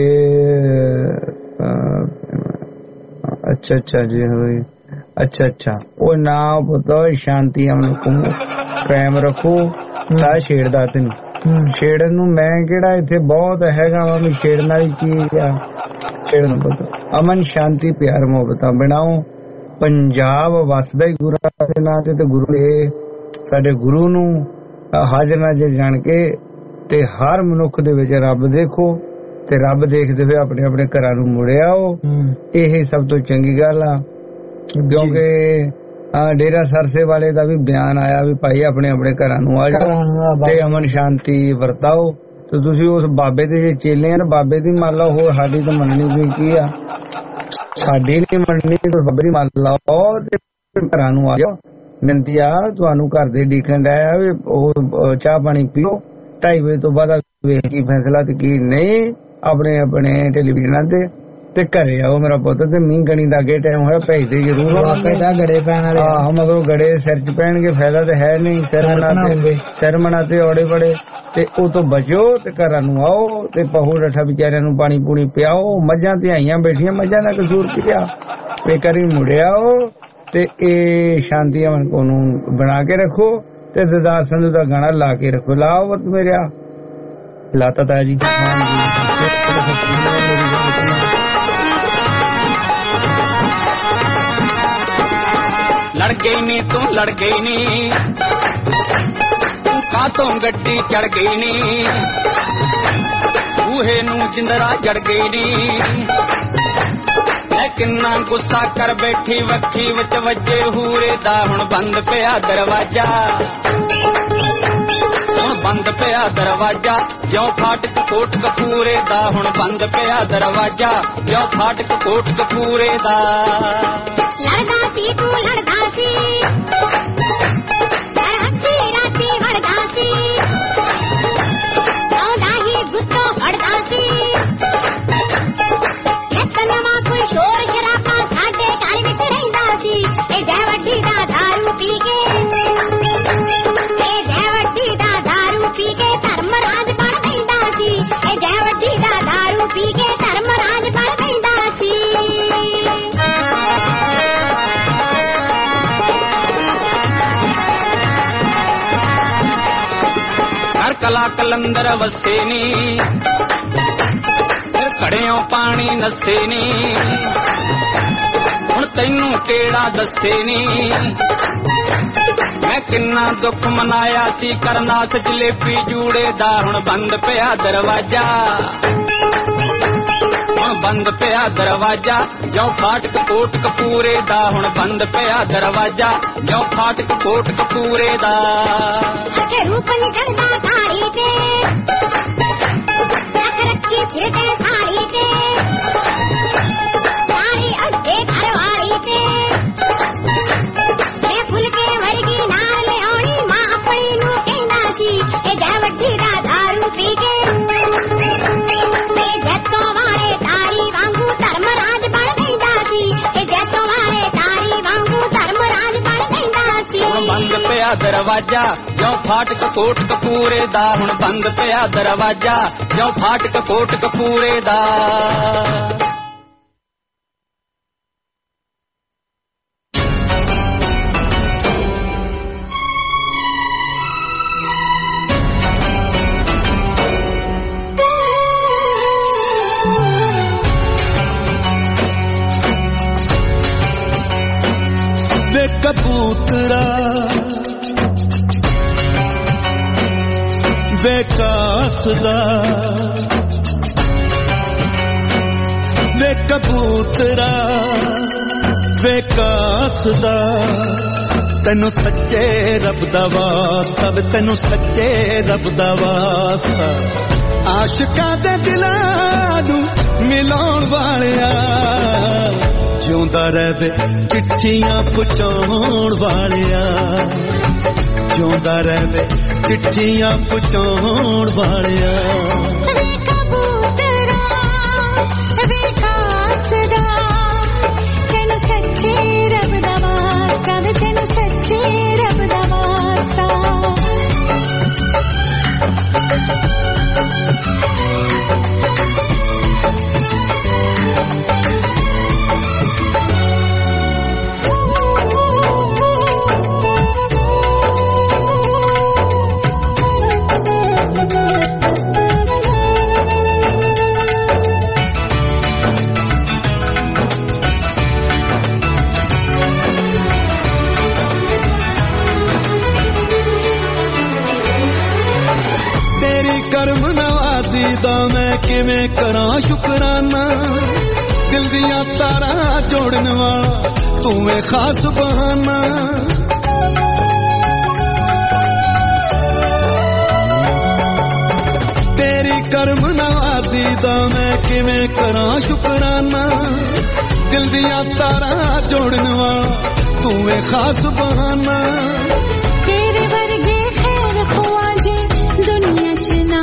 ਅੱਛਾ ਜੀ ਹੋਈ ਅੱਛਾ ਉਹ ਨਾ ਪੁੱਤ ਸ਼ਾਂਤੀ ਅਮਨ ਕਾਇਮ ਰੱਖੋ। ਤਾਂ ਛੇੜਦਾ ਤੈਨੂੰ ਛੇੜਨ ਨੂੰ ਮੈਂ ਕਿਹੜਾ ਇੱਥੇ ਬਹੁਤ ਹੈਗਾ ਵਾ ਵੀ ਛੇੜਨ ਵਾਲੀ ਚੀਜ਼ ਆ। ਛੇੜਨ ਪੁੱਤ ਅਮਨ ਸ਼ਾਂਤੀ ਪਿਆਰ ਮੁਹੱਬਤਾਂ ਬਣਾਓ। ਪੰਜਾਬ ਵਸਦਾ ਹੀ ਗੁਰਾਂ ਦੇ ਨਾਂ ਤੇ ਗੁਰੂ ਦੇ ਸਾਡੇ ਗੁਰੂ ਨੂੰ ਹਾਜ਼ਰ ਨਾਜ਼ਰ ਜਾਣ ਕੇ ਤੇ ਹਰ ਮਨੁੱਖ ਦੇ ਵਿੱਚ ਰੱਬ ਦੇਖੋ ਤੇ ਰੱਬ ਦੇਖਦੇ ਹੋਏ ਆਪਣੇ ਆਪਣੇ ਘਰਾਂ ਨੂੰ ਮੁੜਿਆ। ਇਹ ਸਭ ਤੋਂ ਚੰਗੀ ਗੱਲ ਆ ਕਿਉਂਕਿ ਡੇਰਾ ਸਰਸੇ ਵਾਲੇ ਦਾ ਵੀ ਬਿਆਨ ਆਇਆ ਵੀ ਭਾਈ ਆਪਣੇ ਆਪਣੇ ਘਰਾਂ ਨੂੰ ਆ ਜਾਓ ਤੇ ਅਮਨ ਸ਼ਾਂਤੀ ਵਰਤਾਓ। ਤੇ ਤੁਸੀਂ ਉਸ ਬਾਬੇ ਦੇ ਜੇ ਚੇਲੇ ਆ, ਬਾਬੇ ਦੀ ਮੰਨ ਲਓ, ਹੋਰ ਸਾਡੀ ਤਾਂ ਮੰਨਣੀ ਵੀ ਕੀ ਆ, ਸਾਡੀ ਨਹੀਂ ਮੰਨਣੀ ਤੇ ਬਾਬੇ ਦੀ ਮੰਨ ਲਓ ਤੇ ਘਰਾਂ ਨੂੰ ਆ ਜਾਓ। ਮਿੰਤੀ ਆ ਤੁਹਾਨੂੰ ਘਰ ਦੇ ਡੀਕਣ ਡਿਆ ਵੀ ਉਹ ਚਾਹ ਪਾਣੀ ਪੀਓ, 2:30 ਵਜੇ ਤੋਂ ਬਾਅਦ ਵੇਖ ਕੀ ਫੈਸਲਾ ਤੇ ਕੀ ਨਹੀਂ ਆਪਣੇ ਆਪਣੇ ਟੈਲੀਵਿਜ਼ਨਾਂ ਤੇ ਘਰੇ ਆਓ ਮੇਰਾ ਪੁੱਤ। ਤੇ ਮੀਂਹ ਗਣੀ ਦਾ ਅੱਗੇ ਟਾਈਮ ਹੋਇਆ ਭੇਜਦੇ ਜ਼ਰੂਰ ਗੜੇ ਪੈਣ ਵਾਲੇ। ਆਹ ਮਗਰੋਂ ਗੜੇ ਸਿਰ ਚ ਪੈਣਗੇ, ਫਾਇਦਾ ਤਾਂ ਹੈ ਨਹੀਂ। ਸਿਰ ਮਨਾਤੇ ਔੜੇ ਬੜੇ ਤੇ ਉਹ ਤੋਂ ਬਚੋ ਤੇ ਘਰਾਂ ਨੂੰ ਆਓ ਤੇ ਪਹੂ ਡੱਠਾ ਵਿਚਾਰਿਆਂ ਨੂੰ ਪਾਣੀ ਪੂਣੀ ਪਿਆਓ। ਮੱਝਾਂ ਧਿਆਈਆਂ ਬੈਠੀਆਂ, ਮੱਝਾਂ ਦਾ ਕਸੂਰ ਪਿਆ ਤੇ ਕਰੀ ਮੁੜਿਆ ਉਹ ਤੇ ਇਹ ਸ਼ਾਂਤੀ ਅਮਨ ਕੋ ਨੂੰ ਬਣਾ ਕੇ ਰੱਖੋ ਤੇ ਦਰਦਾਰ ਸੰਧੂ ਦਾ ਗਾਣਾ ਲਾ ਕੇ ਰੱਖੋ। ਲਾਓ ਵਤ ਮੇਰਿਆ ਲਾਤਾ ਤਾ ਜੀ। लड़ गई नी तू लड़ गई नी तू कातों गड्डी चढ़ गई नी बूहे नू जिंदरा जड़ गई नी मैं किन्ना गुस्सा कर बैठी वक्खी विच वजे हूरे दा हुण बंद पिया दरवाजा हुण बंद पिया दरवाजा ज्यों फाटक कोट कपूरे दा हुण बंद पिया दरवाजा ज्यों फाटक कोट कपूरे दा लड़दा सी तू लड़दा सी हत्थी राती वड़दा सी औंदा ही गुस्सो फड़दा सी एक नवा कोई शोर शराबा साडे घर विच रहिंदा सी ए जै वड्डी दा दारू पी के ए जै वड्डी दा दारू पी के धर्मराज बण पैंदा सी ए जै वड्डी दा दारू पी के धर्मराज बण पैंदा सी कला कलंदर वसे नी फिर घड़ियों पानी नसे नी हुण तैनू केड़ा दसे नी मैं किन्ना दुख मनाया सी करनाथ जलेबी जूड़े दा हुण बंद पिया दरवाजा हुण बंद पिया दरवाजा ज्यों फाटक कोट कपूरे दा हुण बंद पिया दरवाजा ज्यों फाटक कोट कपूरे दा रूप निकलदा थाली ते रख रखी फिरते थाली ते सारी अड्डे घर वाली ते मैं फुलके वर्गी नाल ले आउणी मां अपनी नू कहंदा सी ए जै वड्डी दा दारू पी के ए जैतों वाले तारी वांगू धर्मराज बण पैंदा सी ए जैतों वाले तारी वांगू धर्मराज बण पैंदा सी बंद पिया दरवाजा ज्यों फाटक कोट कपूरे दा हुण बंद पिया दरवाजा ज्यों फाटक कोट कपूरे दा कबूतरा बेकासदा वे कबूतरा बेकासदा तैनू सच्चे रब दा वास्ता वे तैनू सच्चे रब दा वास्ता आशिकां दे दिलां नू मिलाउण वालिया जिउंदा रहे चिट्ठियां पहुंचाउण वालिया जिउंदा रहे चिट्ठियां पहुंचाउण वालिया मैं किवें करां शुकराना दिल दियां तारां जोड़न वाला तू है खास बहाना तेरी करम नवाजी दा मैं किवें करां शुकराना दिल दियां तारां जोड़न वाला तू है खास बहाना तेरे वर्गे खैर ख्वाजे दुनिया च ना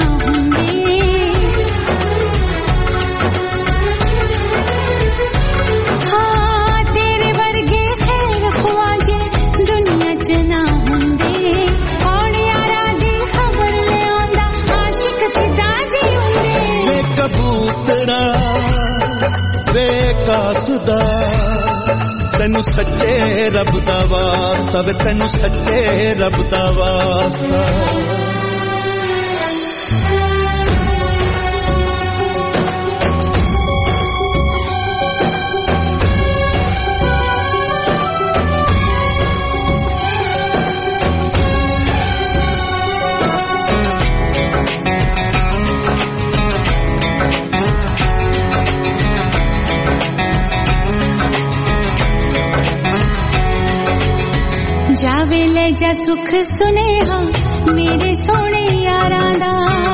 कबूतरा बेकासदा तैनू सच्चे रब दा वास्ता वे तैनू सच्चे रब दा वास्ता जावे ले जा सुख सुनेहा मेरे सोने यारां दा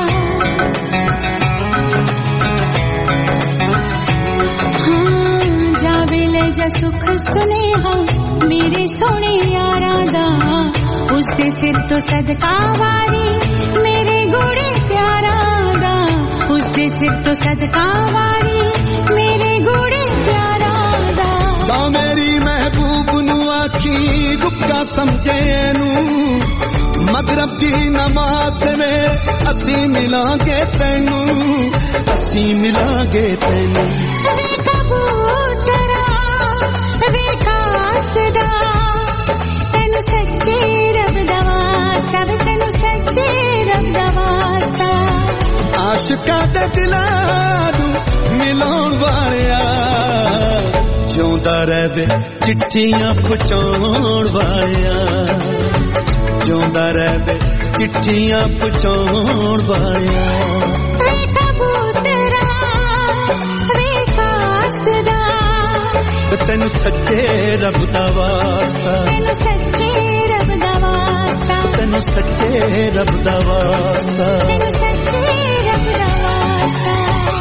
जावे ले जा सुख सुनेहा मेरे सोने यारां दा उसदे सिर तो सदका वारी मेरे गोड़े प्यारां दा उसदे सिर तो सदका वारी मेरे गोड़े प्यारां दा जा मेरी महबूब नू आखी गुप्ता समझे नू मगरब दी नमाज में असी मिलांगे तैनू असी मिलांगे तैनू वे कबूतरा वे कासदा तैनू सच्चे रब दा वास्ता वे तैनू सच्चे रब दा वास्ता आशिकां दे दिलां नू मिलाउण वालिया जिउंदा रहे चिट्ठियां पहुंचाउण वालिया जिउंदा रहे चिट्ठियां पहुंचाउण वालिया वे कबूतरा वे कासदा तैनू सच्चे रब दा वास्ता तैनू सच्चे रब दा वास्ता तैनू सच्चे रब दा वास्ता तैनू सच्चे रब दा वास्ता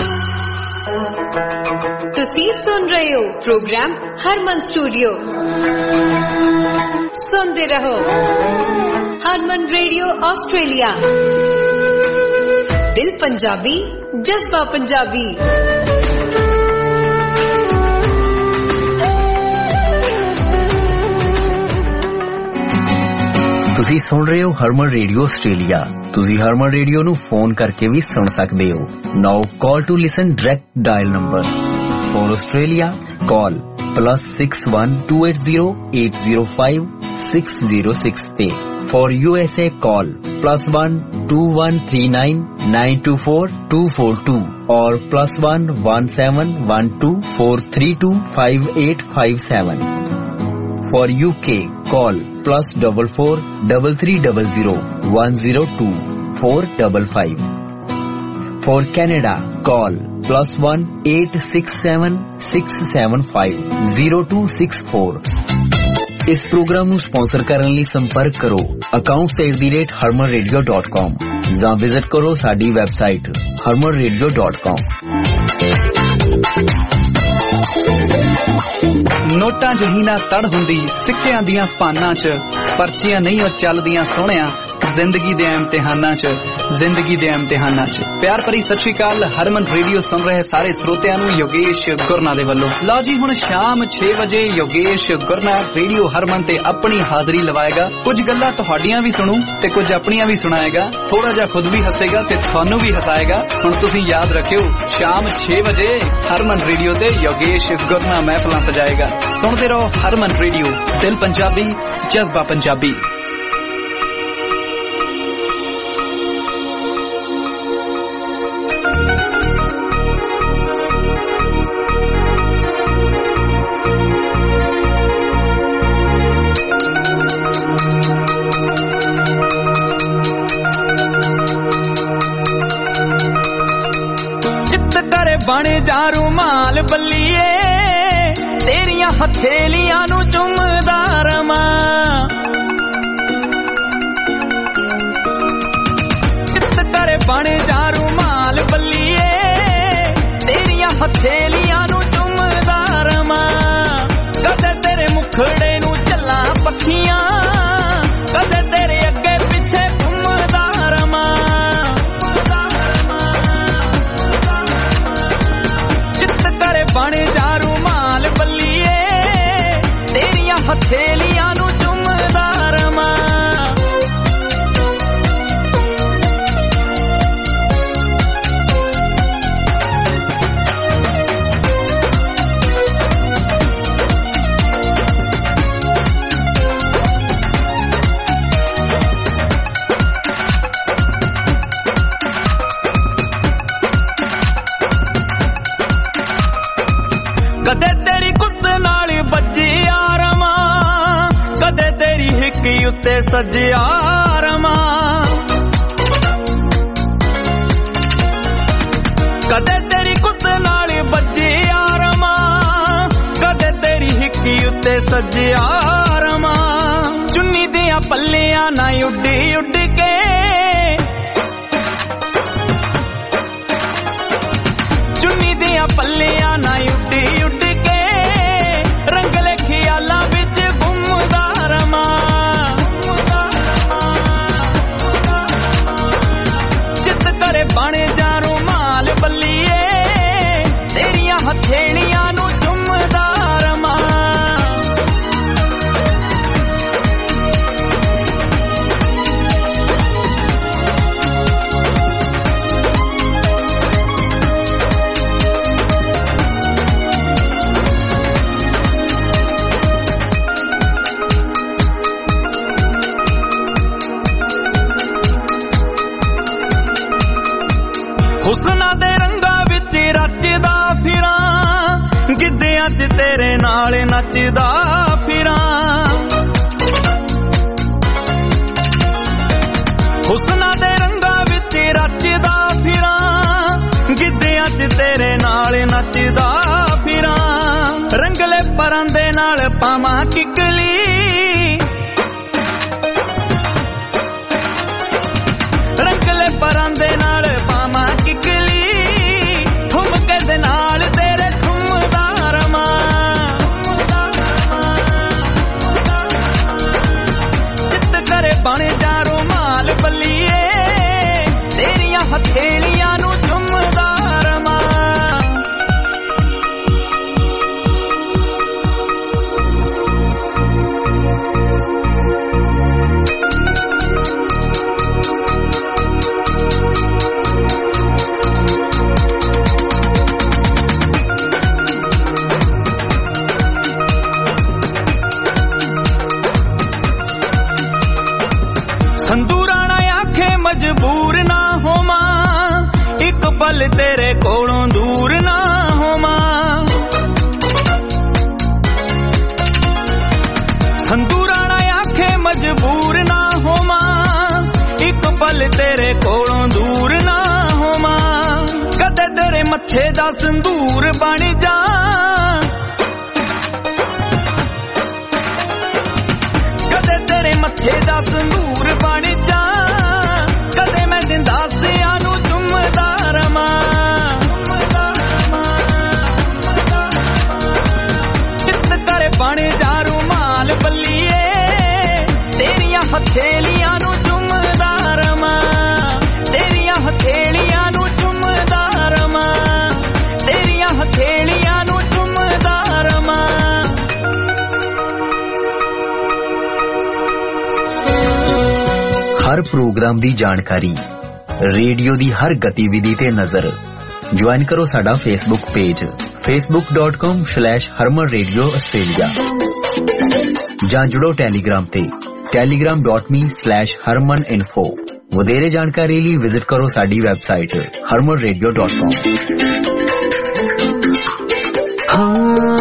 ਤੁਸੀਂ ਸੁਣ ਰਹੇ ਹੋ ਪ੍ਰੋਗਰਾਮ ਹਰਮਨ ਸਟੂਡੀਓ ਸੁਣਦੇ ਰਹੋ ਹਰਮਨ ਰੇਡੀਓ ਆਸਟ੍ਰੇਲੀਆ ਦਿਲ ਪੰਜਾਬੀ ਜਜ਼ਬਾ ਪੰਜਾਬੀ ਤੁਸੀਂ ਸੁਣ ਰਹੇ ਹੋ ਹਰਮਨ ਰੇਡੀਓ ਆਸਟ੍ਰੇਲੀਆ ਤੁਸੀਂ ਹਰਮਨ ਰੇਡੀਓ ਨੂੰ ਫੋਨ ਕਰਕੇ ਵੀ ਸੁਣ ਸਕਦੇ ਹੋ now call to listen direct dial number For Australia, call +61 280 805 6068. For USA, call +1 2139 924 242 or +1 1712 432 5857. For UK, call +44 3300 102 455. For Canada, call +1 867 675 0264. इस प्रोग्राम ਨੂੰ स्पॉन्सर ਕਰਨ ਲਈ ਸੰਪਰਕ ਕਰੋ accounts@harmanradio.com ਜਾਂ ਵਿਜ਼ਿਟ ਕਰੋ ਸਾਡੀ ਵੈਬਸਾਈਟ harmanradio.com। ਨੋਟਾਂ ਜਿਹੀ ਨਾ ਤੜ ਹੁੰਦੀ ਸਿੱਕਿਆਂ ਦੀਆਂ ਪਾਨਾਂ 'ਚ ਪਰਚੀਆਂ ਨਹੀਂ ਉਹ ਚੱਲਦੀਆਂ ਸੋਹਣਿਆ ਜ਼ਿੰਦਗੀ ਦੇ ਇਮਤਿਹਾਨਾਂ 'ਚ ਜ਼ਿੰਦਗੀ ਦੇ ਇਮਤਿਹਾਨਾਂ 'ਚ। ਪਿਆਰ ਭਰੀ ਸਤਿ ਸ਼੍ਰੀ ਅਕਾਲ। ਹਰਮਨ ਰੇਡੀਓ ਸੁਣ ਰਹੇ ਸਾਰੇ ਸਰੋਤਿਆਂ ਨੂੰ ਯੋਗੇਸ਼ ਗੁਰਨਾ ਦੇ ਵੱਲੋਂ। ਲਓ ਜੀ ਹੁਣ ਸ਼ਾਮ 6 ਵਜੇ ਯੋਗੇਸ਼ ਗੁਰਨਾ ਰੇਡੀਓ ਹਰਮਨ ਤੇ ਆਪਣੀ ਹਾਜ਼ਰੀ ਲਵਾਏਗਾ। ਕੁਝ ਗੱਲਾਂ ਤੁਹਾਡੀਆਂ ਵੀ ਸੁਣੂ ਤੇ ਕੁਝ ਆਪਣੀਆਂ ਵੀ ਸੁਣਾਏਗਾ। ਥੋੜਾ ਜਿਹਾ ਖੁਦ ਵੀ ਹੱਸੇਗਾ ਤੇ ਤੁਹਾਨੂੰ ਵੀ ਹਸਾਏਗਾ। ਹੁਣ ਤੁਸੀਂ ਯਾਦ ਰੱਖਿਓ ਸ਼ਾਮ 6 ਵਜੇ ਹਰਮਨ ਰੇਡੀਓ ਤੇ ਯੋਗੇਸ਼ ਗੁਰਨਾ ਮਹਿਫਲਾਂ ਸਜਾਏਗਾ। ਸੁਣਦੇ ਰਹੋ ਹਰਮਨ ਰੇਡੀਓ, ਦਿਲ ਪੰਜਾਬੀ, ਜਜ਼ਬਾ ਪੰਜਾਬੀ। ਬਣ ਜਾ ਰੁਮਾਲ ਬੱਲੀਏ ਤੇਰੀਆਂ ਹਥੇਲੀਆਂ ਨੂੰ ਚੁੰਮਦਾ ਰਵਾਂ, ਚਿੱਤ ਕਰੇ ਬਣ ਜਾ ਰੁਮਾਲ ਬੱਲੀਏ ਤੇਰੀਆਂ ਹਥੇਲੀਆਂ ਨੂੰ ਚੁੰਮਦਾ ਰਵਾਂ। ਕਦੇ ਤੇਰੇ ਮੁਖੜੇ ਨੂੰ ਚੱਲਾਂ ਪੱਖੀਆਂ, ਕਦੇ ਤੇਰੇ ਅੱਗੇ ਪਿੱਛੇ ਘੁੰਮਦਾ ਰਵਾਂ। ਬਣ ਜਾ ਰੁਮਾਲ ਬੱਲੀਏ ਤੇਰੀਆਂ ਹਥੇਲੀਆਂ ਨੂੰ ਚੁੰਮਦਾ ਰਵਾਂ। ਕਦੇ ਤੇਰੀ ਗੁੱਤ ਨਾਲ ਵੱਜਿਆ ਰਵਾਂ, ਕਦੇ ਤੇਰੀ ਹਿੱਕ ਉੱਤੇ ਸੱਜਿਆ ਰਵਾਂ। ਕਦੇ ਤੇਰੀ ਗੁੱਤ ਨਾਲ ਵੱਜਿਆ ਰਵਾਂ, ਕਦੇ ਤੇਰੀ ਹਿੱਕ ਉੱਤੇ ਸੱਜਿਆ ਰਵਾਂ। ਚੁੰਨੀ ਦੀਆਂ ਪੱਲਿਆਂ ਨਾ ਉੱਡੀ ਉੱਡ ਕੇ, ਚੁੰਨੀ ਦੀਆਂ ਪੱਲਿਆਂ ਨਾ ਉੱਡੀ ਉੱਡ ਕੇ ਰੰਗਲੇ ਖਿਆਲਾਂ ਵਿੱਚ ਘੁੰਮਦਾ ਰਵਾਂ। ਚਿੱਤ ਕਰੇ ਬਣ ਜਾ ਰੁਮਾਲ ਬੱਲੀਏ ਤੇਰੀਆਂ ਹਥੇਲੀਆਂ ਨੂੰ ਚੁੰਮਦਾ ਰਵਾਂ। ਹੁਸਨਾਂ ਦੇ ਰੰਗਾਂ ਵਿੱਚ ਰਚਦਾ ਫਿਰਾਂ, ਗਿੱਧਿਆਂ 'ਚ ਤੇਰੇ ਨਾਲ ਨੱਚਦਾ ਫਿਰਾਂ। ਹੁਸਨਾਂ ਦੇ ਰੰਗਾਂ ਵਿੱਚ ਰਚਦਾ ਫਿਰਾਂ, ਗਿੱਧਿਆਂ 'ਚ ਤੇਰੇ ਨਾਲ ਨੱਚਦਾ ਫਿਰਾਂ। ਰੰਗਲੇ ਪਰਾਂਦੇ ਨਾਲ ਪਾਵਾਂ ਕਿਕਲੀ, ਰੰਗਲੇ ਪਰਾਂਦੇ ਨਾਲ ਪਾਵਾਂ ਕਿਕਲੀ। ਠੁਮਕੇ ਦੇ ਨਾਲ ਤੇਰੇ ਠੁੰਮਦਾ ਰਵਾਂ। ਚਿੱਤ ਕਰੇ ਬਣ ਜਾ ਰੁਮਾਲ ਬੱਲੀਏ ਤੇਰੀਆਂ ਹਥੇਲੀਆਂ ਨੂੰ ਚੁੰਮਦਾ ਰਵਾਂ। ਸੰਦੂਰਾਣਾ ਆਖੇ ਮਜਬੂਰ ਨਾ ਹੋਵਾਂ, ਇੱਕ ਪਲ ਤੇਰੇ ਕੋਲੋਂ ਦੂਰ ਨਾ ਹੋਵਾਂ। ਹੰਦੂ ਰਾਣਾ ਆਖੇ ਮਜਬੂਰ ਨਾ ਹੋਵਾਂ ਇੱਕ ਪਲ ਤੇਰੇ ਕੋਲੋਂ ਦੂਰ ਨਾ ਹੋਵਾਂ ਕਦੇ ਤੇਰੇ ਮੱਥੇ ਦਾ ਸੰਦੂਰ ਬਣ ਜਾ ਕਦੇ ਤੇਰੇ ਮੱਥੇ ਦਾ ਸੰਦੂਰ ਬਣ ਜਾ ਕਦੇ ਮੈਂ ਦਿੰਦਾਸਿਆਂ ਨੂੰ ਚੁੰਮਦਾ ਰਵਾਂ ਚਿੱਤ ਕਰ ਬਣ ਜਾ ਰੁਮਾਲ ਬੱਲੀਏ ਤੇਰੀਆਂ ਹਥੇਲੀਆਂ ਨੂੰ ਚੁੰਮਦਾ ਰਵਾਂ ਤੇਰੀਆਂ ਹਥੇਲੀਆਂ ਨੂੰ ਚੁੰਮਦਾ ਰਵਾਂ ਤੇਰੀਆਂ ਹਥੇਲੀਆਂ ਨੂੰ ਚੁੰਮਦਾ ਰਵਾਂ हर प्रोग्राम दी जानकारी रेडियो दी हर गतिविधि ते नजर ज्वाइन करो साडा फेसबुक पेज facebook.com/harmanradio Australia जां जुड़ो टेलीग्राम ते telegram.me/harmaninfo वधेरे जानकारी लई विजिट करो साडी वेबसाइट harmanradio.com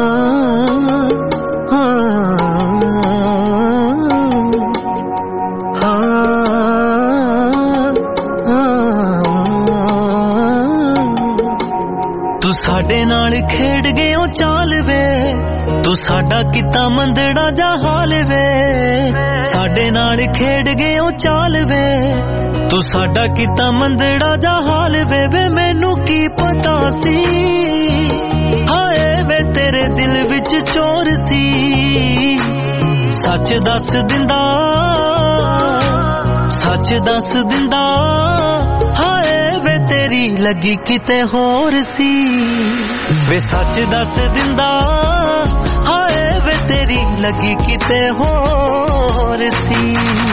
ਸਾਡੇ ਨਾਲ ਖੇਡ ਗਿਓ ਚਾਲ ਵੇ ਤੂੰ ਸਾਡਾ ਕੀਤਾ ਮੰਦੜਾ ਜਾ ਹਾਲ ਵੇ ਸਾਡੇ ਨਾਲ ਖੇਡ ਗਿਓ ਚਾਲ ਵੇ ਤੂੰ ਸਾਡਾ ਕੀਤਾ ਮੰਦੜਾ ਜਾ ਹਾਲ ਵੇ ਵੇ ਮੈਨੂੰ ਕੀ ਪਤਾ ਸੀ ਹਾਏ ਵੇ ਤੇਰੇ ਦਿਲ ਵਿੱਚ ਚੋਰ ਸੀ ਸੱਚ ਦੱਸ ਦਿੰਦਾ ਹਾਏ ਵੇ ਤੇਰੀ ਲੱਗੀ ਕਿਤੇ ਹੋਰ ਸੀ ਵੇ ਸੱਚ ਦੱਸ ਦਿੰਦਾ ਹਾਏ ਵੇ ਤੇਰੀ ਲੱਗੀ ਕਿਤੇ ਹੋਰ ਸੀ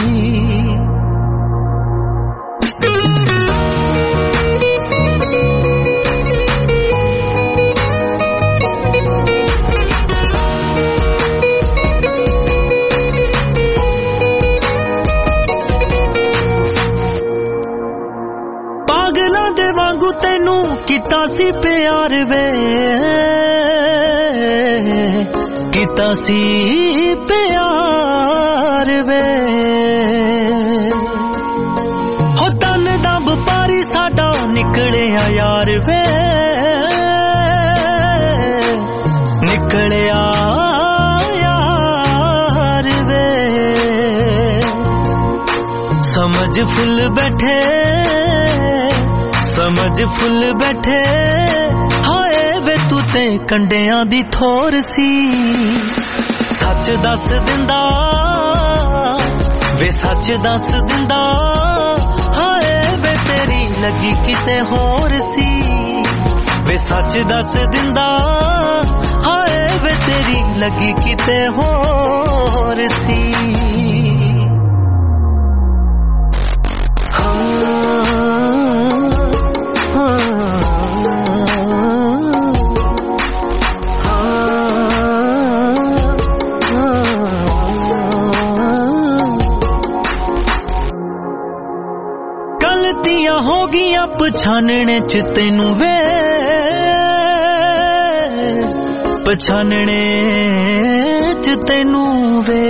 ਤੈਨੂੰ ਕੀਤਾ ਸੀ ਪਿਆਰ ਵੇ ਕੀਤਾ ਸੀ ਪਿਆਰ ਵੇ ਹੋ ਤਨ ਦਾ ਵਪਾਰੀ ਸਾਡਾ ਨਿਕਲਿਆ ਯਾਰ ਵੇ ਨਿਕਲਿਆ ਯਾਰ ਵੇ ਸਮਝ ਫੁੱਲ ਬੈਠੇ ਹਾਏ ਵੇ ਤੂੰ ਤੇ ਕੰਡਿਆਂ ਦੀ ਥੋਰ ਸੀ ਸੱਚ ਦੱਸ ਦਿੰਦਾ ਵੇ ਸੱਚ ਦੱਸ ਦਿੰਦਾ ਹਾਏ ਵੇ ਤੇਰੀ ਲੱਗੀ ਕਿਤੇ ਹੋਰ ਸੀ ਵੇ ਸੱਚ ਦੱਸ ਦਿੰਦਾ ਹਾਏ ਵੇ ਤੇਰੀ ਲੱਗੀ ਕਿਤੇ ਹੋਰ ਸੀ ਹੋ ਗਈਆਂ ਪਛਾਣਨੇ ਚ ਤੈਨੂੰ ਵੇ ਪਛਾਣਨੇ ਚ ਤੈਨੂੰ ਵੇ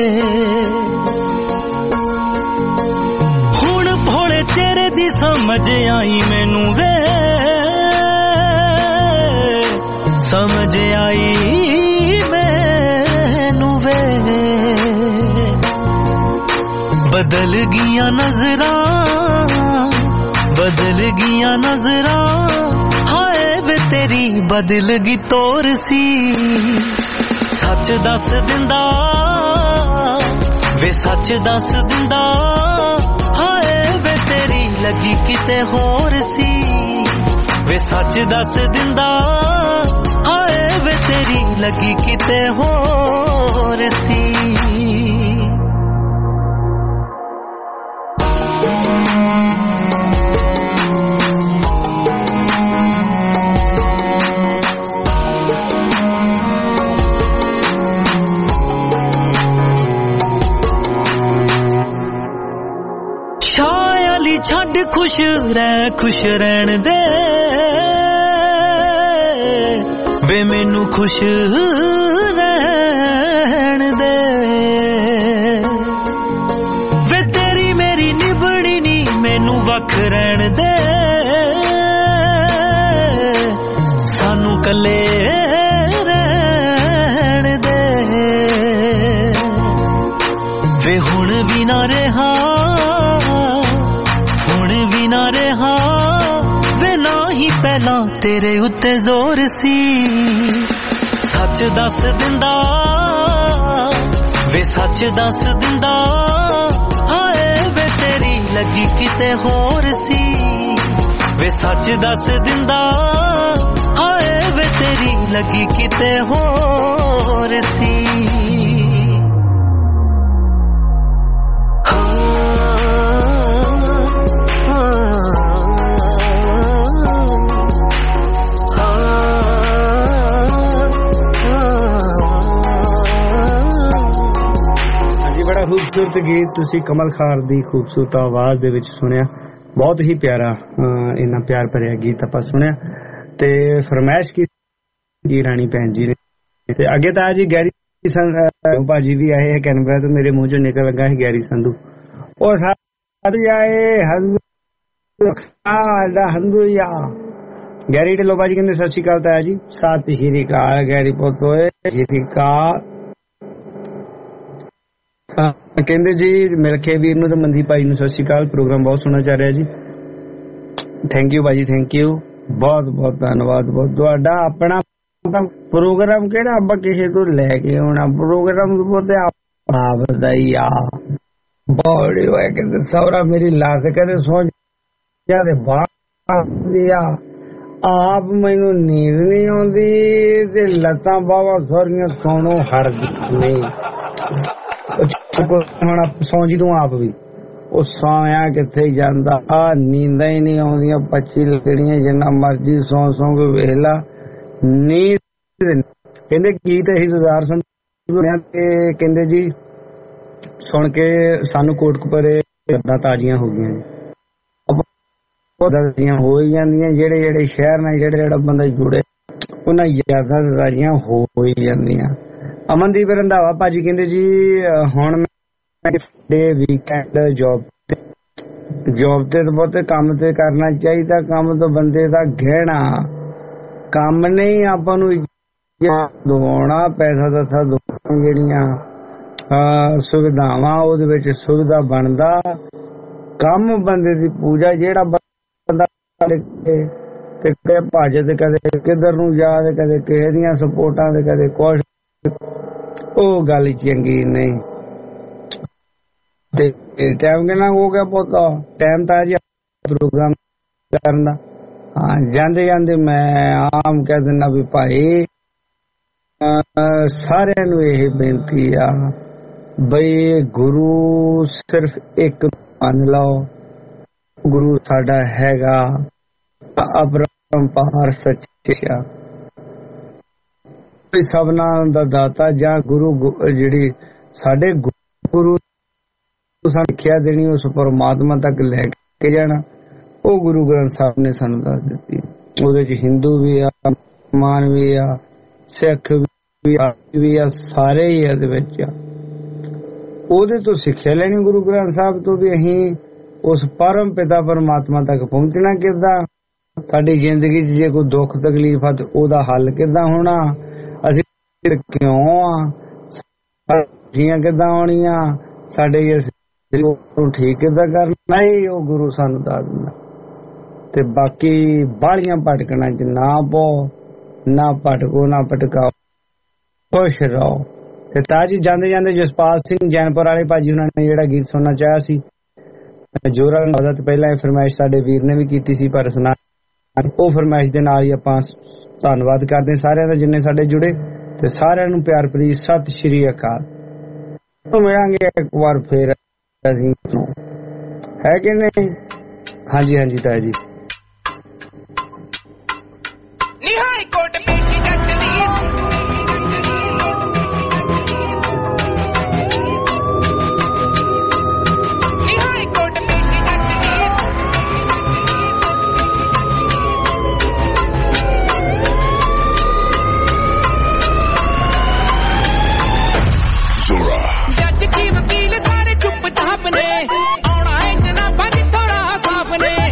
ਹੁਣ ਭੋਲੇ ਤੇਰੇ ਦੀ ਸਮਝ ਆਈ ਮੈਨੂੰ ਵੇ ਸਮਝ ਆਈ ਮੈਨੂੰ ਵੇ ਬਦਲ ਗਈਆਂ ਨਜ਼ਰਾਂ ਹਾਏ ਵੇ ਤੇਰੀ ਬਦਲ ਗਈ ਤੋਰ ਸੀ ਸੱਚ ਦੱਸ ਦਿੰਦਾ ਵੇ ਸੱਚ ਦੱਸ ਦਿੰਦਾ ਹਾਏ ਵੇ ਤੇਰੀ ਲੱਗੀ ਕਿਤੇ ਹੋਰ ਸੀ ਵੇ ਸੱਚ ਦੱਸ ਦਿੰਦਾ ਹਾਏ ਵੇ ਤੇਰੀ ਲੱਗੀ ਕਿਤੇ ਹੋਰ ਸੀ ਛੱਡ ਖੁਸ਼ ਰਹਿਣ ਦੇ ਵੇ ਮੈਨੂੰ ਖੁਸ਼ ਰਹਿਣ ਦੇ ਵੱਖ ਰਹਿਣ ਦੇ ਸਾਨੂੰ ਕੱਲੇ ਰਹਿਣ ਦੇ ਵੇ ਹੁਣ ਵੀ ਨਾ ਰਿਹਾ ਵੇ ਨਾ ਹੀ ਪਹਿਲਾਂ ਤੇਰੇ ਉੱਤੇ ਜ਼ੋਰ ਸੀ ਸੱਚ ਦੱਸ ਦਿੰਦਾ ਵੇ ਸੱਚ ਦੱਸ ਦਿੰਦਾ ਹਾਏ ਵੇ ਤੇਰੀ ਲੱਗੀ ਕਿਤੇ ਹੋਰ ਸੀ ਵੇ ਸੱਚ ਦੱਸ ਦਿੰਦਾ ਹਾਏ ਵੇ ਤੇਰੀ ਲੱਗੀ ਕਿਤੇ ਹੋਰ ਸੀ ਖੂਬਸੂਰਤ ਗੀਤ ਤੁਸੀਂ ਕਮਲ ਖਾਰ ਦੀ ਖੂਬਸੂਰਤ ਆਵਾਜ਼ ਦੇ ਵਿੱਚ ਸੁਣਿਆ ਬਹੁਤ ਹੀ ਪਿਆਰਾ ਇੰਨਾ ਪਿਆਰ ਭਰਿਆ ਗੀਤ ਆਪਾਂ ਸੁਣਿਆ ਤੇ ਫਰਮਾਇਸ਼ ਕੀਤੀ ਰਾਣੀ ਭੈਣ ਜੀ ਨੇ ਤੇ ਅੱਗੇ ਤਾਂ ਜੀ ਗੈਰੀ ਸੰਧੂ ਭਾਜੀ ਵੀ ਆਏ ਹੈ ਕੈਨਬਰਾ ਤੋਂ ਮੇਰੇ ਮੂੰਹ ਚੋਂ ਨਿਕਲ ਲੱਗਾ ਹੈ ਗੈਰੀ ਸੰਧੂ ਉਹ ਸਾਰੇ ਆਏ ਹੰਦੂਆ ਗੈਰੀ ਢਿੱਲੋਂ ਭਾਜੀ ਕਹਿੰਦੇ ਸਤਿ ਸ਼੍ਰੀ ਅਕਾਲ ਤਾਇਆ ਜੀ ਸਤਿ ਸ਼੍ਰੀ ਅਕਾਲ ਗੈਰੀ ਪੁੱਤ ਓਏ ਸਤਿ ਸ਼੍ਰੀ ਅਕਾਲ ਕਹਿੰਦੇ ਜੀ ਮਿਲ ਕੇ ਵੀਰ ਨੂੰ ਤੇ ਮਨਦੀਪ ਭਾਈ ਨੂੰ ਸਤਿ ਸ਼੍ਰੀ ਅਕਾਲ ਪ੍ਰੋਗਰਾਮ ਬਹੁਤ ਸੋਹਣਾ ਚੱਲ ਰਿਹਾ ਜੀ ਥੈਂਕ ਯੂ ਭਾਜੀ ਥੈਂਕ ਯੂ ਬਹੁਤ ਬਹੁਤ ਧੰਨਵਾਦ ਬਹੁਤ ਤੁਹਾਡਾ ਆਪਣਾ ਪ੍ਰੋਗਰਾਮ ਕਿਹੜਾ ਆਪਾਂ ਕਿਸੇ ਤੋਂ ਲੈ ਕੇ ਆਉਣਾ ਪ੍ਰੋਗਰਾਮ ਬੋਲਦੇ ਆਪ ਦਾ ਹੀ ਆ ਬੋੜੀ ਹੋਏ ਕਹਿੰਦੇ ਸੌਰਾ ਮੇਰੀ ਲਾਤ ਕਹਿੰਦੇ ਸੌਂ ਜਾਂਦੇ ਬਾਹਰ ਆਪ ਮੈਨੂੰ ਨੀਂਦ ਨਹੀਂ ਆਉਂਦੀ ਤੇ ਲੱਤਾਂ ਬਾਵਾ ਸੋਰੀਆਂ ਸੌਣੋਂ ਹਟਦੀ ਨਹੀਂ ਹੁਣ ਸੌਂ ਜੀ ਤੂੰ ਆਪ ਵੀ ਉਹ ਸੌਂਇਆ ਕਿੱਥੇ ਜਾਂਦਾ ਆ ਨੀਂਦਾਂ ਹੀ ਨਹੀਂ ਆਉਂਦੀਆਂ 25 ਲੱਗਣੀਆਂ ਜਿੰਨਾ ਮਰਜੀ ਸੌਂ ਕੇ ਵੇਖ ਲਾ ਨੀਂਦ ਕਹਿੰਦੇ ਗੀਤ ਅਸੀਂ ਸਰਦਾਰ ਸੰਧੂ ਤੇ ਕਹਿੰਦੇ ਜੀ ਸੁਣ ਕੇ ਸਾਨੂੰ ਕੋਟਕਪੁਰੇ ਯਾਦਾਂ ਤਾਜ਼ੀਆਂ ਹੋ ਗਈਆਂ ਤਾਜ਼ੀਆਂ ਹੋ ਹੀ ਜਾਂਦੀਆਂ ਜਿਹੜੇ ਸ਼ਹਿਰ ਨਾਲ ਜਿਹੜਾ ਬੰਦਾ ਜੁੜੇ ਉਹਨਾਂ ਯਾਦਾਂ ਤਾਜ਼ੀਆਂ ਹੋ ਹੀ ਜਾਂਦੀਆਂ ਅਮਨਦੀਪ ਰੰਧਾਵਾ ਭਾਜੀ ਕਹਿੰਦੇ ਜੀ ਹੁਣ ਮੈਂ ਵੀਕਐਂਡ ਜੌਬ ਤੇ ਬਹੁਤੇ ਕੰਮ ਤੇ ਕਰਨਾ ਚਾਹੀਦਾ ਕੰਮ ਤੋਂ ਬੰਦੇ ਦਾ ਗਹਿਣਾ ਕੰਮ ਨਹੀਂ ਆਪਾਂ ਨੂੰ ਦਵਾਉਣਾ ਪੈਸਾ ਦੱਸਾ ਜਿਹੜੀਆਂ ਸੁਵਿਧਾਵਾਂ ਉਹਦੇ ਵਿੱਚ ਸੁਵਿਧਾ ਬਣਦਾ ਕੰਮ ਬੰਦੇ ਦੀ ਪੂਜਾ ਜਿਹੜਾ ਬੰਦਾ ਤੇ ਭੱਜ ਤੇ ਕਦੇ ਕਿੱਧਰ ਨੂੰ ਜਾ ਤੇ ਕਦੇ ਕਿਸੇ ਦੀਆਂ ਸਪੋਰਟਾਂ ਤੇ ਕਦੇ ਕੁਛ ਉਹ ਗੱਲ ਚੰਗੀ ਨਹੀਂ ਤੇ ਟਾਈਮ ਕਿੰਨਾ ਹੋ ਗਿਆ ਪੁੱਤ ਟਾਈਮ ਤਾਂ ਜੀ ਪ੍ਰੋਗਰਾਮ ਕਰਨ ਦਾ ਹਾਂ ਜਾਂਦੇ ਜਾਂਦੇ ਮੈਂ ਆਮ ਕਹਿ ਦਿੰਦਾ ਵੀ ਭਾਈ ਸਾਰਿਆਂ ਨੂੰ ਇਹ ਬੇਨਤੀ ਆ ਬਈ ਗੁਰੂ ਸਿਰਫ ਇੱਕ ਮੰਨ ਲਓ ਗੁਰੂ ਸਾਡਾ ਹੈਗਾ ਅਪਰੰਪਾਰ ਸੱਚਾ ਸਭਨਾ ਦਾ ਦਾਤਾ ਜਾਂ ਗੁਰੂ ਜਿਹੜੀ ਸਾਡੇ ਗੁਰੂ ਸਾਨੂੰ ਸਿੱਖਿਆ ਦੇਣੀ ਉਸ ਪਰਮਾਤਮਾ ਤੱਕ ਲੈ ਕੇ ਜਾਣਾ ਉਹ ਗੁਰੂ ਗ੍ਰੰਥ ਸਾਹਿਬ ਨੇ ਸਾਨੂੰ ਦੱਸ ਦਿੱਤੀ ਉਹਦੇ ਚ ਹਿੰਦੂ ਵੀ ਆ ਮੁਸਲਮਾਨ ਵੀ ਆ ਸਿੱਖ ਵੀ ਆ ਸਾਰੇ ਹੀ ਇਹਦੇ ਵਿੱਚ ਆ ਉਹਦੇ ਤੋਂ ਸਿੱਖਿਆ ਲੈਣੀ ਗੁਰੂ ਗ੍ਰੰਥ ਸਾਹਿਬ ਤੋਂ ਵੀ ਅਸੀਂ ਉਸ ਪਰਮ ਪਿਤਾ ਪਰਮਾਤਮਾ ਤੱਕ ਪਹੁੰਚਣਾ ਕਿੱਦਾਂ ਸਾਡੀ ਜ਼ਿੰਦਗੀ 'ਚ ਜੇ ਕੋਈ ਦੁੱਖ ਤਕਲੀਫ ਆ ਤੇ ਉਹਦਾ ਹੱਲ ਕਿੱਦਾਂ ਹੋਣਾ ਅਸੀਂ ਕਿਉਂ ਆ ਜੀਆਂ ਕਿੱਦਾਂ ਆਉਣੀਆਂ ਸਾਡੇ ਠੀਕ ਕਿੱਦਾਂ ਕਰਨਾ ਉਹ ਗੁਰੂ ਸਾਨੂੰ ਦੱਸ ਦਿੰਦਾ ਤੇ ਬਾਕੀ ਬਾਹਲੀਆਂ ਭਟਕਣਾ 'ਚ ਨਾ ਪਾਓ ਨਾ ਭਟਕੋ ਨਾ ਭਟਕਾਓ ਖੁਸ਼ ਰਹੋ ਤੇ ਤਾਜੀ ਜਾਂਦੇ ਜਾਂਦੇ ਜਸਪਾਲ ਸਿੰਘ ਜੈਨਪੁਰ ਵਾਲੇ ਭਾਜੀ ਉਹਨਾਂ ਨੇ ਜਿਹੜਾ ਗੀਤ ਸੁਣਨਾ ਚਾਹਿਆ ਸੀ ਜੋਰਾਂ ਨਾਲ ਤੋਂ ਪਹਿਲਾਂ ਇਹ ਫਰਮਾਇਸ਼ ਸਾਡੇ ਵੀਰ ਨੇ ਵੀ ਕੀਤੀ ਸੀ ਪਰ ਸੁਣਾ ਉਹ ਫਰਮਾਇਸ਼ ਦੇ ਨਾਲ ਹੀ ਆਪਾਂ ਧੰਨਵਾਦ ਕਰਦੇ ਸਾਰਿਆਂ ਦਾ ਜਿੰਨੇ ਸਾਡੇ ਜੁੜੇ ਤੇ ਸਾਰਿਆਂ ਨੂੰ ਪਿਆਰ ਭਰੀ ਸਤਿ ਸ਼੍ਰੀ ਅਕਾਲ ਮਿਲਾਂਗੇ ਇੱਕ ਵਾਰ ਫੇਰ ਅਸੀਂ ਹੈ ਕਿ ਨਹੀਂ ਹਾਂਜੀ ਹਾਂਜੀ ਤਾਇਆ ਜੀ ਨਿਹਾਈ ਕੋਟ ਪੀਸੀ ਜੱਟ ਦੀ ਜੱਜ ਕੀ ਵਕੀਲ ਸਾਰੇ ਚੁੱਪ ਚਾਪ ਨੇ ਆਉਣਾ ਹੈ ਜਨਾਬਾਂ ਦੀ ਥੋੜਾ ਸਾਫ ਨੇ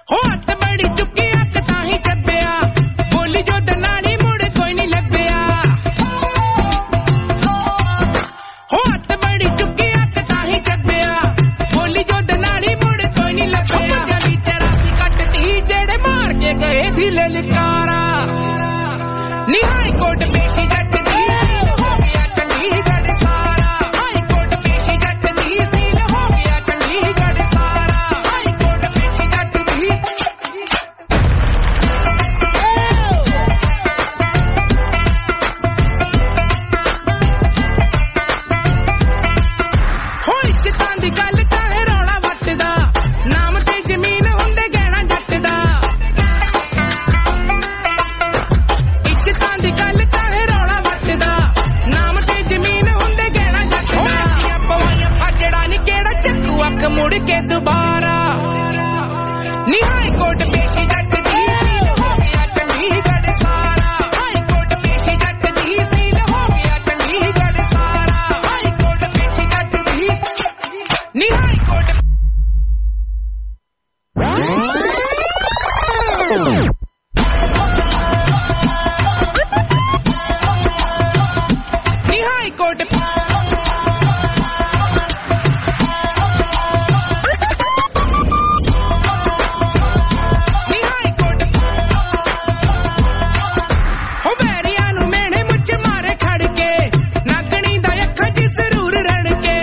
ਹੋ ਹੱਥ ਬੜੀ ਚੁੱਕੀ ਅੱਖ ਤਾਂ ਹੀ ਚੱਬਿਆ ਬੋਲੀ ਜੋ ਦਨਾਲੀ ਮੁੜ ਕੋਈ ਨਹੀਂ ਲੱਭਿਆ ਹੋ ਹੱਥ ਬੜੀ ਚੁੱਕੀ ਅੱਖ ਤਾਂ ਹੀ ਚੱਬਿਆ ਬੋਲੀ ਜੋ ਦਨਾਲੀ ਮੁੜ ਕੋਈ ਨਹੀਂ ਲੱਭਿਆ ਜਲੀ ਚਰਾਸੀ ਕੱਟਦੀ ਜਿਹੜੇ ਮਾਰ ਕੇ ਗਏ ਸੀ ਲਲਕਾਰਾ ਨੀ ਹਾਈ ਕੋਟ ਪੇਸ਼ੀ ਜੱਟ ਦੀ ਹੋ ਗਿਆ ਚੰਡੀਗੜ੍ਹ ਸਾਰਾ ਹਾਈ ਕੋਟ ਪੇਸ਼ੀ ਜੱਟ ਦੀ ਸੀਲ ਹੋ ਗਿਆ ਚੰਡੀਗੜ੍ਹ ਸਾਰਾ ਹਾਈ ਕੋਟ ਪੇਸ਼ੀ ਜੱਟ ਦੀ ਹੋਈ ਇੱਜ਼ਤਾਂ ਦੀ ਗੱਲ ਚਾਹੇ ਰੌਲਾ ਵੱਟਦਾ ਨਾਮ ਤੇ ਜ਼ਮੀਨ ਹੁੰਦੇ ਗਹਿਣਾ ਜੱਟ ਦਾ ਇੱਜ਼ਤਾਂ ਦੀ ਗੱਲ ਚਾਹੇ ਰੌਲਾ ਵੱਟਦਾ ਨਾਮ ਤੇ ਜ਼ਮੀਨ ਹੁੰਦੇ ਗਹਿਣਾ ਜੱਟ ਦਾ ਐਸੀਆਂ ਪਵਾਈਆਂ ਫਾਜੜਾ ਨੀ ਕਿਹੜਾ ਚੱਕੂ ਅੱਖ ਮੁੜ ਕੇ ਦੁਬਾਰਾ ਨੀ ਹਾਈ ਕੋਟ ਪੇਸ਼ੀ ਜੱਟ ਦੀ ਸੀਲ ਹੋ ਗਿਆ ਚੰਡੀਗੜ੍ਹ ਸਾਰਾ ਹਾਈ ਕੋਟ ਪੇਸ਼ੀ ਜੱਟ ਦੀ ਸੀਲ ਹੋ ਗਿਆ ਚੰਡੀਗੜ੍ਹ ਸਾਰਾ ਹਾਈ ਕੋਟ ਪੇਸ਼ੀ ਜੱਟ ਦੀ ਨੀ ਹਾਈ ਕੋਟ ਨੀ ਹਾਈ ਕੋਟ ਨੀ ਹਾਈ ਕੋਟ ਹੋ ਬੈਰੀਆਂ ਨੂੰ ਮੇਣੇ ਮੁੱਚ ਮਾਰੇ ਖੜ ਕੇ ਨਾਗਣੀ ਦਾ ਅੱਖਾਂ 'ਚ ਜ਼ਰੂਰ ਰੜ ਕੇ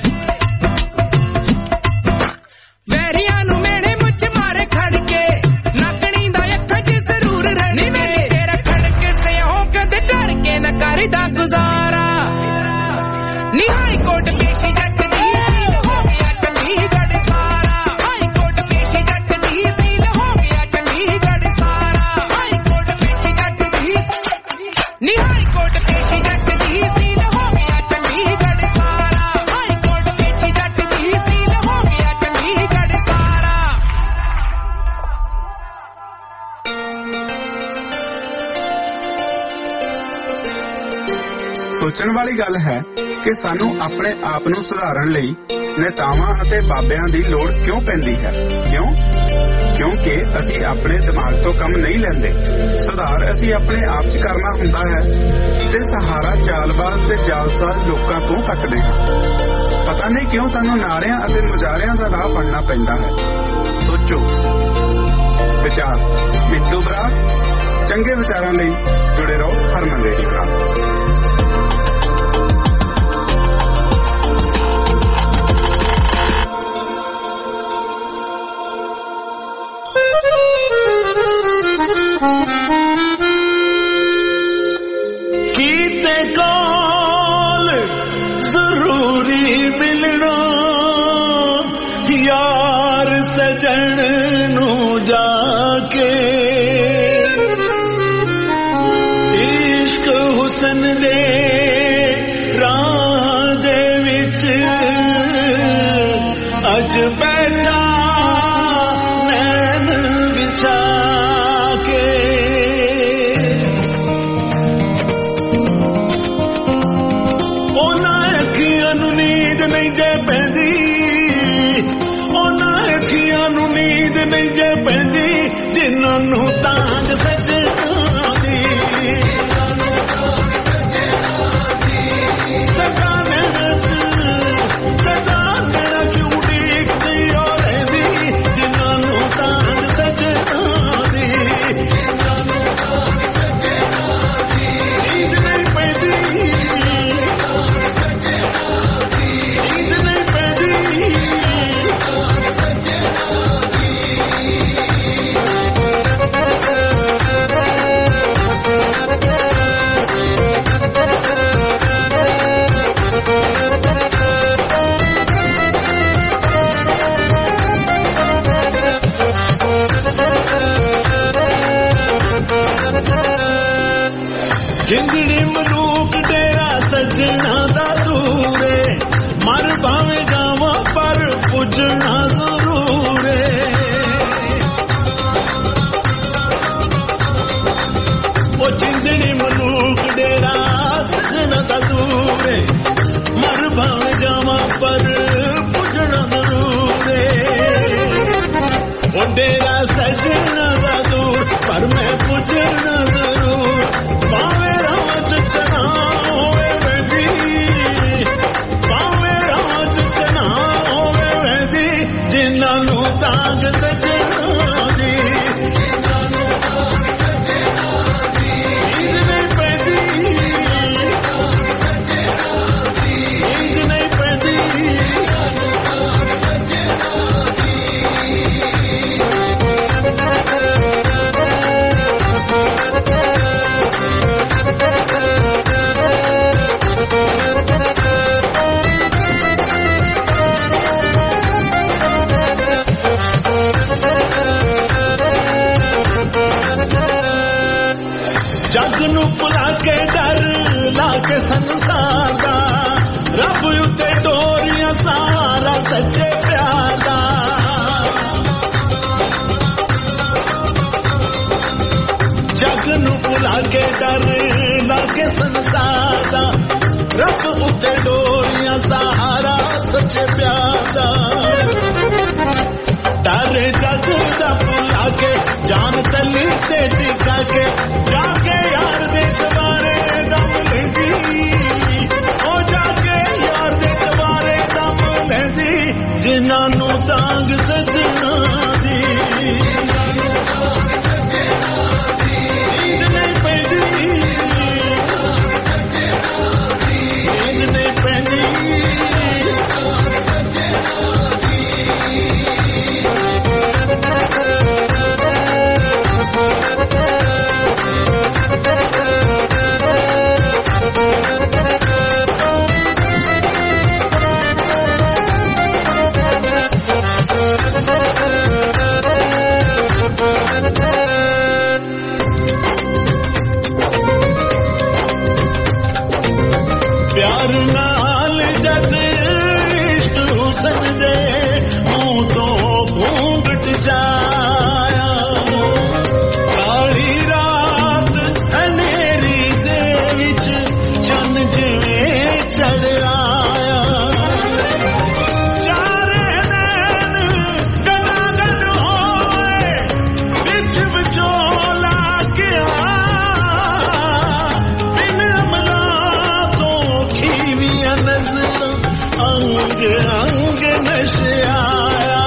ਵੈਰੀਆਂ ਨੂੰ ਮੇਣੇ ਮੁੱਚ ਮਾਰੇ ਖੜ ਕੇ ਨਾਗਣੀ ਦਾ ਅੱਖਾਂ 'ਚ ਜ਼ਰੂਰ ਰੜ ਨੀ ਮੇਰੇ ਤੇਰਾ ਖੜ ਕੇ ਸਿਓ ਕਦੇ ਡਰ ਕੇ ਨਾ ਕਰਦਾ ਗੁਜ਼ਾਰਾ ਨੀ ਹਾਈ ਕੋਟ ਪੇਸ਼ੀ ਜੱਟ ਦੀ ਸੀਲ ਹੋ ਗਿਆ ਚੰਡੀਗੜ੍ਹ ਸਾਰਾ ਹਾਈ ਕੋਟ ਪੇਸ਼ੀ ਜੱਟ ਦੀ ਸੀਲ ਹੋ ਗਿਆ ਚੰਡੀਗੜ੍ਹ ਸਾਰਾ ਹਾਈ ਕੋਟ ਪੇਸ਼ੀ ਜੱਟ ਦੀ ਨੀ ਹਾਈ ਕੋਟ ਪੇਸ਼ੀ ਜੱਟ ਦੀ ਸੀਲ ਹੋ ਗਿਆ ਚੰਡੀਗੜ੍ਹ ਸਾਰਾ ਹਾਈ ਕੋਟ ਪੇਸ਼ੀ ਜੱਟ ਦੀ ਸੀਲ ਹੋ ਗਿਆ ਚੰਡੀਗੜ੍ਹ ਸਾਰਾ ਸੋਚਣ ਵਾਲੀ ਗੱਲ ਹੈ ਕਿ ਸਾਨੂੰ ਆਪਣੇ ਆਪ ਨੂੰ ਸੁਧਾਰਨ ਲਈ ਨੇਤਾਵਾਂ ਅਤੇ ਬਾਬਿਆਂ ਦੀ ਲੋੜ ਕਿਉਂ ਪੈਂਦੀ ਹੈ ਕਿਉਂਕਿ ਅਸੀਂ ਆਪਣੇ ਦਿਮਾਗ ਤੋਂ ਕੰਮ ਨਹੀਂ ਲੈਂਦੇ। ਸੁਧਾਰ ਅਸੀਂ ਆਪਣੇ ਆਪ 'ਚ ਕਰਨਾ ਹੁੰਦਾ ਹੈ ਤੇ ਸਹਾਰਾ ਚਾਲਬਾਜ਼ ਤੇ ਜਾਲਸਾਜ਼ ਲੋਕਾਂ ਤੋਂ ਤੱਕਦੇ ਹਾਂ। ਪਤਾ ਨਹੀਂ ਕਿਉਂ ਸਾਨੂੰ ਨਾਰਿਆਂ ਅਤੇ ਮੁਜ਼ਾਰਿਆਂ ਦਾ ਰਾਹ ਫੜਨਾ ਪੈਂਦਾ ਹੈ। ਸੋਚੋ, ਵਿਚਾਰ ਮਿੱਟੂ ਬਰਾ। ਚੰਗੇ ਵਿਚਾਰਾਂ ਲਈ ਜੁੜੇ ਰਹੋ ਹਰਮਨ ਰੇਡੀਓ ਨਾਲ। ਕੀਤੇ ਕੋਲ ਜ਼ਰੂਰੀ ਮਿਲਣਾ ਯਾਰ ਸਜਣ ਨੂੰ ਜਾ ਕੇ ਇਸ਼ਕ ਹੁਸਨ ਦੇ ਰਾਹ ਦੇ ਵਿੱਚ ਅੱਜ ਬੈਠਾ ਨੈਣ ਵਿਛਾ ਨਹੀਂ ਜੇ ਪੈਂਦੀ ਜਿਨ੍ਹਾਂ ਨੂੰ ਤਾਂਗ ਸਜਣਾ ਦੀ ਸਦਾ ਮੇਰਾ ਕਿਉਂ ਦੇਖਦੀ ਹੋ ਰਹਿੰਦੀ ਜਿਨ੍ਹਾਂ ਨੂੰ ਤਾਂਗ ਸਜਣਾ ਦੀ ਨੀਂਦ ਨਹੀਂ ਪੈਂਦੀ ਨੀਂਦ ਨਹੀਂ ਪੈਂਦੀ ਤਾਂਗ ਸਜਣਾ ਦੀ ਨੀਂਦ ਨਹੀਂ ਪੈਂਦੀ ਨੀਂਦ ਨਹੀਂ ਪੈਂਦੀ ਜੱਗ ਨੂੰ ਭੁਲਾ ਕੇ ਡਰ ਲਾ ਕੇ ਸੰਸਾਰ ਦਾ ਰੱਬ ਉੱਤੇ ਡੋਰੀਆਂ ਸਾਰਾ ਸੱਚੇ ਪਿਆਰ ਦਾ ਜੱਗ ਨੂੰ ਭੁਲਾ ਕੇ ਡਰ ਲਾ ਕੇ ਸੰਸਾਰ ਦਾ ਰੱਬ ਉੱਤੇ ਡੋਰੀਆਂ ਸਾਰਾ ਸੱਚੇ ਪਿਆਰ ਦਾ ਡਰ ਜੱਗ ਦਾ ਭੁਲਾ ਕੇ ਜਾਨ ਤਲੀ ਤੇ ਟਿਕਾ ਕੇ ਜਾ ਕੇ ਯਾਰ ਦੇ ਚਵਾਰੇ ਦਮ ਲੈਂਦੀ ਉਹ ਜਾ ਕੇ ਯਾਰ ਦੇ ਚਵਾਰੇ ਦਮ ਲੈਂਦੀ ਜਿਨ੍ਹਾਂ ਨੂੰ ਤਾਂਗ ਸਜਣਾ ਦੀ ਨੀਂਦ ਨਹੀਂ ਪੈਂਦੀ ਨੀਂਦ ਨਹੀਂ ਪੈਂਦੀ प्यार नाल जद इश्क हुसन दे मुंह तो घूंघट जाया काली रात हनेरी दे विच चंद जिवें चढ़ आया चारे नैन गदागद होए विच विचोला गया बिन अमला अंग अंग नशाया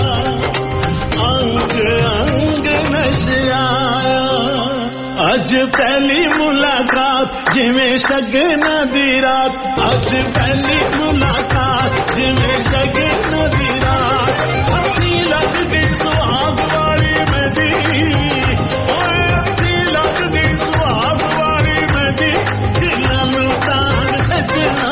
अंग अंग नशाया अज पहली मुलाकात जिवें शगना दी रात अज पहली मुलाकात जिवें शगना दी रात हथी लग गई सुहाग वाली मेहंदी ओए हथी लग गई सुहाग वाली मेहंदी जिन्हां नूं तांग सजना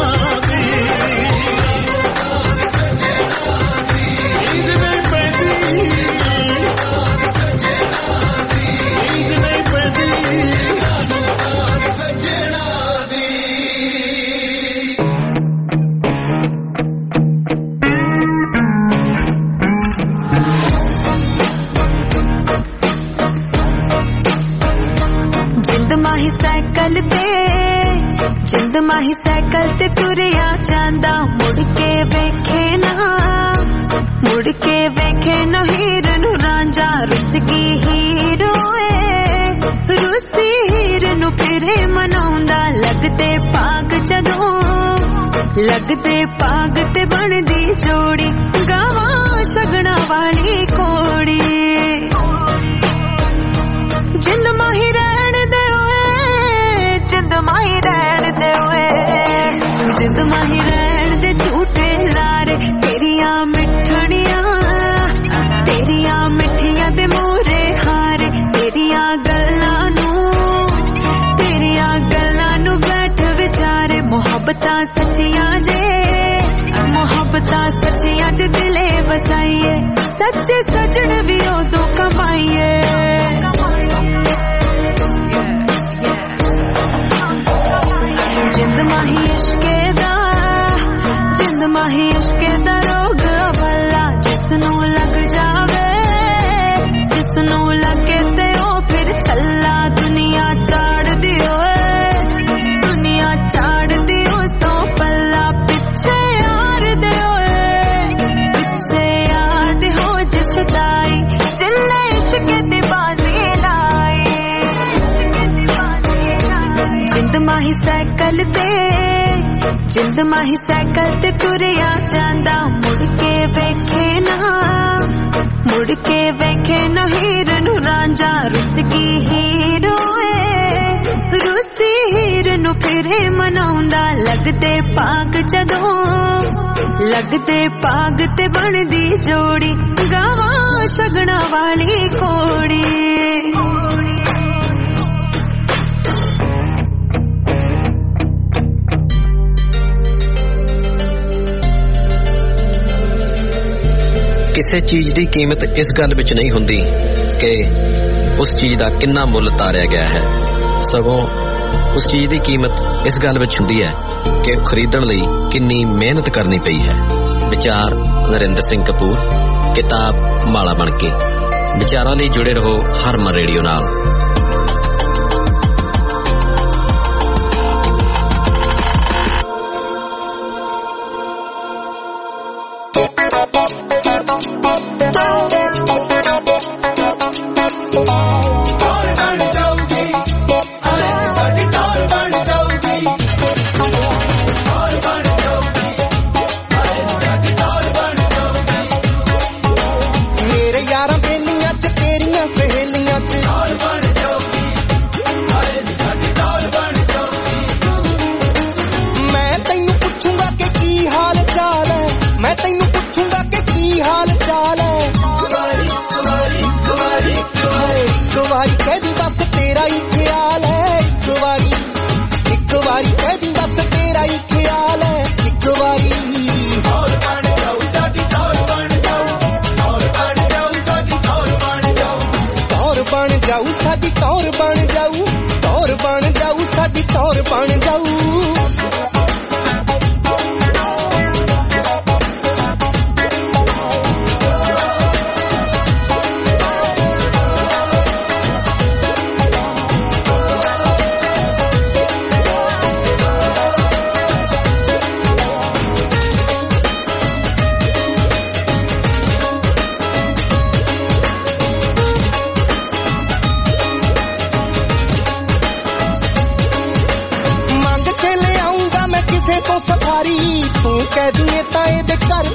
जिंद माही साइकिल ते तुरिया जांदा मुड़ के वेखे ना हीर नु रांझा रुसगी हीरोए रुसी हीर नु फिरे मनाउंदा लगदे पाग ते बनदी जोड़ी गावा शगना वाली कोड़ी जिंद माही रहन दे जिंद माही रहन दे झूठे लारे तेरिया मिठियां दे मोरे हारे तेरिया गल्लां नू बैठ विचारे मोहब्बतां सच्चियां जे दिले वसाइए सच्चे सजन भी उदों कमाइए जिंद माही इश्के दा रोग भला जिसनू लग जावे जिसनू लगे ते ओ फिर छल्ला दुनिया चाड़ दियो तो पल्ला पिछे यार हो जिसदाई जिल्ले इश्के दी बाजी लाई जिंद माही साइकिल ते तुरिया जांदा मुड़ के वेखे ना ਮੁੜ ਕੇ ਵੇਖੇ ਨਾ ਹੀਰ ਨੂੰ ਰਾਂਝਾ ਰੁੱਸ ਗਈ ਹੀਰੋ ਰੁੱਸੀ ਹੀਰ ਨੂੰ ਫਿਰੇ ਮਨਾਉਂਦਾ ਲੱਗਦੇ ਭਾਗ ਜਦੋਂ ਲੱਗਦੇ ਭਾਗ ਤੇ ਬਣਦੀ ਜੋੜੀ ਗਾਵਾਂ ਸ਼ਗਣਾ ਵਾਲੀ ਕੋੜੀ ਕਿਸੇ ਚੀਜ਼ ਦੀ ਕੀਮਤ ਇਸ ਗੱਲ ਵਿੱਚ ਨਹੀਂ ਹੁੰਦੀ ਕਿ ਉਸ ਚੀਜ਼ ਦਾ ਕਿੰਨਾ ਮੁੱਲ ਤਾਰਿਆ ਗਿਆ ਹੈ, ਸਗੋਂ ਉਸ ਚੀਜ਼ ਦੀ ਕੀਮਤ ਇਸ ਗੱਲ ਵਿੱਚ ਹੁੰਦੀ ਹੈ ਕਿ ਖਰੀਦਣ ਲਈ ਕਿੰਨੀ ਮਿਹਨਤ ਕਰਨੀ ਪਈ ਹੈ। ਵਿਚਾਰ ਨਰਿੰਦਰ ਸਿੰਘ ਕਪੂਰ, ਕਿਤਾਬ ਮਾਲਾ ਬਣ ਕੇ। ਵਿਚਾਰਾਂ ਲਈ ਜੁੜੇ ਰਹੋ ਹਰਮਨ ਰੇਡੀਓ ਨਾਲ। ਮੇਰੇ ਯਾਰਾਂ ਬੇਲੀਆਂ ਚ ਤੇਰੀਆਂ ਸਹੇਲੀਆਂ ਚ